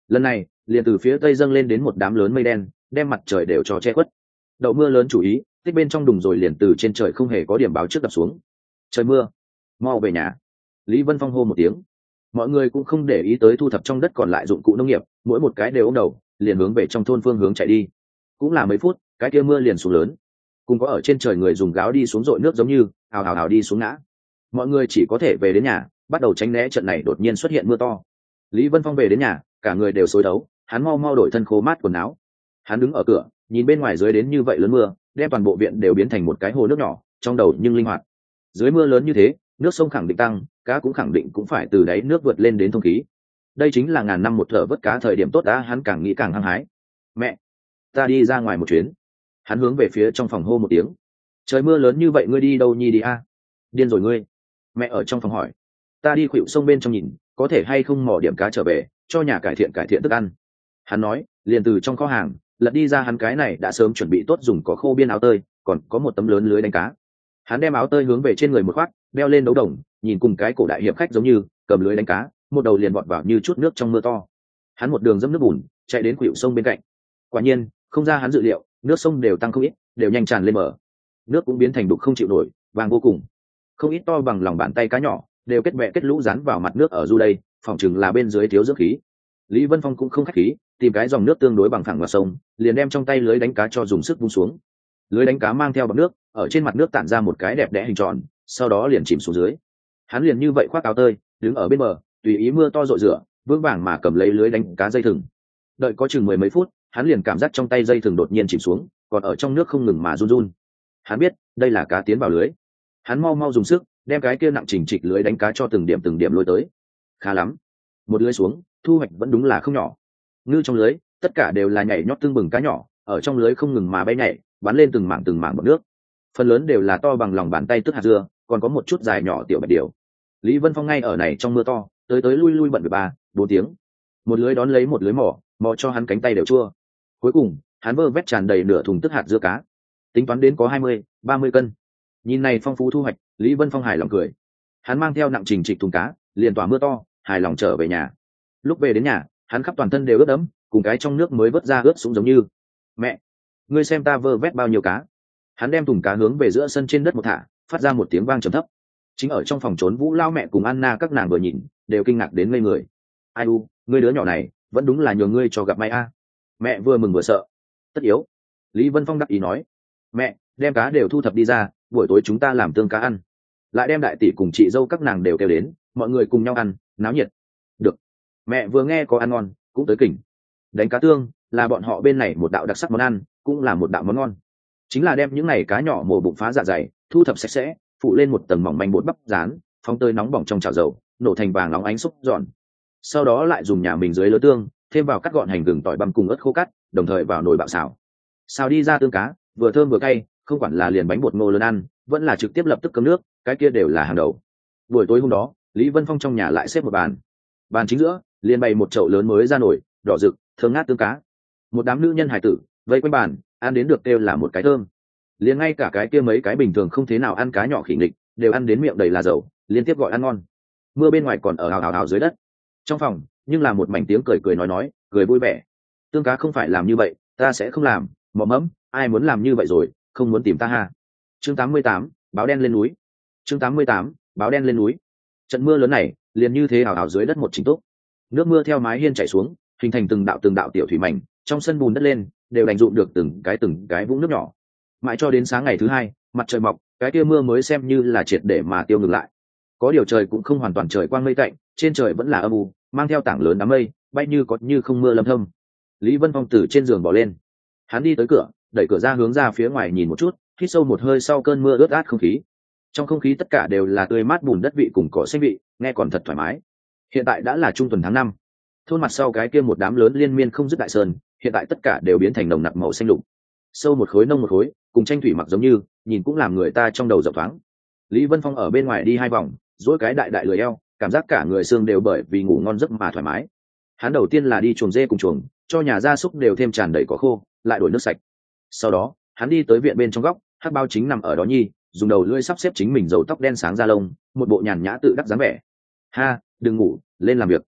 lần này liền từ phía tây dâng lên đến một đám lớn mây đen, đem mặt trời đều cho che khuất. Đậu mưa lớn chủ ý, tích bên trong đùng rồi liền từ trên trời không hề có điểm báo trước đập xuống. Trời mưa, mau về nhà. Lý Vân Phong hô một tiếng. Mọi người cũng không để ý tới thu thập trong đất còn lại dụng cụ nông nghiệp, mỗi một cái đều ôm đầu liền hướng về trong thôn phương hướng chạy đi. Cũng là mấy phút, cái kia mưa liền xuống lớn, cùng có ở trên trời người dùng gáo đi xuống dội nước giống như hào hào hào đi xuống ngã. Mọi người chỉ có thể về đến nhà, bắt đầu tránh né trận này đột nhiên xuất hiện mưa to. Lý Vân Phong về đến nhà, cả người đều xối đấu, hắn mau mau đổi thân khô mát quần áo. Hắn đứng ở cửa, nhìn bên ngoài dưới đến như vậy lớn mưa, đem toàn bộ viện đều biến thành một cái hồ nước nhỏ, trong đầu nhưng linh hoạt. Dưới mưa lớn như thế, nước sông khẳng định tăng, cá cũng khẳng định cũng phải từ đáy nước vượt lên đến thông khí. Đây chính là ngàn năm một thở vớt cá thời điểm tốt đã, hắn càng nghĩ càng hăng hái. Mẹ, ta đi ra ngoài một chuyến. Hắn hướng về phía trong phòng hô một tiếng. Trời mưa lớn như vậy ngươi đi đâu nhi đi a? Điên rồi ngươi. Mẹ ở trong phòng hỏi. Ta đi khuỵu sông bên trong nhìn, có thể hay không mò điểm cá trở về, cho nhà cải thiện cải thiện thức ăn. Hắn nói, liền từ trong kho hàng lật đi ra hắn cái này đã sớm chuẩn bị tốt dùng có khô biên áo tơi, còn có một tấm lớn lưới đánh cá. Hắn đem áo tơi hướng về trên người một khoác, đeo lên đấu đồng, nhìn cùng cái cổ đại hiệp khách giống như cầm lưới đánh cá, một đầu liền vọt vào như chút nước trong mưa to. Hắn một đường dẫm nước bùn chạy đến khuỵu sông bên cạnh. Quả nhiên không ra hắn dự liệu, nước sông đều tăng không ít, đều nhanh tràn lên bờ. Nước cũng biến thành đục không chịu nổi, vàng vô cùng. Không ít to bằng lòng bàn tay cá nhỏ đều kết bẹ kết lũ dán vào mặt nước ở du đây, phòng chừng là bên dưới thiếu dưỡng khí. Lý Vân Phong cũng không khách khí, tìm cái dòng nước tương đối bằng phẳng vào sông, liền đem trong tay lưới đánh cá cho dùng sức vung xuống. Lưới đánh cá mang theo bọt nước, ở trên mặt nước tản ra một cái đẹp đẽ hình tròn, sau đó liền chìm xuống dưới. Hắn liền như vậy khoác áo tơi, đứng ở bên bờ, tùy ý mưa to rội rửa, vững vàng mà cầm lấy lưới đánh cá dây thừng. Đợi có chừng mười mấy phút, hắn liền cảm giác trong tay dây thừng đột nhiên chìm xuống, còn ở trong nước không ngừng mà run run. Hắn biết, đây là cá tiến vào lưới. Hắn mau mau dùng sức, đem cái kia nặng chỉnh trịch lưới đánh cá cho từng điểm từng điểm lôi tới. Khá lắm, một lưới xuống, thu hoạch vẫn đúng là không nhỏ. Ngư trong lưới, tất cả đều là nhảy nhót tương bừng cá nhỏ, ở trong lưới không ngừng mà bay nhảy, bắn lên từng mảng từng mảng bọt nước. Phần lớn đều là to bằng lòng bàn tay tức hạt dưa, còn có một chút dài nhỏ tiểu bạch điều. Lý Vân Phong ngay ở này trong mưa to, tới tới lui lui bận về ba, bốn tiếng. Một lưới đón lấy một lưới mỏ, mò cho hắn cánh tay đều chua. Cuối cùng, hắn vơ vét tràn đầy nửa thùng tức hạt dưa cá. Tính toán đến có hai mươi, ba mươi cân. Nhìn này phong phú thu hoạch, Lý Vân Phong hài lòng cười. Hắn mang theo nặng trình trịch thùng cá, liền tỏa mưa to, hài lòng trở về nhà. Lúc về đến nhà, hắn khắp toàn thân đều ướt đẫm, cùng cái trong nước mới vớt ra ướt sũng giống như. Mẹ, ngươi xem ta vơ vét bao nhiêu cá. Hắn đem thùng cá hướng về giữa sân trên đất một thả, phát ra một tiếng vang trầm thấp. Chính ở trong phòng trốn Vũ Lao mẹ cùng Anna các nàng vừa nhìn, đều kinh ngạc đến ngây người. Ai u, ngươi đứa nhỏ này, vẫn đúng là nhường ngươi cho gặp may a. Mẹ vừa mừng vừa sợ. Tất yếu. Lý Vân Phong đắc ý nói. Mẹ, đem cá đều thu thập đi ra, buổi tối chúng ta làm tương cá ăn. Lại đem đại tỷ cùng chị dâu các nàng đều kêu đến, mọi người cùng nhau ăn, náo nhiệt. Được. Mẹ vừa nghe có ăn ngon, cũng tới kỉnh. Đánh cá tương là bọn họ bên này một đạo đặc sắc món ăn, cũng là một đạo món ngon. Chính là đem những này cá nhỏ mổ bụng phá dạ dày, thu thập sạch sẽ, phụ lên một tầng mỏng manh bột bắp rán, phóng tơi nóng bỏng trong chảo dầu, nổ thành vàng nóng ánh xúc giòn. Sau đó lại dùng nhà mình dưới lứa tương, thêm vào cắt gọn hành gừng tỏi băm cùng ớt khô cắt, đồng thời vào nồi bạo xào. Xào đi ra tương cá, vừa thơm vừa cay, không quản là liền bánh bột ngô lớn ăn, vẫn là trực tiếp lập tức cơm nước, cái kia đều là hàng đầu. Buổi tối hôm đó, Lý Vân Phong trong nhà lại xếp một bàn. Bàn chính giữa, liền bày một chậu lớn mới ra nổi, đỏ rực, thơm ngát tương cá. Một đám nữ nhân hài tử vây quanh bàn, ăn đến được kêu là một cái thơm. Liền ngay cả cái kia mấy cái bình thường không thế nào ăn cá nhỏ khỉ nghịch, đều ăn đến miệng đầy là dầu, liên tiếp gọi ăn ngon. Mưa bên ngoài còn ở hào hào hào dưới đất. Trong phòng, nhưng là một mảnh tiếng cười cười nói nói, cười vui vẻ. Tương cá không phải làm như vậy, ta sẽ không làm, mọ mẫm, ai muốn làm như vậy rồi, không muốn tìm ta ha. Chương tám mươi tám, báo đen lên núi. Chương tám mươi tám, báo đen lên núi. Trận mưa lớn này, liền như thế hào hào dưới đất một trình túc. Nước mưa theo mái hiên chảy xuống, hình thành từng đạo từng đạo tiểu thủy mảnh, trong sân bùn đất lên, đều đành dụm được từng cái từng cái vũng nước nhỏ. Mãi cho đến sáng ngày thứ hai, mặt trời mọc, cái kia mưa mới xem như là triệt để mà tiêu ngừng lại. Có điều trời cũng không hoàn toàn trời quang mây tạnh, trên trời vẫn là âm u, mang theo tảng lớn đám mây, bay như có như không mưa lâm thâm. Lý Vân Phong từ trên giường bỏ lên, hắn đi tới cửa, đẩy cửa ra hướng ra phía ngoài nhìn một chút, hít sâu một hơi sau cơn mưa ướt át không khí. Trong không khí tất cả đều là tươi mát bùn đất vị cùng cỏ xanh vị, nghe còn thật thoải mái. Hiện tại đã là trung tuần tháng năm, thôn mặt sau cái kia một đám lớn liên miên không dứt đại sơn, hiện tại tất cả đều biến thành nồng nặc màu xanh lục, sâu một khối nông một khối, cùng tranh thủy mặc giống như, nhìn cũng làm người ta trong đầu rộng thoáng. Lý Vân Phong ở bên ngoài đi hai vòng, duỗi cái đại đại lười eo, cảm giác cả người xương đều bởi vì ngủ ngon giấc mà thoải mái. Hắn đầu tiên là đi chuồng dê cùng chuồng, cho nhà gia súc đều thêm tràn đầy cỏ khô, lại đổi nước sạch. Sau đó, hắn đi tới viện bên trong góc, Hắc Bao chính nằm ở đó nhi, dùng đầu lưỡi sắp xếp chính mình râu tóc đen sáng ra lông, một bộ nhàn nhã tự đắc dáng vẻ. Ha, đừng ngủ, lên làm việc.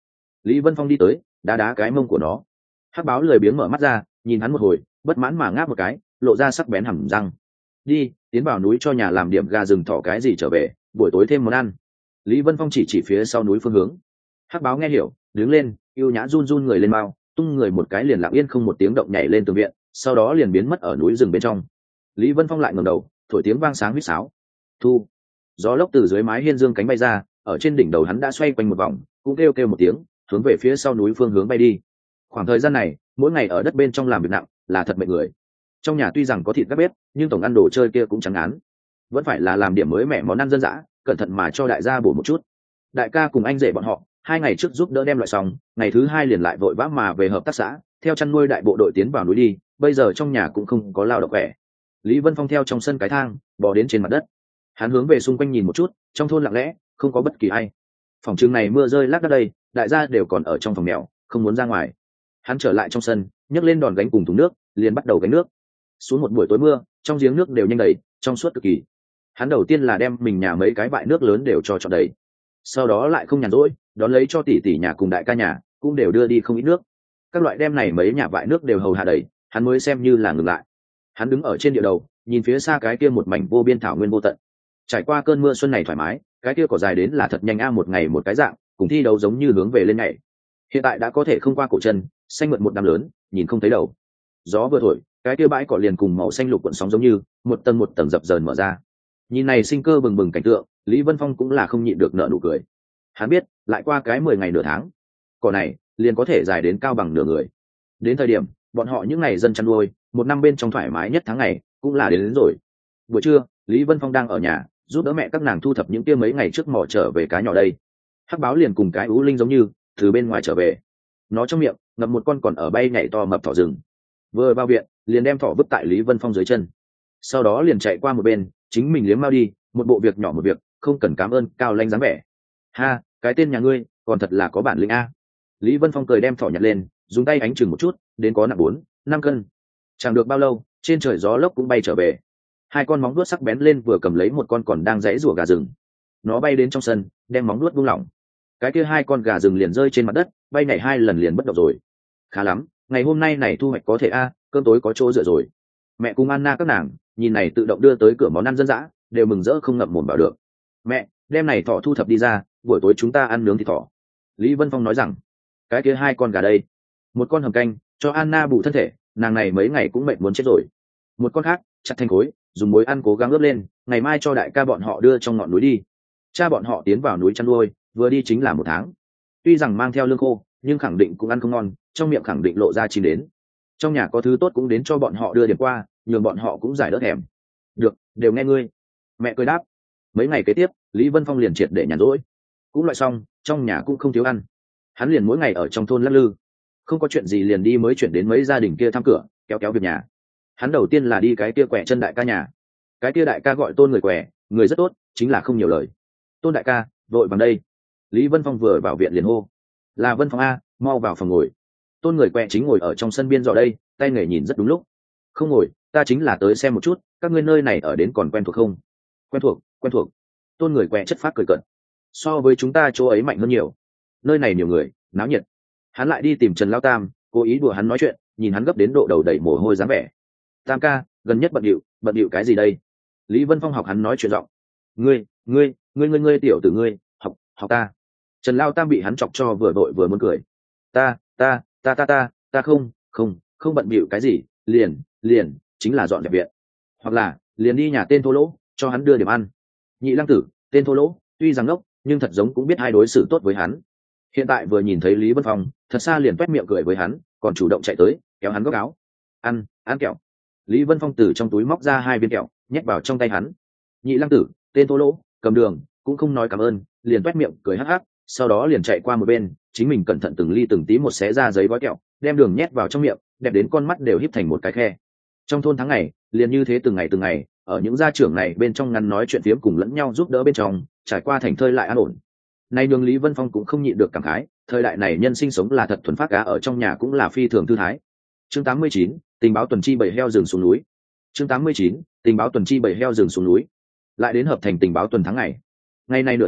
Lý Vân Phong đi tới đá đá cái mông của nó. Hắc báo lười biếng mở mắt ra nhìn hắn một hồi, bất mãn mà ngáp một cái, lộ ra sắc bén hầm răng. Đi, tiến vào núi cho nhà làm điểm gà rừng thỏ cái gì trở về, buổi tối thêm món ăn. Lý Vân Phong chỉ chỉ phía sau núi phương hướng. Hắc báo nghe hiểu, đứng lên, yêu nhã run run người lên mau, tung người một cái liền lặng yên không một tiếng động nhảy lên tường viện, sau đó liền biến mất ở núi rừng bên trong. Lý Vân Phong lại ngẩng đầu, thổi tiếng vang sáng huýt sáo. Thu. Gió lốc từ dưới mái hiên dương cánh bay ra, ở trên đỉnh đầu hắn đã xoay quanh một vòng, cũng kêu kêu một tiếng, hướng về phía sau núi phương hướng bay đi. Khoảng thời gian này, mỗi ngày ở đất bên trong làm việc nặng, là thật mệt người. Trong nhà tuy rằng có thịt các bếp, nhưng tổng ăn đồ chơi kia cũng chẳng ngán. Vẫn phải là làm điểm mới mẻ món ăn dân dã, cẩn thận mà cho đại gia bổ một chút. Đại ca cùng anh rể bọn họ, hai ngày trước giúp đỡ đem loại xong, ngày thứ hai liền lại vội vã mà về hợp tác xã, theo chăn nuôi đại bộ đội tiến vào núi đi, bây giờ trong nhà cũng không có lao động khỏe. Lý Vân Phong theo trong sân cái thang, bò đến trên mặt đất. Hắn hướng về xung quanh nhìn một chút, trong thôn lặng lẽ, không có bất kỳ ai. Phòng trường này mưa rơi lác đác đây, đại gia đều còn ở trong phòng mèo, không muốn ra ngoài. Hắn trở lại trong sân, nhấc lên đòn gánh cùng thùng nước, liền bắt đầu gánh nước. Xuống một buổi tối mưa, trong giếng nước đều nhanh đầy, trong suốt cực kỳ. Hắn đầu tiên là đem mình nhà mấy cái bãi nước lớn đều cho trọn đầy, sau đó lại không nhàn rỗi, đón lấy cho tỷ tỷ nhà cùng đại ca nhà cũng đều đưa đi không ít nước. Các loại đem này mấy nhà vại nước đều hầu hạ đầy, hắn mới xem như là ngừng lại. Hắn đứng ở trên địa đầu, nhìn phía xa cái kia một mảnh vô biên thảo nguyên vô tận. Trải qua cơn mưa xuân này thoải mái, cái kia cỏ dài đến là thật nhanh a, một ngày một cái dạng, cùng thi đấu giống như hướng về lên ngày. Hiện tại đã có thể không qua cổ chân, xanh mượt một đám lớn, nhìn không thấy đầu. Gió vừa thổi, cái kia bãi cỏ liền cùng màu xanh lục cuộn sóng giống như một tầng một tầng dập dờn mở ra. Nhìn này sinh cơ bừng bừng cảnh tượng, Lý Vân Phong cũng là không nhịn được nở nụ cười. Hắn biết, lại qua cái mười ngày nửa tháng, cỏ này liền có thể dài đến cao bằng nửa người. Đến thời điểm, bọn họ những ngày dân chăn nuôi, một năm bên trong thoải mái nhất tháng ngày, cũng là đến, đến rồi. Buổi trưa, Lý Vân Phong đang ở nhà, giúp đỡ mẹ các nàng thu thập những kia mấy ngày trước mò trở về cá nhỏ đây. Hắc báo liền cùng cái ú linh giống như, từ bên ngoài trở về. Nó trong miệng ngậm một con còn ở bay nhảy to mập thỏ rừng. Vừa vào viện, liền đem thỏ vứt tại Lý Vân Phong dưới chân. Sau đó liền chạy qua một bên, chính mình liếm mau đi, một bộ việc nhỏ một việc, không cần cảm ơn cao lanh dáng vẻ. Ha, cái tên nhà ngươi còn thật là có bản lĩnh a. Lý Vân Phong cười đem thỏ nhặt lên, dùng tay ánh chừng một chút, đến có nặng bốn năm cân. Chẳng được bao lâu, trên trời gió lốc cũng bay trở về. Hai con móng vuốt sắc bén lên vừa cầm lấy một con còn đang giãy rủa gà rừng. Nó bay đến trong sân, đem móng vuốt buông lỏng. Cái kia hai con gà rừng liền rơi trên mặt đất, bay nhảy hai lần liền bất động rồi. Khá lắm, ngày hôm nay này thu hoạch có thể a, cơm tối có chỗ dựa rồi. Mẹ cùng Anna các nàng nhìn này tự động đưa tới cửa món ăn dân dã, đều mừng rỡ không ngậm mồm bảo được. Mẹ, đem này thỏ thu thập đi ra, buổi tối chúng ta ăn nướng thịt thỏ. Lý Vân Phong nói rằng, cái kia hai con gà đây, một con hầm canh cho Anna bù thân thể, nàng này mấy ngày cũng mệt muốn chết rồi. Một con khác chặt thành khối, dùng muối ăn cố gắng ướp lên, ngày mai cho đại ca bọn họ đưa trong ngọn núi đi. Cha bọn họ tiến vào núi chăn nuôi, vừa đi chính là một tháng. Tuy rằng mang theo lương khô, nhưng khẳng định cũng ăn không ngon, trong miệng khẳng định lộ ra chín đến. Trong nhà có thứ tốt cũng đến cho bọn họ đưa điểm qua, nhường bọn họ cũng giải đỡ thèm. Được, đều nghe ngươi. Mẹ cười đáp. Mấy ngày kế tiếp, Lý Vân Phong liền triệt để nhàn rỗi. Cũng loại xong, trong nhà cũng không thiếu ăn. Hắn liền mỗi ngày ở trong thôn lắc lư, không có chuyện gì liền đi mới chuyển đến mấy gia đình kia thăm cửa, kéo kéo việc nhà. Hắn đầu tiên là đi cái kia quẻ chân đại ca nhà. Cái kia đại ca gọi Tôn người quẻ, người rất tốt, chính là không nhiều lời. Tôn đại ca, vội bằng đây. Lý Vân Phong vừa vào viện liền hô. Là Vân Phong a, mau vào phòng ngồi. Tôn người quẹ chính ngồi ở trong sân biên dọ đây, tay nghề nhìn rất đúng lúc. Không ngồi, ta chính là tới xem một chút, các ngươi nơi này ở đến còn quen thuộc không? Quen thuộc, quen thuộc. Tôn người quẹ chất phát cười cận. So với chúng ta chỗ ấy mạnh hơn nhiều. Nơi này nhiều người, náo nhiệt. Hắn lại đi tìm Trần Lao Tam, cố ý đùa hắn nói chuyện, nhìn hắn gấp đến độ đầu đầy mồ hôi dáng vẻ. Tam ca, gần nhất bận điệu, bận điệu cái gì đây? Lý Vân Phong học hắn nói chuyện giọng. Ngươi, ngươi, ngươi ngươi ngươi tiểu tử ngươi, học, học ta. Trần Lao Tam bị hắn chọc cho vừa vội vừa muốn cười. Ta, ta, ta ta ta, ta không, không, không bận bịu cái gì, liền, liền, chính là dọn dẹp viện. Hoặc là, liền đi nhà tên thô lỗ, cho hắn đưa điểm ăn. Nhị Lăng Tử, tên thô lỗ, tuy rằng ngốc, nhưng thật giống cũng biết hai đối xử tốt với hắn. Hiện tại vừa nhìn thấy Lý Vân Phong, thật xa liền toét miệng cười với hắn, còn chủ động chạy tới, kéo hắn góc áo. Ăn, ăn kẹo. Lý Vân Phong từ trong túi móc ra hai viên kẹo, nhét vào trong tay hắn. Nhị Lăng Tử, tên thô lỗ, cầm đường, cũng không nói cảm ơn, liền toét miệng cười hắc hắc, sau đó liền chạy qua một bên, chính mình cẩn thận từng ly từng tí một xé ra giấy gói kẹo, đem đường nhét vào trong miệng, đẹp đến con mắt đều híp thành một cái khe. Trong thôn tháng ngày, liền như thế từng ngày từng ngày, ở những gia trưởng này bên trong ngăn nói chuyện phiếm cùng lẫn nhau giúp đỡ bên trong, trải qua thành thơi lại an ổn. Nay đường Lý Vân Phong cũng không nhịn được cảm khái, thời đại này nhân sinh sống là thật thuần phát cá, ở trong nhà cũng là phi thường thư thái. Chương tám mươi chín, tình báo tuần chi bầy heo rừng xuống núi. Chương tám mươi chín, tình báo tuần chi bầy heo rừng xuống núi. Lại đến hợp thành tình báo tuần tháng ngày. Ngày này nửa đêm,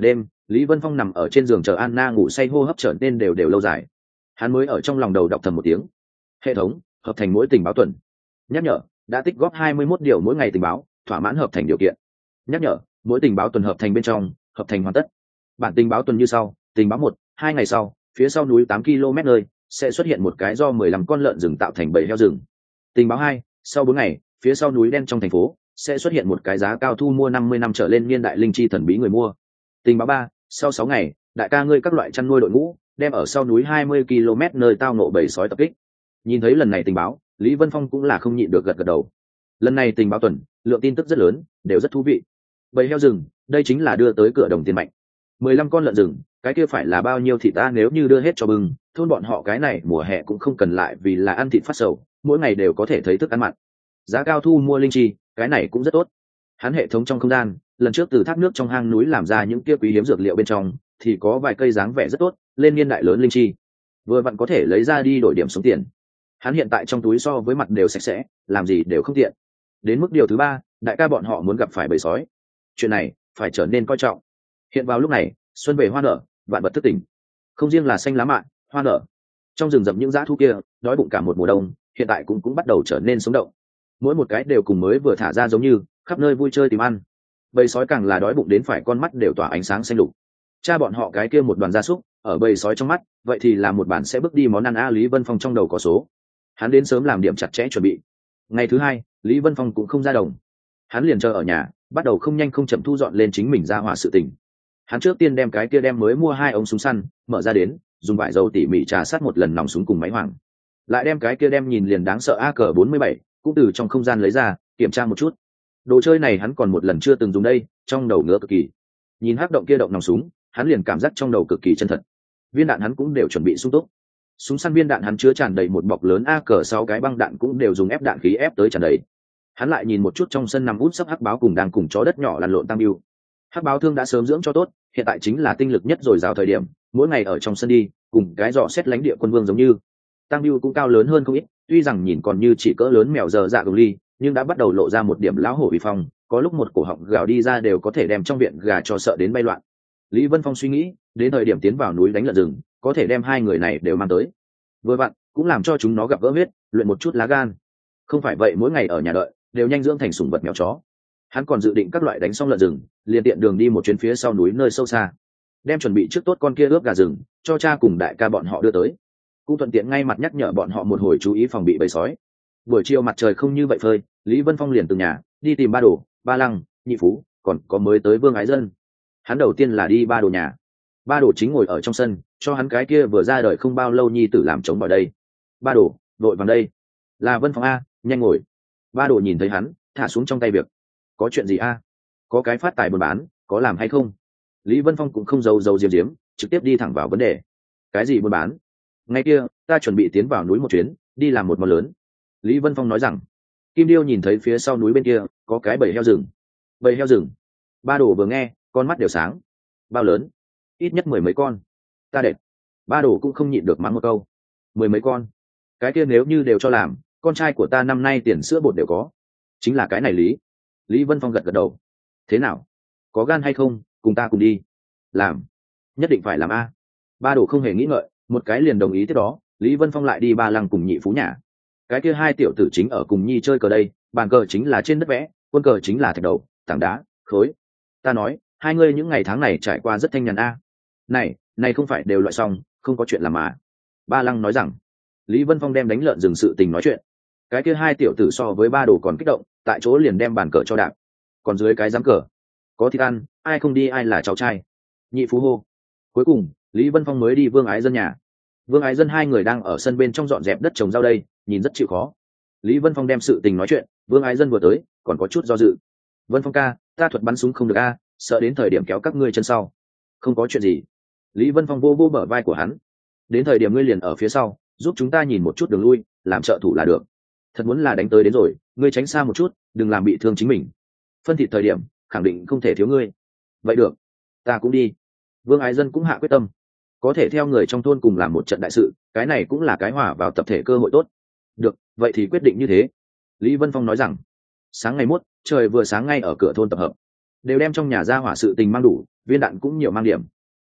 Lý Vân Phong nằm ở trên giường chờ Anna ngủ say, hô hấp trở nên đều đều lâu dài. Hắn mới ở trong lòng đầu đọc thầm một tiếng. Hệ thống hợp thành mỗi tình báo tuần. Nhắc nhở đã tích góp hai mươi mốt điều mỗi ngày tình báo, thỏa mãn hợp thành điều kiện. Nhắc nhở mỗi tình báo tuần hợp thành bên trong, hợp thành hoàn tất. Bản tình báo tuần như sau. Tình báo một, hai ngày sau, phía sau núi tám ki lô mét nơi sẽ xuất hiện một cái do mười lăm con lợn rừng tạo thành bầy heo rừng. Tình báo hai, sau bốn ngày, phía sau núi đen trong thành phố sẽ xuất hiện một cái giá cao thu mua năm mươi năm trở lên niên đại linh chi thần bí người mua. Tình báo ba, sau sáu ngày, đại ca ngươi các loại chăn nuôi đội ngũ đem ở sau núi hai mươi ki lô mét nơi tao nộ bầy sói tập kích. Nhìn thấy lần này tình báo, Lý Vân Phong cũng là không nhịn được gật gật đầu. Lần này tình báo tuần, lượng tin tức rất lớn, đều rất thú vị. Bầy heo rừng, đây chính là đưa tới cửa đồng tiền mạnh. mười lăm con lợn rừng, cái kia phải là bao nhiêu thịt ta, nếu như đưa hết cho bưng, thôn bọn họ cái này mùa hè cũng không cần lại vì là ăn thịt phát sầu, mỗi ngày đều có thể thấy thức ăn mặn. Giá cao thu mua linh chi, cái này cũng rất tốt. Hắn hệ thống trong không gian, lần trước từ thác nước trong hang núi làm ra những kia quý hiếm dược liệu bên trong, thì có vài cây dáng vẻ rất tốt, lên niên đại lớn linh chi. Vừa vặn có thể lấy ra đi đổi điểm sống tiền. Hắn hiện tại trong túi so với mặt đều sạch sẽ, làm gì đều không tiện. Đến mức điều thứ ba, đại ca bọn họ muốn gặp phải bầy sói. Chuyện này phải trở nên coi trọng. Hiện vào lúc này, xuân về hoa nở, vạn vật thức tỉnh. Không riêng là xanh lá mạ, hoa nở. Trong rừng rậm những dã thú kia, đói bụng cả một mùa đông, hiện tại cũng cũng bắt đầu trở nên sống động. Mỗi một cái đều cùng mới vừa thả ra giống như, khắp nơi vui chơi tìm ăn. Bầy sói càng là đói bụng đến phải con mắt đều tỏa ánh sáng xanh lục. Cha bọn họ cái kia một đoàn gia súc, ở bầy sói trong mắt, vậy thì là một bản sẽ bước đi món ăn a. Lý Vân Phong trong đầu có số. Hắn đến sớm làm điểm chặt chẽ chuẩn bị. Ngày thứ hai, Lý Vân Phong cũng không ra đồng. Hắn liền chờ ở nhà, bắt đầu không nhanh không chậm thu dọn lên chính mình ra hỏa sự tình. Hắn trước tiên đem cái kia đem mới mua hai ống súng săn mở ra đến, dùng vải dầu tỉ mỉ trà sát một lần nòng súng cùng máy hoàng. Lại đem cái kia đem nhìn liền đáng sợ a cờ bốn mươi bảy cũng từ trong không gian lấy ra, kiểm tra một chút. Đồ chơi này hắn còn một lần chưa từng dùng đây, trong đầu ngứa cực kỳ. Nhìn hắc động kia động nòng súng, hắn liền cảm giác trong đầu cực kỳ chân thật. Viên đạn hắn cũng đều chuẩn bị sung túc. Súng săn viên đạn hắn chứa tràn đầy một bọc lớn a cờ sáu cái băng đạn cũng đều dùng ép đạn khí ép tới tràn đầy. Hắn lại nhìn một chút trong sân nằm út sấp hắc báo cùng đang cùng chó đất nhỏ lăn lộn tam biêu. Hắc báo thương đã sớm dưỡng cho tốt, hiện tại chính là tinh lực nhất dồi dào thời điểm, mỗi ngày ở trong sân đi, cùng cái dò xét lánh địa quân vương giống như. Tam biêu cũng cao lớn hơn không ít, tuy rằng nhìn còn như chỉ cỡ lớn mèo giờ dạ gồng ly, nhưng đã bắt đầu lộ ra một điểm lão hổ uy phong, có lúc một cổ họng gào đi ra đều có thể đem trong viện gà cho sợ đến bay loạn. Lý Vân Phong suy nghĩ, đến thời điểm tiến vào núi đánh lợn rừng, có thể đem hai người này đều mang tới. Vừa vặn, cũng làm cho chúng nó gặp gỡ huyết, luyện một chút lá gan. Không phải vậy mỗi ngày ở nhà đợi, đều nhanh dưỡng thành sủng vật mèo chó. Hắn còn dự định các loại đánh xong lợn rừng, liền tiện đường đi một chuyến phía sau núi nơi sâu xa, đem chuẩn bị trước tốt con kia ướp gà rừng, cho cha cùng đại ca bọn họ đưa tới. Cũng thuận tiện ngay mặt nhắc nhở bọn họ một hồi chú ý phòng bị bầy sói. Buổi chiều mặt trời không như vậy phơi, Lý Vân Phong liền từ nhà đi tìm Ba Đồ, Ba Lăng, Nhị Phú, còn có mới tới Vương Ái Dân. Hắn đầu tiên là đi Ba Đồ nhà. Ba Đồ chính ngồi ở trong sân, cho hắn cái kia vừa ra đời không bao lâu nhi tử làm chống vào đây. Ba Đồ, vội vàng đây. Là Vân Phong a, nhanh ngồi. Ba Đồ nhìn thấy hắn, thả xuống trong tay việc. Có chuyện gì a? Có cái phát tài buôn bán, có làm hay không? Lý Vân Phong cũng không giấu giấu diếm diếm, trực tiếp đi thẳng vào vấn đề. Cái gì buôn bán? Ngày kia, ta chuẩn bị tiến vào núi một chuyến, đi làm một món lớn. Lý Vân Phong nói rằng. Kim Điêu nhìn thấy phía sau núi bên kia có cái bầy heo rừng. Bầy heo rừng? Ba Đồ vừa nghe, con mắt đều sáng. Bao lớn? Ít nhất mười mấy con. Ta đẹp. Ba Đồ cũng không nhịn được mắng một câu. Mười mấy con? Cái kia nếu như đều cho làm, con trai của ta năm nay tiền sữa bột đều có. Chính là cái này lý. Lý Vân Phong gật gật đầu. Thế nào? Có gan hay không, cùng ta cùng đi. Làm. Nhất định phải làm a. Ba Đồ không hề nghĩ ngợi, một cái liền đồng ý tiếp đó. Lý Vân Phong lại đi Ba Lăng cùng Nhị Phú nhà. Cái kia hai tiểu tử chính ở cùng nhi chơi cờ đây, bàn cờ chính là trên đất vẽ, quân cờ chính là thạch đầu, tảng đá, khối. Ta nói, hai ngươi những ngày tháng này trải qua rất thanh nhàn a. Này, này không phải đều loại xong, không có chuyện làm mà. Ba Lăng nói rằng. Lý Vân Phong đem đánh lợn rừng sự tình nói chuyện. Cái kia hai tiểu tử so với Ba Đồ còn kích động, tại chỗ liền đem bàn cờ cho đạp. Còn dưới cái giám cờ, có thịt ăn, ai không đi ai là cháu trai. Nhị Phú hô. Cuối cùng, Lý Vân Phong mới đi Vương Ái Dân nhà. Vương Ái Dân hai người đang ở sân bên trong dọn dẹp đất trồng rau đây, nhìn rất chịu khó. Lý Vân Phong đem sự tình nói chuyện, Vương Ái Dân vừa tới, còn có chút do dự. Vân Phong ca, ta thuật bắn súng không được a, sợ đến thời điểm kéo các ngươi chân sau. Không có chuyện gì. Lý Vân Phong vô vô bờ vai của hắn. Đến thời điểm ngươi liền ở phía sau, giúp chúng ta nhìn một chút đường lui, làm trợ thủ là được. Thật muốn là đánh tới đến rồi, ngươi tránh xa một chút, đừng làm bị thương chính mình. Phân thịt thời điểm, khẳng định không thể thiếu ngươi. Vậy được, ta cũng đi. Vương Ái Dân cũng hạ quyết tâm. Có thể theo người trong thôn cùng làm một trận đại sự, cái này cũng là cái hòa vào tập thể cơ hội tốt. Được, vậy thì quyết định như thế. Lý Vân Phong nói rằng. Sáng ngày mốt, trời vừa sáng ngay ở cửa thôn tập hợp. Đều đem trong nhà ra hỏa sự tình mang đủ, viên đạn cũng nhiều mang điểm,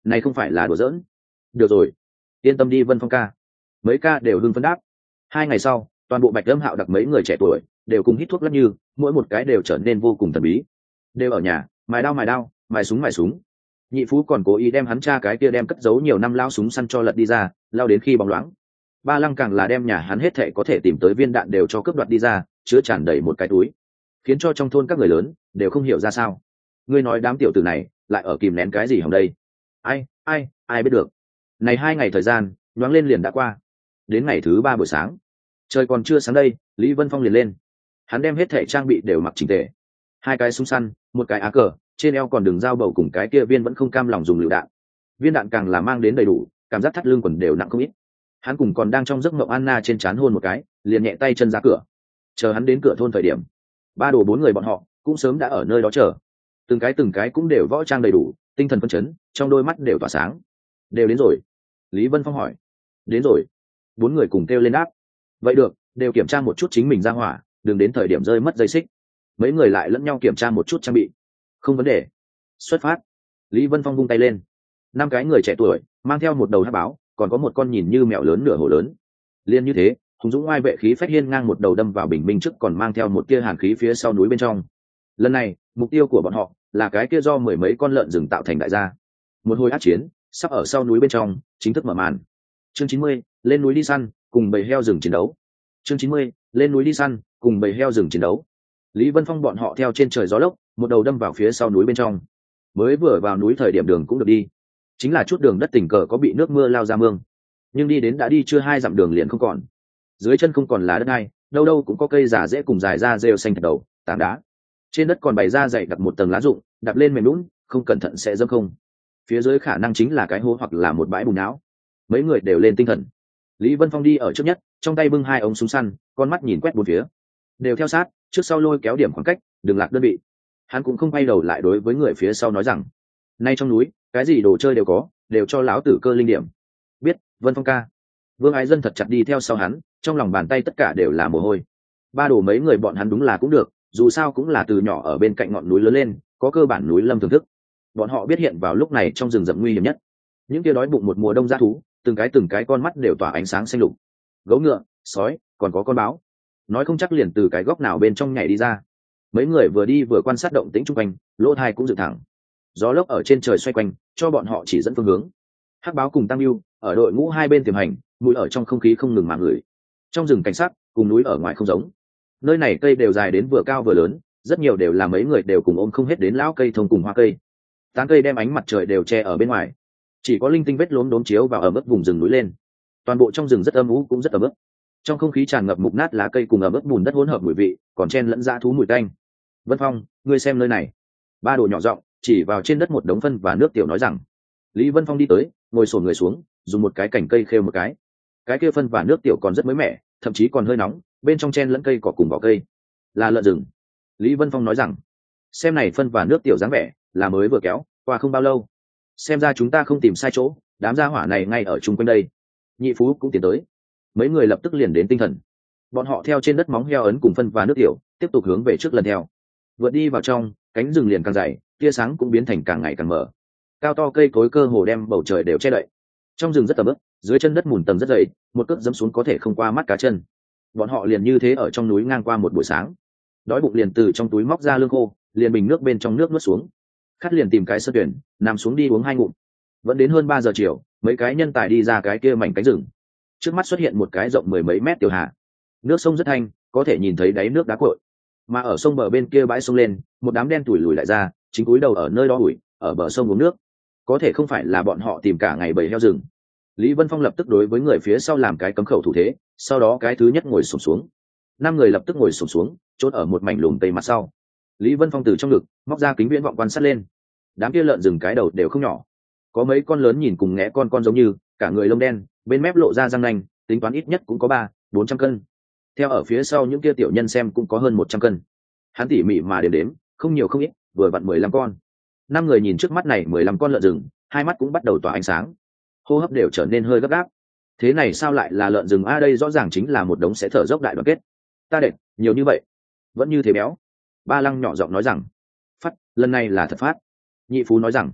này không phải là đùa giỡn. Được rồi, yên tâm đi Vân Phong ca. Mấy ca đều hưng phấn đáp. Hai ngày sau, toàn bộ Bạch Lâm Hạo đặc mấy người trẻ tuổi đều cùng hít thuốc lắc như, mỗi một cái đều trở nên vô cùng thần bí. Đều ở nhà mài đao mài đao, mài súng mài súng. Nhị Phú còn cố ý đem hắn cha cái kia đem cất giấu nhiều năm lao súng săn cho lật đi ra, lao đến khi bóng loáng. Ba Lăng càng là đem nhà hắn hết thệ có thể tìm tới viên đạn đều cho cướp đoạt đi ra, chứa tràn đầy một cái túi, khiến cho trong thôn các người lớn đều không hiểu ra sao. Ngươi nói đám tiểu tử này lại ở kìm nén cái gì hòng đây? Ai, ai, ai biết được. Này hai ngày thời gian nhoáng lên liền đã qua. Đến ngày thứ ba buổi sáng, trời còn chưa sáng đây, Lý Vân Phong liền lên. Hắn đem hết thẻ trang bị đều mặc chỉnh tề, hai cái súng săn, một cái á cờ, trên eo còn đường dao bầu cùng cái kia viên vẫn không cam lòng dùng lựu đạn. Viên đạn càng là mang đến đầy đủ, cảm giác thắt lưng quần đều nặng không ít. Hắn cùng còn đang trong giấc mộng Anna trên trán hôn một cái, liền nhẹ tay chân ra cửa. Chờ hắn đến cửa thôn thời điểm, ba đồ bốn người bọn họ cũng sớm đã ở nơi đó chờ. Từng cái từng cái cũng đều võ trang đầy đủ, tinh thần phấn chấn, trong đôi mắt đều tỏa sáng. Đều đến rồi. Lý Vân Phong hỏi. Đến rồi. Bốn người cùng kêu lên đáp. Vậy được, đều kiểm tra một chút chính mình ra hỏa, đừng đến thời điểm rơi mất dây xích. Mấy người lại lẫn nhau kiểm tra một chút trang bị. Không vấn đề. Xuất phát. Lý Vân Phong vung tay lên. Năm cái người trẻ tuổi mang theo một đầu hắc báo, còn có một con nhìn như mèo lớn nửa hổ lớn. Liên như thế, hùng dũng oai vệ khí phách hiên ngang một đầu đâm vào bình minh trước, còn mang theo một tia hàn khí phía sau núi bên trong. Lần này mục tiêu của bọn họ là cái kia do mười mấy con lợn rừng tạo thành đại gia. Một hồi ác chiến sắp ở sau núi bên trong chính thức mở màn. Chương chín mươi, lên núi đi săn cùng bầy heo rừng chiến đấu. Chương chín mươi, lên núi đi săn cùng bầy heo rừng chiến đấu. Lý Vân Phong bọn họ theo trên trời gió lốc, một đầu đâm vào phía sau núi bên trong. Mới vừa vào núi thời điểm đường cũng được đi, chính là chút đường đất tình cờ có bị nước mưa lao ra mương, nhưng đi đến đã đi chưa hai dặm đường liền không còn. Dưới chân không còn là đất ai, đâu đâu cũng có cây già dễ cùng dài ra rêu xanh thật đầu, tảng đá. Trên đất còn bày ra dày đặt một tầng lá rụng, đạp lên mềm lún, không cẩn thận sẽ dẫm không. Phía dưới khả năng chính là cái hố hoặc là một bãi bùn não. Mấy người đều lên tinh thần. Lý Vân Phong đi ở trước nhất, trong tay bưng hai ống súng săn, con mắt nhìn quét bốn phía, đều theo sát, trước sau lôi kéo điểm khoảng cách, đừng lạc đơn vị. Hắn cũng không quay đầu lại đối với người phía sau nói rằng, nay trong núi cái gì đồ chơi đều có, đều cho lão tử cơ linh điểm. Biết, Vân Phong ca. Vương Ái Dân thật chặt đi theo sau hắn, trong lòng bàn tay tất cả đều là mồ hôi. Ba đồ mấy người bọn hắn đúng là cũng được, dù sao cũng là từ nhỏ ở bên cạnh ngọn núi lớn lên, có cơ bản núi lâm thưởng thức. Bọn họ biết hiện vào lúc này trong rừng rậm nguy hiểm nhất. Những kia đói bụng một mùa đông dã thú, từng cái từng cái con mắt đều tỏa ánh sáng xanh lục. Gấu ngựa, sói, còn có con báo, nói không chắc liền từ cái góc nào bên trong nhảy đi ra. Mấy người vừa đi vừa quan sát động tĩnh chung quanh, lỗ tai cũng dựng thẳng. Gió lốc ở trên trời xoay quanh, cho bọn họ chỉ dẫn phương hướng. Hắc báo cùng Tăng Lưu ở đội ngũ hai bên tiềm hành, mũi ở trong không khí không ngừng mà ngửi. Trong rừng cảnh sắc cùng núi ở ngoài không giống. Nơi này cây đều dài đến vừa cao vừa lớn, rất nhiều đều là mấy người đều cùng ôm không hết đến lão cây thông cùng hoa cây. Tán cây đem ánh mặt trời đều che ở bên ngoài, chỉ có linh tinh vết lốm đốm chiếu vào ở mức vùng rừng núi lên. Toàn bộ trong rừng rất âm u cũng rất ẩm ướt. Trong không khí tràn ngập mục nát lá cây cùng ẩm ướt bùn đất hỗn hợp mùi vị, còn chen lẫn dã thú mùi tanh. Vân Phong, ngươi xem nơi này. Ba đồ nhỏ giọng chỉ vào trên đất một đống phân và nước tiểu nói rằng. Lý Vân Phong đi tới, ngồi xổm người xuống, dùng một cái cành cây khêu một cái. Cái kia phân và nước tiểu còn rất mới mẻ, thậm chí còn hơi nóng, bên trong chen lẫn cây cỏ cùng vỏ cây. Là lợn rừng. Lý Vân Phong nói rằng, xem này phân và nước tiểu dáng vẻ, là mới vừa kéo qua không bao lâu. Xem ra chúng ta không tìm sai chỗ, đám gia hỏa này ngay ở chung quanh đây. Nhị Phú cũng tiến tới. Mấy người lập tức liền đến tinh thần. Bọn họ theo trên đất móng heo ấn cùng phân và nước tiểu, tiếp tục hướng về trước lần theo. Vượt đi vào trong, cánh rừng liền càng dày, tia sáng cũng biến thành càng ngày càng mở. Cao to cây cối cơ hồ đem bầu trời đều che đậy. Trong rừng rất tầm ướp, dưới chân đất mùn tầng rất dày, một cước dẫm xuống có thể không qua mắt cá chân. Bọn họ liền như thế ở trong núi ngang qua một buổi sáng. Đói bụng liền từ trong túi móc ra lương khô, liền bình nước bên trong nước nuốt xuống. Khát liền tìm cái sân tuyển, nằm xuống đi uống hai ngụm. Vẫn đến hơn ba giờ chiều, mấy cái nhân tài đi ra cái kia mảnh cánh rừng. Trước mắt xuất hiện một cái rộng mười mấy mét tiểu hà. Nước sông rất thanh, có thể nhìn thấy đáy nước đá cội. Mà ở sông bờ bên kia bãi sông lên, một đám đen tủi lùi lại ra, chính cúi đầu ở nơi đó ủi, ở bờ sông uống nước. Có thể không phải là bọn họ tìm cả ngày bầy heo rừng. Lý Vân Phong lập tức đối với người phía sau làm cái cấm khẩu thủ thế, sau đó cái thứ nhất ngồi xổm xuống. Năm người lập tức ngồi xổm xuống, chốt ở một mảnh lùm tây mặt sau. Lý Vân Phong từ trong ngực móc ra kính viễn vọng quan sát lên. Đám kia lợn rừng cái đầu đều không nhỏ, có mấy con lớn nhìn cùng ngẽ con con giống như, cả người lông đen, bên mép lộ ra răng nanh, tính toán ít nhất cũng có ba bốn trăm cân. Theo ở phía sau những kia tiểu nhân xem cũng có hơn một trăm cân. Hắn tỉ mỉ mà đếm đếm, không nhiều không ít, vừa vặn mười lăm con. Năm người nhìn trước mắt này mười lăm con lợn rừng, hai mắt cũng bắt đầu tỏa ánh sáng, hô hấp đều trở nên hơi gấp gáp. Thế này sao lại là lợn rừng a? Đây rõ ràng chính là một đống sẽ thở dốc đại đoàn kết. Ta đệt, nhiều như vậy, vẫn như thế béo. Ba Lăng nhỏ giọng nói rằng, phát, lần này là thật phát. Nhị Phú nói rằng,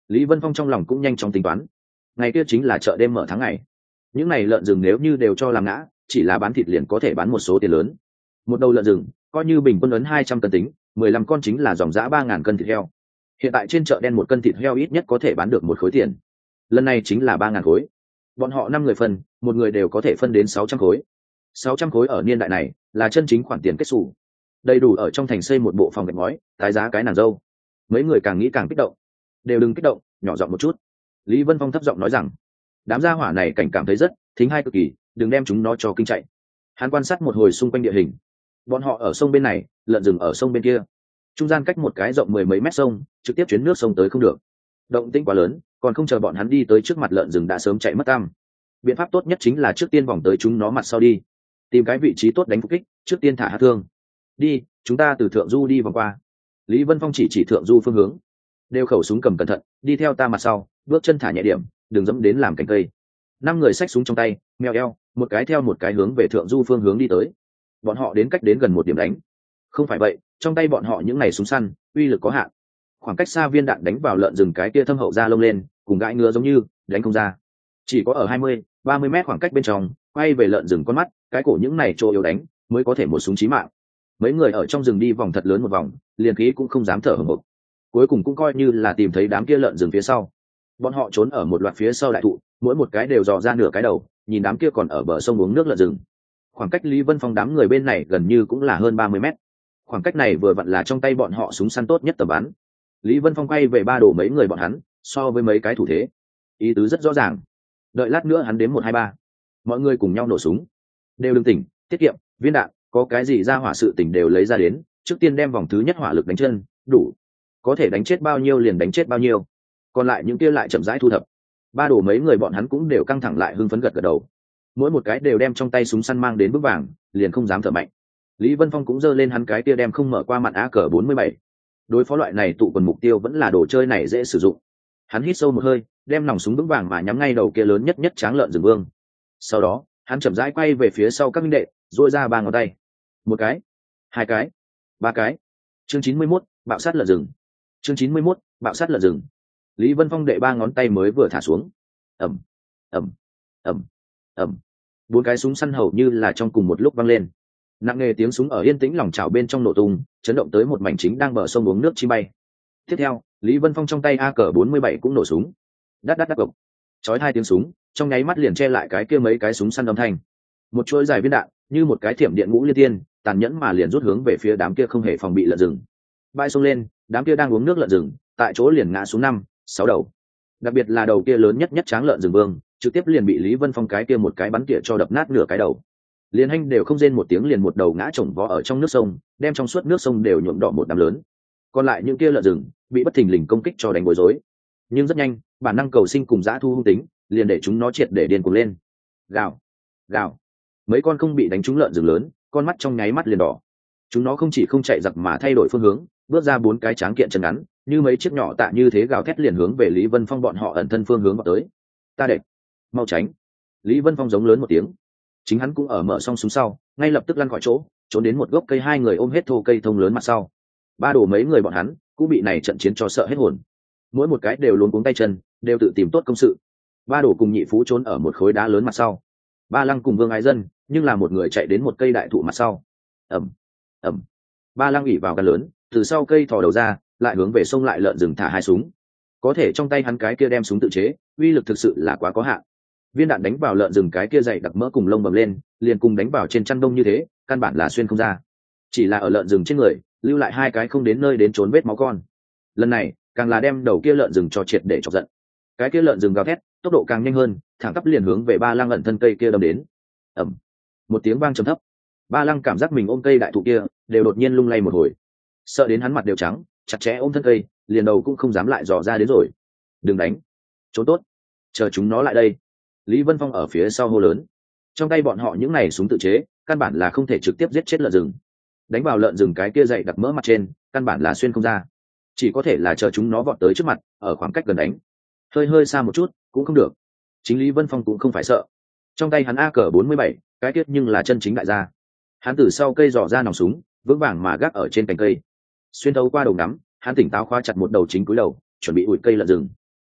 Lý Vân Phong trong lòng cũng nhanh chóng tính toán. Ngày kia chính là chợ đêm mở tháng ngày, những này lợn rừng nếu như đều cho làm ngã, chỉ là bán thịt liền có thể bán một số tiền lớn. Một đầu lợn rừng coi như bình quân ấn hai trăm cân tính, mười lăm con chính là dòng dã ba ngàn cân thịt heo. Hiện tại trên chợ đen một cân thịt heo ít nhất có thể bán được một khối tiền, lần này chính là ba ngàn khối. Bọn họ năm người phân, một người đều có thể phân đến sáu trăm khối. Sáu trăm khối ở niên đại này là chân chính khoản tiền kết xù, đầy đủ ở trong thành xây một bộ phòng gạch ngói, tái giá cái nàng dâu. Mấy người càng nghĩ càng kích động. Đều đừng kích động, nhỏ giọng một chút. Lý Vân Phong thấp giọng nói rằng, đám gia hỏa này cảnh cảm thấy rất thính hay cực kỳ, đừng đem chúng nó cho kinh chạy. Hắn quan sát một hồi xung quanh địa hình. Bọn họ ở sông bên này, lợn rừng ở sông bên kia, trung gian cách một cái rộng mười mấy mét sông, trực tiếp chuyến nước sông tới không được. Động tĩnh quá lớn, còn không chờ bọn hắn đi tới trước mặt lợn rừng đã sớm chạy mất tăm. Biện pháp tốt nhất chính là trước tiên vòng tới chúng nó mặt sau đi, tìm cái vị trí tốt đánh phục kích, trước tiên thả hạ thương. Đi, chúng ta từ thượng du đi vòng qua. Lý Vân Phong chỉ chỉ thượng du phương hướng. Đều khẩu súng cầm cẩn thận, đi theo ta mặt sau, bước chân thả nhẹ điểm, đừng dẫm đến làm cành cây. Năm người xách súng trong tay, meo eo, một cái theo một cái hướng về thượng du phương hướng đi tới. Bọn họ đến cách đến gần một điểm đánh. Không phải vậy, trong tay bọn họ những này súng săn, uy lực có hạn. Khoảng cách xa viên đạn đánh vào lợn rừng cái kia thâm hậu da lông lên, cùng gãi ngứa giống như đánh không ra. Chỉ có ở hai mươi, ba mươi mét khoảng cách bên trong, quay về lợn rừng con mắt, cái cổ những này chỗ yếu đánh, mới có thể một súng chí mạng. Mấy người ở trong rừng đi vòng thật lớn một vòng, liền khí cũng không dám thở hổn hộc. Cuối cùng cũng coi như là tìm thấy đám kia lợn rừng phía sau. Bọn họ trốn ở một loạt phía sau đại thụ, mỗi một cái đều dò ra nửa cái đầu, nhìn đám kia còn ở bờ sông uống nước lợn rừng. Khoảng cách Lý Vân Phong đám người bên này gần như cũng là hơn ba mươi mét. Khoảng cách này vừa vặn là trong tay bọn họ súng săn tốt nhất tầm bắn. Lý Vân Phong quay về ba đổ mấy người bọn hắn, so với mấy cái thủ thế, ý tứ rất rõ ràng. Đợi lát nữa hắn đếm một hai ba, mọi người cùng nhau nổ súng. Đều đừng tỉnh, tiết kiệm, viên đạn, có cái gì ra hỏa sự tỉnh đều lấy ra đến, trước tiên đem vòng thứ nhất hỏa lực đánh chân, đủ. Có thể đánh chết bao nhiêu liền đánh chết bao nhiêu. Còn lại những kia lại chậm rãi thu thập. Ba đổ mấy người bọn hắn cũng đều căng thẳng lại hưng phấn gật gật đầu. Mỗi một cái đều đem trong tay súng săn mang đến bước vàng, liền không dám thở mạnh. Lý Vân Phong cũng giơ lên hắn cái kia đem không mở qua mạn A cờ bốn mươi bảy. Đối phó loại này tụ quần mục tiêu vẫn là đồ chơi này dễ sử dụng. Hắn hít sâu một hơi, đem nòng súng vững vàng mà nhắm ngay đầu kia lớn nhất nhất tráng lợn rừng vương. Sau đó, hắn chậm rãi quay về phía sau các minh đệ, duỗi ra ba ngón tay. Một cái, hai cái, ba cái. Chương chín mươi mốt, bạo sát lợn rừng. Chương chín mươi mốt, bạo sát lợn rừng. Lý Vân Phong đệ ba ngón tay mới vừa thả xuống. Ầm, ầm, ầm, ầm. Bốn cái súng săn hầu như là trong cùng một lúc vang lên. Nặng nề tiếng súng ở yên tĩnh lòng chảo bên trong nổ tung, chấn động tới một mảnh chính đang bờ sông uống nước chi bay. Tiếp theo, Lý Vân Phong trong tay A cờ bốn mươi bảy cũng nổ súng. Đát đát đát gộc. Chói hai tiếng súng, trong nháy mắt liền che lại cái kia mấy cái súng săn âm thanh. Một chuỗi dài viên đạn, như một cái thiểm điện ngũ liên tiên, tàn nhẫn mà liền rút hướng về phía đám kia không hề phòng bị lợn rừng. Bay sông lên, đám kia đang uống nước lợn rừng, tại chỗ liền ngã xuống năm, sáu đầu. Đặc biệt là đầu kia lớn nhất nhất tráng lợn rừng vương, trực tiếp liền bị Lý Vân Phong cái kia một cái bắn tỉa cho đập nát nửa cái đầu. Liên Hanh đều không rên một tiếng liền một đầu ngã chồng vó ở trong nước sông, đem trong suốt nước sông đều nhuộm đỏ một đám lớn. Còn lại những kia lợn rừng bị bất thình lình công kích cho đánh bối rối. Nhưng rất nhanh, bản năng cầu sinh cùng dã thu hung tính, liền để chúng nó triệt để điên cuồng lên. Gào, gào. Mấy con không bị đánh trúng lợn rừng lớn, con mắt trong nháy mắt liền đỏ. Chúng nó không chỉ không chạy giặc mà thay đổi phương hướng, bước ra bốn cái tráng kiện chân ngắn, như mấy chiếc nhỏ tạ như thế gào thét liền hướng về Lý Vân Phong bọn họ ẩn thân phương hướng vào tới. Ta địch, mau tránh. Lý Vân Phong giống lớn một tiếng. Chính hắn cũng ở mở xong súng sau, ngay lập tức lăn khỏi chỗ, trốn đến một gốc cây, hai người ôm hết thô cây thông lớn mặt sau. Ba đổ mấy người bọn hắn cũng bị này trận chiến cho sợ hết hồn. Mỗi một cái đều luống cuống tay chân, đều tự tìm tốt công sự. Ba đổ cùng nhị phú trốn ở một khối đá lớn mặt sau. Ba Lăng cùng Vương Ái Dân, nhưng là một người chạy đến một cây đại thụ mặt sau. Ầm, ầm. Ba Lăng ủy vào gan lớn, từ sau cây thò đầu ra, lại hướng về sông lại lợn rừng thả hai súng. Có thể trong tay hắn cái kia đem súng tự chế, uy lực thực sự là quá có hạn. Viên đạn đánh vào lợn rừng cái kia dày đặc mỡ cùng lông bầm lên, liền cùng đánh vào trên chăn đông như thế, căn bản là xuyên không ra. Chỉ là ở lợn rừng trên người, lưu lại hai cái không đến nơi đến trốn vết máu con. Lần này, càng là đem đầu kia lợn rừng cho triệt để chọc giận. Cái kia lợn rừng gào thét, tốc độ càng nhanh hơn, thẳng tắp liền hướng về Ba Lăng ẩn thân cây kia đâm đến. Ầm. Một tiếng vang trầm thấp. Ba Lăng cảm giác mình ôm cây đại thụ kia, đều đột nhiên lung lay một hồi. Sợ đến hắn mặt đều trắng, chặt chẽ ôm thân cây, liền đầu cũng không dám lại dò ra đến rồi. Đừng đánh, trốn tốt, chờ chúng nó lại đây. Lý Vân Phong ở phía sau hô lớn. Trong tay bọn họ những này súng tự chế, căn bản là không thể trực tiếp giết chết lợn rừng. Đánh vào lợn rừng cái kia dày đặc mỡ mặt trên, căn bản là xuyên không ra. Chỉ có thể là chờ chúng nó vọt tới trước mặt, ở khoảng cách gần đánh. Hơi hơi xa một chút, cũng không được. Chính Lý Vân Phong cũng không phải sợ. Trong tay hắn A cờ bốn mươi bảy, cái tiết nhưng là chân chính đại gia. Hắn từ sau cây dò ra nòng súng, vững vàng mà gác ở trên cành cây. Xuyên thấu qua đầu nắm, hắn tỉnh táo khóa chặt một đầu chính cúi đầu, chuẩn bị ủi cây lợn rừng.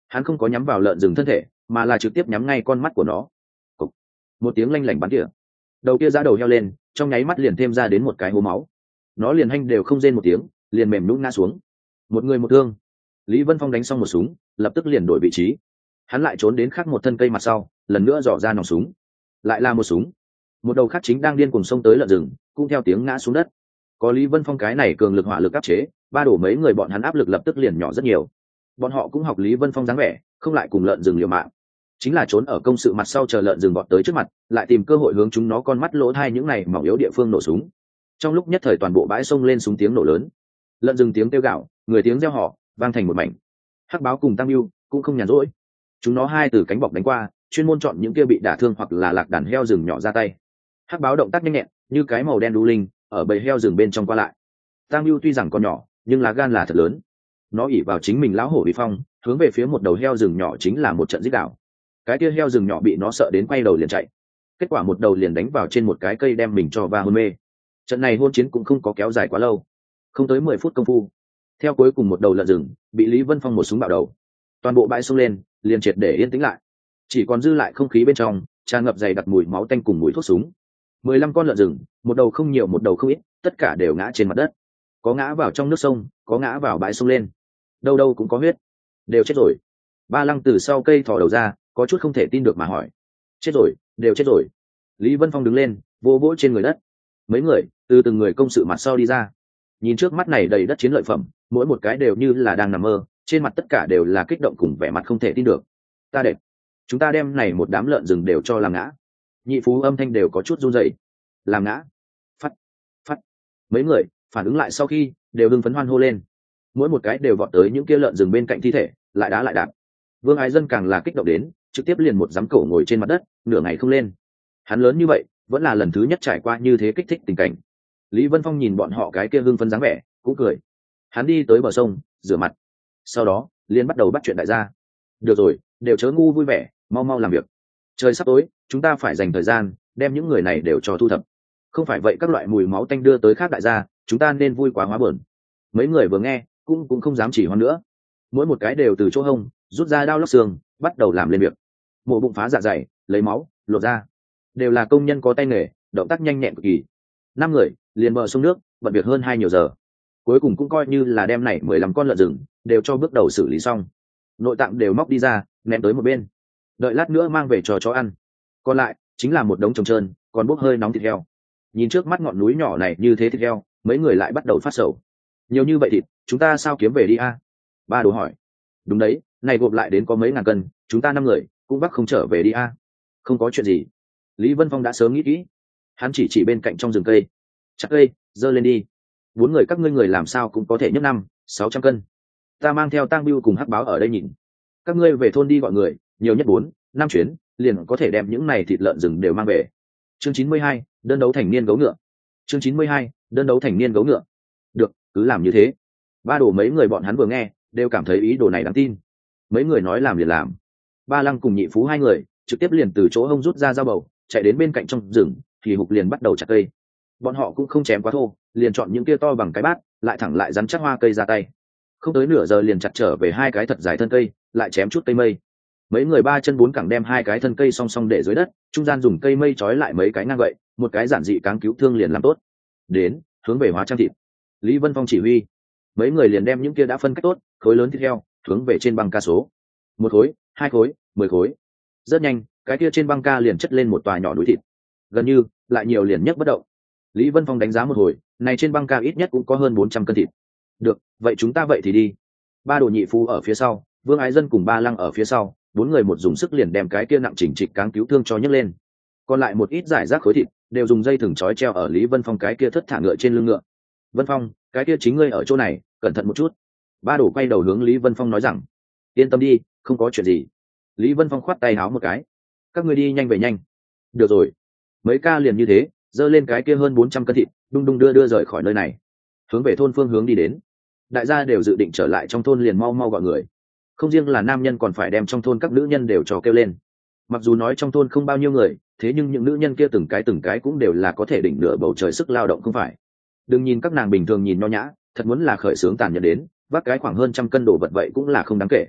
Hắn không có nhắm vào lợn rừng thân thể, mà là trực tiếp nhắm ngay con mắt của nó. Cục. Một tiếng lanh lảnh bắn tỉa, đầu kia giã đầu heo lên, trong nháy mắt liền thêm ra đến một cái hố máu. Nó liền hanh đều không rên một tiếng, liền mềm nhũn ngã xuống. Một người một thương. Lý Vân Phong đánh xong một súng, lập tức liền đổi vị trí. Hắn lại trốn đến khác một thân cây mặt sau, lần nữa dò ra nòng súng, lại là một súng. Một đầu khác chính đang điên cuồng xông tới lợn rừng, cũng theo tiếng ngã xuống đất. Có Lý Vân Phong cái này cường lực hỏa lực áp chế, ba đổ mấy người bọn hắn áp lực lập tức liền nhỏ rất nhiều. Bọn họ cũng học Lý Vân Phong dáng vẻ, không lại cùng lợn rừng liều mạng, chính là trốn ở công sự mặt sau chờ lợn rừng vọt tới trước mặt, lại tìm cơ hội hướng chúng nó con mắt lỗ tai những này mỏng yếu địa phương nổ súng. Trong lúc nhất thời toàn bộ bãi sông lên súng tiếng nổ lớn, lợn rừng tiếng kêu gào, người tiếng reo hò, vang thành một mảnh. Hắc báo cùng Tam Nưu cũng không nhàn rỗi, chúng nó hai từ cánh bọc đánh qua, chuyên môn chọn những kia bị đả thương hoặc là lạc đàn heo rừng nhỏ ra tay. Hắc báo động tác nhanh nhẹn, như cái màu đen đu linh, ở bầy heo rừng bên trong qua lại. Tam Nưu tuy rằng còn nhỏ, nhưng lá gan là thật lớn. Nó ỉ vào chính mình lão hổ uy phong, hướng về phía một đầu heo rừng nhỏ chính là một trận giết đảo. Cái kia heo rừng nhỏ bị nó sợ đến quay đầu liền chạy. Kết quả một đầu liền đánh vào trên một cái cây đem mình cho va hôn mê. Trận này hôn chiến cũng không có kéo dài quá lâu, không tới mười phút công phu, theo cuối cùng một đầu lợn rừng bị Lý Vân Phong một súng bạo đầu, toàn bộ bãi sông lên liền triệt để yên tĩnh lại, chỉ còn dư lại không khí bên trong tràn ngập dày đặc mùi máu tanh cùng mùi thuốc súng. Mười lăm con lợn rừng, một đầu không nhiều một đầu không ít, tất cả đều ngã trên mặt đất, có ngã vào trong nước sông, có ngã vào bãi sông lên, đâu đâu cũng có huyết, đều chết rồi. Ba Lăng từ sau cây thò đầu ra, có chút không thể tin được mà hỏi: chết rồi, đều chết rồi? Lý Vân Phong đứng lên, vô vỗ trên người đất. Mấy người từ từng người công sự mặt sau đi ra, nhìn trước mắt này đầy đất chiến lợi phẩm, mỗi một cái đều như là đang nằm mơ, trên mặt tất cả đều là kích động cùng vẻ mặt không thể tin được. Ta đẹp, chúng ta đem này một đám lợn rừng đều cho làm ngã. Nhị Phú âm thanh đều có chút run rẩy. Làm ngã? Phát, phát. Mấy người phản ứng lại sau khi đều hưng phấn hoan hô lên, mỗi một cái đều vọt tới những kia lợn rừng bên cạnh thi thể, lại đá lại đạp. Vương Ái Dân càng là kích động đến, trực tiếp liền một giám cổ ngồi trên mặt đất, nửa ngày không lên. Hắn lớn như vậy, vẫn là lần thứ nhất trải qua như thế kích thích tình cảnh. Lý Vân Phong nhìn bọn họ cái kia hưng phấn dáng vẻ, cũng cười. Hắn đi tới bờ sông, rửa mặt, sau đó liền bắt đầu bắt chuyện đại gia. Được rồi, đều chớ ngu vui vẻ, mau mau làm việc. Trời sắp tối, chúng ta phải dành thời gian đem những người này đều cho thu thập. Không phải vậy các loại mùi máu tanh đưa tới khác đại gia, chúng ta nên vui quá hóa buồn. Mấy người vừa nghe, cũng cũng không dám chỉ hoan nữa. Mỗi một cái đều từ chỗ hông rút ra đao lóc xương, bắt đầu làm lên việc. Mổ bụng phá dạ dày, lấy máu, lột ra. Đều là công nhân có tay nghề, động tác nhanh nhẹn cực kỳ. Năm người liền bờ sông nước, bận việc hơn hai nhiều giờ. Cuối cùng cũng coi như là đem này mười lăm con lợn rừng đều cho bước đầu xử lý xong. Nội tạng đều móc đi ra, ném tới một bên. Đợi lát nữa mang về cho chó ăn. Còn lại chính là một đống trống trơn, còn bốc hơi nóng thịt heo. Nhìn trước mắt ngọn núi nhỏ này như thế thịt heo, mấy người lại bắt đầu phát sầu. Nhiều như vậy thịt, chúng ta sao kiếm về đi a? Ba Đồ hỏi. Đúng đấy, này gộp lại đến có mấy ngàn cân, chúng ta năm người cũng bắt không trở về đi a. Không có chuyện gì. Lý Vân Phong đã sớm nghĩ kỹ. Hắn chỉ chỉ bên cạnh trong rừng cây. Chặt cây, giơ lên đi. Bốn người các ngươi người làm sao cũng có thể nhấc năm, sáu trăm cân. Ta mang theo Tang Bưu cùng Hắc Báo ở đây nhìn. Các ngươi về thôn đi gọi người, nhiều nhất bốn, năm chuyến, liền có thể đem những này thịt lợn rừng đều mang về. Chương chín mươi hai, đơn đấu thành niên gấu ngựa. Chương chín mươi hai, đơn đấu thành niên gấu ngựa. Được, cứ làm như thế. Ba Đồ mấy người bọn hắn vừa nghe, đều cảm thấy ý đồ này đáng tin. Mấy người nói làm liền làm. Ba Lăng cùng Nhị Phú hai người trực tiếp liền từ chỗ hông rút ra dao bầu, chạy đến bên cạnh trong rừng, thì hục liền bắt đầu chặt cây. Bọn họ cũng không chém quá thô, liền chọn những kia to bằng cái bát, lại thẳng lại rắn chắc hoa cây ra tay. Không tới nửa giờ liền chặt trở về hai cái thật dài thân cây, lại chém chút cây mây. Mấy người ba chân bốn cẳng đem hai cái thân cây song song để dưới đất, trung gian dùng cây mây trói lại mấy cái ngang gậy, một cái giản dị cáng cứu thương liền làm tốt. Đến, hướng về hóa trang thịt. Lý Vân Phong chỉ huy. Mấy người liền đem những kia đã phân cách tốt, khối lớn thịt heo, hướng về trên băng ca số. Một khối, hai khối, mười khối. Rất nhanh, cái kia trên băng ca liền chất lên một tòa nhỏ núi thịt. Gần như, lại nhiều liền nhấc bất động. Lý Vân Phong đánh giá một hồi, này trên băng ca ít nhất cũng có hơn bốn trăm cân thịt. Được, vậy chúng ta vậy thì đi. Ba Đồ Nhị Phú ở phía sau, Vương Ái Dân cùng Ba Lăng ở phía sau, bốn người một dùng sức liền đem cái kia nặng chỉnh trịch cáng cứu thương cho nhấc lên. Còn lại một ít giải rác khối thịt, đều dùng dây thừng trói treo ở Lý Vân Phong cái kia thất thả ngựa trên lưng ngựa. Vân Phong, cái kia chính ngươi ở chỗ này, cẩn thận một chút. Ba Đồ quay đầu hướng Lý Vân Phong nói rằng. Yên tâm đi, không có chuyện gì. Lý Vân Phong khoát tay háo một cái. Các ngươi đi nhanh về nhanh. Được rồi. Mấy ca liền như thế, giơ lên cái kia hơn bốn trăm cân thịt, đung đung đưa đưa rời khỏi nơi này, hướng về thôn phương hướng đi đến. Đại gia đều dự định trở lại trong thôn liền mau mau gọi người. Không riêng là nam nhân còn phải đem trong thôn các nữ nhân đều cho kêu lên. Mặc dù nói trong thôn không bao nhiêu người, thế nhưng những nữ nhân kia từng cái từng cái cũng đều là có thể đỉnh nửa bầu trời sức lao động không phải. Đừng nhìn các nàng bình thường nhìn nho nhã, thật muốn là khởi sướng tàn nhẫn đến, vác cái khoảng hơn trăm cân đồ vật vậy cũng là không đáng kể.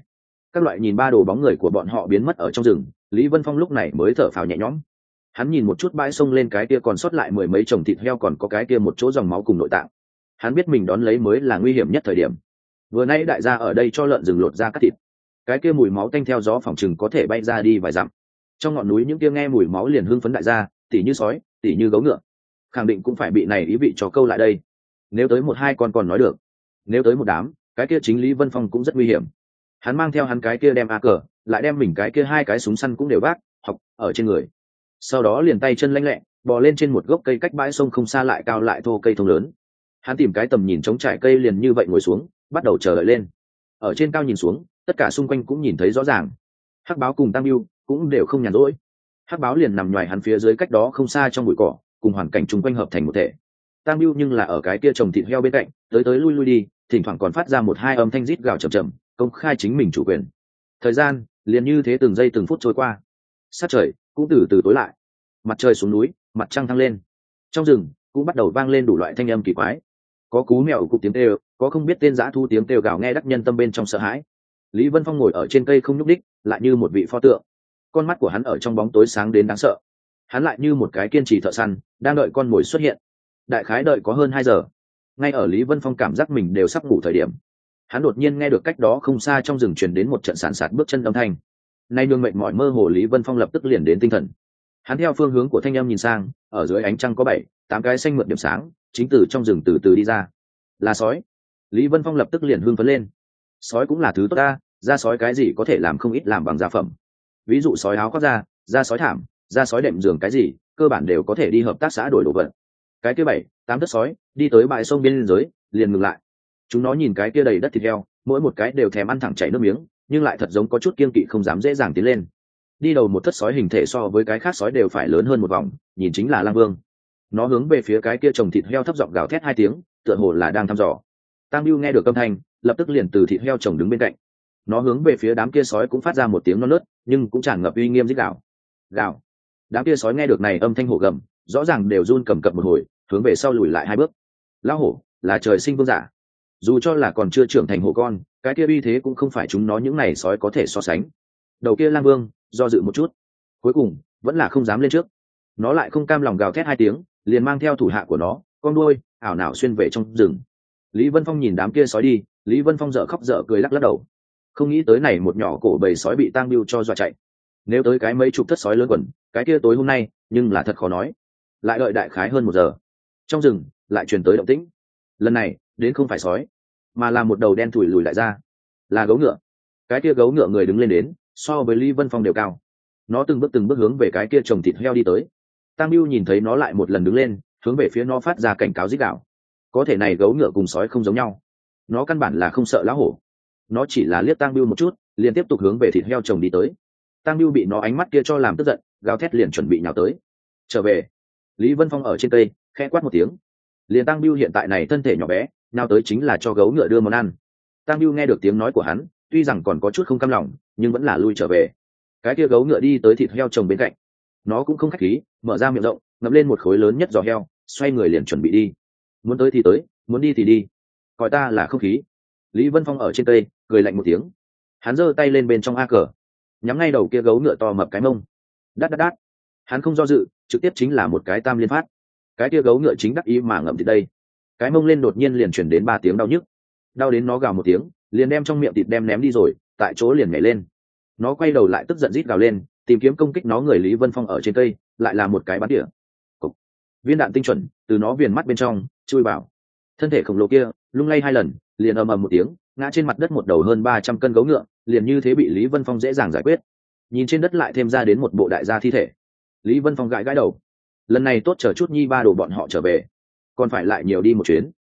Các loại nhìn ba đồ bóng người của bọn họ biến mất ở trong rừng, Lý Vân Phong lúc này mới thở phào nhẹ nhõm. Hắn nhìn một chút bãi sông lên cái kia còn sót lại mười mấy chồng thịt heo, còn có cái kia một chỗ dòng máu cùng nội tạng. Hắn biết mình đón lấy mới là nguy hiểm nhất thời điểm. Vừa nãy đại gia ở đây cho lợn rừng lột ra cắt thịt, cái kia mùi máu tanh theo gió phòng chừng có thể bay ra đi vài dặm. Trong ngọn núi những kia nghe mùi máu liền hưng phấn đại gia, tỉ như sói, tỉ như gấu ngựa, khẳng định cũng phải bị này ý vị cho câu lại đây. Nếu tới một hai con còn nói được, nếu tới một đám, cái kia chính Lý Vân Phong cũng rất nguy hiểm. Hắn mang theo hắn cái kia đem a cờ, lại đem mình cái kia hai cái súng săn cũng đều vác học ở trên người, sau đó liền tay chân lanh lẹ bò lên trên một gốc cây cách bãi sông không xa lại cao lại thô cây thông lớn. Hắn tìm cái tầm nhìn trống trải cây liền như vậy ngồi xuống, bắt đầu chờ đợi lên. Ở trên cao nhìn xuống, tất cả xung quanh cũng nhìn thấy rõ ràng. Hắc báo cùng Tam Bưu cũng đều không nhàn rỗi. Hắc báo liền nằm nhoài hắn phía dưới cách đó không xa trong bụi cỏ, cùng hoàn cảnh chung quanh hợp thành một thể. Tam Bưu nhưng là ở cái kia trồng thịt heo bên cạnh, tới tới lui lui đi, thỉnh thoảng còn phát ra một hai âm thanh rít gào chậm chậm, công khai chính mình chủ quyền. Thời gian liền như thế từng giây từng phút trôi qua. Sát trời cũng từ từ tối lại, mặt trời xuống núi, mặt trăng thăng lên. Trong rừng cũng bắt đầu vang lên đủ loại thanh âm kỳ quái, có cú mèo cục tiếng kêu, có không biết tên dã thu tiếng kêu gào nghe đắc nhân tâm bên trong sợ hãi. Lý Vân Phong ngồi ở trên cây không nhúc đích, lại như một vị pho tượng. Con mắt của hắn ở trong bóng tối sáng đến đáng sợ. Hắn lại như một cái kiên trì thợ săn, đang đợi con mồi xuất hiện. Đại khái đợi có hơn hai giờ. Ngay ở Lý Vân Phong cảm giác mình đều sắp ngủ thời điểm, hắn đột nhiên nghe được cách đó không xa trong rừng truyền đến một trận sàn sạt bước chân âm thanh. Nay nương mệnh mọi mơ hồ, Lý Vân Phong lập tức liền đến tinh thần. Hắn theo phương hướng của thanh âm nhìn sang, ở dưới ánh trăng có bảy tám cái xanh mượt điểm sáng chính từ trong rừng từ từ đi ra. Là sói. Lý Vân Phong lập tức liền hưng phấn lên. Sói cũng là thứ tốt ta, da sói cái gì có thể làm không ít làm bằng da phẩm. Ví dụ sói áo khoác da, da sói thảm, da sói đệm giường cái gì, cơ bản đều có thể đi hợp tác xã đổi đồ vật. Cái kia bảy tám thất sói đi tới bãi sông bên dưới, liền ngừng lại. Chúng nó nhìn cái kia đầy đất thịt heo, mỗi một cái đều thèm ăn thẳng chảy nước miếng, nhưng lại thật giống có chút kiêng kỵ không dám dễ dàng tiến lên. Đi đầu một thất sói hình thể so với cái khác sói đều phải lớn hơn một vòng, nhìn chính là Lang Vương. Nó hướng về phía cái kia trồng thịt heo thấp giọng gào thét hai tiếng, tựa hồ là đang thăm dò. Tam Bưu nghe được âm thanh, lập tức liền từ thịt heo chồng đứng bên cạnh. Nó hướng về phía đám kia sói cũng phát ra một tiếng non nớt, nhưng cũng tràn ngập uy nghiêm rít gào. Gào. Đám kia sói nghe được này âm thanh hổ gầm, rõ ràng đều run cầm cập một hồi, hướng về sau lùi lại hai bước. Lão hổ là trời sinh vương giả, dù cho là còn chưa trưởng thành hổ con, cái kia uy thế cũng không phải chúng nó những này sói có thể so sánh. Đầu kia Lang Vương do dự một chút, cuối cùng vẫn là không dám lên trước. Nó lại không cam lòng gào thét hai tiếng, liền mang theo thủ hạ của nó, con đuôi ảo não xuyên về trong rừng. Lý Vân Phong nhìn đám kia sói đi, Lý Vân Phong dở khóc dở cười lắc lắc đầu. Không nghĩ tới này một nhỏ cổ bầy sói bị Tang Bưu cho dọa chạy. Nếu tới cái mấy chục thất sói lớn quần, cái kia tối hôm nay, nhưng là thật khó nói. Lại đợi đại khái hơn một giờ, trong rừng lại truyền tới động tĩnh. Lần này đến không phải sói, mà là một đầu đen thủi lùi lại ra, là gấu ngựa. Cái kia gấu ngựa người đứng lên đến, so với Lý Vân Phong đều cao. Nó từng bước từng bước hướng về cái kia trồng thịt heo đi tới. Tang Bưu nhìn thấy nó lại một lần đứng lên, hướng về phía nó phát ra cảnh cáo rít gào. Có thể này gấu ngựa cùng sói không giống nhau, nó căn bản là không sợ lão hổ. Nó chỉ là liếc Tang Bưu một chút, liền tiếp tục hướng về thịt heo chồng đi tới. Tang Bưu bị nó ánh mắt kia cho làm tức giận, gào thét liền chuẩn bị nhào tới. Trở về. Lý Vân Phong ở trên cây khẽ quát một tiếng. Liền Tang Bưu hiện tại này thân thể nhỏ bé, nào tới chính là cho gấu ngựa đưa món ăn. Tang Bưu nghe được tiếng nói của hắn, tuy rằng còn có chút không cam lòng, nhưng vẫn là lui trở về. Cái kia gấu ngựa đi tới thịt heo chồng bên cạnh, nó cũng không khách khí, mở ra miệng rộng, ngậm lên một khối lớn nhất giò heo, xoay người liền chuẩn bị đi. Muốn tới thì tới, muốn đi thì đi, coi ta là không khí. Lý Vân Phong ở trên cây cười lạnh một tiếng, hắn giơ tay lên bên trong a cờ, nhắm ngay đầu kia gấu ngựa to mập cái mông. Đát đát đát, hắn không do dự, trực tiếp chính là một cái tam liên phát. Cái kia gấu ngựa chính đắc ý mà ngậm thịt đây, cái mông lên đột nhiên liền chuyển đến ba tiếng đau nhức, đau đến nó gào một tiếng, liền đem trong miệng thịt đem ném đi rồi, tại chỗ liền nhảy lên. Nó quay đầu lại tức giận rít gào lên, tìm kiếm công kích nó người Lý Vân Phong ở trên cây, lại là một cái bắn tỉa. Cục. Viên đạn tinh chuẩn từ nó viền mắt bên trong chui vào thân thể khổng lồ kia, lung lay hai lần, liền ầm ầm một tiếng ngã trên mặt đất. Một đầu hơn ba trăm cân gấu ngựa liền như thế bị Lý Vân Phong dễ dàng giải quyết. Nhìn trên đất lại thêm ra đến một bộ đại gia thi thể, Lý Vân Phong gãi gãi đầu. Lần này tốt chờ chút nhi ba đồ bọn họ trở về, còn phải lại nhiều đi một chuyến.